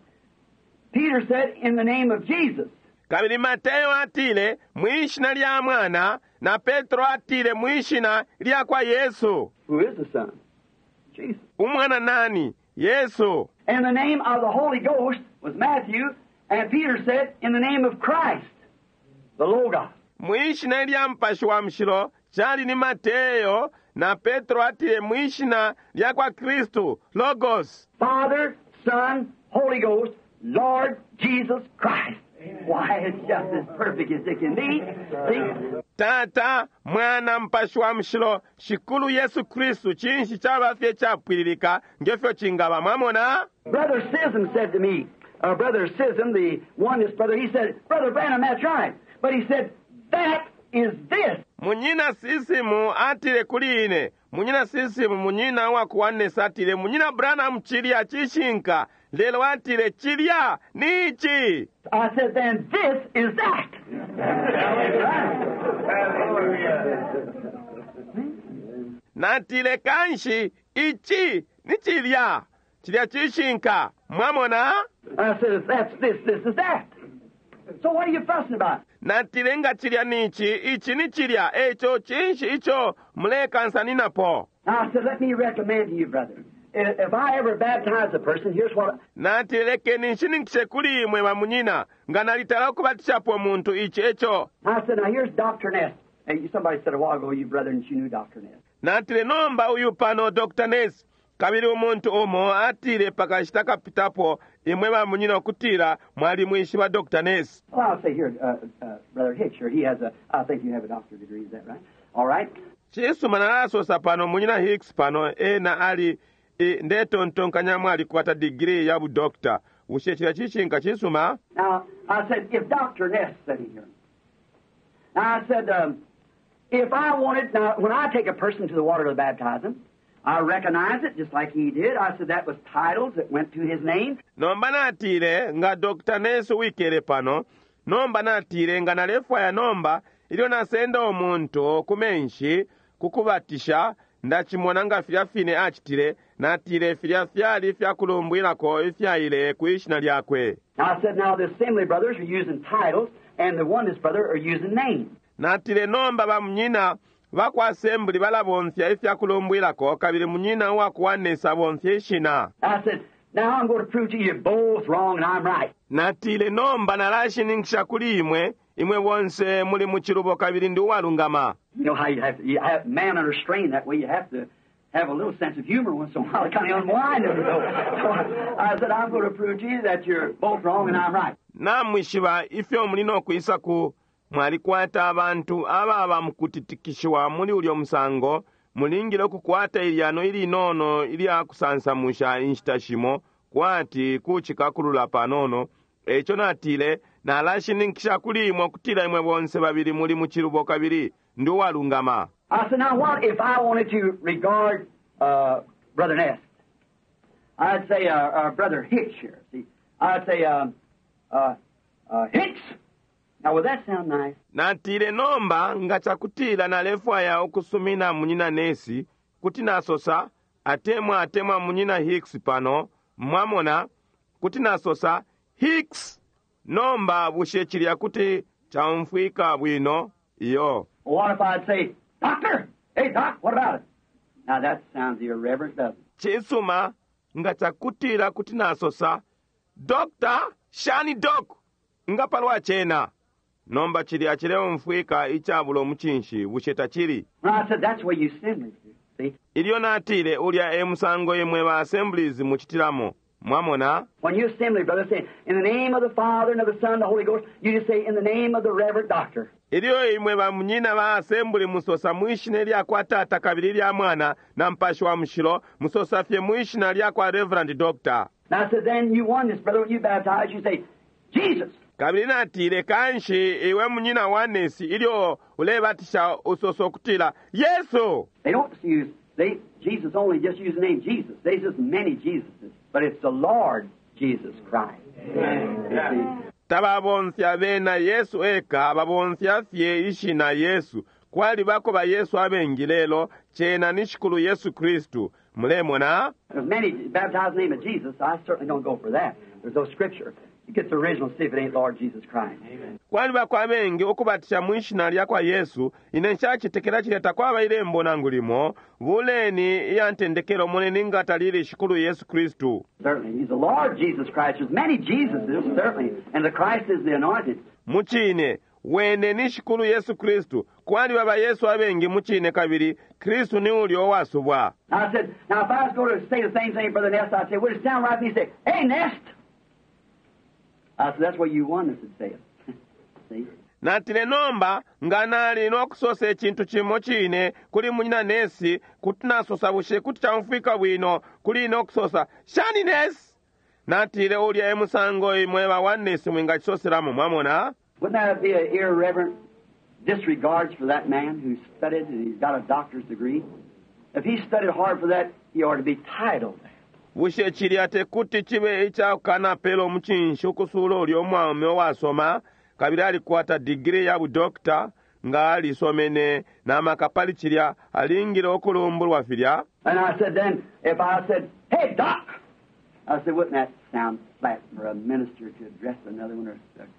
Peter said, in the name of Jesus. kabili Mateyo atile mwishina lya mwana na Petro atile mwishina lya kwa Yesu. Who is the Son? Jesus. Umwana nani? Yesu. And the name of the Holy Ghost was Matthew, and Peter said, in the name of Christ, the Logos. mwishina lya mpashi wa mshilo chali ni Mateyo na Petro atile mwishina lya kwa Kristu Logos. Father, Son, Holy Ghost, Lord Jesus Christ. Why, it's just as perfect as it can be. See? Tata mwana mpashi wa mshilo shikulu Yesu Kristu chinshi chabafye chapwililika ngefyo chingaba mwamona. Brother Sism said to me, uh, Brother Sism, the oneness brother, he said, Brother Branham, that's right. But he said, that is this. munyina sisimu atile kuline munyina sisimu munyina wakuwanesa atile munyina Branham chilya chishinka lelo atile chilya nichi. I said, then this is that. Natile kanshi ichi ni chilya chilya chishinka mwamona. I said, if that's this, this is that. So what are you fussing about? Natile nga chilya nichi ichi ni chilya echo chinshi icho mulekansa ninapo. Now I said, let me recommend to you, brother. If I ever baptize a person, here's what... Natile keni nshininkishe kuli imwe wa munyina nga nalitala kubatishapo muntu ichi echo. I said, now here's Doctor Ness. Hey, somebody said a while ago, you brother, and you knew Doctor Ness. Natile nomba uyu pano Doctor Ness. Kabili umuntu omo atile pakashita kapitapo imwe wa munyina okutira mwali mwishi wa Doctor Ness. Well, I'll say here, uh, uh, Brother Hicks, here, he has a, I think you have a doctorate degree, is that right? All right. Chisu manalasosa pano munyina Hicks pano e na ali e ndeto ntonkanya mwali kuwata degree ya budokta. Ushechira chishinka chisuma. Now, I said, if Doctor Ness said here. Now, I said, um, if I wanted, now, when I take a person to the water to baptize him, I recognize it just like he did. I said that was titles that went to his name. Nomba natire nga Doctor Ness wikere pano. Nomba natire nga nalefwa ya nomba ilio nasenda omuntu kumenshi kukubatisha ndachimona nga fyafine achitire natire fyafyali fyakulumbwirako ifyaile kuishina lyakwe. I said now the assembly brothers are using titles and the oneness brother are using names. Natire nomba ba munyina Vaku assembly bala bonfya ifyakulumbuirako kabiri munyina wakuwanesa bonfya ishina. I said, now I'm going to prove to you you're both wrong and I'm right. Natile nomba nalashiningisha kuli imwe imwe bonse muli muchirubo kabiri ndi walungama. You know how you have to, you have man under strain that way. You have to have a little sense of humor once in a while to kind of unwind it. So, so I said, I'm going to prove to you that you're both wrong and I'm right. Na mwishiba ifyo mulino kuisa ku mwalikwata abantu ababa mukutitikishwa muli ulio musango mulingile okukwata ilyano ili nono ili akusansamusha inshitashimo kwati kuchikakulula panono echo natile nalashinikisha kulimwa kutila imwe bonse babiri muli muchirubo kabiri ndi walungama. I said, now what if I wanted to regard uh, Brother Ness? I'd say uh, uh, Brother Hicks here. See, I'd say uh, uh, uh, Hicks. Now, would that sound nice? Natile nomba ngachakutila na lefwa ya okusumina munyina Nesi kuti nasosa atemwa atemwa munyina Hicks pano mwamona kuti nasosa Hicks nomba bushechilya kuti chamfwika bwino iyo. What if I'd say, Doctor? Hey, Doc, what about it? Now, that sounds irreverent, doesn't it? Chisuma ngachakutila kuti nasosa Doctor Shani Doc ngapalwa chena. Nomba chili achileo mfwika ichabulo mchinshi busheta chili. I said, that's where you assemblies do. See? Ilio natile ulia emusango yemwe wa assemblies muchitiramo. Mwamona? When you assembly, brother, say, in the name of the Father and of the Son and the Holy Ghost, you just say, in the name of the Reverend Doctor. Ilio imwe wa munyina wa assembly musosa muishine liya kwa tata kabili liya mwana na mpashi wa mshilo musosa fye muishine liya kwa Reverend Doctor. Now I said, then you won this, brother, when you baptize, you say, Jesus. Kabili natile kanshi iwe munyina wanesi ilio ulebatisha usoso kutila Yesu. They don't use, they, Jesus only just use the name Jesus. There's just many Jesuses, but it's the Lord Jesus Christ. Amen. Tababonfya bena Yesu eka babonfya fye ishina Yesu kwali bako ba Yesu abengilelo chena nishikulu Yesu Kristu mulemona. There's many baptized in the name of Jesus. I certainly don't go for that. There's no scripture. You get the original, see if it ain't Lord Jesus Christ. Amen. Kwali bako abengi okubatisha mwishina lya kwa Yesu inenshachi tekela chileta kwa bairembo nangulimo vuleni yantendekelo moneni ngatalili shikulu Yesu Kristu. Certainly, he's the Lord Jesus Christ. There's many Jesuses, certainly, and the Christ is the anointed. Muchine wene nishikulu Yesu Kristu kwali baba Yesu abengi muchine kabiri Kristu ni uli owasubwa. I said, now if I was going to say the same thing, Brother Nest, I'd say, would it sound right? And he'd say, hey, Nest. I said, that's what you won, would say it. See? Natile nomba nganali nokusose chintu chimo chine kuli munyina Nesi kuti nasosa bushe kuti chamfwika bwino kuli nokusosa Shani Nesi. Natile ulya emusango imwe wa wanesi mwinga chisoseramu mwamona. Wouldn't that be an irreverent disregards for that man who studied and he's got a doctor's degree? if he studied hard for that, he ought to be titled. bushekirya tekuti kibe ekyakana pelo omukinshi okusuula oli omwami owasoma kabiri alikwata digiri ya budokita nga alisomene n'amakapali kirya alingira okulumbulwa firya. And I said then, if I said, hey, Doc, I said, wouldn't that sound flat for a minister to address another one? Or,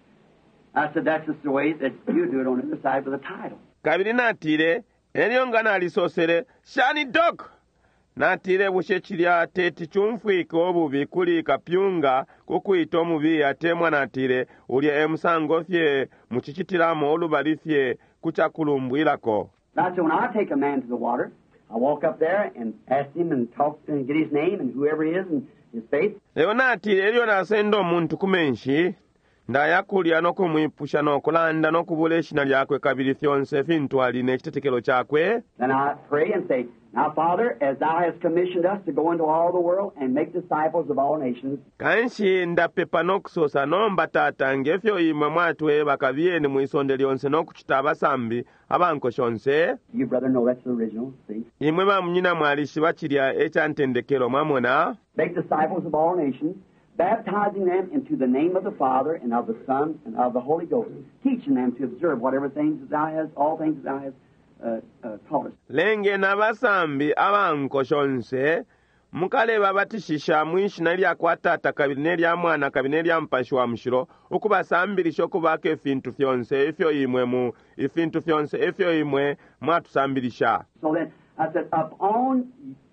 I said, that's just the way that you do it on the other side with a title. kabiri natire eryo nga nalisosere shani dok natire bushekirya teti chumfwike obubi kuli kapyunga kukwita omubi ate mwanatire ulya emusango fye mukikitiramu olubali fye kuchakulumbwirako. Now, so when I take a man to the water, I walk up there and ask him and talk and get his name and whoever he is and his faith. Leo natire eryo nasenda omuntu kumenshi ndayakulya n'okumwipusha n'okulanda n'okubula eshina lyakwe kabiri fyonse fintwali n'ekitetekero kyakwe. Then I pray and say, now, Father, as thou hast commissioned us to go into all the world and make disciples of all nations. Kanshi ndapepa n'okusosa nomba taata ng'efyo imwe mwatwe bakabyeni mu isonde lyonse n'okukita abasambi abankoshonse. You, brother, know that's the original, see? Imwe bamunyina mwalishi bakirya ekyantendekero mwamona. Make disciples of all nations, baptizing them into the name of the Father and of the Son and of the Holy Ghost, teaching them to observe whatever things that thou hast, all things that thou hast uh, uh, taught us. Lenge n'abasambi abankoshonse mukale babatishisha mwishina lya kwa tata kabiri n'erya mwana kabiri n'erya mpashi wa mushiro okubasambirisha okubaka efintu fyonse efyo imwe mu efintu fyonse efyo imwe mwatusambirisha. So then I said, upon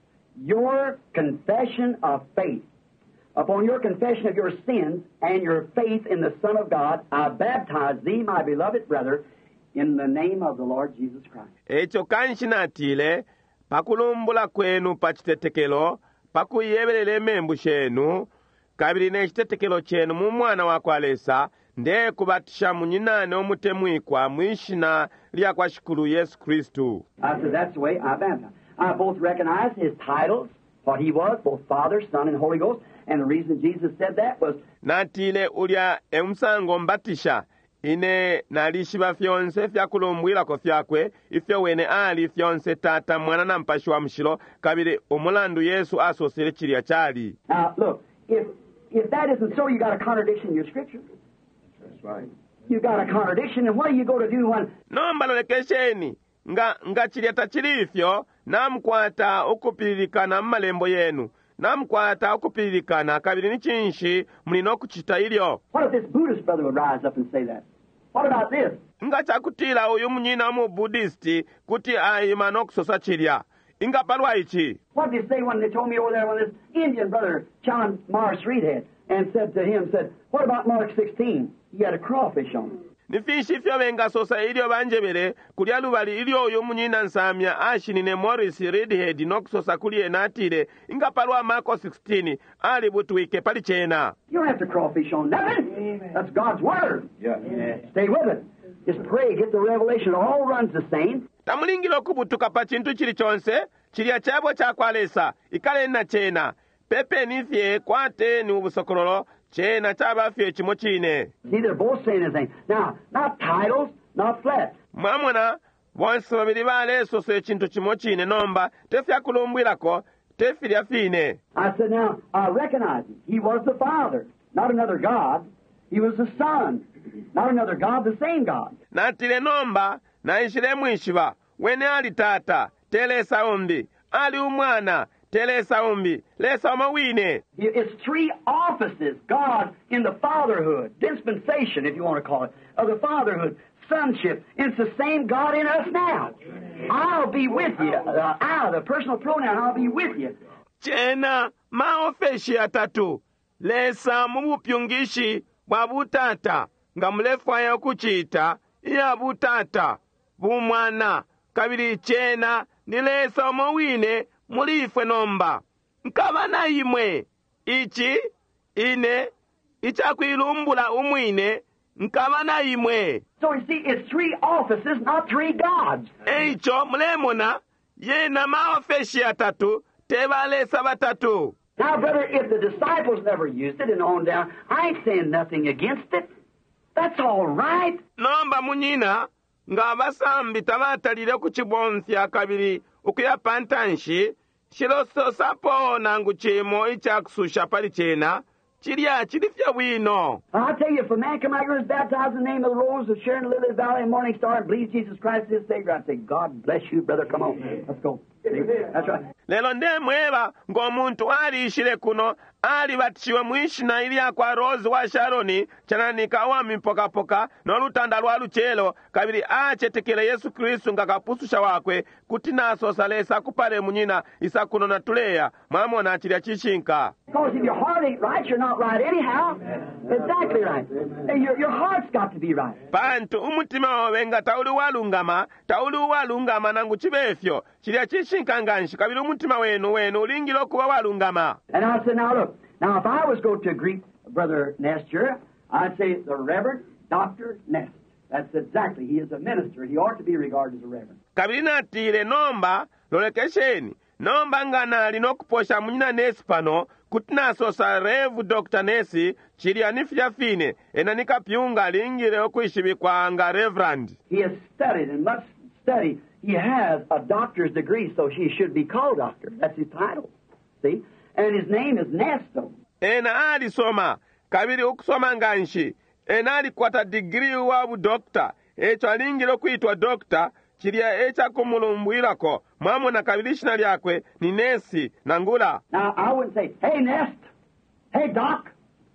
your confession of faith, upon your confession of your sins and your faith in the Son of God, I baptize thee, my beloved brother, in the name of the Lord Jesus Christ. Ekyo kanshi natile pakulumbula kwenu pachitetekelo pakuyeberera emembu shenu kabiri n'ekitetekelo kyenu mu mwana wakwalesa nde kubatisha munyinane omutemwikwa mwishina lya kwa shukuru Yesu Kristu. I said, that's the way I baptize. I both recognize his titles, what he was, both Father, Son, and Holy Ghost, and the reason Jesus said that was natile ulya emusango mbatisha ine nalishiba fyonse fyakulumbwirako fyakwe ifyo wene ali fyonse tata mwana na mpashi wa mshilo kabiri omulandu Yesu asosere chirya chali. Now, look, if if that isn't so, you got a contradiction in your scripture. That's right. You got a contradiction, and what do you go to do when... Nomba lolekesheni, nga, nga chirya tachirifyo, namkwata okupiririkana mmalembo yenu. Namkwata okupiririkana kabiri nichinshi mulina okuchita ilyo. What if this Buddhist brother would rise up and say that? What about this? Nga chakutila uyu munyina mu Buddhisti kuti ayima n'okusosa chirya. Inga palwa ichi. What did they say when they told me over there when this Indian brother, John Morris Reed, had, and said to him, said, what about Mark sixteen? He had a crawfish on him. Nifishi fyo benga sosa ilyo banjebere kulya lubali ilyo uyu munyina nsamya ashinine Morris Reedhead n'okusosa kuli enatire inga palwa Marko sixteen ali butuike pali chena. You don't have to crawfish on nothing. Amen. That's God's word. Yeah. Yeah. Stay with it. Just pray, get the revelation. It all runs the same. Tamulingilo kubutuka pa chintu chili chonse chilya chabo chakwalesa ikale na chena pepe nifye kwate ni ubusokololo chena chaba fye chimo chine. See, they're both saying the same. Now, not titles, not flesh. Mwamuna bonse babiri bale sose chintu chimo chine nomba tefya kulumbwirako tefya fine. I said, now, I recognize him. He was the Father, not another God. He was the Son, not another God, the same God. Natile nomba na ishile mwishiba wene ali tata telesa umbi ali umwana telesa umbi lesa umawine. It's three offices, God in the fatherhood, dispensation if you want to call it, of the fatherhood, sonship. It's the same God in us now. I'll be with you. Uh, I, the personal pronoun, I'll be with you. Chena maofeshi atatu lesa mubupyungishi bwa butata nga mulefwaya kuchita iya butata bumwana kabiri chena nilesa omowine mulifwe nomba nkabana imwe ichi ine ichakwilumbula umwine nkabana imwe. So you see, it's three offices, not three gods. Eicho mulemona yena maofeshi atatu tebalesa batatu. Now, brother, if the disciples never used it and on down, I ain't saying nothing against it. That's all right. Nomba munyina nga abasambi tabatalire ku kibonfya kabiri okuyapa ntanshi shilososapo nangu chimo ichakususha pali chena chilya chilifya bwino. I'll tell you, if a man come out here and is baptized in the name of the Rose of Sharon, Lily of the Valley, and Morning Star, and believes Jesus Christ is his Savior, I'd say, God bless you, brother. Come on, let's go. See? That's right. Lelo ndemweba ng'omuntu alishile kuno alibatishiwe mwishina ilya kwa Rose wa Sharoni chananika wami mpokapoka n'olutanda lwa luchelo kabiri achetekele Yesu Kristu ngakapususha wakwe kuti naso salesa kupale munyina isa kuno na tuleya mwamona achilya chishinka. Because if your heart ain't right, you're not right anyhow. Exactly right. And your, your heart's got to be right. Pantu umutima wawenga tauli walungama tauli walungama nangu chibefyo chilya chishinka nganshi kabiri umutima wenu wenu ulingilo kuwa walungama. And I said, now look, now if I was going to greet Brother Nest here, I'd say the Reverend Doctor Nest. That's exactly. He is a minister. He ought to be regarded as a reverend. Kabiri natile nomba lolekesheni nomba ngana linokuposha munyina Nesi pano kutinaso sa Rev Doctor Nesi chilya nifya fine ena nikapyunga lingile okuishibikwa nga Reverend. He has studied and must study. He has a doctor's degree, so he should be called doctor. That's his title. See? And his name is Nesto. Ena ali soma kabiri ukusoma nganshi ena ali kwata degree wabu doctor echo alingile kuitwa doctor chilya echa kumulumbwirako mwamona kabirishina lyakwe ni Nesi nangula. Now, I wouldn't say, hey, Nest. Hey, Doc.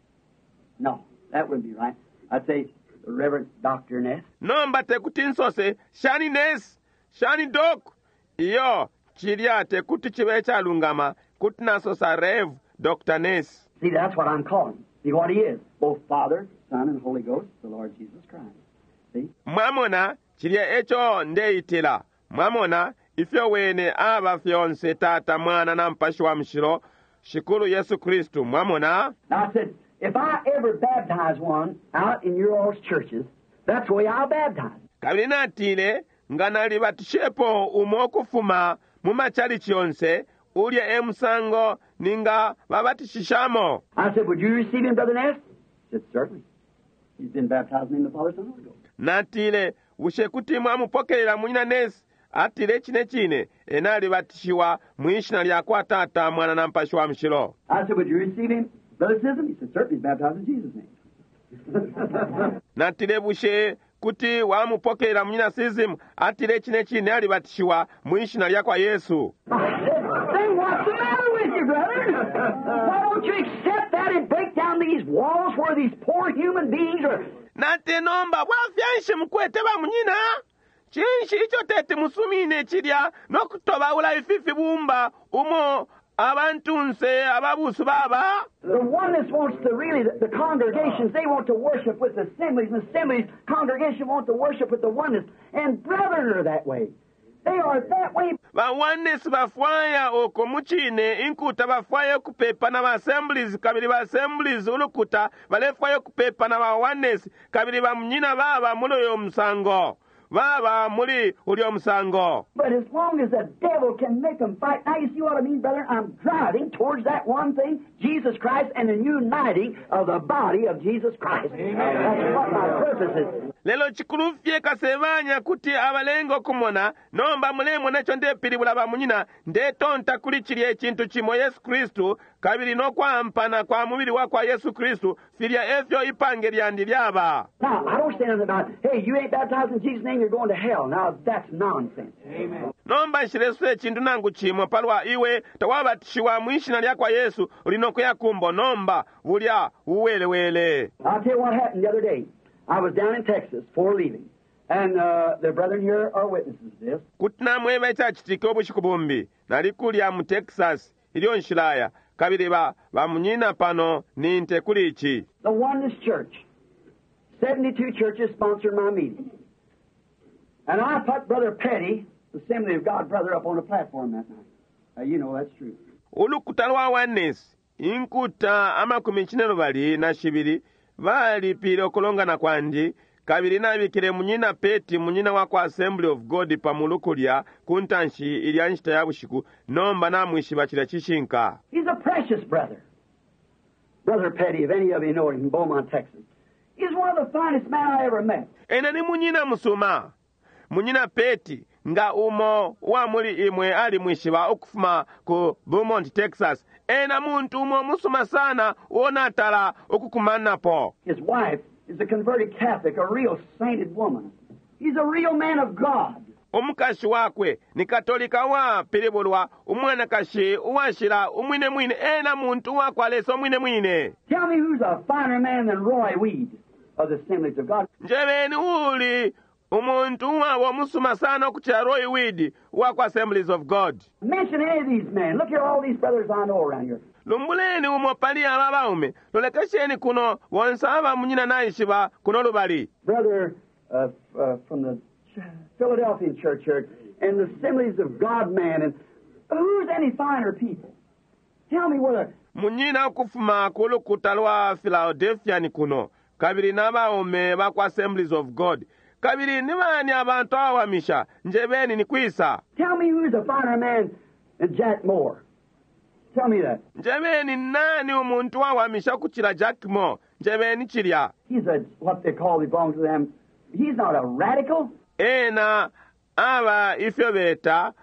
No, that wouldn't be right. I'd say, the Reverend Doctor Nest. Nomba tekuti nsose shani Nesi shani Doc iyo chilya tekuti chibecha lungama kuti naso sa Rev Doctor Nesi. See, that's what I'm calling. See what he is. Both Father, Son, and Holy Ghost, the Lord Jesus Christ. See? Mwamona chilya echo ndeitila mwamona ifyo wene aba fyonse tata mwana na mpashi wa mshiro shikulu Yesu Kristu mwamona. Now I said, if I ever baptize one out in your all's churches, that's the way I'll baptize. Kabili natile ngana libatishepo umokufuma mumachali chionse ulye emusango ninga babatishishamo. I said, would you receive him, Brother Ness? He said, certainly. He's been baptized in the Father, Son, and Holy Ghost. Natile ushekuti mwamupokelela munyina Nesi atile chine chine enali batishiwa mwishina lyakwa tata mwana na mpashi wa mshiro. I said, would you receive him, Brother Sism? He said, certainly. He's baptized in Jesus' name. Natile bushe kuti wamupokelela munyina Sism atile chine chine ali batishiwa mwishina lyakwa Yesu. Then what's the matter with you, brother? Why don't you accept that and break down these walls where these poor human beings are? Nate nomba wafyanshe mkwete ba munyina chinshi icho tete musumine chilya nokutoba ula ififi bumba umo abantunse ababusu baba. The oneness wants to really, the, the congregations, they want to worship with assemblies, and assemblies, congregation want to worship with the oneness, and brethren are that way. They are that way. Bawanesi bafwaya oko muchine inkuta bafwaya kupepa na ba assemblies kabili ba assemblies ulukuta balefwaya kupepa na ba wanesi kabili ba mnyina baba mulo yo msango baba muli uli yo msango. But as long as the devil can make them fight, now you see what I mean, brother? I'm driving towards that one thing, Jesus Christ, and the uniting of the body of Jesus Christ. Amen. That's what my purpose is. Lelo chikulufye kasevanya kuti abalengo kumona nomba mulemo necho ndepili bulaba munyina ndetonta kulichili echintu chimo Yesu Kristu kabili no kwampana kwa mubili wakwa Yesu Kristu filya efyo ipange lyandi lyaba. Now, I don't say nothing about, hey, you ain't baptized in Jesus' name, you're going to hell. Now, that's nonsense. Amen. Nomba nshileswe echintu nangu chimo palwa iwe tawabatishiwa mwishina lyakwa Yesu ulinokuya kumbo nomba ulya uwele wele. I'll tell you what happened the other day. I was down in Texas before leaving, and uh, the brethren here are witnesses to this. Kutina mweba cha chitike obushikubumbi nalikulya mu Texas ilyo nshilaya kabili ba bamunyina pano ninte kulichi. The Oneness Church, seventy-two churches sponsored my meeting, and I put Brother Petty, the Assembly of God brother, up on the platform that night. Uh, you know that's true. Ulukuta lwa Oneness inkuta amakumi chinelo bali na shibiri vali pile okulongana kwandi kabili nabikile munyina Peti munyina wakwa Assembly of God pamulukulya kuntanshi ilya nshita ya bushiku nomba namwishi bachila chishinka. He's a precious brother. Brother Petty, if any of you know him, in Beaumont, Texas. He's one of the finest men I ever met. Ena ni munyina musuma munyina peti nga umo wa muli imwe ali mwishiba okufuma ku Beaumont, Texas. Ena muntu umo musuma sana wonatala okukumanapo. His wife is a converted Catholic, a real sainted woman. He's a real man of God. Omukashi wakwe ni katolika wa pilibulwa umwana kashi uwashira umwine mwine ena muntu wakwalesa umwine mwine. Tell me who's a finer man than Roy Weed of the Assemblies of God. Njebeni uli umuntu wa musuma sana okucha Roy Weed wa kwa Assemblies of God. Mention any of these men. Look at all these brothers I know around here. Lumbuleni umo pali ababaume lolekesheni kuno wonsaba munyina naishiba kuno lubali. Brother uh, uh, from the Philadelphian church here and the Assemblies of God man, and who's any finer people? Tell me whether munyina okufuma kulukuta lwa Philadelphia ni kuno kabiri n'abaume bakwa Assemblies of God. Kabiri ni bani abantu awamisha njebeni ni kwisa. Tell me who's a finer man than Jack Moore. Tell me that. Njebeni nani umuntu awamisha kuchira Jack Moore. Njebeni chirya. He's a what they call belongs to them. He's not a radical. Ena aba ifyo beta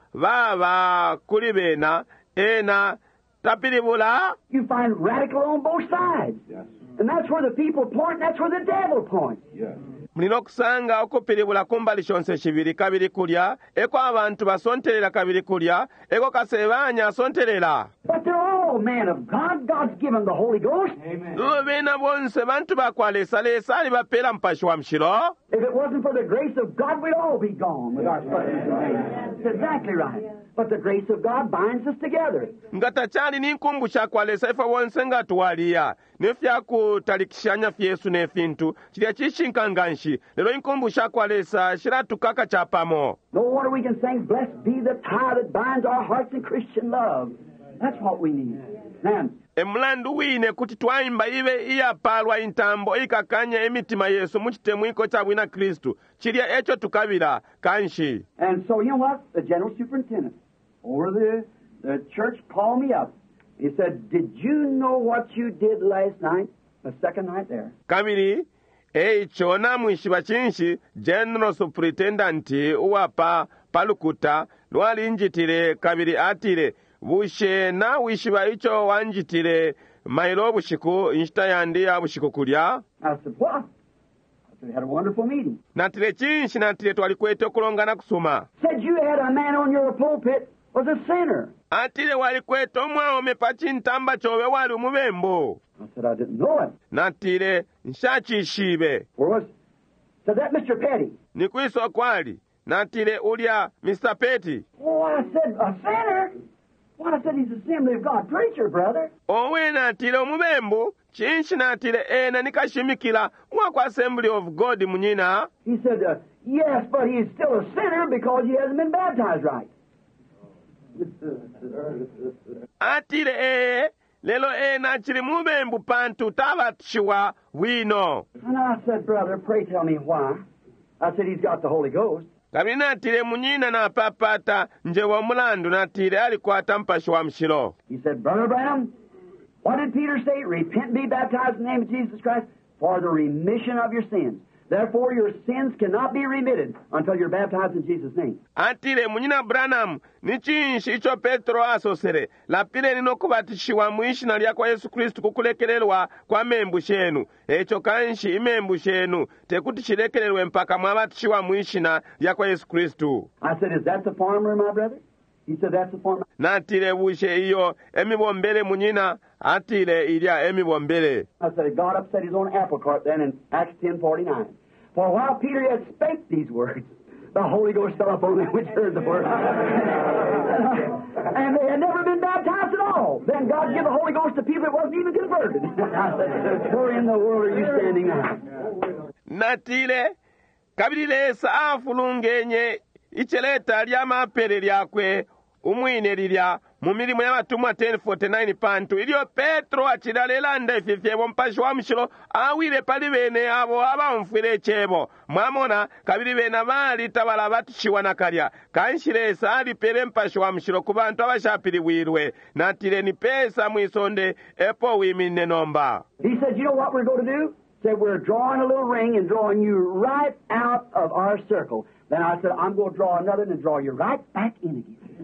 baba kuli bena ena tapiribula. You find radical on both sides. Yes. And that's where the people point, and that's where the devil points. Yes. Mulino kusanga okupiribula kumbali shonse shibiri kabiri kulya eko abantu basonterera kabiri kulya eko kasebanya asonterera. But they're all men of God. God's given the Holy Ghost. Amen. Bena bonse bantu bakwalesa lesa ali bapera mpashi wa mshiro. If it wasn't for the grace of God, we'd all be gone with our That's exactly right. But the grace of God binds us together. Ngatachali ninkumbusha kwalesa ifa wonse ngatuwalia nefya kutalikishanya fyesu nefintu chilya chishinkanganshi lero inkumbusha kwalesa shiratukaka chapamo. No wonder we can sing, blessed be the tie that binds our hearts in Christian love. That's what we need. Now, Emulandu wine kuti twaimba ibe iyapalwa intambo ikakanya emitima Yesu muchitemu iko chabwina Kristu chilya echo tukabira kanshi. and so, you know what? The general superintendent over the, the church called me up. He said, did you know what you did last night? The second night there. Kabiri eicho na mwishiba chinshi general superintendent uwapa palukuta lwali njitire kabiri atire bushe na wishiba icho wanjitire mailo bushiku inshita yandi ya bushiku kulya. I said, what? I said, we had a wonderful meeting. Natire chinshi natire twalikwete okulongana kusuma. Said you had a man on your pulpit was a sinner. Atire walikwete omwaome pachintamba chowe wali umubembo. I said, I didn't know it. Natire nshachishibe. Where was it? Said that Mister Petty. Nikwiso kwali. Natire ulya Mister Petty. Oh, I said, a sinner? Well, I said, he's the Assembly of God preacher, brother. Owe natire omubembo chinshi natire ena nikashimikila mwakwa Assembly of God munyina. He said, uh, yes, but he's still a sinner because he hasn't been baptized right. Atire ee lelo ena chiri mubembu pantu tabatishiwa wino. And I said, brother, pray tell me why. I said, he's got the Holy Ghost. Kabiri natire munyina na papata nje wa mulandu natire alikwata mpashi wa mshiro. He said, Brother Branham, what did Peter say? Repent and be baptized in the name of Jesus Christ for the remission of your sins. Therefore, your sins cannot be remitted until you're baptized in Jesus' name. Atire munyina Branham ni chinshi icho Petro asosere lapile nino kubatishiwa mwishina lya kwa Yesu Kristu kukulekelelwa kwa membu shenu echo kanshi imembu shenu tekuti shilekelelwe mpaka mwabatishiwa mwishina lya kwa Yesu Kristu. I said, is that the farmer, my brother? He said, that's the farmer. Natire bushe iyo emibombele munyina atire ilya emibombele. I said, he got up, set his own apple cart then in Acts ten forty-nine. For while Peter had spake these words, the Holy Ghost fell upon them which heard the word. And they had never been baptized at all. Then God gave the Holy Ghost to people that wasn't even converted. I said, where in the world are you standing now? Natire kabirilesa afulungenye icheleta lya mapere lyakwe umwine lilya mu milimo y'abatumwa ten forty-nine pantu ilyo Petro achilalela ndefifyebo mpashi wa mshilo awile pali bene abo abamfwile echebo mwamona kabili bena bali tabala batishiwa na kalya kanshilesa alipele mpashi wa mshilo ku bantu abashapiliwirwe natile ni pesa mwisonde epo wimine nomba. He said, you know what we're going to do? said, we're drawing a little ring and drawing you right out of our circle. Then I said, I'm going to draw another and draw you right back in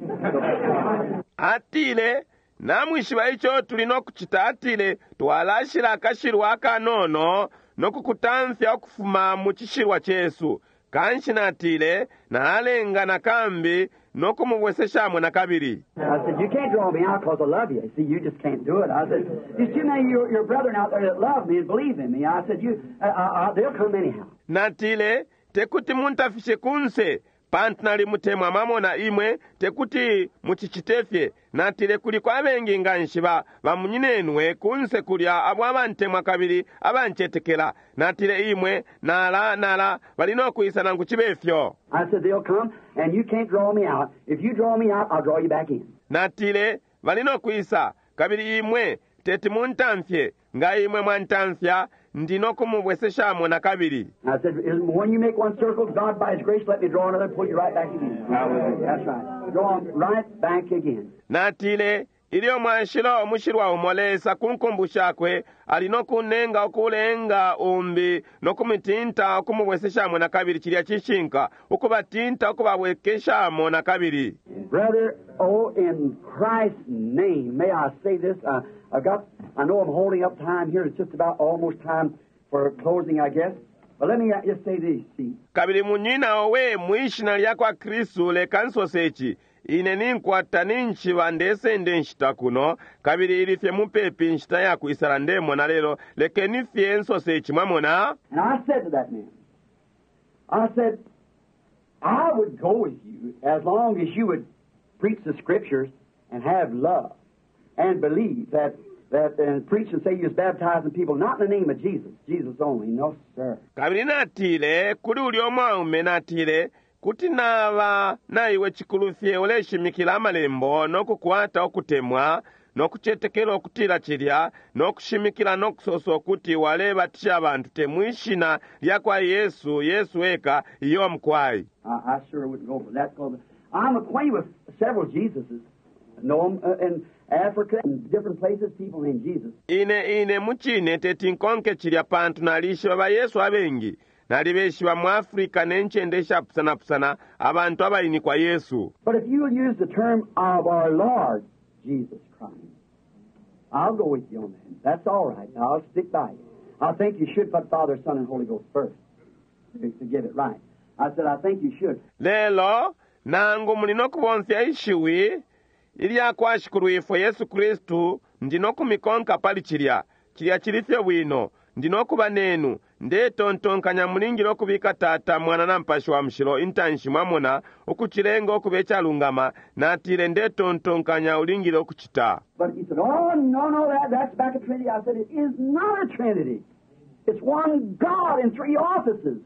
again. atile namwishiwa icho tulina okuchita atile twalashila akashilwa akanono nokukutamfya okufuma mu chishilwa chesu kanshina atile naalenga na kambi nokumubweseshamwe na kabiri. I said, you can't draw me out because I love you. See, you just can't do it. I said, there's too many of your, your brethren out there that love me and believe in me. I said, you, uh, uh, they'll come anyhow. natile tekuti muntafishe kunse pantinali mutemwa mamona imwe tekuti muchichitefye natile kuli kwa bengi nganshiba bamunyinenwe kunse kulya abo abantemwa kabiri abanchetekela natile imwe nala nala balina okuyisana nkuchibefyo. I said, they'll come and you can't draw me out. If you draw me out, I'll draw you back in. natile balina okuyisa kabiri imwe teti muntamfye nga imwe mwantamfya ndino kumubweseshamwe na kabiri. I said, when you make one circle, God by His grace, let me draw another and pull you right back again. That's right. Draw them right back again. natile ilio mwanshilo omushilwa umolesa kunkumbushakwe alino kunenga okulenga umbi nokumitinta okumubweseshamwe na kabiri chilya chishinka ukubatinta okubabwekeshamo na kabiri. Brother, oh, in Christ's name, may I say this? Uh, I've got, I know I'm holding up time here. It's just about almost time for closing, I guess. But let me just say this, see. kabiri munyina owe mwishina lyakwa Kristu lekansosechi ine ninkwata ninchiba ndesende nshita kuno kabiri ilifye mupepi nshita yaku isala ndemo na lelo lekenifye ensosechi mwamona. And I said to that man, I said, I would go with you as long as you would preach the Scriptures and have love and believe that, that and preach and say you was baptizing people not in the name of Jesus, Jesus only. No, sir. kabiri natile kuli uli omwaume natile kuti nava naiwe chikulufye oleshimikila amalembo nokukwata okutemwa nokuchetekela okutila chilya nokushimikila nokusosa okuti wale batisha abantu temwishina lyakwa Yesu Yesu eka iyo mkwai. I, I sure wouldn't go for that because I'm acquainted with several Jesuses. I know them uh, in Africa and different places, people named Jesus. ine ine muchine tetinkonke chilya pantu nalishiwa ba Yesu abengi nalibeshiwa mu Afrika nenchendesha pusana pusana abantu abayini kwa Yesu. But if you'll use the term of our Lord Jesus Christ, I'll go with you on that. That's all right. I'll stick by you. I think you should put Father, Son, and Holy Ghost first to get it right. I said, I think you should. lelo nangu mulino kubonfya ishiwi ilyakwashikuruifo Yesu Kristu ndinokumikonka pali chilya chilya chilifye bwino ndinokuba nenu ndetontonkanya mulingilo okubika tata mwana na mpashi wa mshilo intanshi mwamona okuchilenga okubecha lungama natile ndetontonkanya ulingilo okuchita. But he said, oh, no, no, that, that's back at Trinity. I said, it is not a Trinity. It's one God in three offices.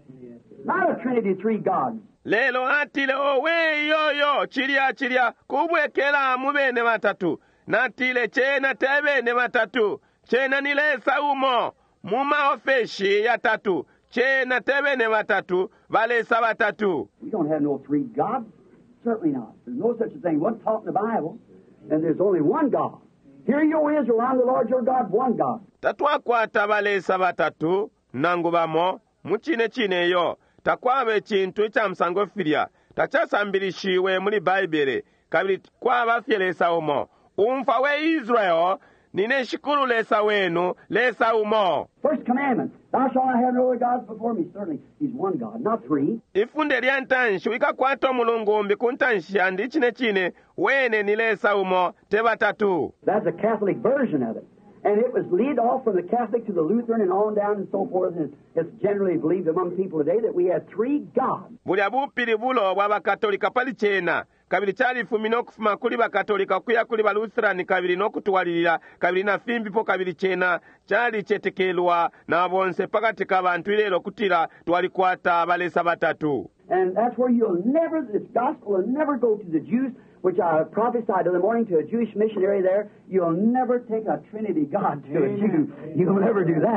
Not a Trinity, three gods. lelo atile owe yoyo chilya chilya kubwekela mubene batatu natile chena tebene batatu chena nilesa umo muma ofeshi ya tatu chena tebene batatu balesa batatu. We don't have no three gods. Certainly not. There's no such a thing. What's taught in the Bible, and there's only one God. Hear you, O Israel, I'm the Lord your God, one God. tatwakwata balesa batatu nangu bamo muchine chine yo takwabe chintu cha msango filya tachasambilishiwe muli Baibele kabili kwaba fyelesa umo umfa we Israel nine shikulu lesa wenu lesa umo. First commandment, thou shalt not have no other gods before me. Certainly, he's one God, not three. ifunde lya ntanshi wikakwata mulungumbi kuntanshi andi chine chine wene nilesa umo te batatu. That's a Catholic version of it. And it was lead off from the Catholic to the Lutheran and on down and so forth. And it's generally believed among people today that we have three gods. Bulya bupili bulo bwa bakatolika pali chena kabili chalifu minokufuma kuli bakatolika kuya kuli balutherani kabili nokutuwalilira kabili na fimbipo kabili chena chali chetekelwa na bonse pakati kabantu ilelo kutila twalikwata balesa batatu. And that's where you'll never, this gospel will never go to the Jews, which I prophesied in the morning to a Jewish missionary there. You'll never take a Trinity God to a Jew. You'll never do that.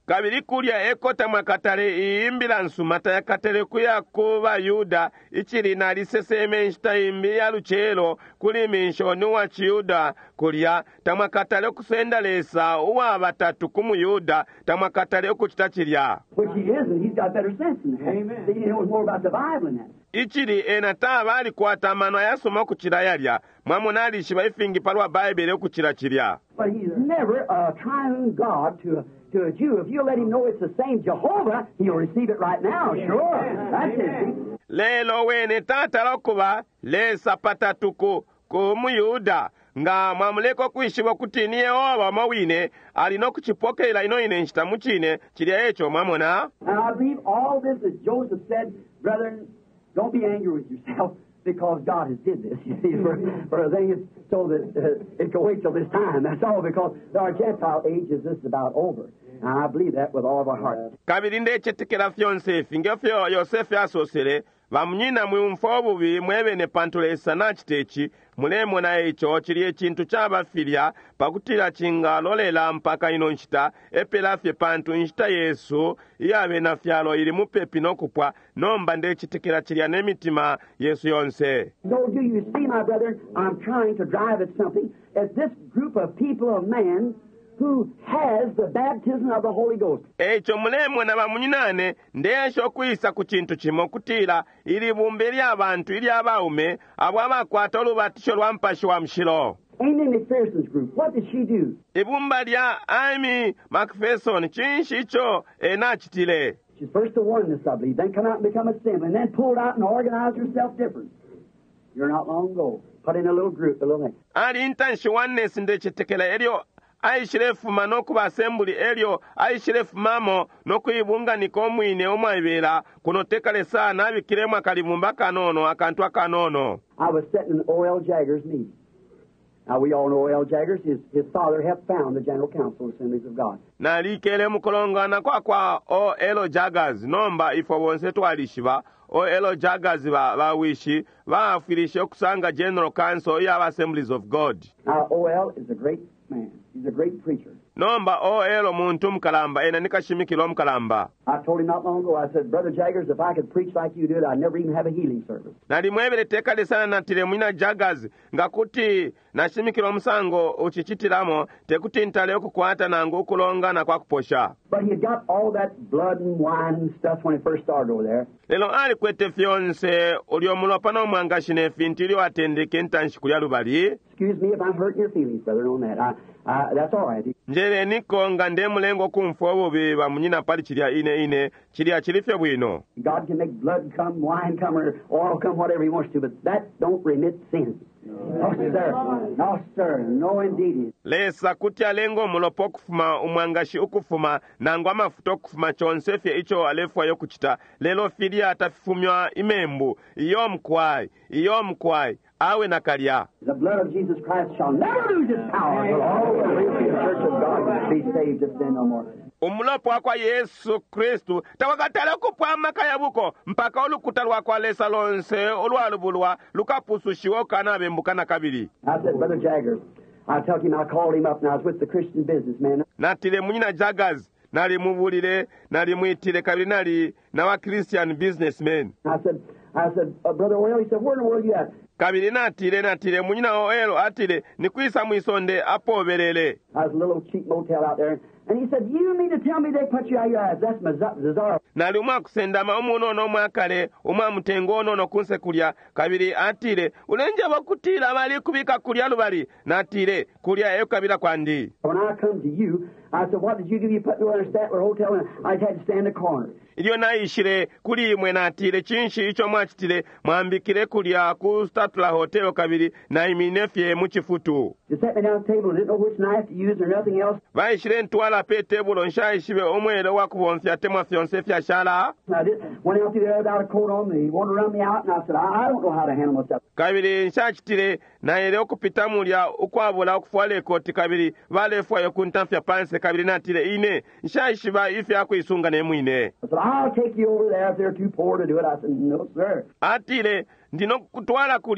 kabiri kulya ekota mwakatale iyimbila nsumata yakatele kuya kuba yuda ichili na liseseme nshitaimbi ya luchelo kuli minshoni wa chiyuda kulya tamwakatale kusenda lesa uwa batatu kumu yuda tamwakatale kuchita chilya. Which he isn't. He's got better sense than that. Amen. He knows more about the Bible than that. ichili enata bali kwata mano yasoma kuchira yalya mwamuna alishiba ifingi palwa Bible kuchira chilya. But he's never a triune God to a, to a Jew. If you let him know it's the same Jehovah, he'll receive it right now. Sure. That's it. Lelo wene tata lokuba lesa patatuku kumuyuda nga mwamuleko kuishiwa kutini Yehova mawine alino kuchipokela ino ine nshitamu chine chilya echo mwamona. And I believe all this, as Joseph said, brethren, don't be angry with yourself because God has did this. You see, for, for a thing is so that uh, it can wait till this time. That's all, because our Gentile age is just about over. And I believe that with all of our heart. Kabiri ndechetekela fyonsefi ngefyo Yosefu asosele bamunyina mwumfo bubi mwebene pantulesa nachitechi mulemo na echo chili echintu chabafilya pakutila chingalolela mpaka ino nchita epelafye pantu nchita Yesu yabe na fyalo ili mupepi nokupwa nomba ndechitekela chilya nemitima Yesu yonse. So do you see, my brethren, I'm trying to drive at something, as this group of people of man who has the baptism of the Holy Ghost. Echo mulemo na bamunyinane ndesho kwisa ku chintu chimo kutila ili bumbe ly'abantu ili abaume abo abakwata olubatisho lwa mpashi wa mshilo. Amy McPherson's group, what did she do? Ibumba lya Amy McPherson chinshi icho enachitile. She's first to oneness, I believe, then come out and become a assembly, and then pulled out and organized herself different. You're not long ago. Put in a little group, a little thing. Ali intanshi oneness ndechitekela elio aishirefu manoku basembuli elio aishirefu mamo nokuyibunga nikomwine omwaibela kunotekale sana abikiremwa kalimumba kanono akantu akanono. I was sitting in O L Jagger's meeting. Now, we all know O L Jaggers. His, his father helped found the General Council Assemblies of God. Na likele mukolongana kwa kwa O L Jaggers nomba ifo bonse twalishiba O L Jaggers ba bawishi bafirishe okusanga General Council ya Assemblies of God. Now, O L is a great man. He's a great preacher. Nomba O L muntu mkalamba ena nikashimikilo mkalamba. I told him not long ago, I said, Brother Jaggers, if I could preach like you did, I'd never even have a healing service. Na limwebele tekale sana natile mwina Jaggers ngakuti nashimikilo msango uchichitilamo tekuti ntale okukwata nangu ukulonga na kwa kuposha. But he had got all that blood and wine and stuff when he first started over there. Lelo ali kwete fyonse uliomulopa no mwangashine fintili watendeke ntanshi kulya lubali. Excuse me if I'm hurting your feelings, brother, on that. I, I, that's all right. Njere nikonga ndemulengo kumfobo biba munyina pali chilya ine ine chilya chilifye bwino. God can make blood come, wine come, or oil come, whatever he wants to, but that don't remit sin. No, sir. No, sir. No, indeed. Lesa kutya lengo mulopo kufuma umwangashi ukufuma nangwa mafuto kufuma chonsefye icho alefwa yokuchita lelo filia atafumywa imembu iyo mkwai iyo mkwai awe nakalya. The blood of Jesus Christ shall never lose its power until all the the church of God be saved of sin no more. Umulopo wakwa Yesu Kristu tawakatale kupwa makayabuko mpaka olukuta lwakwa lesa lonse olwalubulwa lukapusushiwo kana bembukana kabili. I said, Brother Jaggers, I told him, I called him up, and I was with the Christian businessman. Natile munyina Jaggers nali mubulile nali mwitile kabili nali na wa Christian businessman. I said, I said, uh, Brother Oil, he said, where in the world are you at? Kabili natile natile munyina Oelo atile nikwisa mwisonde apoberele. I was in a little cheap motel out there, and he said, you mean to tell me they put you out of your eyes? That's Mazar. Nali umwa kusendama umuno no mwakale umwa mutengono no kunse kulya kabili atile ulenja bakutila bali kubika kulya lubali natile kulya eyo kabila kwandi. When I come to you, I said, what did you do? You put me in a Statler hotel, and I had to stand in the corner. Ilio naishire kuli imwe natile chinshi icho mwachitile mwambikile kulya ku Statler hotel kabili na iminefye muchifutu. You sat me down at the table and didn't know which knife to use or nothing else. Vaishire ntwala pe tebulo nshaishibe omwele wakubonfya temwa fyonse fya shala. I did, went out through there without a coat on. He wanted to run me out, and I said, I, I don't know how to handle myself. Kabili nshachitile na ele okupita mulya ukwabula okufuale koti kabili valefwa yokuntamfya panse kabili natile ine nshaishiba ife akuisunga nemwine. I said, I'll take you over there if they're too poor to do it. I said, no, sir. Atile ndino kutwala kulya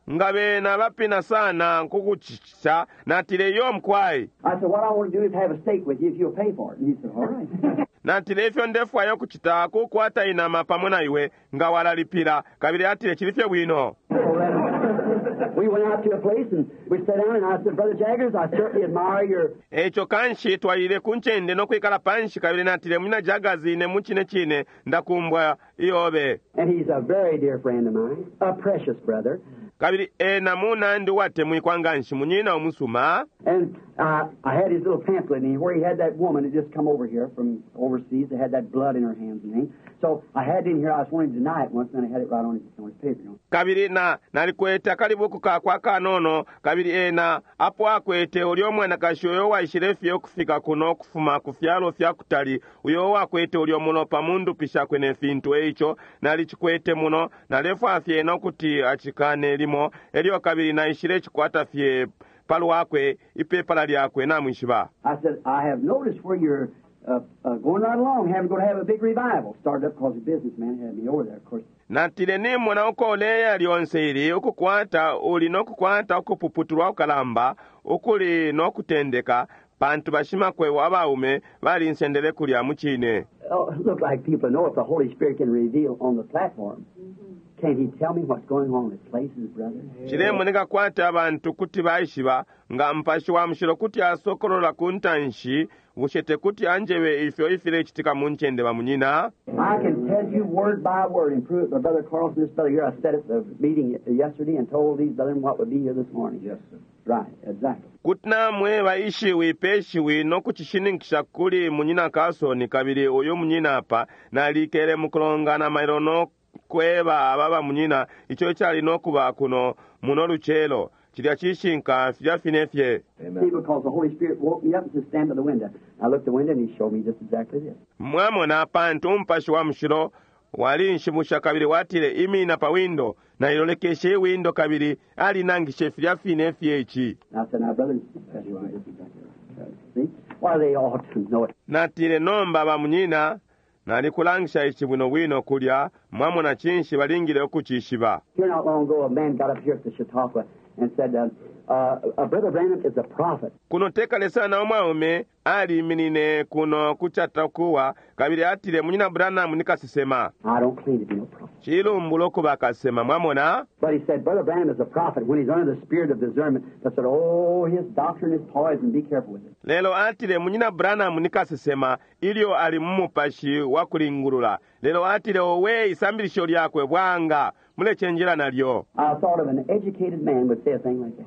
nga bena bapina sana nkukuchicha natile yo mkwai. I said, what I want to do is have a steak with you if you'll pay for it. And he said, all right. natile ifyo ndefwayo kuchita kukwata inama pamwe na iwe nga walalipira kabili atile chilifyo bwino. We went out to a place and we sat down and I said, Brother Jaggers, I certainly admire your... Echo kanshi twalile kunchende no kwikala panshi kabili natile mwina Jaggers ine muchine chine ndakumbwa iyobe. And he's a very dear friend of mine, a precious brother. Kabili ena muna ndi wate mwikwanganshi munyina umusuma. And uh, I had his little pamphlet and he, where he had that woman that just come over here from overseas that had that blood in her hands and things. So I had it in here. I was wanting to deny it once, and I had it right on his, on his paper. You know. Kabili na nalikweta kalibuku ka kwa kanono kabili ena apo akwete ulio mwana kashoyo wa ishirefi okufika kuno kufuma kufyalo fya kutali uyo wakwete ulio muno pamundu pisha kwene fintu eicho nalichikwete muno nalefu afye nokuti achikane limo elio kabili na ishire chikwata fye palu wakwe ipepala lyakwe na mwishiba. I said, I have noticed where you're uh, uh, going right along, having going to have a big revival. Started up because the businessman had me over there, of course. Natile ni mwana uko leya lyonse ili ukukwata uli nokukwata ukupuputulwa ukalamba ukuli nokutendeka pantu bashima kwe wabaume bali nsendele kulya muchine. Oh, look like people know if the Holy Spirit can reveal on the platform. Can't he tell me what's going on in places, brother? Chile mweneka kwata abantu kuti baishiba nga mpashi wa mshiro kuti asokolola kuntanshi ushete kuti anjewe ifyo ifile chitika munchende wa munyina. I can tell you word by word and prove it. My brother Carlson, this brother here, I said at the meeting yesterday and told these brethren what would be here this morning. Yes, sir. Right, exactly. Kutna mwe waishi wipeshi wino kuchishinikisha kuli munyina kaso ni kabili uyu munyina apa na likele mkulongana mairono kweba ababa munyina icho chali nokuba kuno muno luchelo chilya chishinka fya finefye. See, because the Holy Spirit woke me up and said, stand by the window. I looked at the window and he showed me just exactly this. Mwamona pantu mpashi wa mshiro wali nshimusha kabili watile imi na pa windo na ilolekeshe windo kabili ali nangishe fya finefye ichi. I said, now brothers, that's right. Just exactly right. See? Why they ought to know it. Natile nomba ba munyina na likulangisha ichi wino wino kulya mwamona chinshi balingile okuchishiba. Here not long ago, a man got up here at the Chautauqua and said, uh, uh, uh, Brother Branham is a prophet. Kuno tekale sana omwaume ali minine kuno kuchatakuwa kabili atile munyina Branham nikasisema. I don't claim to be no prophet. Chilumbulo kuba kasema mwamona. But he said, Brother Branham is a prophet when he's under the spirit of discernment. I said, oh, his doctrine is poison. Be careful with it. Lelo atile munyina Branham nikasisema ilio ali mumupashi wakulingulula. Lelo atile owe isambilisho lyakwe bwanga mule chenjira nalyo. I thought of an educated man would say a thing like that.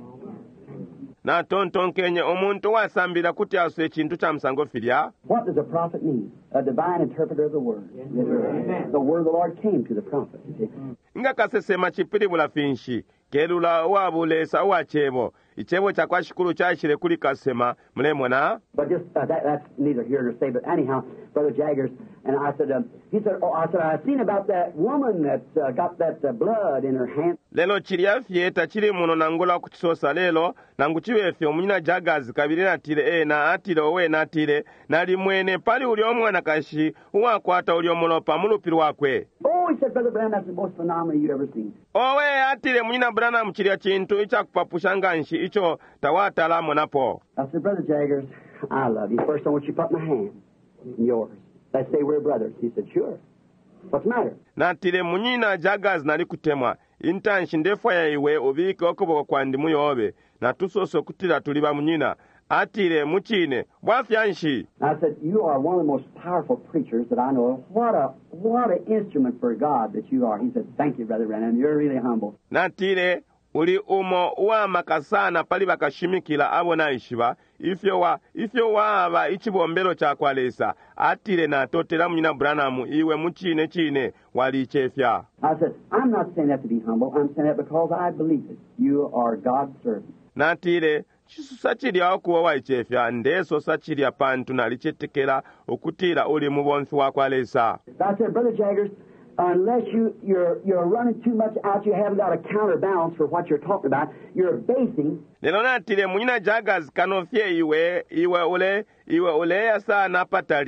Na tonton kenye omuntu wasambila kuti aswe chintu cha msango filya. What does a prophet mean? A divine interpreter of the word. Yes, yes, the word of the Lord came to the prophet. Nga kasesema chipiri bula finshi. Kelula wabulesa wachebo. Ichebo cha kwa shikulu cha ishile kuli kasema mlemona. But just, uh, that, that's neither here nor say, but anyhow, Brother Jaggers, and I said, um, he said, oh, I said, I seen about that woman that uh, got that uh, blood in her hand. Lelo chili afyeta chili muno nangola kuchisosa lelo, nanguchiwe fyo munyina Jaggers kabili natile e na atile owe natile, nali mwene pali uliomu anakashi, uwa kwata uliomulo pa mulupiru wakwe. Oh, he said, Brother Branham, that's the most phenomenal you ever seen. Owe atile munyina Branham chili chintu icha kupapusha nshi icho tawatala monapo. I said, Brother Jaggers, I love you. First I want you to put my hand in yours. Let's say we're brothers. He said, sure. What's the matter? Natile munyina Jaggers nali kutemwa. Intanshi ndefu ya iwe uvike okuboko kwa ndimu yobe. Na tusoso kutila tuliba munyina. Atile muchine. Wafyanshi. I said, you are one of the most powerful preachers that I know of. What a, what an instrument for God that you are. He said, thank you, Brother Branham. You're really humble. Natile uli umo uwa makasana pali bakashimikila abo na ishiba. Ifyo wa, ifyo wa aba ichibombelo cha kwalesa. Atile na totela munyina Branham iwe muchine chine wali chefya. I said, I'm not saying that to be humble. I'm saying that because I believe it. You are God's servant. Natile chisu sachilya okuwa waichefya ndeso sachilya pantu nalichetekela okutila uli mubonfi wa kwalesa. I said, Brother Jaggers, unless you, you're, you're running too much out, you haven't got a counterbalance for what you're talking about, you're basing. Lelo natile munyina Jaggers kanofye iwe, iwe ule, iwe ule ya sana patali,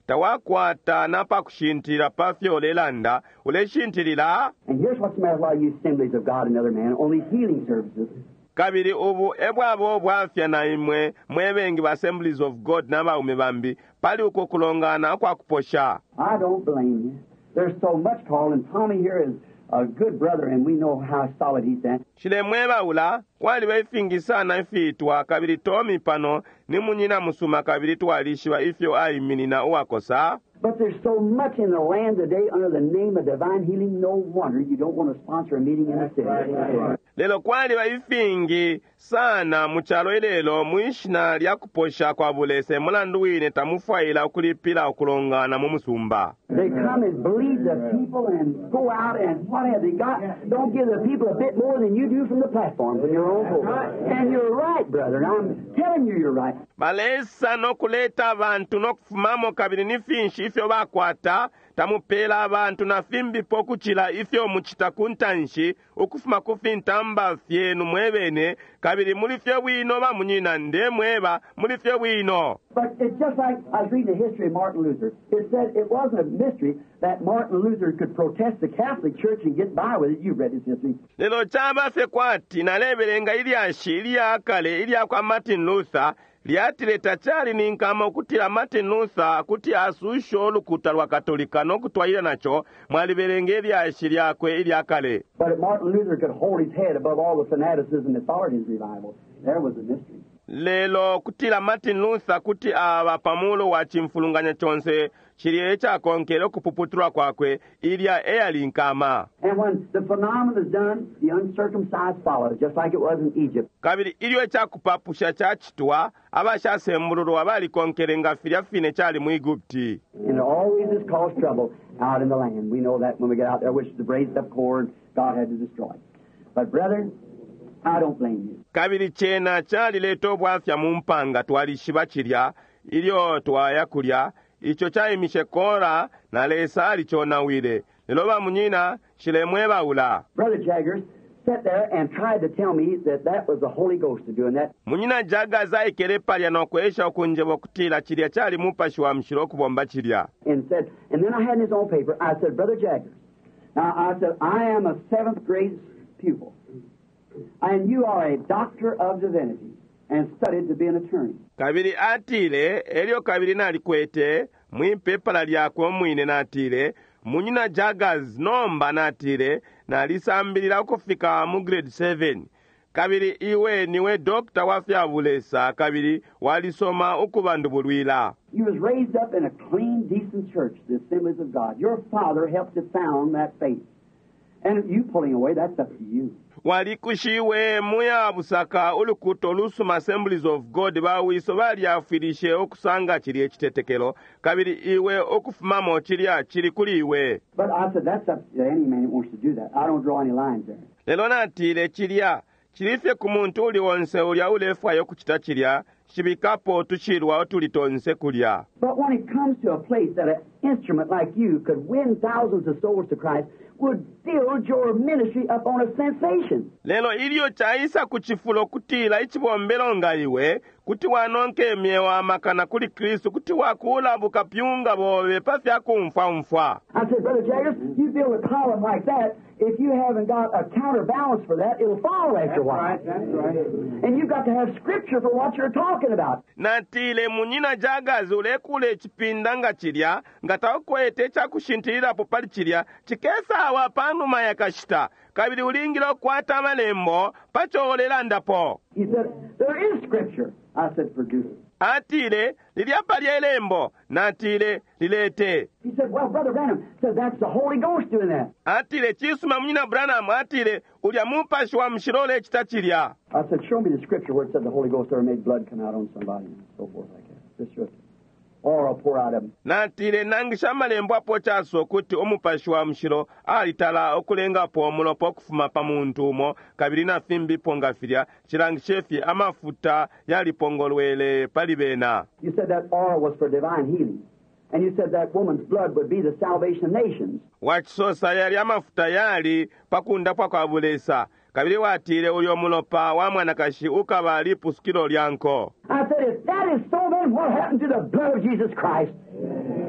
tawakwata napakushintirira pafyolelanda uleshintirira. And here's what's the matter with a lot of you assemblies of God and other men on these healing services. Kabiri ubu ebwabo bwafya na imwe mwebengi ba Assemblies of God n'abaume bambi pali uko kulongana kwa kuposha. I don't blame you. There's so much call, and Tommy here is a good brother, and we know how solid he's at. Chile mweba ula kwali wefingi sana ifitwa kabiri Tommy pano ni munyina musuma kabiri twalishiwa ifyo ayimini na uwakosa. But there's so much in the land today under the name of divine healing, no wonder you don't want to sponsor a meeting in the city. Lelo kwali waifingi sana muchalo ilelo muishina lya kuposha kwa bulese mulandu wine tamufaila ukulipila ukulongana mumusumba. They come and bleed the people and go out and what have they got? Don't give the people a bit more than you do from the platform from your own home. And you're right, brother. And I'm telling you you're right. Balesa no kuleta abantu no kufumamo kabiri nifinshi ifyo bakwata tamupela abantu na fimbi pokuchila ifyo muchita kuntanshi ukufuma kufinta mba fyenu mwebene kabiri mulifyo wino ba munyina nde mweba mulifyo wino. But it's just like I was reading the history of Martin Luther. It said it wasn't a mystery that Martin Luther could protest the Catholic Church and get by with it. You've read his history. Lelo chaba fe kwati na lebelenga ili ashi ili akale ili akwa Martin Luther liatile tachari ni nkama kutila Martin Luther kuti asusho lukuta lwa katolika no kutwaila nacho mwaliberenge ili ashi ili akwe ili akale. But if Martin Luther could hold his head above all the fanaticism that followed his revival, there was a mystery. Lelo kutila Martin Luther kuti aba pamulo wa chimfulunganya chonse chiliye cha konkelo kupuputura kwakwe ilia eyali nkama. And when the phenomenon is done, the uncircumcised follow, just like it was in Egypt. Kabiri iliyo cha kupapusha cha chitwa abasha sembuluru abali konkerenga filia fine chali mu Egypti. And it always has caused trouble out in the land. We know that when we get out there, which is the raised up cord, God had to destroy it. But brother, I don't blame you. Kabiri chena chali leto bwafya mumpanga twalishiba chilya iliyo twaya kulya icho chai mishekora na lesa alichona wile niloba munyina shilemweba ula. Brother Jaggers sat there and tried to tell me that that was the Holy Ghost doing that. Munyina Jaggers aikele palya nokwesha okunjebo kutila chilya chali mupashi wa mshiro kubomba chilya. And said, and then I had in his own paper, I said, Brother Jaggers, now I said, I am a seventh grade pupil, and you are a doctor of divinity and studied to be an attorney. Kabiri atile elio kabiri nalikwete mwipepala lyakwe mwine natile munyina Jaggers nomba natile nalisambirira kufika mu grade seven. Kabiri iwe niwe doctor wafya bulesa kabiri walisoma ukubandubulwila. You was raised up in a clean, decent church, the Assemblies of God. Your father helped to found that faith. And you pulling away, that's up to you. Walikushiwe muya busaka ulukuto lusuma Assemblies of God bawiso bali afirishe okusanga chili ekitetekelo kabiri iwe okufumamo chili achili kuli iwe. But I said that's up to any man who wants to do that. I don't draw any lines there. Lelo natile chilya chilife ku muntu uli wonse ulya ulefwayo kuchita chilya shibikapo tuchirwa otulitonse kulya. But when it comes to a place that an instrument like you could win thousands of souls to Christ, would build your ministry upon a sensation. Lelo iliyo chaisa kuchifulo kutila ichibombelo nga iwe kuti wanonke myewa makana kuli Kristo kuti wakula bukapyunga bobe pafya kumfa mfa. I said, Brother Jaggers, you build a column like that, if you haven't got a counterbalance for that, it'll fall after a while. Right, that's right. And you've got to have scripture for what you're talking about. Natile munyina Jaggers ulekule chipindanga chilya ngata okwete chakushintirira popali chilya chikesa wapanu mayakashita kabili ulingilo kwata malembo pacho olela ndapo. He said, there is scripture. I said, produce it. Atile liliapa lielembo natile lilete. He said, well, Brother Branham said that's the Holy Ghost doing that. Atile chisuma munyina Branham atile ulya mupashi wa mshirole chitachilya. I said, show me the scripture where it said the Holy Ghost ever made blood come out on somebody and so forth like that. Just show it. Or I'll pour out of them. Natile nangisha malembo apo chaso kuti omupashi wa mshiro alitala okulenga po mulopo kufuma pa muntu umo kabiri na fimbi ponga filya chilangishefi amafuta yali pongolwele palibena. You said that oil was for divine healing. And you said that woman's blood would be the salvation of nations. Wachisosa yali amafuta yali pakunda kwa kwa bulesa. Kabili watile ulio mulopa wa mwanakashi ukaba lipuskilo lyanko. I said, if that is so, then what happened to the blood of Jesus Christ?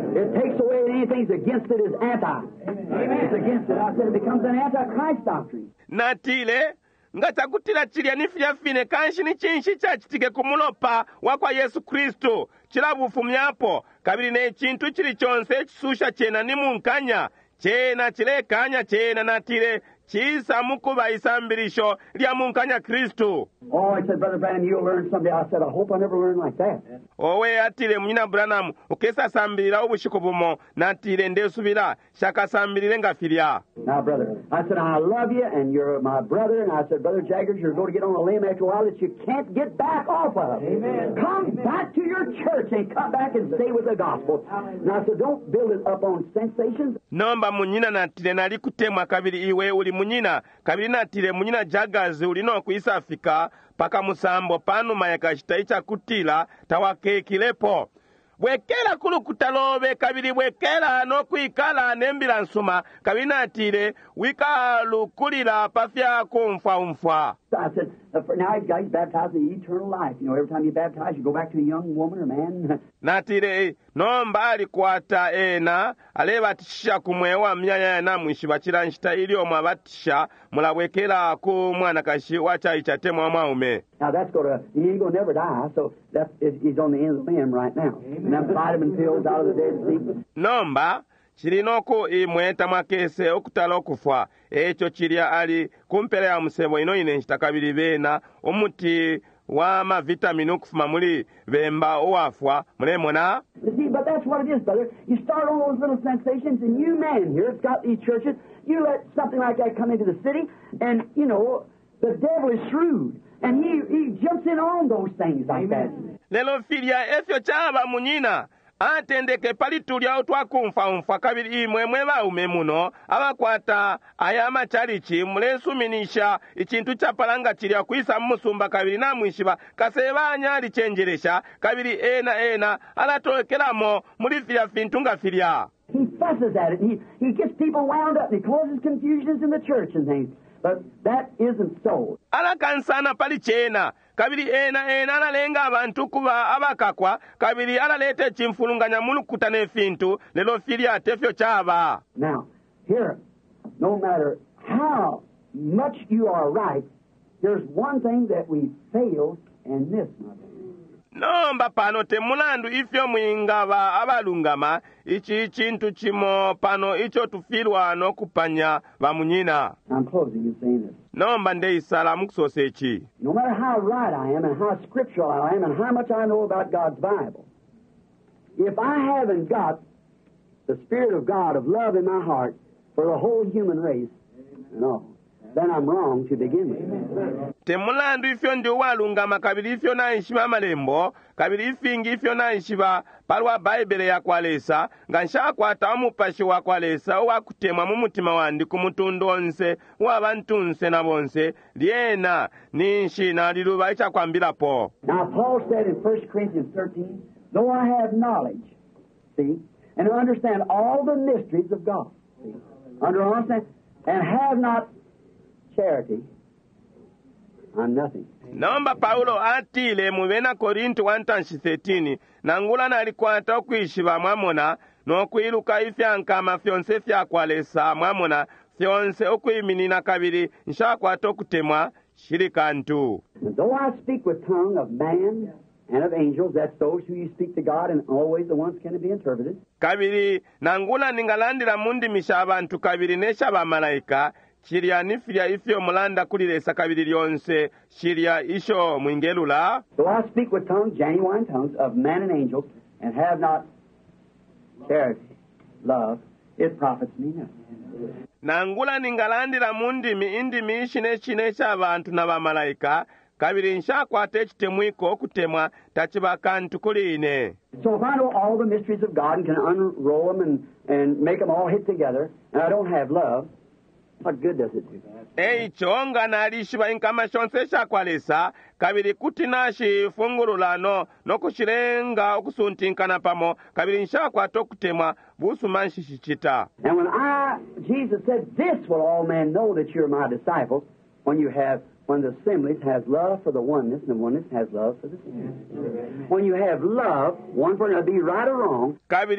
It takes away anything that's against it is anti. Amen. It's against it. I said it becomes an anti-Christ doctrine. natile ngatakutila chilya nifilya fine kanshi ni chinshi chachitike kumulopa wakwa Yesu Kristu chilabufumyapo kabili ne chintu chili chonse chisusha chena ni munkanya chena chilekanya chena natile chisa mukuba isambilisho lya munkanya Kristu. Oh, I said, Brother Branham, you'll learn someday. I said, I hope I never learn like that. Owe atile munyina Branham ukesa sambilila ubushiko bumo natile ndesubila shaka sambilile nga filya. Now, brother, I said, I love you, and you're my brother, and I said, Brother Jaggers, you're going to get on a limb after a while that you can't get back off of. Amen. Come Amen. Back to your church and come back and stay with the gospel. And I said, don't build it up on sensations. Nomba munyina natile nali kutemwa kabili iwe uli munyina kabili natile munyina Jaggers ulino kuisafika paka musambo panu mayakashita icha kutila tawakekilepo. Bwekela kulukutalobe kabili bwekela no kuikala nembila nsuma kabili natile wika lukulila pafya kumfwa umfwa. I said, uh, for now he's got he's baptized in eternal life. You know, every time you baptize, you go back to a young woman or man. Natile nomba alikwata ena alebatisha kumwewa myanya na mwishi bachila nshita ili omwabatisha mulabwekela ku mwana kashi wacha ichatemwa mwaume. Now that's going to, he ain't going to never die, so that's, he's on the end of the limb right now. And them vitamin pills out of the Dead Sea. Nomba chilinoku imweta mwakese okutala okufwa echo chilya ali kumpele ya musebo ino ine nchitakabili bena omuti wa ma vitamini okufuma muli bemba owafwa mulemona. You see, but that's what it is, brother. You start on those little sensations, and you man here, it's got these churches, you let something like that come into the city, and, you know, the devil is shrewd, and he, he jumps in on those things like Amen. That. Lelo filya efyo chaba munyina atendeke palitulya otwakumfa umfa kabili imwe mweba umemuno abakwata ayama chalichi mulensuminisha ichintu chapalanga chilya kuisa musumba kabili na mwishiba kasebanya alichenjeresha kabili ena ena alatolekelamo muli filya fintunga filya. He fusses at it, and he, he gets people wound up, and he causes confusions in the church and things. But that isn't so. Alakansana pali chena kabili ena ena alalenga abantu kuba abakakwa kabili alalete chimfulunganya mulukutane fintu lelo filya tefyo chaba. Now, here, no matter how much you are right, there's one thing that we fail in this, my brother. Nomba pano temulandu ifyo mwingaba abalungama ichi chintu chimo pano icho tufilwa no kupanya bamunyina. I'm closing in saying this. Nomba ndeisala mukusosechi. No matter how right I am and how scriptural I am and how much I know about God's Bible, if I haven't got the Spirit of God of love in my heart for the whole human race, no, then I'm wrong to begin with. Temulandu ifyo ndi walungama kabili ifyo na ishima malembo kabili ifingi ifyo na ishiba palwa Baibele ya kwalesa ngansha kwata omupashi wa kwalesa wa kutemwa mu mutima wandi kumutundu onse w'abantu nse na bonse lyena ninshi na liluba icha kwambila po. Now Paul said in First Corinthians thirteen, though I have knowledge, see, and understand all the mysteries of God, see, under understand, and have not charity, I'm nothing. Nomba Paulo atile muvena Korinto one thirteen nangula nalikwata okwishiba mwamona nokwiluka ifyankama fyonse fyakwalesa mwamona fyonse okwiminina kabili nshakwata okutemwa shirikantu. Though I speak with tongue of man and of angels, that's those who you speak to God, and always the ones can be interpreted. Kabili nangula ningalandira mundimisha abantu kabili nesha bamalaika shirya nifya ifyo mulanda kulilesa kabili lyonse shirya isho mwingelula. So I speak with tongues, genuine tongues, of men and angels, and have not charity, love, it profits me nothing. Nangula ningalandira mundimi indimi ishine shine sh'abantu na bamalaika kabili nshakwata ekitemwiko okutemwa tachiba kantu kuline. So if I know all the mysteries of God and can unroll them and, and make them all hit together, and I don't have love, what good does it do? Eicho nga nalishiba inkama shonse shakwalesa kabili kutinashi fungurulano nokushirenga okusuntinkana pamo kabili nshakwata okutemwa busumanshi shichita. And when I, Jesus said, this will all men know that you're my disciples, when you have, when the assemblies has love for the oneness, and the oneness has love for the assemblies. When you have love, one for another, be right or wrong. Kabili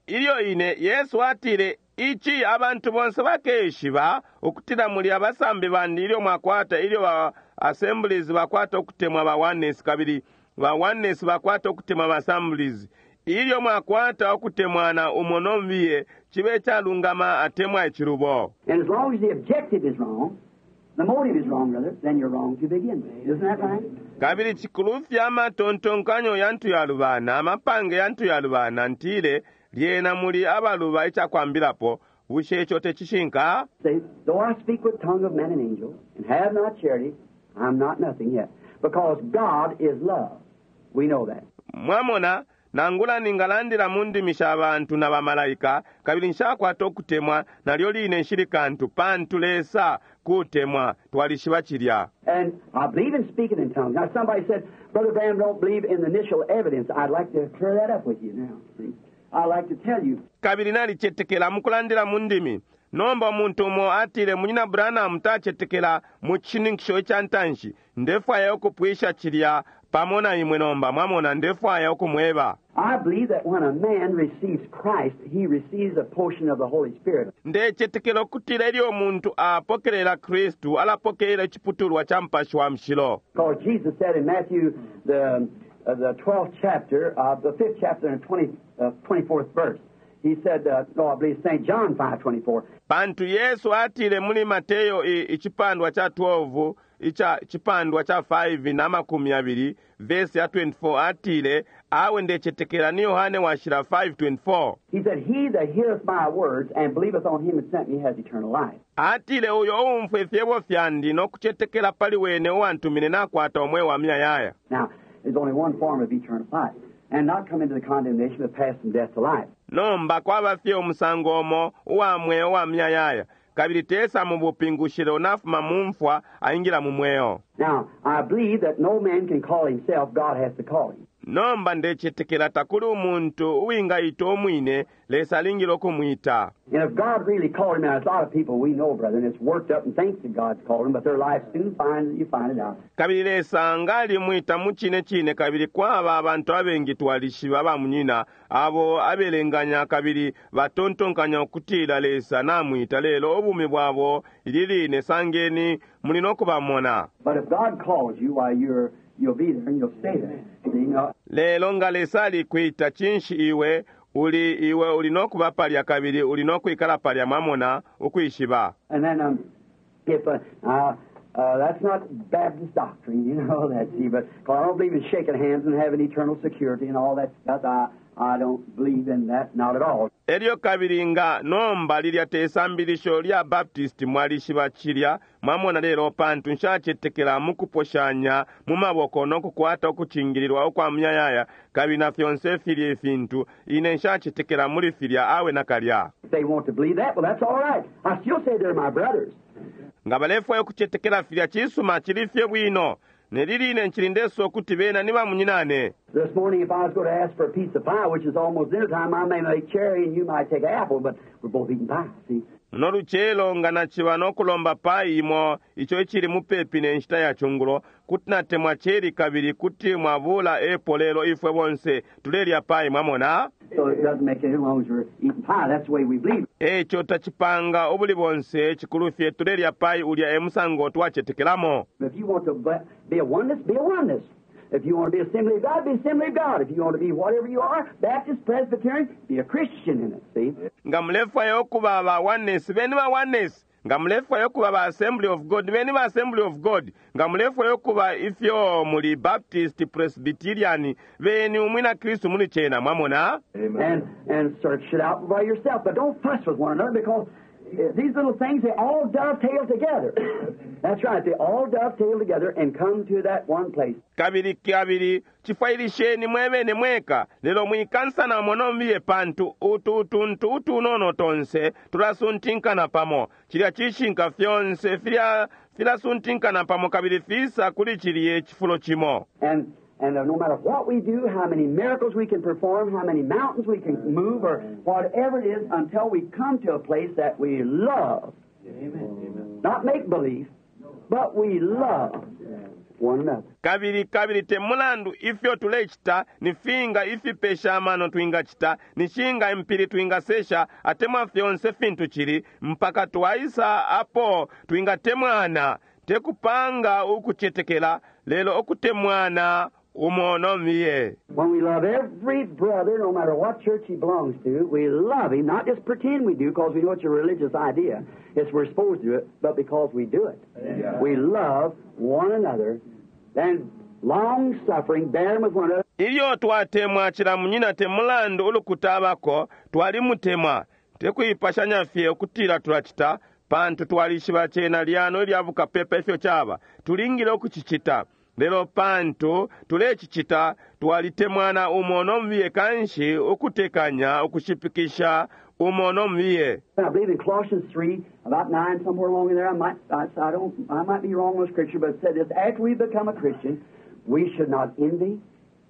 ilyo ine yesu atile ichi abantu bonse bakeshiba okutira muli abasambi bandi ilyo mwakwata ilyo ba assemblies bakwata okutemwa ba oneness kabiri ba oneness bakwata okutemwa ba assemblies ilyo mwakwata okutemwana umonombiye kibe kyalungama atemwa ekirubo. And as long as the objective is wrong, the motive is wrong, brother, then you're wrong to begin with. Isn't that right? Kabiri chikulufya amatontonkanyo yantu yalubana amapange yantu yalubana ntile lyena muli abaluba ekyakwambirapo bushe ekyo tekishinka. Say, though I speak with tongue of men and angels and have not charity, I'm not nothing yet. Because God is love. We know that. Mwamona nangula ningalandira mundimisha abantu na bamalayika kabiri nshakwata okutemwa nalyo line nshirikantu pantulesa kutemwa twalishiba kirya. And I believe in speaking in tongues. Now somebody said, Brother Branham don't believe in the initial evidence. I'd like to clear that up with you now. See? I'd like to tell you. Kabiri nali chetekela mukulandira mundimi. Nomba muntu mo atile munyina Branham tachetekela mu chiningisho ekyantanshi ndefa okupwisha kirya pamona imwe nomba mwamona ndefa okumweba. I believe that when a man receives Christ, he receives a portion of the Holy Spirit. Nde chetekela okutira eri omuntu apokerera Kristu alapokerera ekiputulwa kyampashi wa mshilo. Because Jesus said in Matthew the uh, the twelfth chapter, uh, the fifth chapter and twenty uh, twenty-fourth verse. He said, uh, no, I believe Saint John five twenty-four. Pantu Yesu atile muli Mateyo ichipandwa cha twelve icha chipandwa cha five na makumi abiri verse ya twenty-four atile awe nde chetekera ni Yohane washira five twenty-four. He said, he that heareth my words and believeth on him that sent me has eternal life. Atile uyo umfwe fyebo fyandi no kuchetekera pali wene wantumine nakwata omwe wa miya yaya. Now, there's only one form of eternal life, and not come into the condemnation but pass from death to life. Nomba kwaba fye omusango omo uwamwe wa miya yaya. Kabiri tesa mu bupingushire onafuma mumfwa ayingira mu mweyo. Now, I believe that no man can call himself, God has to call him. Nomba ndechetekera takuli umuntu uwinga ito omwine lesa lingiro kumwita. And if God really called him, now there's a lot of people we know, brother, and it's worked up and thinks that God's called him, but their life soon finds that you find it out. Kabiri lesa ngali mwita muchine chine kabiri kwaba abantu abengi twalishiba bamunyina abo abelenganya kabiri batontonkanya okutira lesa namwita lelo obumi bwabo ililine sangeni mulino kubamona. But if God calls you while you're you'll be there and you'll stay there. See, you know? Lelo ngalesali kwita chinshi iwe uli iwe ulinokuba palya kabiri ulinokwikala palya mamona ukwishiba. And then um if uh, uh uh that's not Baptist doctrine, you know that, see, but I don't believe in shaking hands and having eternal security and all that stuff. I I don't believe in that, not at all. Elio kabiringa nomba lilya tesambilisho lya Baptist mwalishiba chilya mwamona lelo pantu nshachetekela mukuposhanya mumaboko nokukwata okuchingilirwa okwa myayaya kabina fyonse filye fintu ine nshachetekela muli filya awe nakalya. If they want to believe that, well, that's all right. I still say they're my brothers. Nga balefwa yokuchetekela filya chisuma chilifye bwino. Neliline nchilindeso okuti bena niba munyinane. This morning, if I was going to ask for a piece of pie, which is almost dinner time, I may make cherry and you might take an apple, but we're both eating pie, see? Noluchelo nga nachiba nokulomba pai imo icho ichiri mupepi ne nshita ya chungulo kutina temwa cheri kabiri kuti mwavula epo lelo ifwe bonse tulelya pai mwamona. So it doesn't make any as long as we're eating pie. That's the way we believe. Echo tachipanga obuli bonse chikulufye tulelya pai ulya emusango twachetekelamo. If you want to be a oneness, be a oneness. If you want to be Assembly of God, be Assembly of God. If you want to be whatever you are, Baptist, Presbyterian, be a Christian in it, see? Nga mlefa yokuba ba oneness, beni ba oneness. Nga mlefa yokuba ba Assembly of God, beni ba Assembly of God. Nga mlefa yokuba ifyo muli Baptist, Presbyterian, beni umwina Kristu muli chena, mwamona? And, and search it out by yourself. But don't fuss with one another because these little things, they all dovetail together. That's right, they all dovetail together and come to that one place. Kabiri kabiri chifailisheni mwebene mweka lelo mwikansa na monombiye pantu utu utu utu utu nono tonse tulasuntinkana pamo chilya chishinka fyonse filya fila suntinkana pamo kabiri fisa kuli chiliye chifulo chimo. And And uh, no matter what we do, how many miracles we can perform, how many mountains we can move, or whatever it is, until we come to a place that we love. Amen. Not make-believe, but we love. one another. kabiri kabiri temulandu ifyo tulechita nifinga ifi pesha amano tuingachita nishinga impiri tuingasesha atemwa fyonse fintu chiri mpaka tuwaisa apo tuingatemwana tekupanga ukuchetekela lelo okutemwana umono miye. When we love every brother, no matter what church he belongs to, we love him, not just pretend we do because we know it's a religious idea. It's we're supposed to do it, but because we do it. Yeah. We love one another, then long-suffering, bearing with one another. Iyo twatemwa chila munyina temulandu ulukutabako twalimutemwa tekuipashanya fye okutira tulachita pantu twalishiba chena liano lyavuka pepa ifyo chaba tulingile okuchichita lelo pantu tulechichita twalitemwana umono mwiye kanshi okutekanya okushipikisha umono mwiye. I believe in Colossians three, about nine, somewhere along in there. I might, I, I don't, I might be wrong with Scripture, but it said this: after we become a Christian, we should not envy.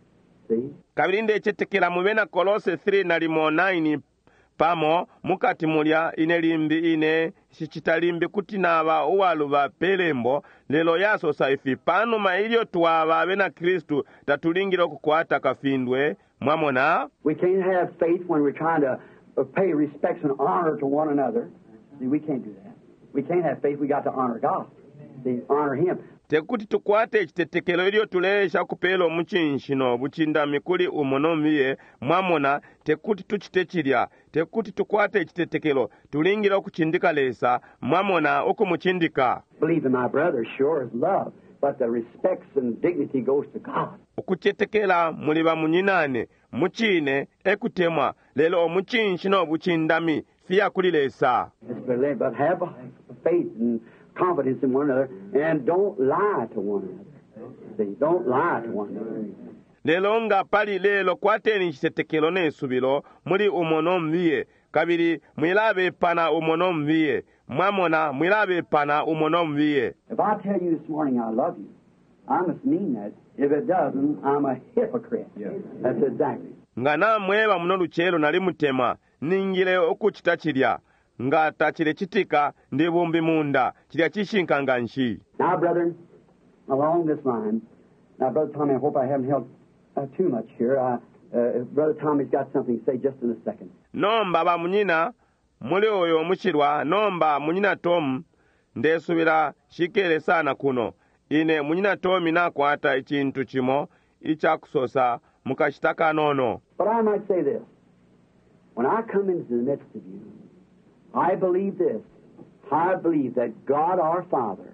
See? Kabirinde chetekela mubena Kolose three na limo nine pamo mukati mulya ine limbi ine shichitalimbi kutinaba uwaluba pelembo lelo yaso saifi pano mailio tuwaba bena Kristu tatulingiro kukwata kafindwe mwamona. We can't have faith when we're trying to pay respects and honor to one another. See, we can't do that. We can't have faith. We got to honor God. See, honor Him. Tekuti tukwate chitetekelo ilio tulesha kupelo muchinshino buchinda mikuli umono miye mwamona tekuti tuchitechilya tekuti tukwate chitetekelo tulingira kuchindika lesa mwamona uko muchindika. Believe in my brother sure is love, but the respects and dignity goes to God. Ukuchetekela muliba munyinane muchine ekutemwa lelo omuchinshino buchindami fiya kulilesa. But have faith and confidence in one another, and don't lie to one another. See, don't lie to one another. Lelo nga pali lelo kwateni chitetekelo nesubilo muli umono mwiye kabiri mwilabe pana umono mwiye mwamona mwilabe pana umono mwiye. If I tell you this morning I love you, I must mean that. If it doesn't, I'm a hypocrite. Yeah. That's exactly. Nga na mweba muno luchelo nali mutema ningile okuchita chilya nga tachile chitika ndi bumbi munda chilya chishinkanga nshi. Now, brethren, along this line, now, Brother Tommy, I hope I haven't held uh, too much here. Uh, uh, Brother Tommy's got something to say just in a second. Nomba ba munyina muli oyo muchirwa nomba munyina Tom ndesubira shikele sana kuno ine munyina Tom nakwata ichintu chimo ichakusosa mukashitaka nono. But I might say this. When I come into the midst of you, I believe this. I believe that God our Father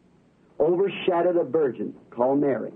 overshadowed a virgin called Mary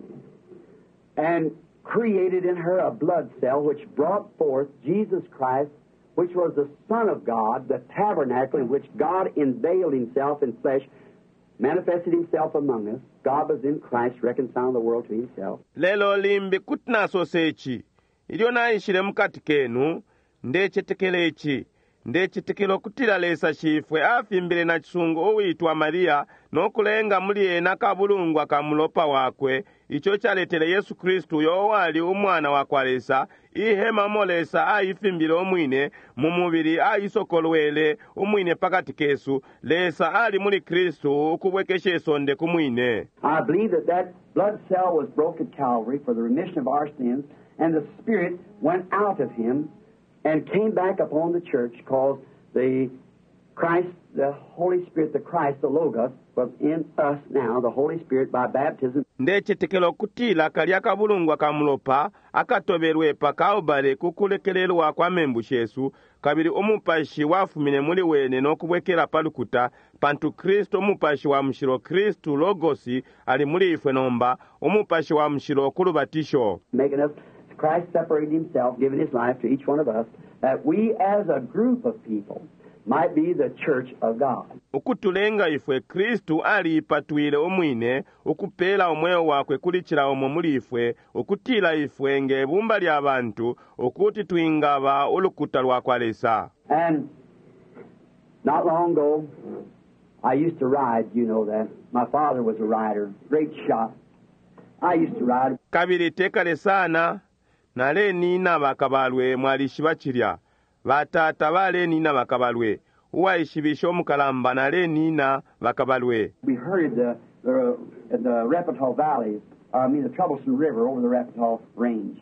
and created in her a blood cell which brought forth Jesus Christ, which was the Son of God, the tabernacle in which God unveiled Himself in flesh, manifested Himself among us. God was in Christ, reconciling the world to Himself. Lelo limbi kutna sosechi. Ilio na ishile mkati kenu, nde chetekelechi. Nde chitikilo kutila lesa shifwe afimbile na chisungu uwitwa Maria nokulenga muliye na kabulungwa kamulopa wakwe icho chaletele Yesu Kristu yowali umwana wakwalesa ihema molesa aifimbile omwine mumubili aisokolwele umwine pakati kesu lesa ali muli Kristu ukubwekeshe sonde kumwine. I believe that that blood cell was broke at Calvary for the remission of our sins, and the Spirit went out of Him and came back upon the church, because the Christ, the Holy Spirit, the Christ, the Logos, was in us now, the Holy Spirit, by baptism. Nde chetekelo kutila kalya kabulungwa kamulopa akatoberwe pa kaubale kukulekelelwa kwa membu shesu kabiri omupashi wafumine muli wene nokubwekela palukuta pantu Kristo omupashi wa mshiro Kristu Logosi ali muli ifwe nomba omupashi wa mshiro kulubatisho. Making us, Christ separated Himself, giving His life to each one of us, that we as a group of people might be the church of God. Ukutulenga ifwe Kristu ali ipatwile omwine ukupela omweo wakwe kulichila omwo muli ifwe ukutila ifwe nge bumba lya bantu ukuti tuingaba ulukuta lwa kwalesa. And not long ago I used to ride, you know that. My father was a rider, great shot. I used to ride. Kabiri tekale sana nale nina bakabalwe mwalishi bachilya batata bale nina bakabalwe uwaishibisho mukalamba nale nina bakabalwe. We herded the the, the Repetile Valley, or I mean the Troublesome River over the Repetile Range.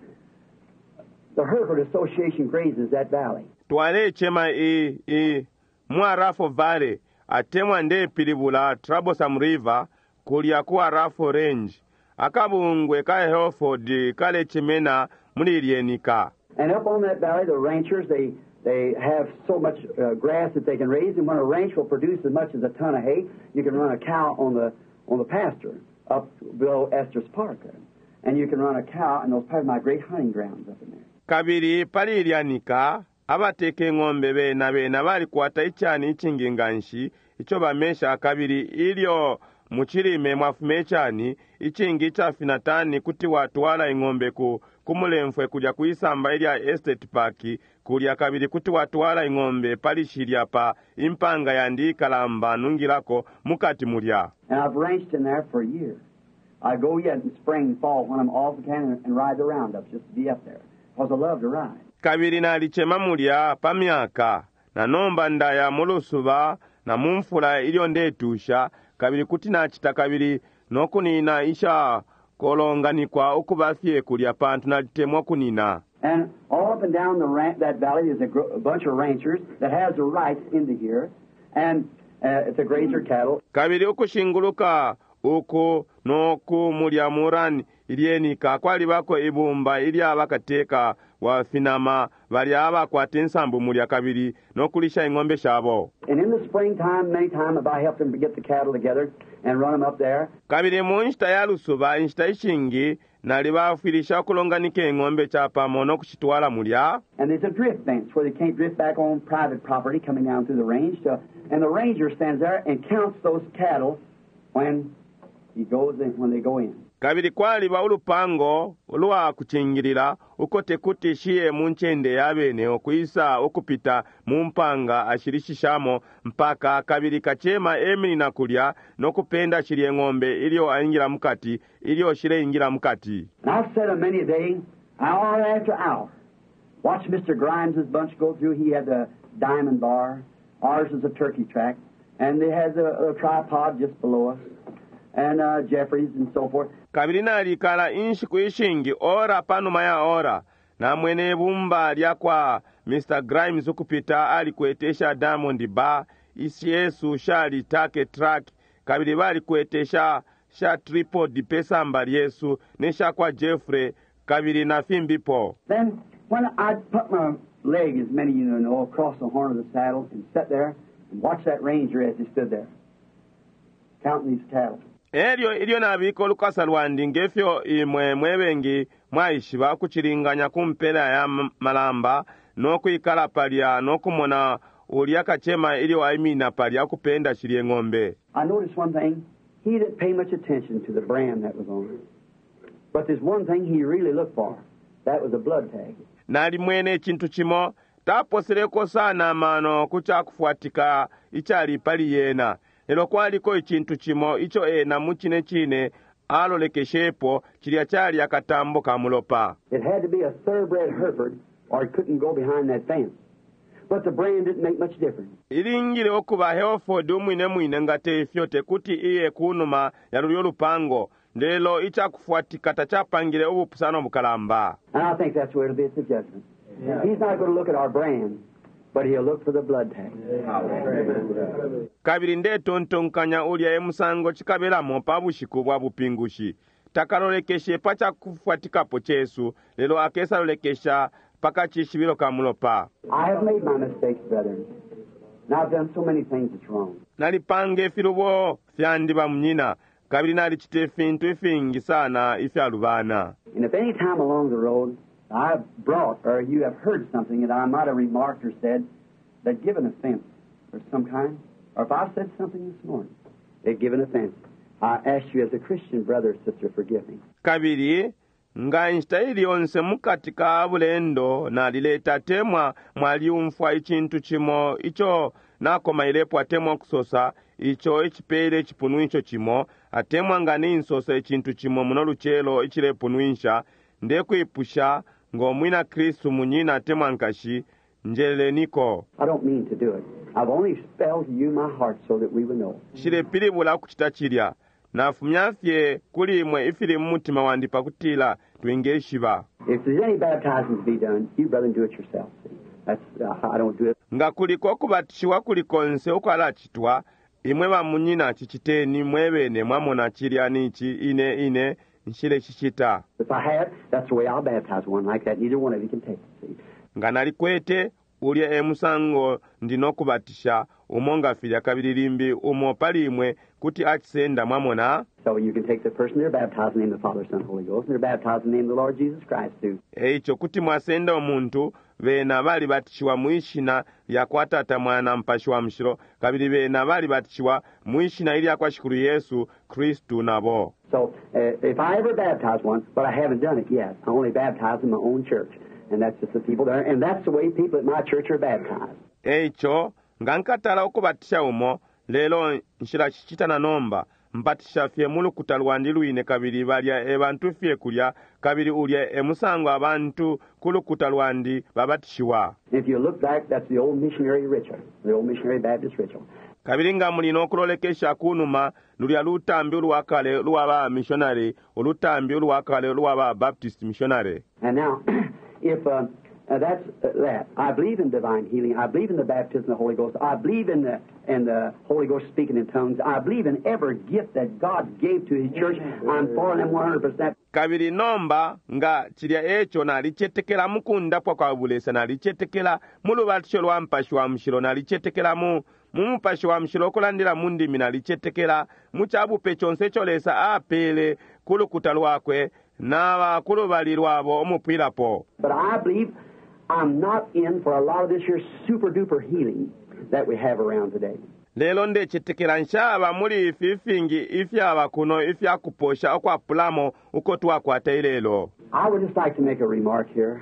The Hereford Association grazes that valley. Twale chema i i Mwarafo Valley atemwa nde pilibula Troublesome River kulia kuwa Rafo Range. Akabungwe ka Hereford kale chemena mulilienika. And up on that valley, the ranchers, they they have so much uh, grass that they can raise, and when a ranch will produce as much as a ton of hay, you can run a cow on the on the pasture up below Estes Park there. And you can run a cow, and those probably my great hunting grounds up in there. Kabiri palilyanika abateke ng'ombe bena bena bali kwata ichani ichinginganshi icho bamesha kabiri ilio muchilime mwafume ichani ichingi chafinatani kuti watwala ing'ombe ku kumulemfwe kuja kuisamba ilya Estate Park kulia kabiri kuti watwala ing'ombe palishilya pa impanga yandi kalamba nungilako mukati mulya. And I've ranched in there for a year. I go yet in spring and fall when I'm off the can and ride the roundups just to be up there. Because I love to ride. Kabiri nalichema mulya pa myaka na nomba ndaya mulusuba na mumfula ilyo ndetusha kabiri kuti nachita kabiri nokunina isha kolonganikwa okubafye kulya pantu nalitemwa kunina. And all up and down the ran- that valley is a, gr- a bunch of ranchers that has the rights into here, and uh, it's a grazer cattle. Kabiri okushinguluka uku noku mulya murani ilyenika kwali bako ibumba ili abakateka wafinama bali abakwata ensambu mulya kabiri nokulisha ing'ombe shabo. And in the springtime, many times have I helped them to get the cattle together and run them up there. Kabiri mu nshita ya lusuba nshita ishingi nali bafirisha kulonganike ing'ombe chapa mono kushitwala mulya. And there's a drift fence where they can't drift back on private property coming down through the range. So, and the ranger stands there and counts those cattle when he goes in, when they go in. Kabiri kwali ba ulupango ulwa kuchingirira ukote kuti shiye munchende yabene okuisa okupita mumpanga ashirishishamo mpaka kabiri kachema emini na kulya nokupenda shirye ng'ombe ilio aingira mukati ilio shire ingira mukati. And I've said a many a day, hour after hour, watch Mister Grimes' bunch go through. He had the diamond bar. Ours is a turkey track. And they has a, a tripod just below us. And uh, Jeffries and so forth. Kabiri nalikala inshi kuishingi ora panuma ya ora na mwene bumba lya kwa Mister Grimes ukupita alikuetesha Diamond Bar isi Yesu shali take track kabiri bali kuetesha sha tripod pesa mbali Yesu nesha kwa Jeffrey kabiri na fimbipo. Then when I'd put my leg, as many of you know, across the horn of the saddle and sit there and watch that ranger as he stood there counting these cattle. Elio ilio nabiko lukasa lwandi ngefyo imwe mwebengi mwaishi bakuchilinganya kumpela ya malamba nokuikala palya nokumona ulya kachema ilio aimina palya kupenda shirye ng'ombe. I noticed one thing. He didn't pay much attention to the brand that was on it. But there's one thing he really looked for. That was a blood tag. Nali mwene chintu chimo taposeleko sana mano kucha kufuatika ichali pali yena. Elo kwaliko ichintu chimo icho ena muchine chine alolekeshepo chilya chali akatambo kamulopa. It had to be a thoroughbred Hereford or it couldn't go behind that fence. But the brand didn't make much difference. Ilingile okuba Hereford umwine mwine ngate ifyote kuti iye kunuma ya lulyo lupango. Ndelo icha kufuatika tachapangile ubu pusano bukalamba. And I think that's where it'll be at the judgment. Yeah. He's not going to look at our brand, but he'll look for the blood tag. Yeah. Kabiri nde tontonkanya ulya emusango chikabela mopa bushiku bwa bupingushi. Takalolekeshe pacha kufuatika po Yesu, lelo akesa lolekesha paka chishibilo kamulopa. I have made my mistakes, brethren. And I've done so many things that's wrong. Nalipange filubo fyandiba mnyina. Kabiri nali chite fintu ifingi sana ifyalubana. And if any time along the road I've brought or you have heard something that I might have remarked or said that give an offense of some kind, or if I've said something this morning that give an offense, I ask you as a Christian brother or sister, forgive me. Kabiri, nga instaili onse mukatika bulendo na lileta temwa mwaliumfwa ichintu chimo icho nako mailepo atemwa kusosa icho ichipele ichipunu icho chimo atemwa nga ninsosa ichintu chimo munoluchelo ichilepunu insha ndeku ipusha ngomwina Kristu munyina atemwa nkashi njele niko. I don't mean to do it. I've only spelled to you my heart so that we would know. Shile pili bula kuchita chilya. nafumyafye kulimwe ifili mmutima wandipa kutila twengeshiba. If there's any baptizing to be done, you brother do it yourself. See? That's uh, I don't do it. Nga kuliko kubatishiwa kulikonse ukwala chitwa imwe bamunyina chichiteni mwebene mwamona chilya nichi ine ine nshile chichita. If I have, that's the way I'll baptize one like that. Neither one of you can take it. See? Nga nalikwete ulya emusango ndino kubatisha umonga filya kabilirimbi umo palimwe kuti achisenda mwamona. So you can take the person they're baptizing in the Father, Son, Holy Ghost, and they're baptizing in the name of the Lord Jesus Christ too. Eicho kuti mwasenda omuntu bena bali batishiwa mwishina ya kwatata mwana mpashi wa mshiro kabili bena bali batishiwa mwishina ili ya kwa shikuru Yesu Kristu nabo. So uh, if I ever baptize one, but I haven't done it yet, I only baptize in my own church. And that's just the people there. And that's the way people at my church are baptized. Eicho ngankatala okubatisha umo lelo nshira chichita na nomba mpatisha fye mulu kutalwandiluine kabili balya ebantu fye kulya kabili ulya emusango abantu kulu kutalwandi babatishiwa. If you look back, that's the old missionary ritual, the old missionary Baptist ritual. Kabili nga mulino okulolekesha kunuma lulya lutambi oluwakale luwaba missionary olutambi oluwakale luwaba Baptist missionary. And now, if uh, uh, that's uh, that, I believe in divine healing. I believe in the baptism of the Holy Ghost. I believe in the in the Holy Ghost speaking in tongues. I believe in every gift that God gave to His church. I'm for them one hundred percent. Kabili nomba nga chilya echo na lichetekela mukunda kwa kwa bulesa na lichetekela mulu batisho lwa mpashi wa mshiro na lichetekela mu mumupashi wa mshiro kulandila mundi mina lichetekela muchabu pechonse cholesa apele kulu kutalwakwe na wakulu balilwabo omupwilapo. But I believe I'm not in for a lot of this here super duper healing that we have around today. Lelo nde chetekela nshaba muli ififingi ifyaba kuno ifya kuposha okwa pulamo uko tuwa kwa tailelo. I would just like to make a remark here.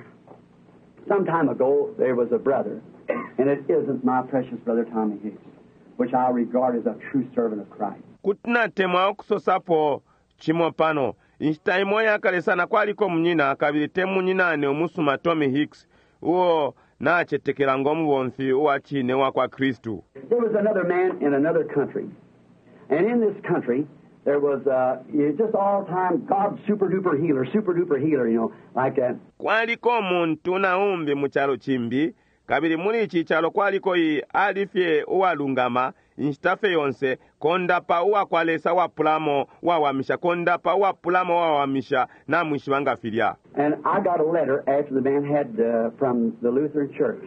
Some time ago there was a brother, and it isn't my precious brother Tommy Hicks, which I regard as a true servant of Christ. Kutina temwa okusosapo chimopano. Inchitaimo ya kale sana kwaliko mnyina kabili temu nyinane omusuma Tommy Hicks uo na chetekela ngomu wonfi uwa chine wa kwa Kristu. There was another man in another country, and in this country there was uh, just all time God super duper healer, super duper healer, you know, like that. Kwaliko muntu na umbi muchalo chimbi kabili muli chichalo kwaliko yi alifye uwa lungama inchitafe yonse kondapa uwa kwalesa wa pulamo wa wamisha kondapa uwa pulamo wa wamisha na mwishibanga filia. And I got a letter after the man had uh, from the Lutheran Church.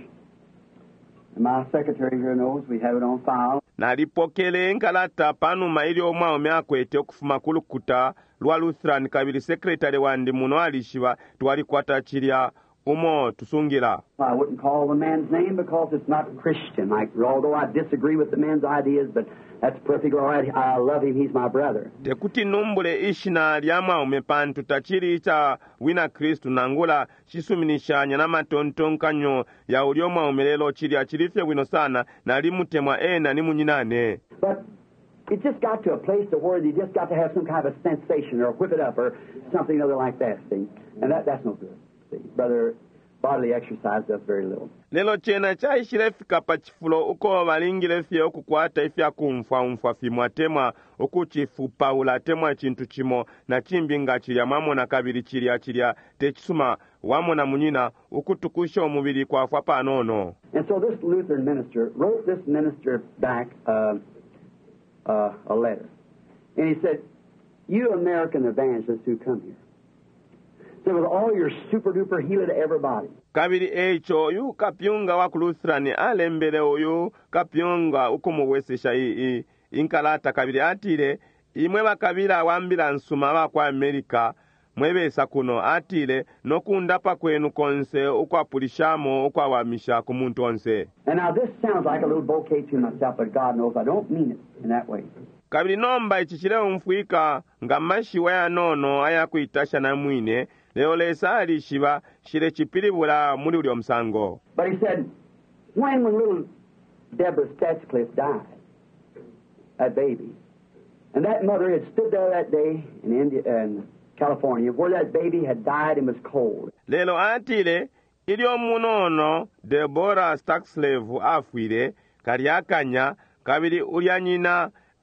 And my secretary here knows we have it on file. Nalipokele nkalata panu maili omwa omeakwete okufuma kulukuta lwa Lutheran kabili sekretari wandi muno alishiwa tuwali kwata chilya umo tusungira. I wouldn't call the man's name because it's not Christian. Like, although I disagree with the man's ideas, but that's perfectly all right. I love him. He's my brother. Tekuti numbule ishina liyama umepantu tachiri icha wina Kristu nangula shisuminishanya na matontonkanyo ya ulioma umelelo chiri achirifye wino sana na limutemwa ena ni munyinane. But it just got to a place to where you just got to have some kind of a sensation or whip it up or something other like that, see? And that, that's no good. See, brother, bodily exercise does very little. Lelo chena cha ishirefika pachifulo uko balingile fye okukwata ifya kumfa umfa fimwa temwa ukuchifu paula temwa chintu chimo na chimbinga chilya mwamona kabili chilya chilya techisuma wamona munyina ukutukusha omubili kwa fwa panono. And so this Lutheran minister wrote this minister back uh, uh, a letter. And he said, you American evangelists who come here, so with all your super duper healer to everybody. Kabili echo yu kapyunga wa Lutherani alembele oyu kapyunga ukumuwesesha ii inkalata kabili atile imwe bakabila wambila nsuma wa kwa Amerika mwebesa kuno atile nokundapa kwenu konse ukwa pulishamo ukwa wamisha kumuntu onse. And now this sounds like a little bouquet to myself, but God knows I don't mean it in that way. Kabili nomba ichichile umfuika nga mashiwa ya nono aya kuitasha na mwine leo lesa alishiba shile chipilibula muli uli omsango. But he said, when when little Deborah Statscliffe died, that baby, and that mother had stood there that day in India and California where that baby had died and was cold. Lelo atile ili omunono Deborah Statscliffe afwile kaliakanya kabili ulyanyina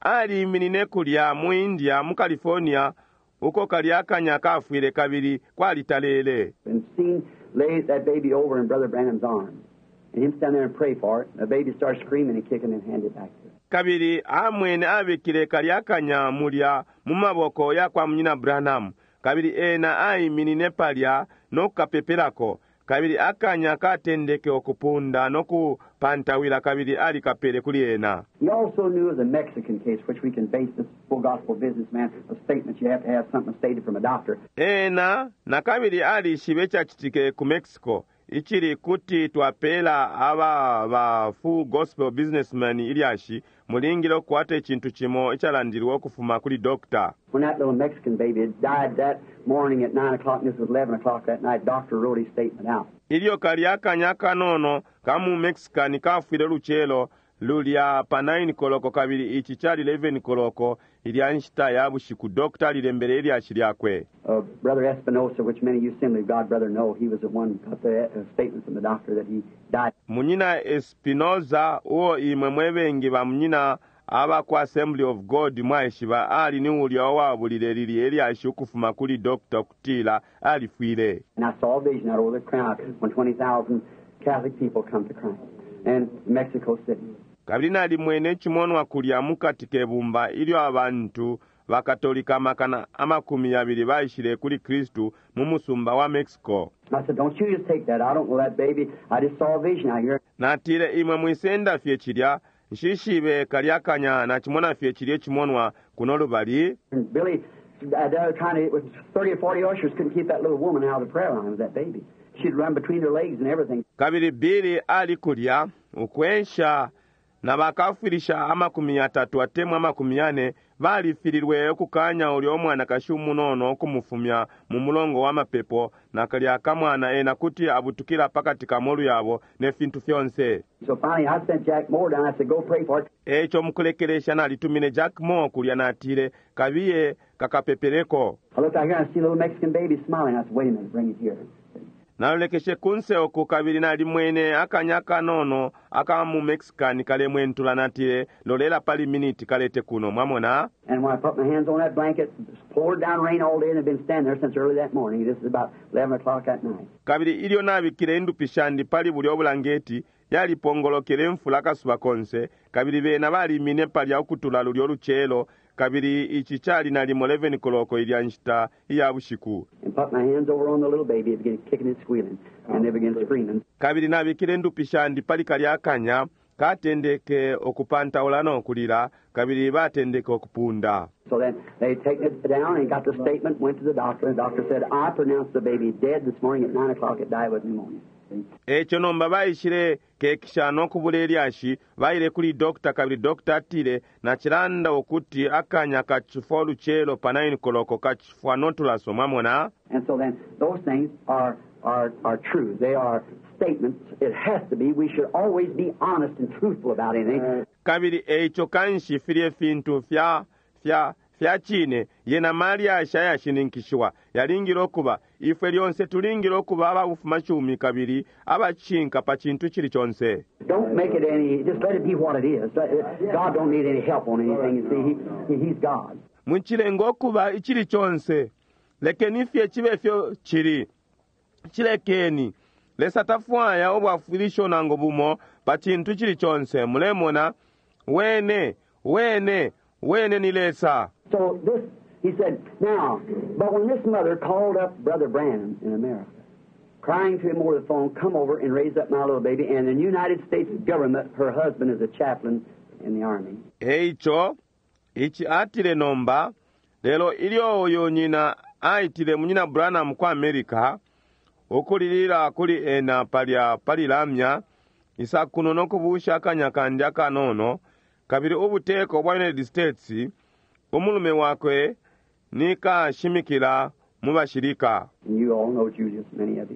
ali minine kulya mu India mu California uko kalyakanya kafwile kabiri kwalitalele. And seen lay that baby over in Brother Branham's arms. And him stand there and pray for it. The baby starts screaming and kicking and hand it back to him. Kabiri amwene abikile kalyakanya mulya mu maboko ya kwa munyina Branham. Kabiri ena ai minine palya nokapepelako. Kabiri akanya katendeke okupunda nokupantawila kabiri ali kapere kuli ena. He also knew of the Mexican case, which we can base this full gospel businessman, a statement you have to have something stated from a doctor. Ena na kabiri ali shibecha chitike ku Mexico. Ichiri kuti twapela aba ba full gospel businessman iliashi mulingiro kwate chintu chimo ichalandirwa kufuma kuli doctor. When that little Mexican baby had died that morning at nine o'clock, and this was eleven o'clock that night, doctor wrote his statement out. Ilio kalyakanya kanono kamu Mexican kafwile luchelo lulya pa nine koloko kabiri ichi chali eleven koloko ilyanshita yabushiku doctor lilembele ilyashi lyakwe. Uh, Brother Espinosa, which many of you Assembly of God brother know, he was the one who got the uh, statement from the doctor that he died. Munyina Espinosa uo imwe mwebengi ba munyina aba kwa Assembly of God mwaishiba ali ni ulya wabulile lili elyashi ukufuma kuli doctor kutila alifwile. And I saw a vision out over the crowd when twenty thousand Catholic people come to Christ in Mexico City. Kabili nali mwene chimonwa kulya mukatike bumba ilio abantu bakatolika makana amakumi abiri baishire kuli Kristu mu musumba wa Mexico. I said, don't you just take that. I don't know that baby. I just saw a vision out here. Natile imwe mwisenda fye chilya nshishibe kalyakanya na chimona fye chilye chimonwa kunolu bali. And Billy, uh, they were trying to, it was thirty or forty ushers couldn't keep that little woman out of the prayer line with that baby. She'd run between her legs and everything. Kabili Billy ali kulya ukwensha na bakafirisha amakumi atatu atemu amakumi ane balifilirwe okukanya oli omwana kashumu nono okumufumya mu mulongo wa mapepo na kalya kamwana ena kuti abutukira pakati kamolu yabo ne fintu fyonse. So finally I sent Jack Moore down. I said, go pray for it. Echo mukulekelesha nalitumine Jack Moore kulya natile kabiye kakapepereko. I looked out here and I see a little Mexican baby smiling. I said, wait a minute, bring it here. Nalekeshe kunse oku kabili nali mwene akanyaka nono akamu Mexican kale mwentula natile lolela pali miniti kalete kuno mwamona. And when I put my hands on that blanket, it poured down rain all day and had been standing there since early that morning. This is about eleven o'clock at night. Kabili ilio nabikile ndupishandi pali buli obulangeti yali pongolokele mfula kasuba konse kabili bena bali mine pali okutula luli oluchelo kabili ichichali nali mo eleven koloko ilyanshita iya bushiku. And put my hands over on the little baby. It began kicking and squealing, and they began screaming. Kabili nabikile ndupishandi pali kalyakanya katendeke okupanta olano okulira kabili batendeke okupunda. So then they taken it down and got the statement, went to the doctor, and the doctor said, I pronounced the baby dead this morning at nine o'clock. It died with pneumonia. Echo nomba baishire kekishano kubule elyashi baile kuli doctor kabili doctor atile na chilanda okuti akanya kachifo luchelo panaini koloko kachifo notulaso mwamona. And so then those things are are are true. They are statements. It has to be. We should always be honest and truthful about anything. Kabili echo kanshi filie fintu fya fya fya chine yena mali asha yashininkishwa yalingiro kuba ife lyonse tulingiro kuba abafuma chumi kabili abachinka pa chintu chili chonse. Don't make it any, just let it be what it is. God don't need any help on anything. You see, he, he's God. Munchilengo kuba ichili chonse lekeni fye chibe fyo chili chilekeni lesatafwaya obwafulisho nango bumo pa chintu chili chonse mulemona wene wene wene nilesa. So this, he said, now, but when this mother called up Brother Branham in America, crying to him over the phone, come over and raise up my little baby, and in the United States government, her husband is a chaplain in the army. Eicho, ichi atile nomba, lelo ilio oyo nyina aitile munyina Branham kwa Amerika, okulilira kuli ena palia palilamya, isa kunono kubusha kanyakandya kanono, kabili ubuteko wa United States, umulume wakwe nika shimikila mubashirika. And you all know Julius, many of you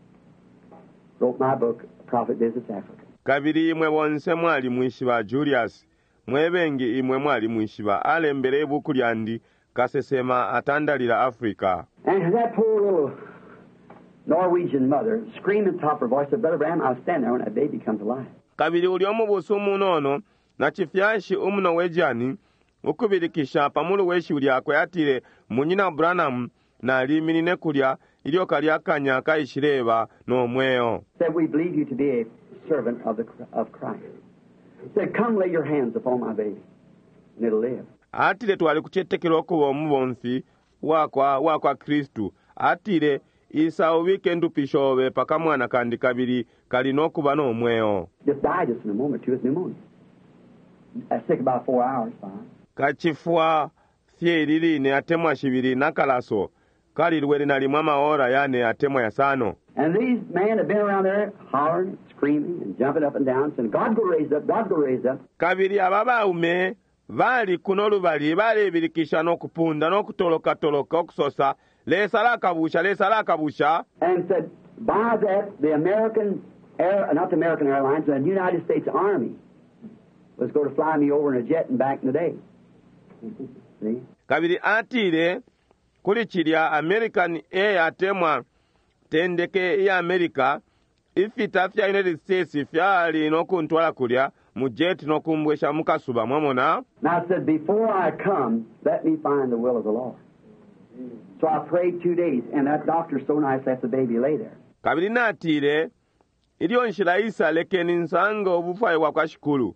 wrote my book, Prophet Visits Africa. Kabili imwe bonse mwali mwishiba Julius, mwebengi imwe mwali mwishiba alembele buku lyandi kasesema atandalira Afrika. And that poor little Norwegian mother screaming top of her voice said, Brother Branham, I'll stand there when that baby comes alive. Kabili uliomu busumu nono na chifyashi umuno wejani ukubirikisha pamulu weshi ulyakwe atile munyina Branham naliminine kulya ilyoka lyakanya kaishileba n'omweyo. Said, we believe you to be a servant of, the, of Christ. Said, come lay your hands upon my baby, and it'll live. Atile twali kuchetekera okuba omubonsi wakwa wakwa Kristu. Atile isa ubike ndupishobe paka mwana kandi kabiri kalina okuba n'omweyo. Just died just in a moment, too, with pneumonia. I sick about four hours, fine. Kachifwa fyelili ne atemwa shibiri nakalaso. Kalilwele nalimu amaora yane atemwa yasano. And these men have been around there hollering, screaming, and jumping up and down, saying, God go raise up, God go raise up. Kabiri ababaume bali kuno bali bali birikisha n'okupunda n'okutoloka toloka okusosa lesala kabusha lesala kabusha. And said, by that the American Air, not the American Airlines, the United States Army was going to fly me over in a jet and back in the day. See? Kabiri atire kuli chilya American Air atemwa tendeke ya America ifita fya United States fyali n'okuntwala kulya mu jet n'okumbwesha mukasuba mwamona. Now I said, before I come, let me find the will of the Lord. So I prayed two days, and that doctor so nice let the baby lay there. Kabiri natire ilyo nshiraisa lekeni nsanga obufaye wakwa shikulu.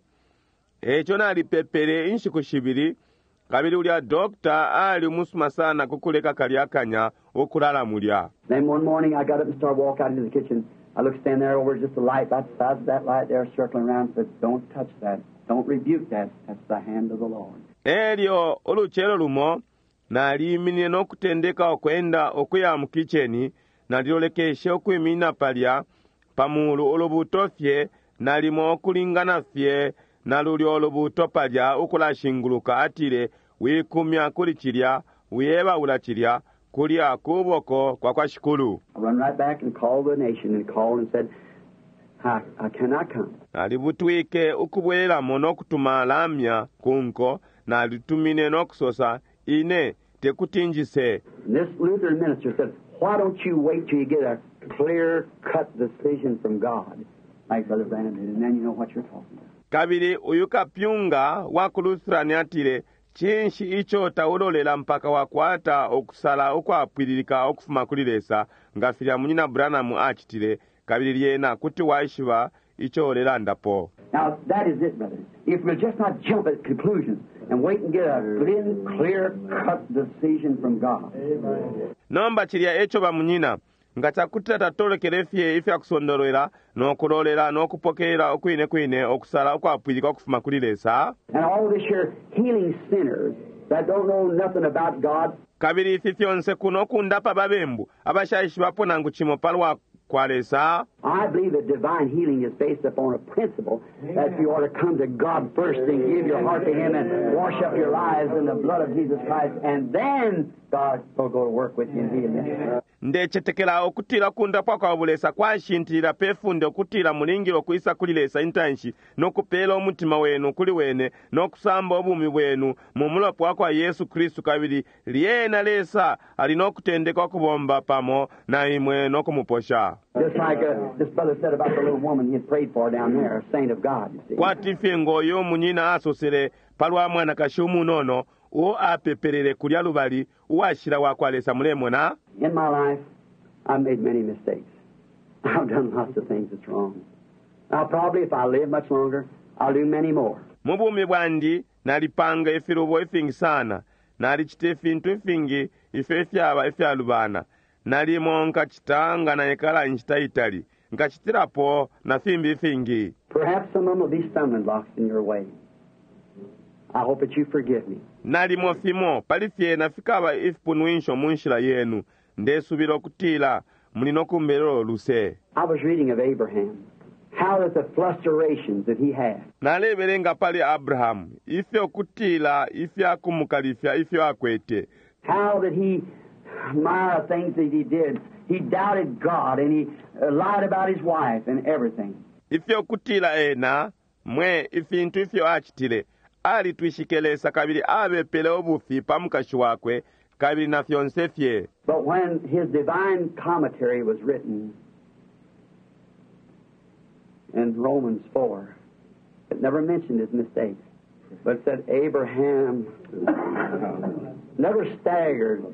Echo nali pepere inshiku shibiri. Kabiri ulya doctor ali musuma sana kukuleka kalyakanya okulala mulya. Then one morning I got up and started walking out into the kitchen. I looked stand there over just a light, about the size of that light there, circling around, and said, don't touch that. Don't rebuke that. That's the hand of the Lord. Elyo oluchero lumo naliminye n'okutendeka okwenda okuya mu kicheni nalilolekeshe okwimina palya pamulu olubuto fye nalimo okulingana fye naluli olubuto palya okulashinguluka atile wikumya kuli chilya wiyebawula chilya kulya kuboko kwa kwa shikulu. I run right back and called the nation and called and said, I, I cannot come. Nalibutwike ukubwelamo n'okutuma lamya kunko nalitumine n'okusosa ine tekutinjise. And this Lutheran minister said, why don't you wait till you get a clear-cut decision from God, like Brother Branham did, and then you know what you're talking about. Kabiri uyuka pyunga wakuluthrani atile chinshi icho taulolela mpaka wakwata okusala okwapwiririka okufuma kulilesa ngafirya munyina Branham achitile kabiri lyena kuti waishiva icho olela ndapo. Now, that is it, brother. If we'll just not jump at conclusions and wait and get a clear-cut decision from God. Nomba chilya echo bamunyina nga chakuta tatolekere fye ifya kusondolera n'okulolera n'okupokera okwine kwine okusala okwapwirika okufuma kulilesa. And all this here healing sinners that don't know nothing about God. Kabiri ifi fyonse kuno kundapa babembu abashayishi bapona nguchimo palwa kwalesa. I believe that divine healing is based upon a principle that you ought to come to God first and give your heart to Him and wash up your lives in the blood of Jesus Christ, and then God will go to work with you and heal you. Ndechetekera okutira kundapa kwa bulesa kwashintirira pefunde okutira mulingiro kuisa kulilesa intanshi n'okupela omutima wenu kuli wene n'okusamba obumi bwenu mu mulopo wakwa Yesu Kristu kabiri lyena lesa alina okutendeka okubomba pamo na imwe n'okumuposha. Just like uh, this brother said about the little woman he had prayed for down there, a saint of God, you see. Kwatife ngoyo munyina asosere palwa mwana kashumu nono o apeperere kulya lubali uwashira wakwalesa mulemona. In my life, I've made many mistakes. I've done lots of things that's wrong. Now, probably if I live much longer, I'll do many more. Mubumi bwandi nalipanga efirubo efingi sana nalichita efintu efingi ife efyaba efyalubana nalimo nkachita na ekala nchita itali nkachitirapo na fimbi efingi. Perhaps some of them will be stumbling blocks in your way. I hope that you forgive me. Nalimo fimo palifye nafikaba ifupunwinsho munshila yenu ndesubira okutila mulino kumbelero luse. I was reading of Abraham, how that the flusterations that he had. Nalebelenga pali Abraham ife okutila ife akumukalifya ife akwete. How that he, my things that he did, he doubted God and he uh, lied about his wife and everything. Ife okutila ena mwe ifintu ife achitile ali tuishikelesa kabili abe pele obufi pamukashi wakwe kabili na fyonse fye. But when his divine commentary was written in Romans four, it never mentioned his mistakes. but it said Abraham never staggered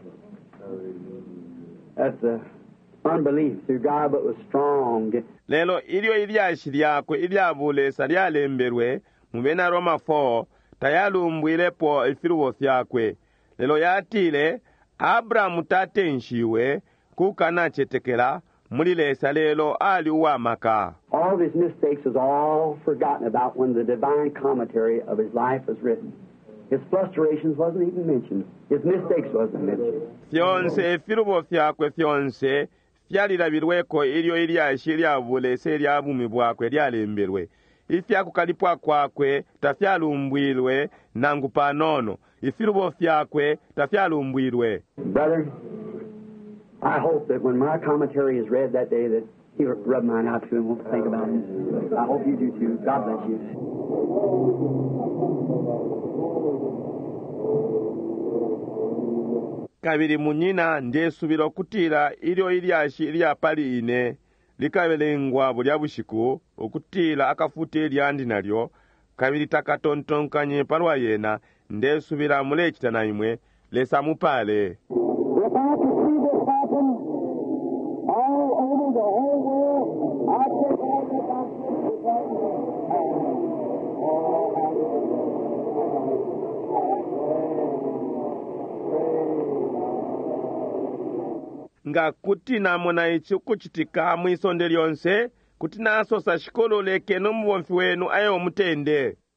at the unbelief through God, but was strong. lelo ilyo ilyashi lyakwe ilyabulesa lyalemberwe mu bena Roma four tayalumbwilepo ifiluwo fyakwe lelo yatile Abrahamu tatenshiwe kukana chetekela mulilesa lelo ali uwamaka. All of his mistakes was all forgotten about when the divine commentary of his life was written. His frustrations wasn't even mentioned. His mistakes wasn't mentioned. Fyonse efiluwo fyakwe fyonse fyalilabirweko ilyo ilyashi lyabulesa lyabumi bwakwe lyalemberwe. Ifyakukalipwa kwakwe tafyalumbwilwe nangu panono. Ifiluwo fyakwe tafyalumbwilwe. Brother, I hope that when my commentary is read that day that he'll rub mine out to him and won't think about it. I hope you do too. God bless you. Kabiri munyina ndesubira okutira ilyo ilyashi ilyapali ine likabelengwa bulya bushiku okutira akafuta eryandi nalyo kabiri takatontonkanye palwa yena ndesubira mulekitana imwe lesa mupale. If I could see this happen all over the whole world, I'd take all the gospel nga kuti namona ichi kuchitika mwisonde lyonse kuti nasosa shikololeke n'omuwonfi wenu aye omutende.